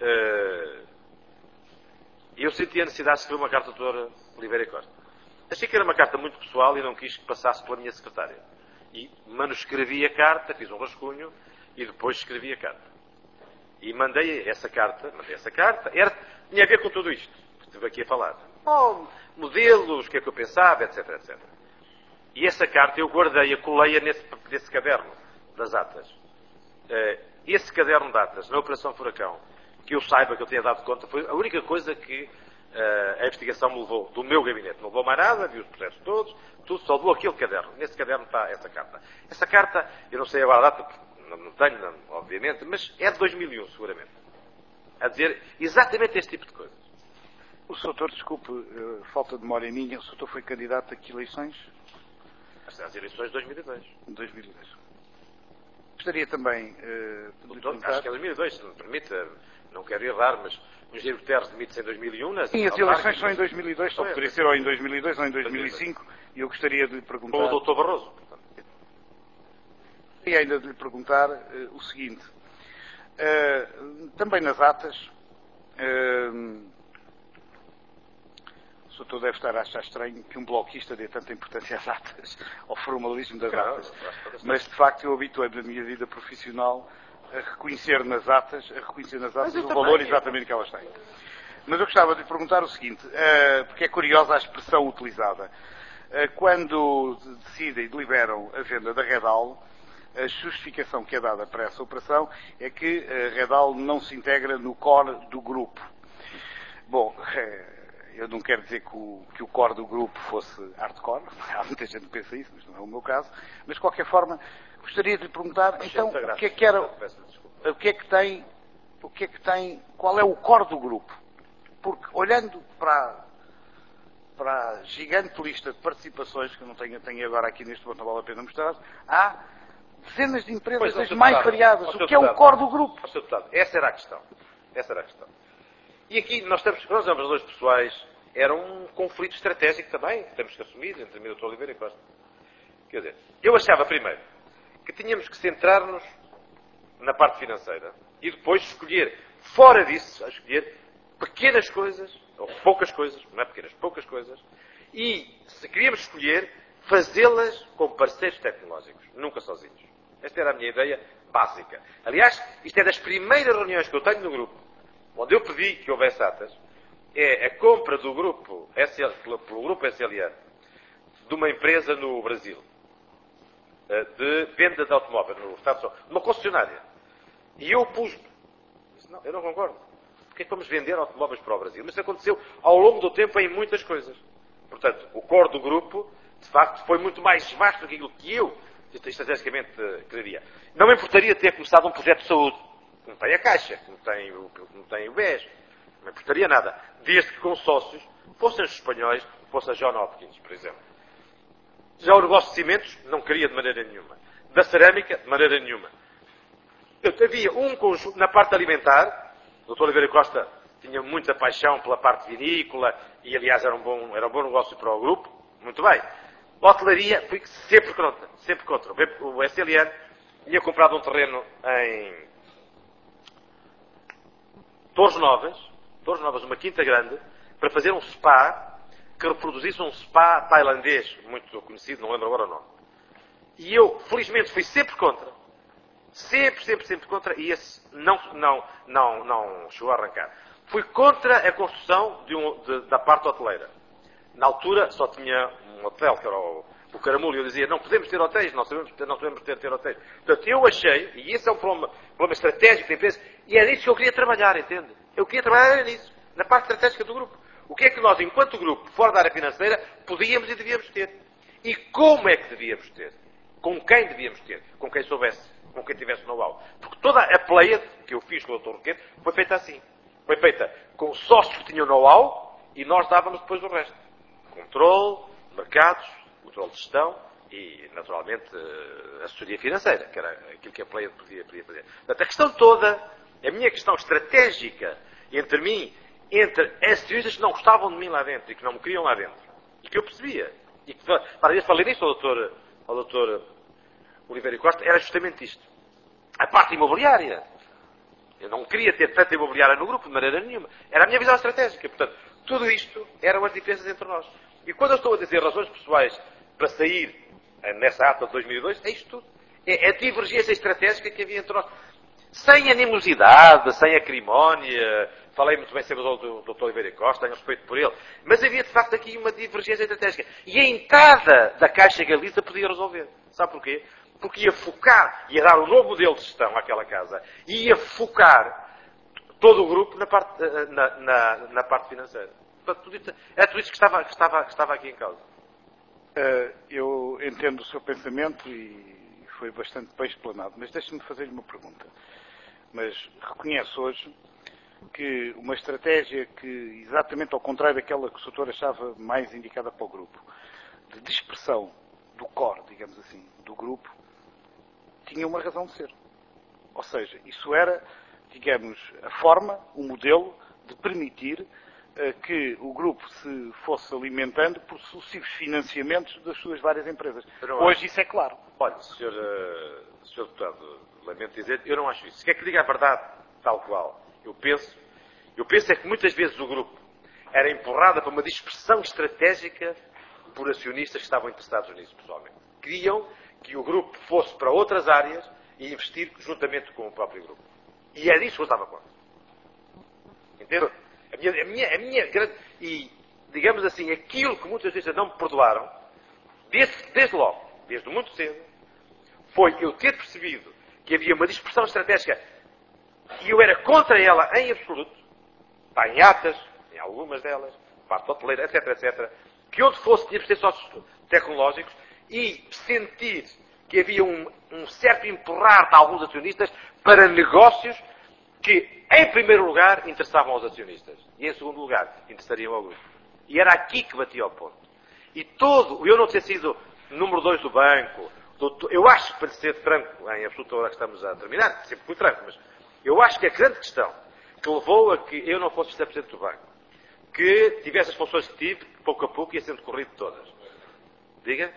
G: eu senti a necessidade de escrever uma carta ao Dr. Oliveira Costa. Achei que era uma carta muito pessoal e não quis que passasse pela minha secretária. E manuscrevi a carta, fiz um rascunho e depois escrevi a carta. E mandei essa carta. Tinha a ver com tudo isto que estive aqui a falar. Modelos, o que é que eu pensava, etc. E essa carta eu guardei-a, colei-a nesse caderno das atas. Esse caderno de atas, na Operação Furacão, que eu saiba que eu tenha dado conta, foi a única coisa que a investigação me levou do meu gabinete. Não levou mais nada, vi os processos todos, tudo, só levou aquele caderno. Nesse caderno está essa carta. Essa carta, eu não sei agora a data, porque não tenho, obviamente, mas é de 2001, seguramente. A dizer exatamente este tipo de coisas.
E: O Sr. Desculpe, falta de memória minha, o Sr. foi candidato a que eleições?
G: Às eleições de 2002.
E: 2002. Gostaria também de lhe perguntar...
G: Acho que é 2002, se me permite, não quero errar, mas o Engenheiro Guterres demite-se em 2001.
E: Sim, as eleições são em 2002, só poderia ser ou em 2002 ou em 2005, e eu gostaria de lhe perguntar...
G: Com o Dr. Barroso.
E: E ainda de lhe perguntar o seguinte. Também nas atas... O Sr. deve estar a achar estranho que um bloquista dê tanta importância às atas, ao formalismo das atas. Mas, de facto, eu habituei-me na minha vida profissional a reconhecer nas atas o valor exatamente que elas têm. Mas eu gostava de lhe perguntar o seguinte, porque é curiosa a expressão utilizada. Quando decidem e deliberam a venda da Redal, a justificação que é dada para essa operação é que a Redal não se integra no core do grupo. Bom... Eu não quero dizer que o core do grupo fosse hardcore, há muita gente que pensa isso, mas não é o meu caso. Mas, de qualquer forma, gostaria de lhe perguntar, então, o que é que tem, qual é o core do grupo? Porque, olhando para a gigante lista de participações, que eu não tenho agora aqui neste momento, não vale a pena mostrar, há dezenas de empresas das mais variadas. O que é o core do grupo?
G: Essa era a questão. E aqui nós temos razões pessoais, era um conflito estratégico também, que temos que assumir entre mim e o Dr. Oliveira Costa. Quer dizer, eu achava primeiro que tínhamos que centrar-nos na parte financeira e depois escolher, fora disso, escolher pequenas coisas, ou poucas coisas, não é pequenas, poucas coisas, e se queríamos escolher, fazê-las com parceiros tecnológicos, nunca sozinhos. Esta era a minha ideia básica. Aliás, isto é das primeiras reuniões que eu tenho no grupo, onde eu pedi que houvesse atas, é a compra do grupo pelo grupo SLA de uma empresa no Brasil, de venda de automóveis, no Estado, uma concessionária. E eu opus-me. Disse, não, eu não concordo. Porque é que vamos vender automóveis para o Brasil? Mas isso aconteceu ao longo do tempo em muitas coisas. Portanto, o core do grupo, de facto, foi muito mais vasto do que aquilo que eu, estrategicamente, queria. Não me importaria ter começado um projeto de saúde. Não tem a Caixa, não tem o BES, não me importaria nada. Desde que com sócios, fossem os espanhóis, fosse a John Hopkins, por exemplo. Já o negócio de cimentos, não queria de maneira nenhuma. Da cerâmica, de maneira nenhuma. Havia um conjunto, na parte alimentar, o Dr. Oliveira Costa tinha muita paixão pela parte vinícola, e aliás era um bom negócio para o grupo, muito bem. A hotelaria, fui sempre contra. O SLN tinha comprado um terreno em Torres Novas, uma quinta grande, para fazer um spa que reproduzisse um spa tailandês, muito conhecido, não lembro agora o nome. E eu, felizmente, fui sempre contra. Sempre contra, e esse não chegou a arrancar. Fui contra a construção da parte hoteleira. Na altura só tinha um hotel, que era o O Caramulo, eu dizia, não podemos ter hotéis, não podemos ter hotéis. Portanto, eu achei, e esse é um problema estratégico da empresa, e era isso que eu queria trabalhar, entende? Eu queria trabalhar nisso, na parte estratégica do grupo. O que é que nós, enquanto grupo, fora da área financeira, podíamos e devíamos ter? E como é que devíamos ter? Com quem devíamos ter? Com quem soubesse, com quem tivesse know-how. Porque toda a pleia que eu fiz com o Dr. Roquete foi feita assim. Foi feita com sócios que tinham know-how e nós dávamos depois o resto. Controle, mercados, controle de gestão e, naturalmente, assessoria financeira, que era aquilo que a pleia podia fazer. Portanto, a questão toda, a minha questão estratégica entre mim, entre acionistas que não gostavam de mim lá dentro e que não me queriam lá dentro, e que eu percebia, e que, para isso, falei nisso ao Dr. Oliveira Costa, era justamente isto. A parte imobiliária. Eu não queria ter tanta imobiliária no grupo, de maneira nenhuma. Era a minha visão estratégica. Portanto, tudo isto eram as diferenças entre nós. E quando eu estou a dizer razões pessoais para sair nessa ata de 2002, é isto tudo. É a divergência estratégica que havia entre nós. Sem animosidade, sem acrimónia. Falei muito bem sempre do Dr. Oliveira Costa, tenho respeito por ele. Mas havia, de facto, aqui uma divergência estratégica. E a entrada da Caixa Galiza podia resolver. Sabe porquê? Porque ia focar, ia dar um novo modelo de gestão àquela casa. E ia focar todo o grupo na parte financeira. Portanto, era tudo isso que estava aqui em causa.
E: Eu entendo o seu pensamento e foi bastante bem explanado, mas deixe-me fazer-lhe uma pergunta. Mas reconheço hoje que uma estratégia que, exatamente ao contrário daquela que o Sr. achava mais indicada para o grupo, de dispersão do core, digamos assim, do grupo, tinha uma razão de ser. Ou seja, isso era, digamos, a forma, o modelo de permitir que o grupo se fosse alimentando por sucessivos financiamentos das suas várias empresas. Hoje isso é claro.
G: Olha, Sr. Deputado, lamento dizer, eu não acho isso. Se quer que diga a verdade tal qual, eu penso é que muitas vezes o grupo era empurrado para uma dispersão estratégica por acionistas que estavam interessados nisso pessoalmente. Queriam que o grupo fosse para outras áreas e investir juntamente com o próprio grupo. E é disso que eu estava contra. Entende? A minha grande... E, digamos assim, aquilo que muitas vezes não me perdoaram, desde logo, desde muito cedo, foi eu ter percebido que havia uma dispersão estratégica e eu era contra ela em absoluto. Está em atas, em algumas delas, parte hoteleira, etc, etc, que onde fosse tinha de ser sócios tecnológicos e sentir que havia um certo empurrar de alguns acionistas para negócios que, em primeiro lugar, interessavam aos acionistas. E, em segundo lugar, interessariam ao grupo. E era aqui que batia ao ponto. E eu não ter sido número 2 do banco, eu acho que, para ser franco, em absoluta hora que estamos a terminar, sempre fui franco, mas eu acho que a grande questão que levou a que eu não fosse vice-presidente do banco, que tivesse as funções que tive, pouco a pouco ia sendo corrido todas. Diga?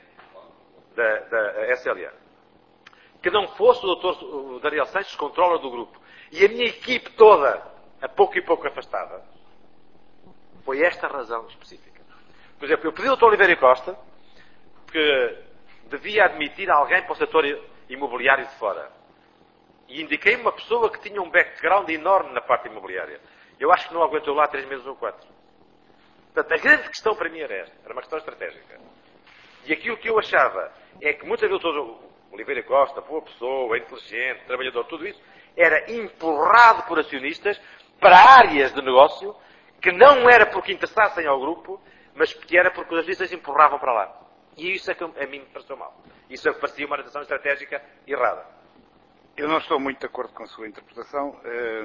G: Da SLA. Que não fosse o Dr. Daniel Sanches, controller do grupo, e a minha equipe toda, a pouco e pouco afastada, foi esta a razão específica. Por exemplo, eu pedi ao Dr. Oliveira Costa que devia admitir alguém para o setor imobiliário de fora. E indiquei uma pessoa que tinha um background enorme na parte imobiliária. Eu acho que não aguentou lá 3 meses ou 4. Portanto, a grande questão para mim era esta. Era uma questão estratégica. E aquilo que eu achava é que muitas vezes o Oliveira Costa, boa pessoa, inteligente, trabalhador, tudo isso, era empurrado por acionistas para áreas de negócio que não era porque interessassem ao grupo, mas porque era porque os acionistas empurravam para lá. E isso é que a mim me pareceu mal. Isso é que parecia uma orientação estratégica errada.
E: Eu não estou muito de acordo com a sua interpretação,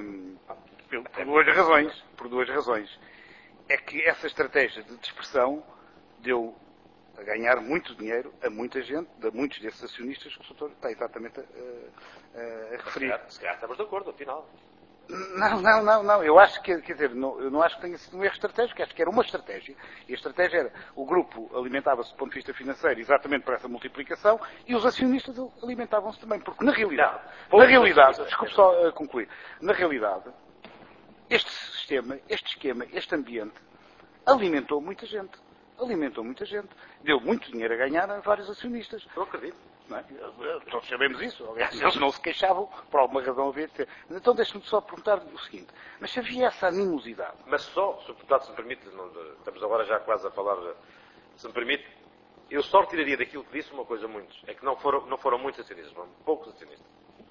E: por duas razões. É que essa estratégia de dispersão deu a ganhar muito dinheiro a muita gente, a muitos desses acionistas que o Sr. está exatamente a referir.
G: Se calhar estamos de acordo, afinal.
E: Não. Eu acho que, quer dizer, eu não acho que tenha sido um erro estratégico, acho que era uma estratégia. E a estratégia era, o grupo alimentava-se do ponto de vista financeiro exatamente por essa multiplicação e os acionistas alimentavam-se também. Porque na realidade, desculpe só concluir, na realidade, este sistema, este esquema, este ambiente alimentou muita gente. Deu muito dinheiro a ganhar a vários acionistas.
G: Eu acredito.
E: Não é? Todos sabemos isso. Aliás, eles não se queixavam, por alguma razão havia de ser. Então deixe-me só perguntar o seguinte. Mas se havia essa animosidade...
G: Mas só, Sr. Deputado, se me permite, estamos agora já quase a falar... Se me permite, Eu só retiraria daquilo que disse uma coisa muito. É que não foram muitos acionistas, foram poucos acionistas.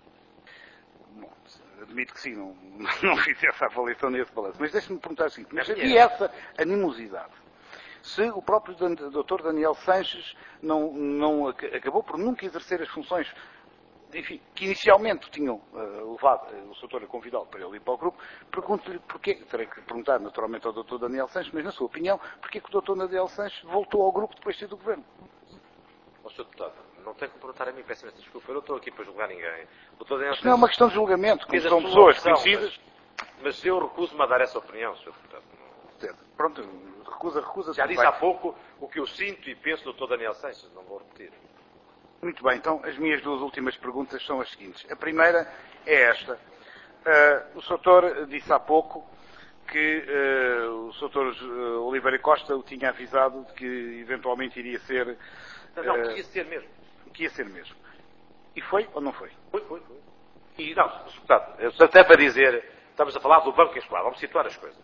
E: Bom, admito que sim, não fiz essa avaliação nesse balanço. Mas deixe-me perguntar o seguinte, mas havia essa animosidade? Se o próprio Dr. Daniel Sanches não acabou por nunca exercer as funções, enfim, que inicialmente tinham levado o Sr. a convidá-lo para ele ir para o grupo, pergunto-lhe porquê, terei que perguntar naturalmente ao Dr. Daniel Sanches, mas na sua opinião, porquê que o Dr. Daniel Sanches voltou ao grupo depois de sair do governo?
G: Ó, Sr. Deputado, não tem que me perguntar a mim, peço imensa desculpa, eu não estou aqui para julgar ninguém. O Dr. Daniel
E: Isto não é uma questão de julgamento, como
G: fez a
E: são
G: sua
E: pessoas
G: opção,
E: conhecidas.
G: Mas eu recuso-me a dar essa opinião, Sr. Deputado.
E: Pronto, recusa.
G: Já disse há pouco o que eu sinto e penso do Dr. Daniel Sanches, não vou repetir.
E: Muito bem, então as minhas duas últimas perguntas são as seguintes. A primeira é esta. O Sr. disse há pouco que o Sr. Oliveira Costa o tinha avisado de que eventualmente iria ser...
G: Não, que ia ser mesmo.
E: Que ia ser mesmo. E foi ou não foi?
G: Foi. E não, deputado, até para dizer, estamos a falar do Banco Insular, vamos situar as coisas.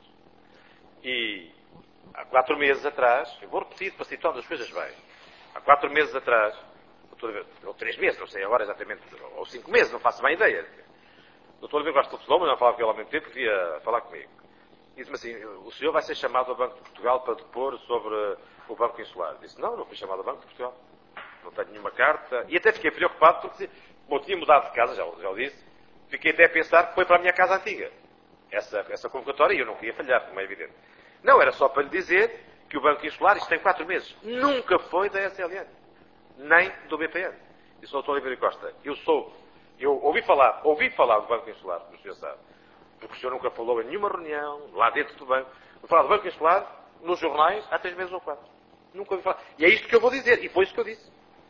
G: E há 4 meses atrás, eu vou repetir para situar as coisas bem. Há 4 meses atrás, ou 3 meses, não sei agora exatamente, ou 5 meses, não faço bem ideia. O Dr. Oliveira Costa telefonou, mas não falava com ele ao mesmo tempo, devia falar comigo. Disse-me assim, o senhor vai ser chamado ao Banco de Portugal para depor sobre o Banco Insular. Disse, não fui chamado ao Banco de Portugal. Não tenho nenhuma carta. E até fiquei preocupado porque, bom, tinha mudado de casa, já o disse. Fiquei até a pensar que foi para a minha casa antiga. Essa convocatória, e eu não queria falhar, como é evidente. Não, era só para lhe dizer que o Banco Insular, isto tem 4 meses, nunca foi da SLN. Nem do BPN. Disse o Dr. Oliveira Costa, eu ouvi falar do Banco Insular, como o senhor sabe, porque o senhor nunca falou em nenhuma reunião, lá dentro do banco. Vou falar do Banco Insular, nos jornais, há 3 meses ou 4. Nunca ouvi falar. E é isto que eu vou dizer, e foi isso que eu disse.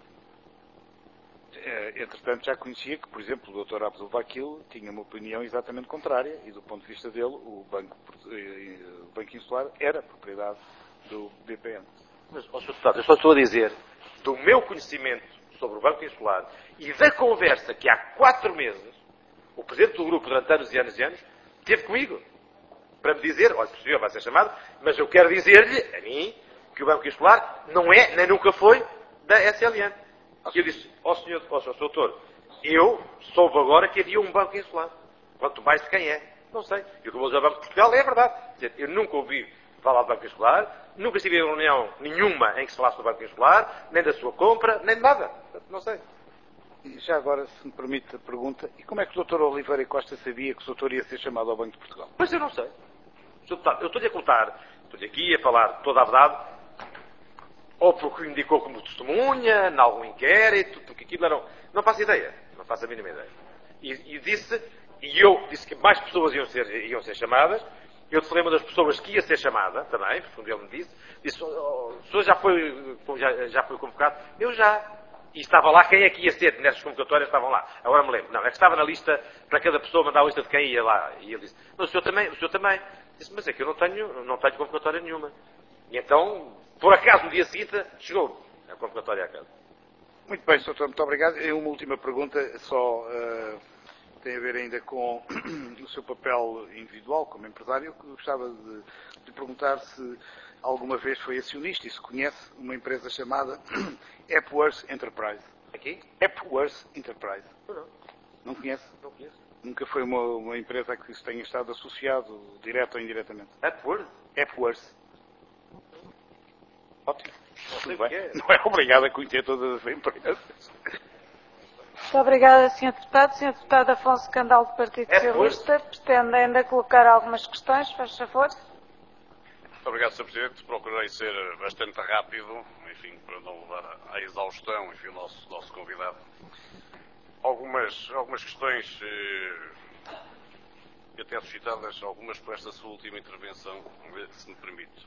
E: Entretanto, já conhecia que, por exemplo, o Dr. Abdul Vakil tinha uma opinião exatamente contrária, e do ponto de vista dele, o Banco Insular era propriedade do BPN.
G: Mas, Sr. Deputado, eu só estou a dizer do meu conhecimento sobre o Banco Insular e da conversa que há 4 meses o Presidente do Grupo, durante anos e anos e anos, teve comigo para me dizer, olha, o senhor vai ser chamado, mas eu quero dizer-lhe, a mim, que o Banco Insular não é, nem nunca foi, da SLN. E eu disse, Sr. Doutor, eu soube agora que havia um Banco Insular. Quanto mais de quem é, não sei. E o que eu vou dizer ao Banco de Portugal é verdade. Quer dizer, eu nunca ouvi falar do Banco Insular, nunca estive em reunião nenhuma em que se falasse do Banco Insular, nem da sua compra, nem de nada. Não sei.
E: E já agora, se me permite a pergunta, e como é que o Dr. Oliveira Costa sabia que o Sr. ia ser chamado ao Banco de Portugal?
G: Pois eu não sei. Sr. Deputado, eu estou-lhe a contar, estou-lhe aqui a falar toda a verdade, ou porque o indicou como testemunha, em algum inquérito, porque aquilo era... Não faço ideia. Não faço a mínima ideia. E eu disse que mais pessoas iam ser chamadas. Eu te lembro das pessoas que ia ser chamada, também, porque ele me disse, o senhor já foi convocado? Eu já. E estava lá quem é que ia ser, nessas convocatórias estavam lá. Agora me lembro. Não, é que estava na lista, para cada pessoa mandar a lista de quem ia lá. E ele disse, mas o senhor também. Disse, mas é que eu não tenho convocatória nenhuma. E então, por acaso, no dia seguinte, chegou a convocatória à casa.
E: Muito bem, Sr. Muito obrigado. E uma última pergunta, só tem a ver ainda com o seu papel individual como empresário. Eu gostava de perguntar se alguma vez foi acionista e se conhece uma empresa chamada Epworth Enterprise.
G: Aqui?
E: Epworth Enterprise.
G: Não.
E: Não conhece?
G: Não conheço.
E: Nunca foi uma empresa a que se tenha estado associado, direto ou indiretamente?
G: Epworth?
E: Epworth. Ótimo.
G: Não,
E: Não é obrigado a conhecer todas as empresas.
A: Muito obrigada, Sr. Deputado. Sr. Deputado Afonso Candal, do Partido Socialista, pretende ainda colocar algumas questões, faz favor.
F: Muito obrigado, Sr. Presidente. Procurei ser bastante rápido, enfim, para não levar à exaustão, enfim, o nosso convidado. Algumas questões, até suscitadas, algumas por esta sua última intervenção, se me permite.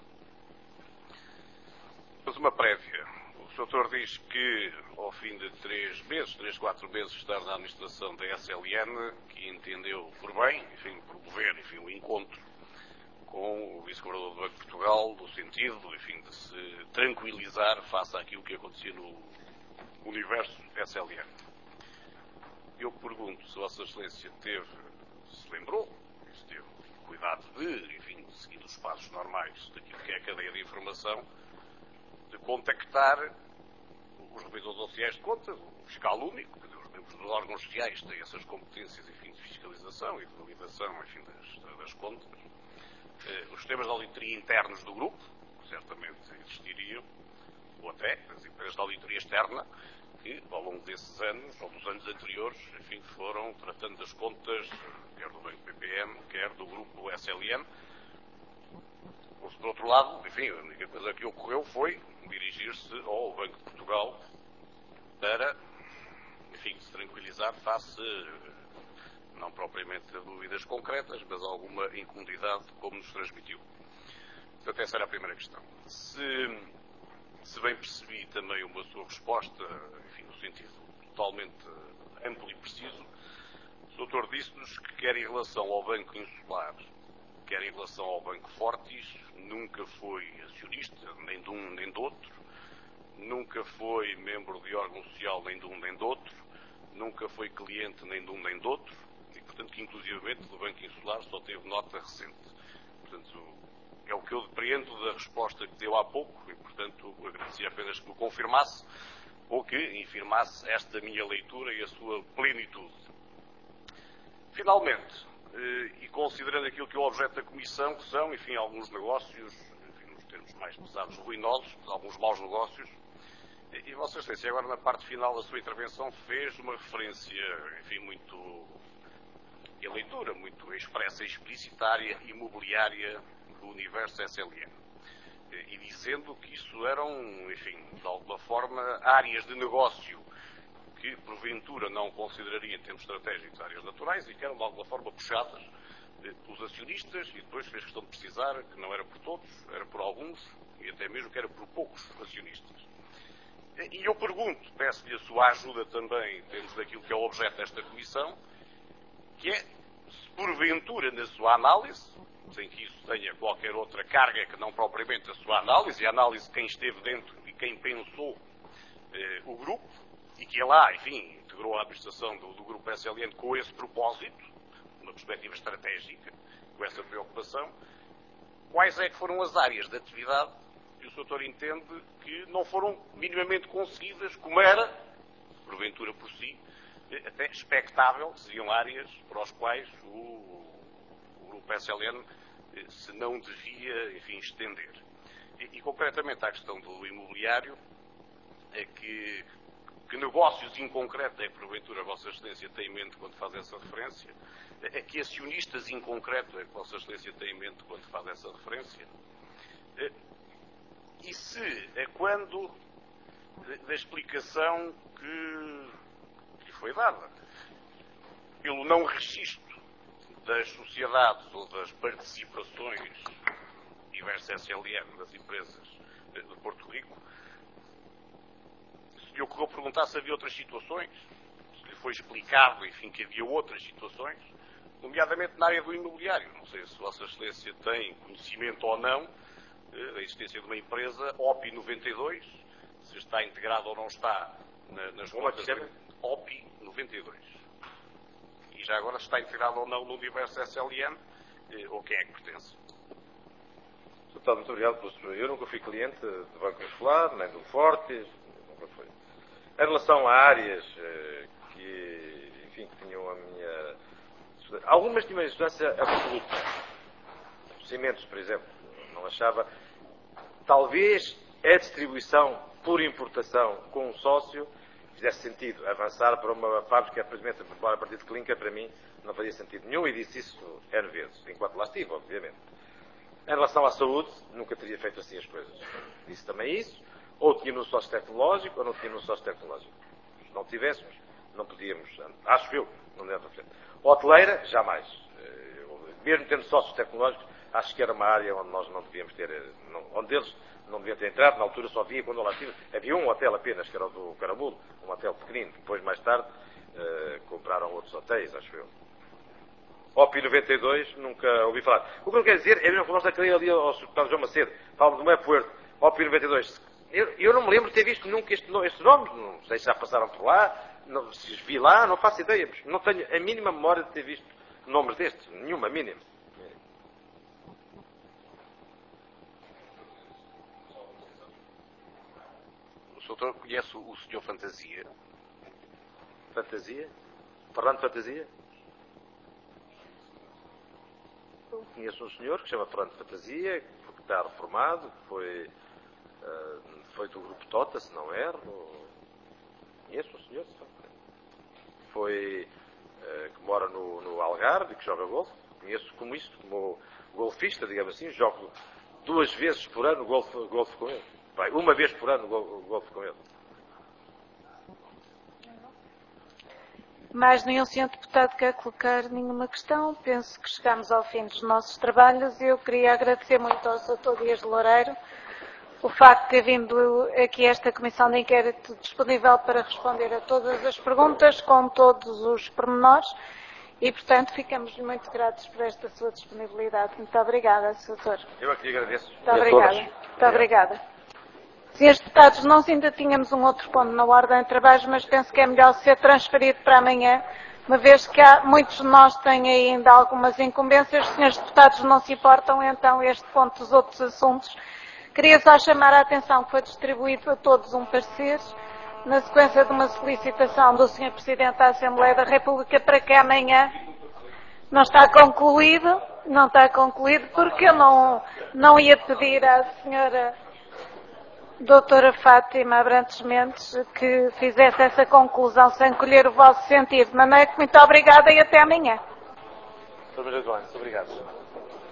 F: Mas uma prévia. O Sr. Doutor diz que, ao fim de 4 meses de estar na administração da SLN, que entendeu por bem, enfim, promover, enfim, um encontro com o Vice-Governador do Banco de Portugal, no sentido, enfim, de se tranquilizar face àquilo que acontecia no universo SLN. Eu pergunto se Vossa Excelência se lembrou, se teve cuidado de, enfim, seguir os passos normais daquilo que é a cadeia de informação, de contactar os revisores oficiais de contas, o fiscal único, quer dizer, os membros dos órgãos sociais têm essas competências, enfim, de fiscalização e de validação, enfim, das contas. Os sistemas de auditoria internos do grupo, certamente existiriam, ou até as empresas de auditoria externa, que ao longo desses anos, ou dos anos anteriores, enfim, foram tratando das contas, quer do Banco BPM, quer do grupo SLM. Ou se, por outro lado, enfim, a única coisa que ocorreu foi dirigir-se ao Banco de Portugal para, enfim, se tranquilizar face, não propriamente a dúvidas concretas, mas a alguma incomodidade, como nos transmitiu. Portanto, essa era a primeira questão. Se bem percebi também uma sua resposta, enfim, no sentido totalmente amplo e preciso, o doutor disse-nos que quer em relação ao Banco Insular, quer em relação ao Banco Fortis, nunca foi acionista, nem de um nem do outro, nunca foi membro de órgão social nem de um nem do outro, nunca foi cliente nem de um nem do outro, e portanto que inclusivamente do Banco Insular só teve nota recente. Portanto, é o que eu depreendo da resposta que deu há pouco e, portanto, agradecia apenas que me confirmasse ou que infirmasse esta minha leitura e a sua plenitude. Finalmente, e considerando aquilo que é o objeto da Comissão, que são, enfim, alguns negócios, enfim, nos termos mais pesados, ruinosos, alguns maus negócios, e Vossa Excelência, agora na parte final da sua intervenção, fez uma referência, enfim, muito, e a leitura muito expressa e explicitária, imobiliária do universo SLM. E dizendo que isso eram, enfim, de alguma forma, áreas de negócio que, porventura, não consideraria em termos estratégicos áreas naturais e que eram, de alguma forma, puxadas pelos acionistas, e depois fez questão de precisar que não era por todos, era por alguns, e até mesmo que era por poucos acionistas. E eu pergunto, peço-lhe a sua ajuda também, em termos daquilo que é o objeto desta comissão, que é, se porventura, na sua análise, sem que isso tenha qualquer outra carga que não propriamente a sua análise, e a análise de quem esteve dentro e quem pensou o grupo, e que é lá, enfim, integrou a administração do grupo SLN com esse propósito, uma perspectiva estratégica, com essa preocupação, quais é que foram as áreas de atividade que o Sr. Doutor entende que não foram minimamente conseguidas, como era, porventura por si, até expectável, que seriam áreas para as quais o grupo SLN se não devia, enfim, estender. E concretamente à questão do imobiliário, é que negócios em concreto é que porventura a Vossa Excelência tem em mente quando faz essa referência? É que acionistas em concreto é que Vossa Excelência tem em mente quando faz essa referência? E se é quando da explicação que foi dada pelo não registro das sociedades ou das participações diversas SLM das empresas de Porto Rico, se lhe ocorreu perguntar se havia outras situações, se lhe foi explicado, enfim, que havia outras situações, nomeadamente na área do imobiliário. Não sei se Vossa Excelência tem conhecimento ou não da existência de uma empresa, OPI 92, se está integrado ou não está nas contas OPI 92. E já agora se está integrado ou não no universo SLM, ou quem é que pertence.
B: Deputado, muito obrigado pelo senhor. Eu nunca fui cliente do Banco Insular, nem do Fortis, nunca fui. Em relação a áreas que, enfim, que tinham a minha... Algumas tinham uma estudância absoluta. Cimentos, por exemplo, não achava... Talvez a distribuição por importação com um sócio fizesse sentido. Avançar para uma fábrica, precisamente, a partir de clínica, para mim, não fazia sentido nenhum, e disse isso N vezes, enquanto lá estive, obviamente. Em relação à saúde, nunca teria feito assim as coisas. Disse também isso. Ou tinha no sócio tecnológico, ou não tinha no sócio tecnológico. Se não tivéssemos, não podíamos, acho eu, não dentro da frente. Hoteleira, jamais. Mesmo tendo sócios tecnológicos, acho que era uma área onde nós não devíamos ter, onde eles não deviam ter entrado. Na altura só havia, quando eu lá estive, havia um hotel apenas, que era o do Caramulo, um hotel pequenino. Depois, mais tarde, compraram outros hotéis, acho eu. OPI 92, nunca ouvi falar. O que eu quero dizer é a mesma conversa que ali ao Sr. João Macedo. Fala do meu aeroporto, OPI 92. Eu não me lembro de ter visto nunca estes nomes. Não sei se já passaram por lá, não, se os vi lá, não faço ideia. Não tenho a mínima memória de ter visto nomes destes. Nenhuma, mínima.
F: O doutor conhece o Sr. Fantasia?
G: Fantasia? Fernando Fantasia? Eu conheço um senhor que se chama Fernando Fantasia, que está reformado, que foi do grupo Tota, se não erro. Conheço um senhor, que mora no Algarve e que joga golfe. Conheço como golfista, digamos assim, jogo 2 vezes por ano golfe com ele. Vai, 1 vez por ano golfe com ele.
A: Mais nenhum senhor deputado quer colocar nenhuma questão. Penso que chegamos ao fim dos nossos trabalhos e eu queria agradecer muito ao Sr. Dias de Loureiro o facto de ter vindo aqui esta comissão de inquérito disponível para responder a todas as perguntas, com todos os pormenores, e, portanto, ficamos muito gratos por esta sua disponibilidade. Muito obrigada, Sr. Doutor.
G: Eu aqui agradeço.
A: Muito obrigada. Muito obrigada. Senhores deputados, nós ainda tínhamos um outro ponto na ordem de trabalhos, mas penso que é melhor ser transferido para amanhã, uma vez que muitos de nós têm ainda algumas incumbências. Os senhores deputados não se importam, então, este ponto dos outros assuntos. Queria só chamar a atenção que foi distribuído a todos um parecer, na sequência de uma solicitação do Sr. Presidente da Assembleia da República para que amanhã não está concluído porque eu não ia pedir à Sra. Doutora Fátima Abrantes Mendes que fizesse essa conclusão sem colher o vosso sentido. Mas não é que muito obrigada e até amanhã.
G: Muito obrigado.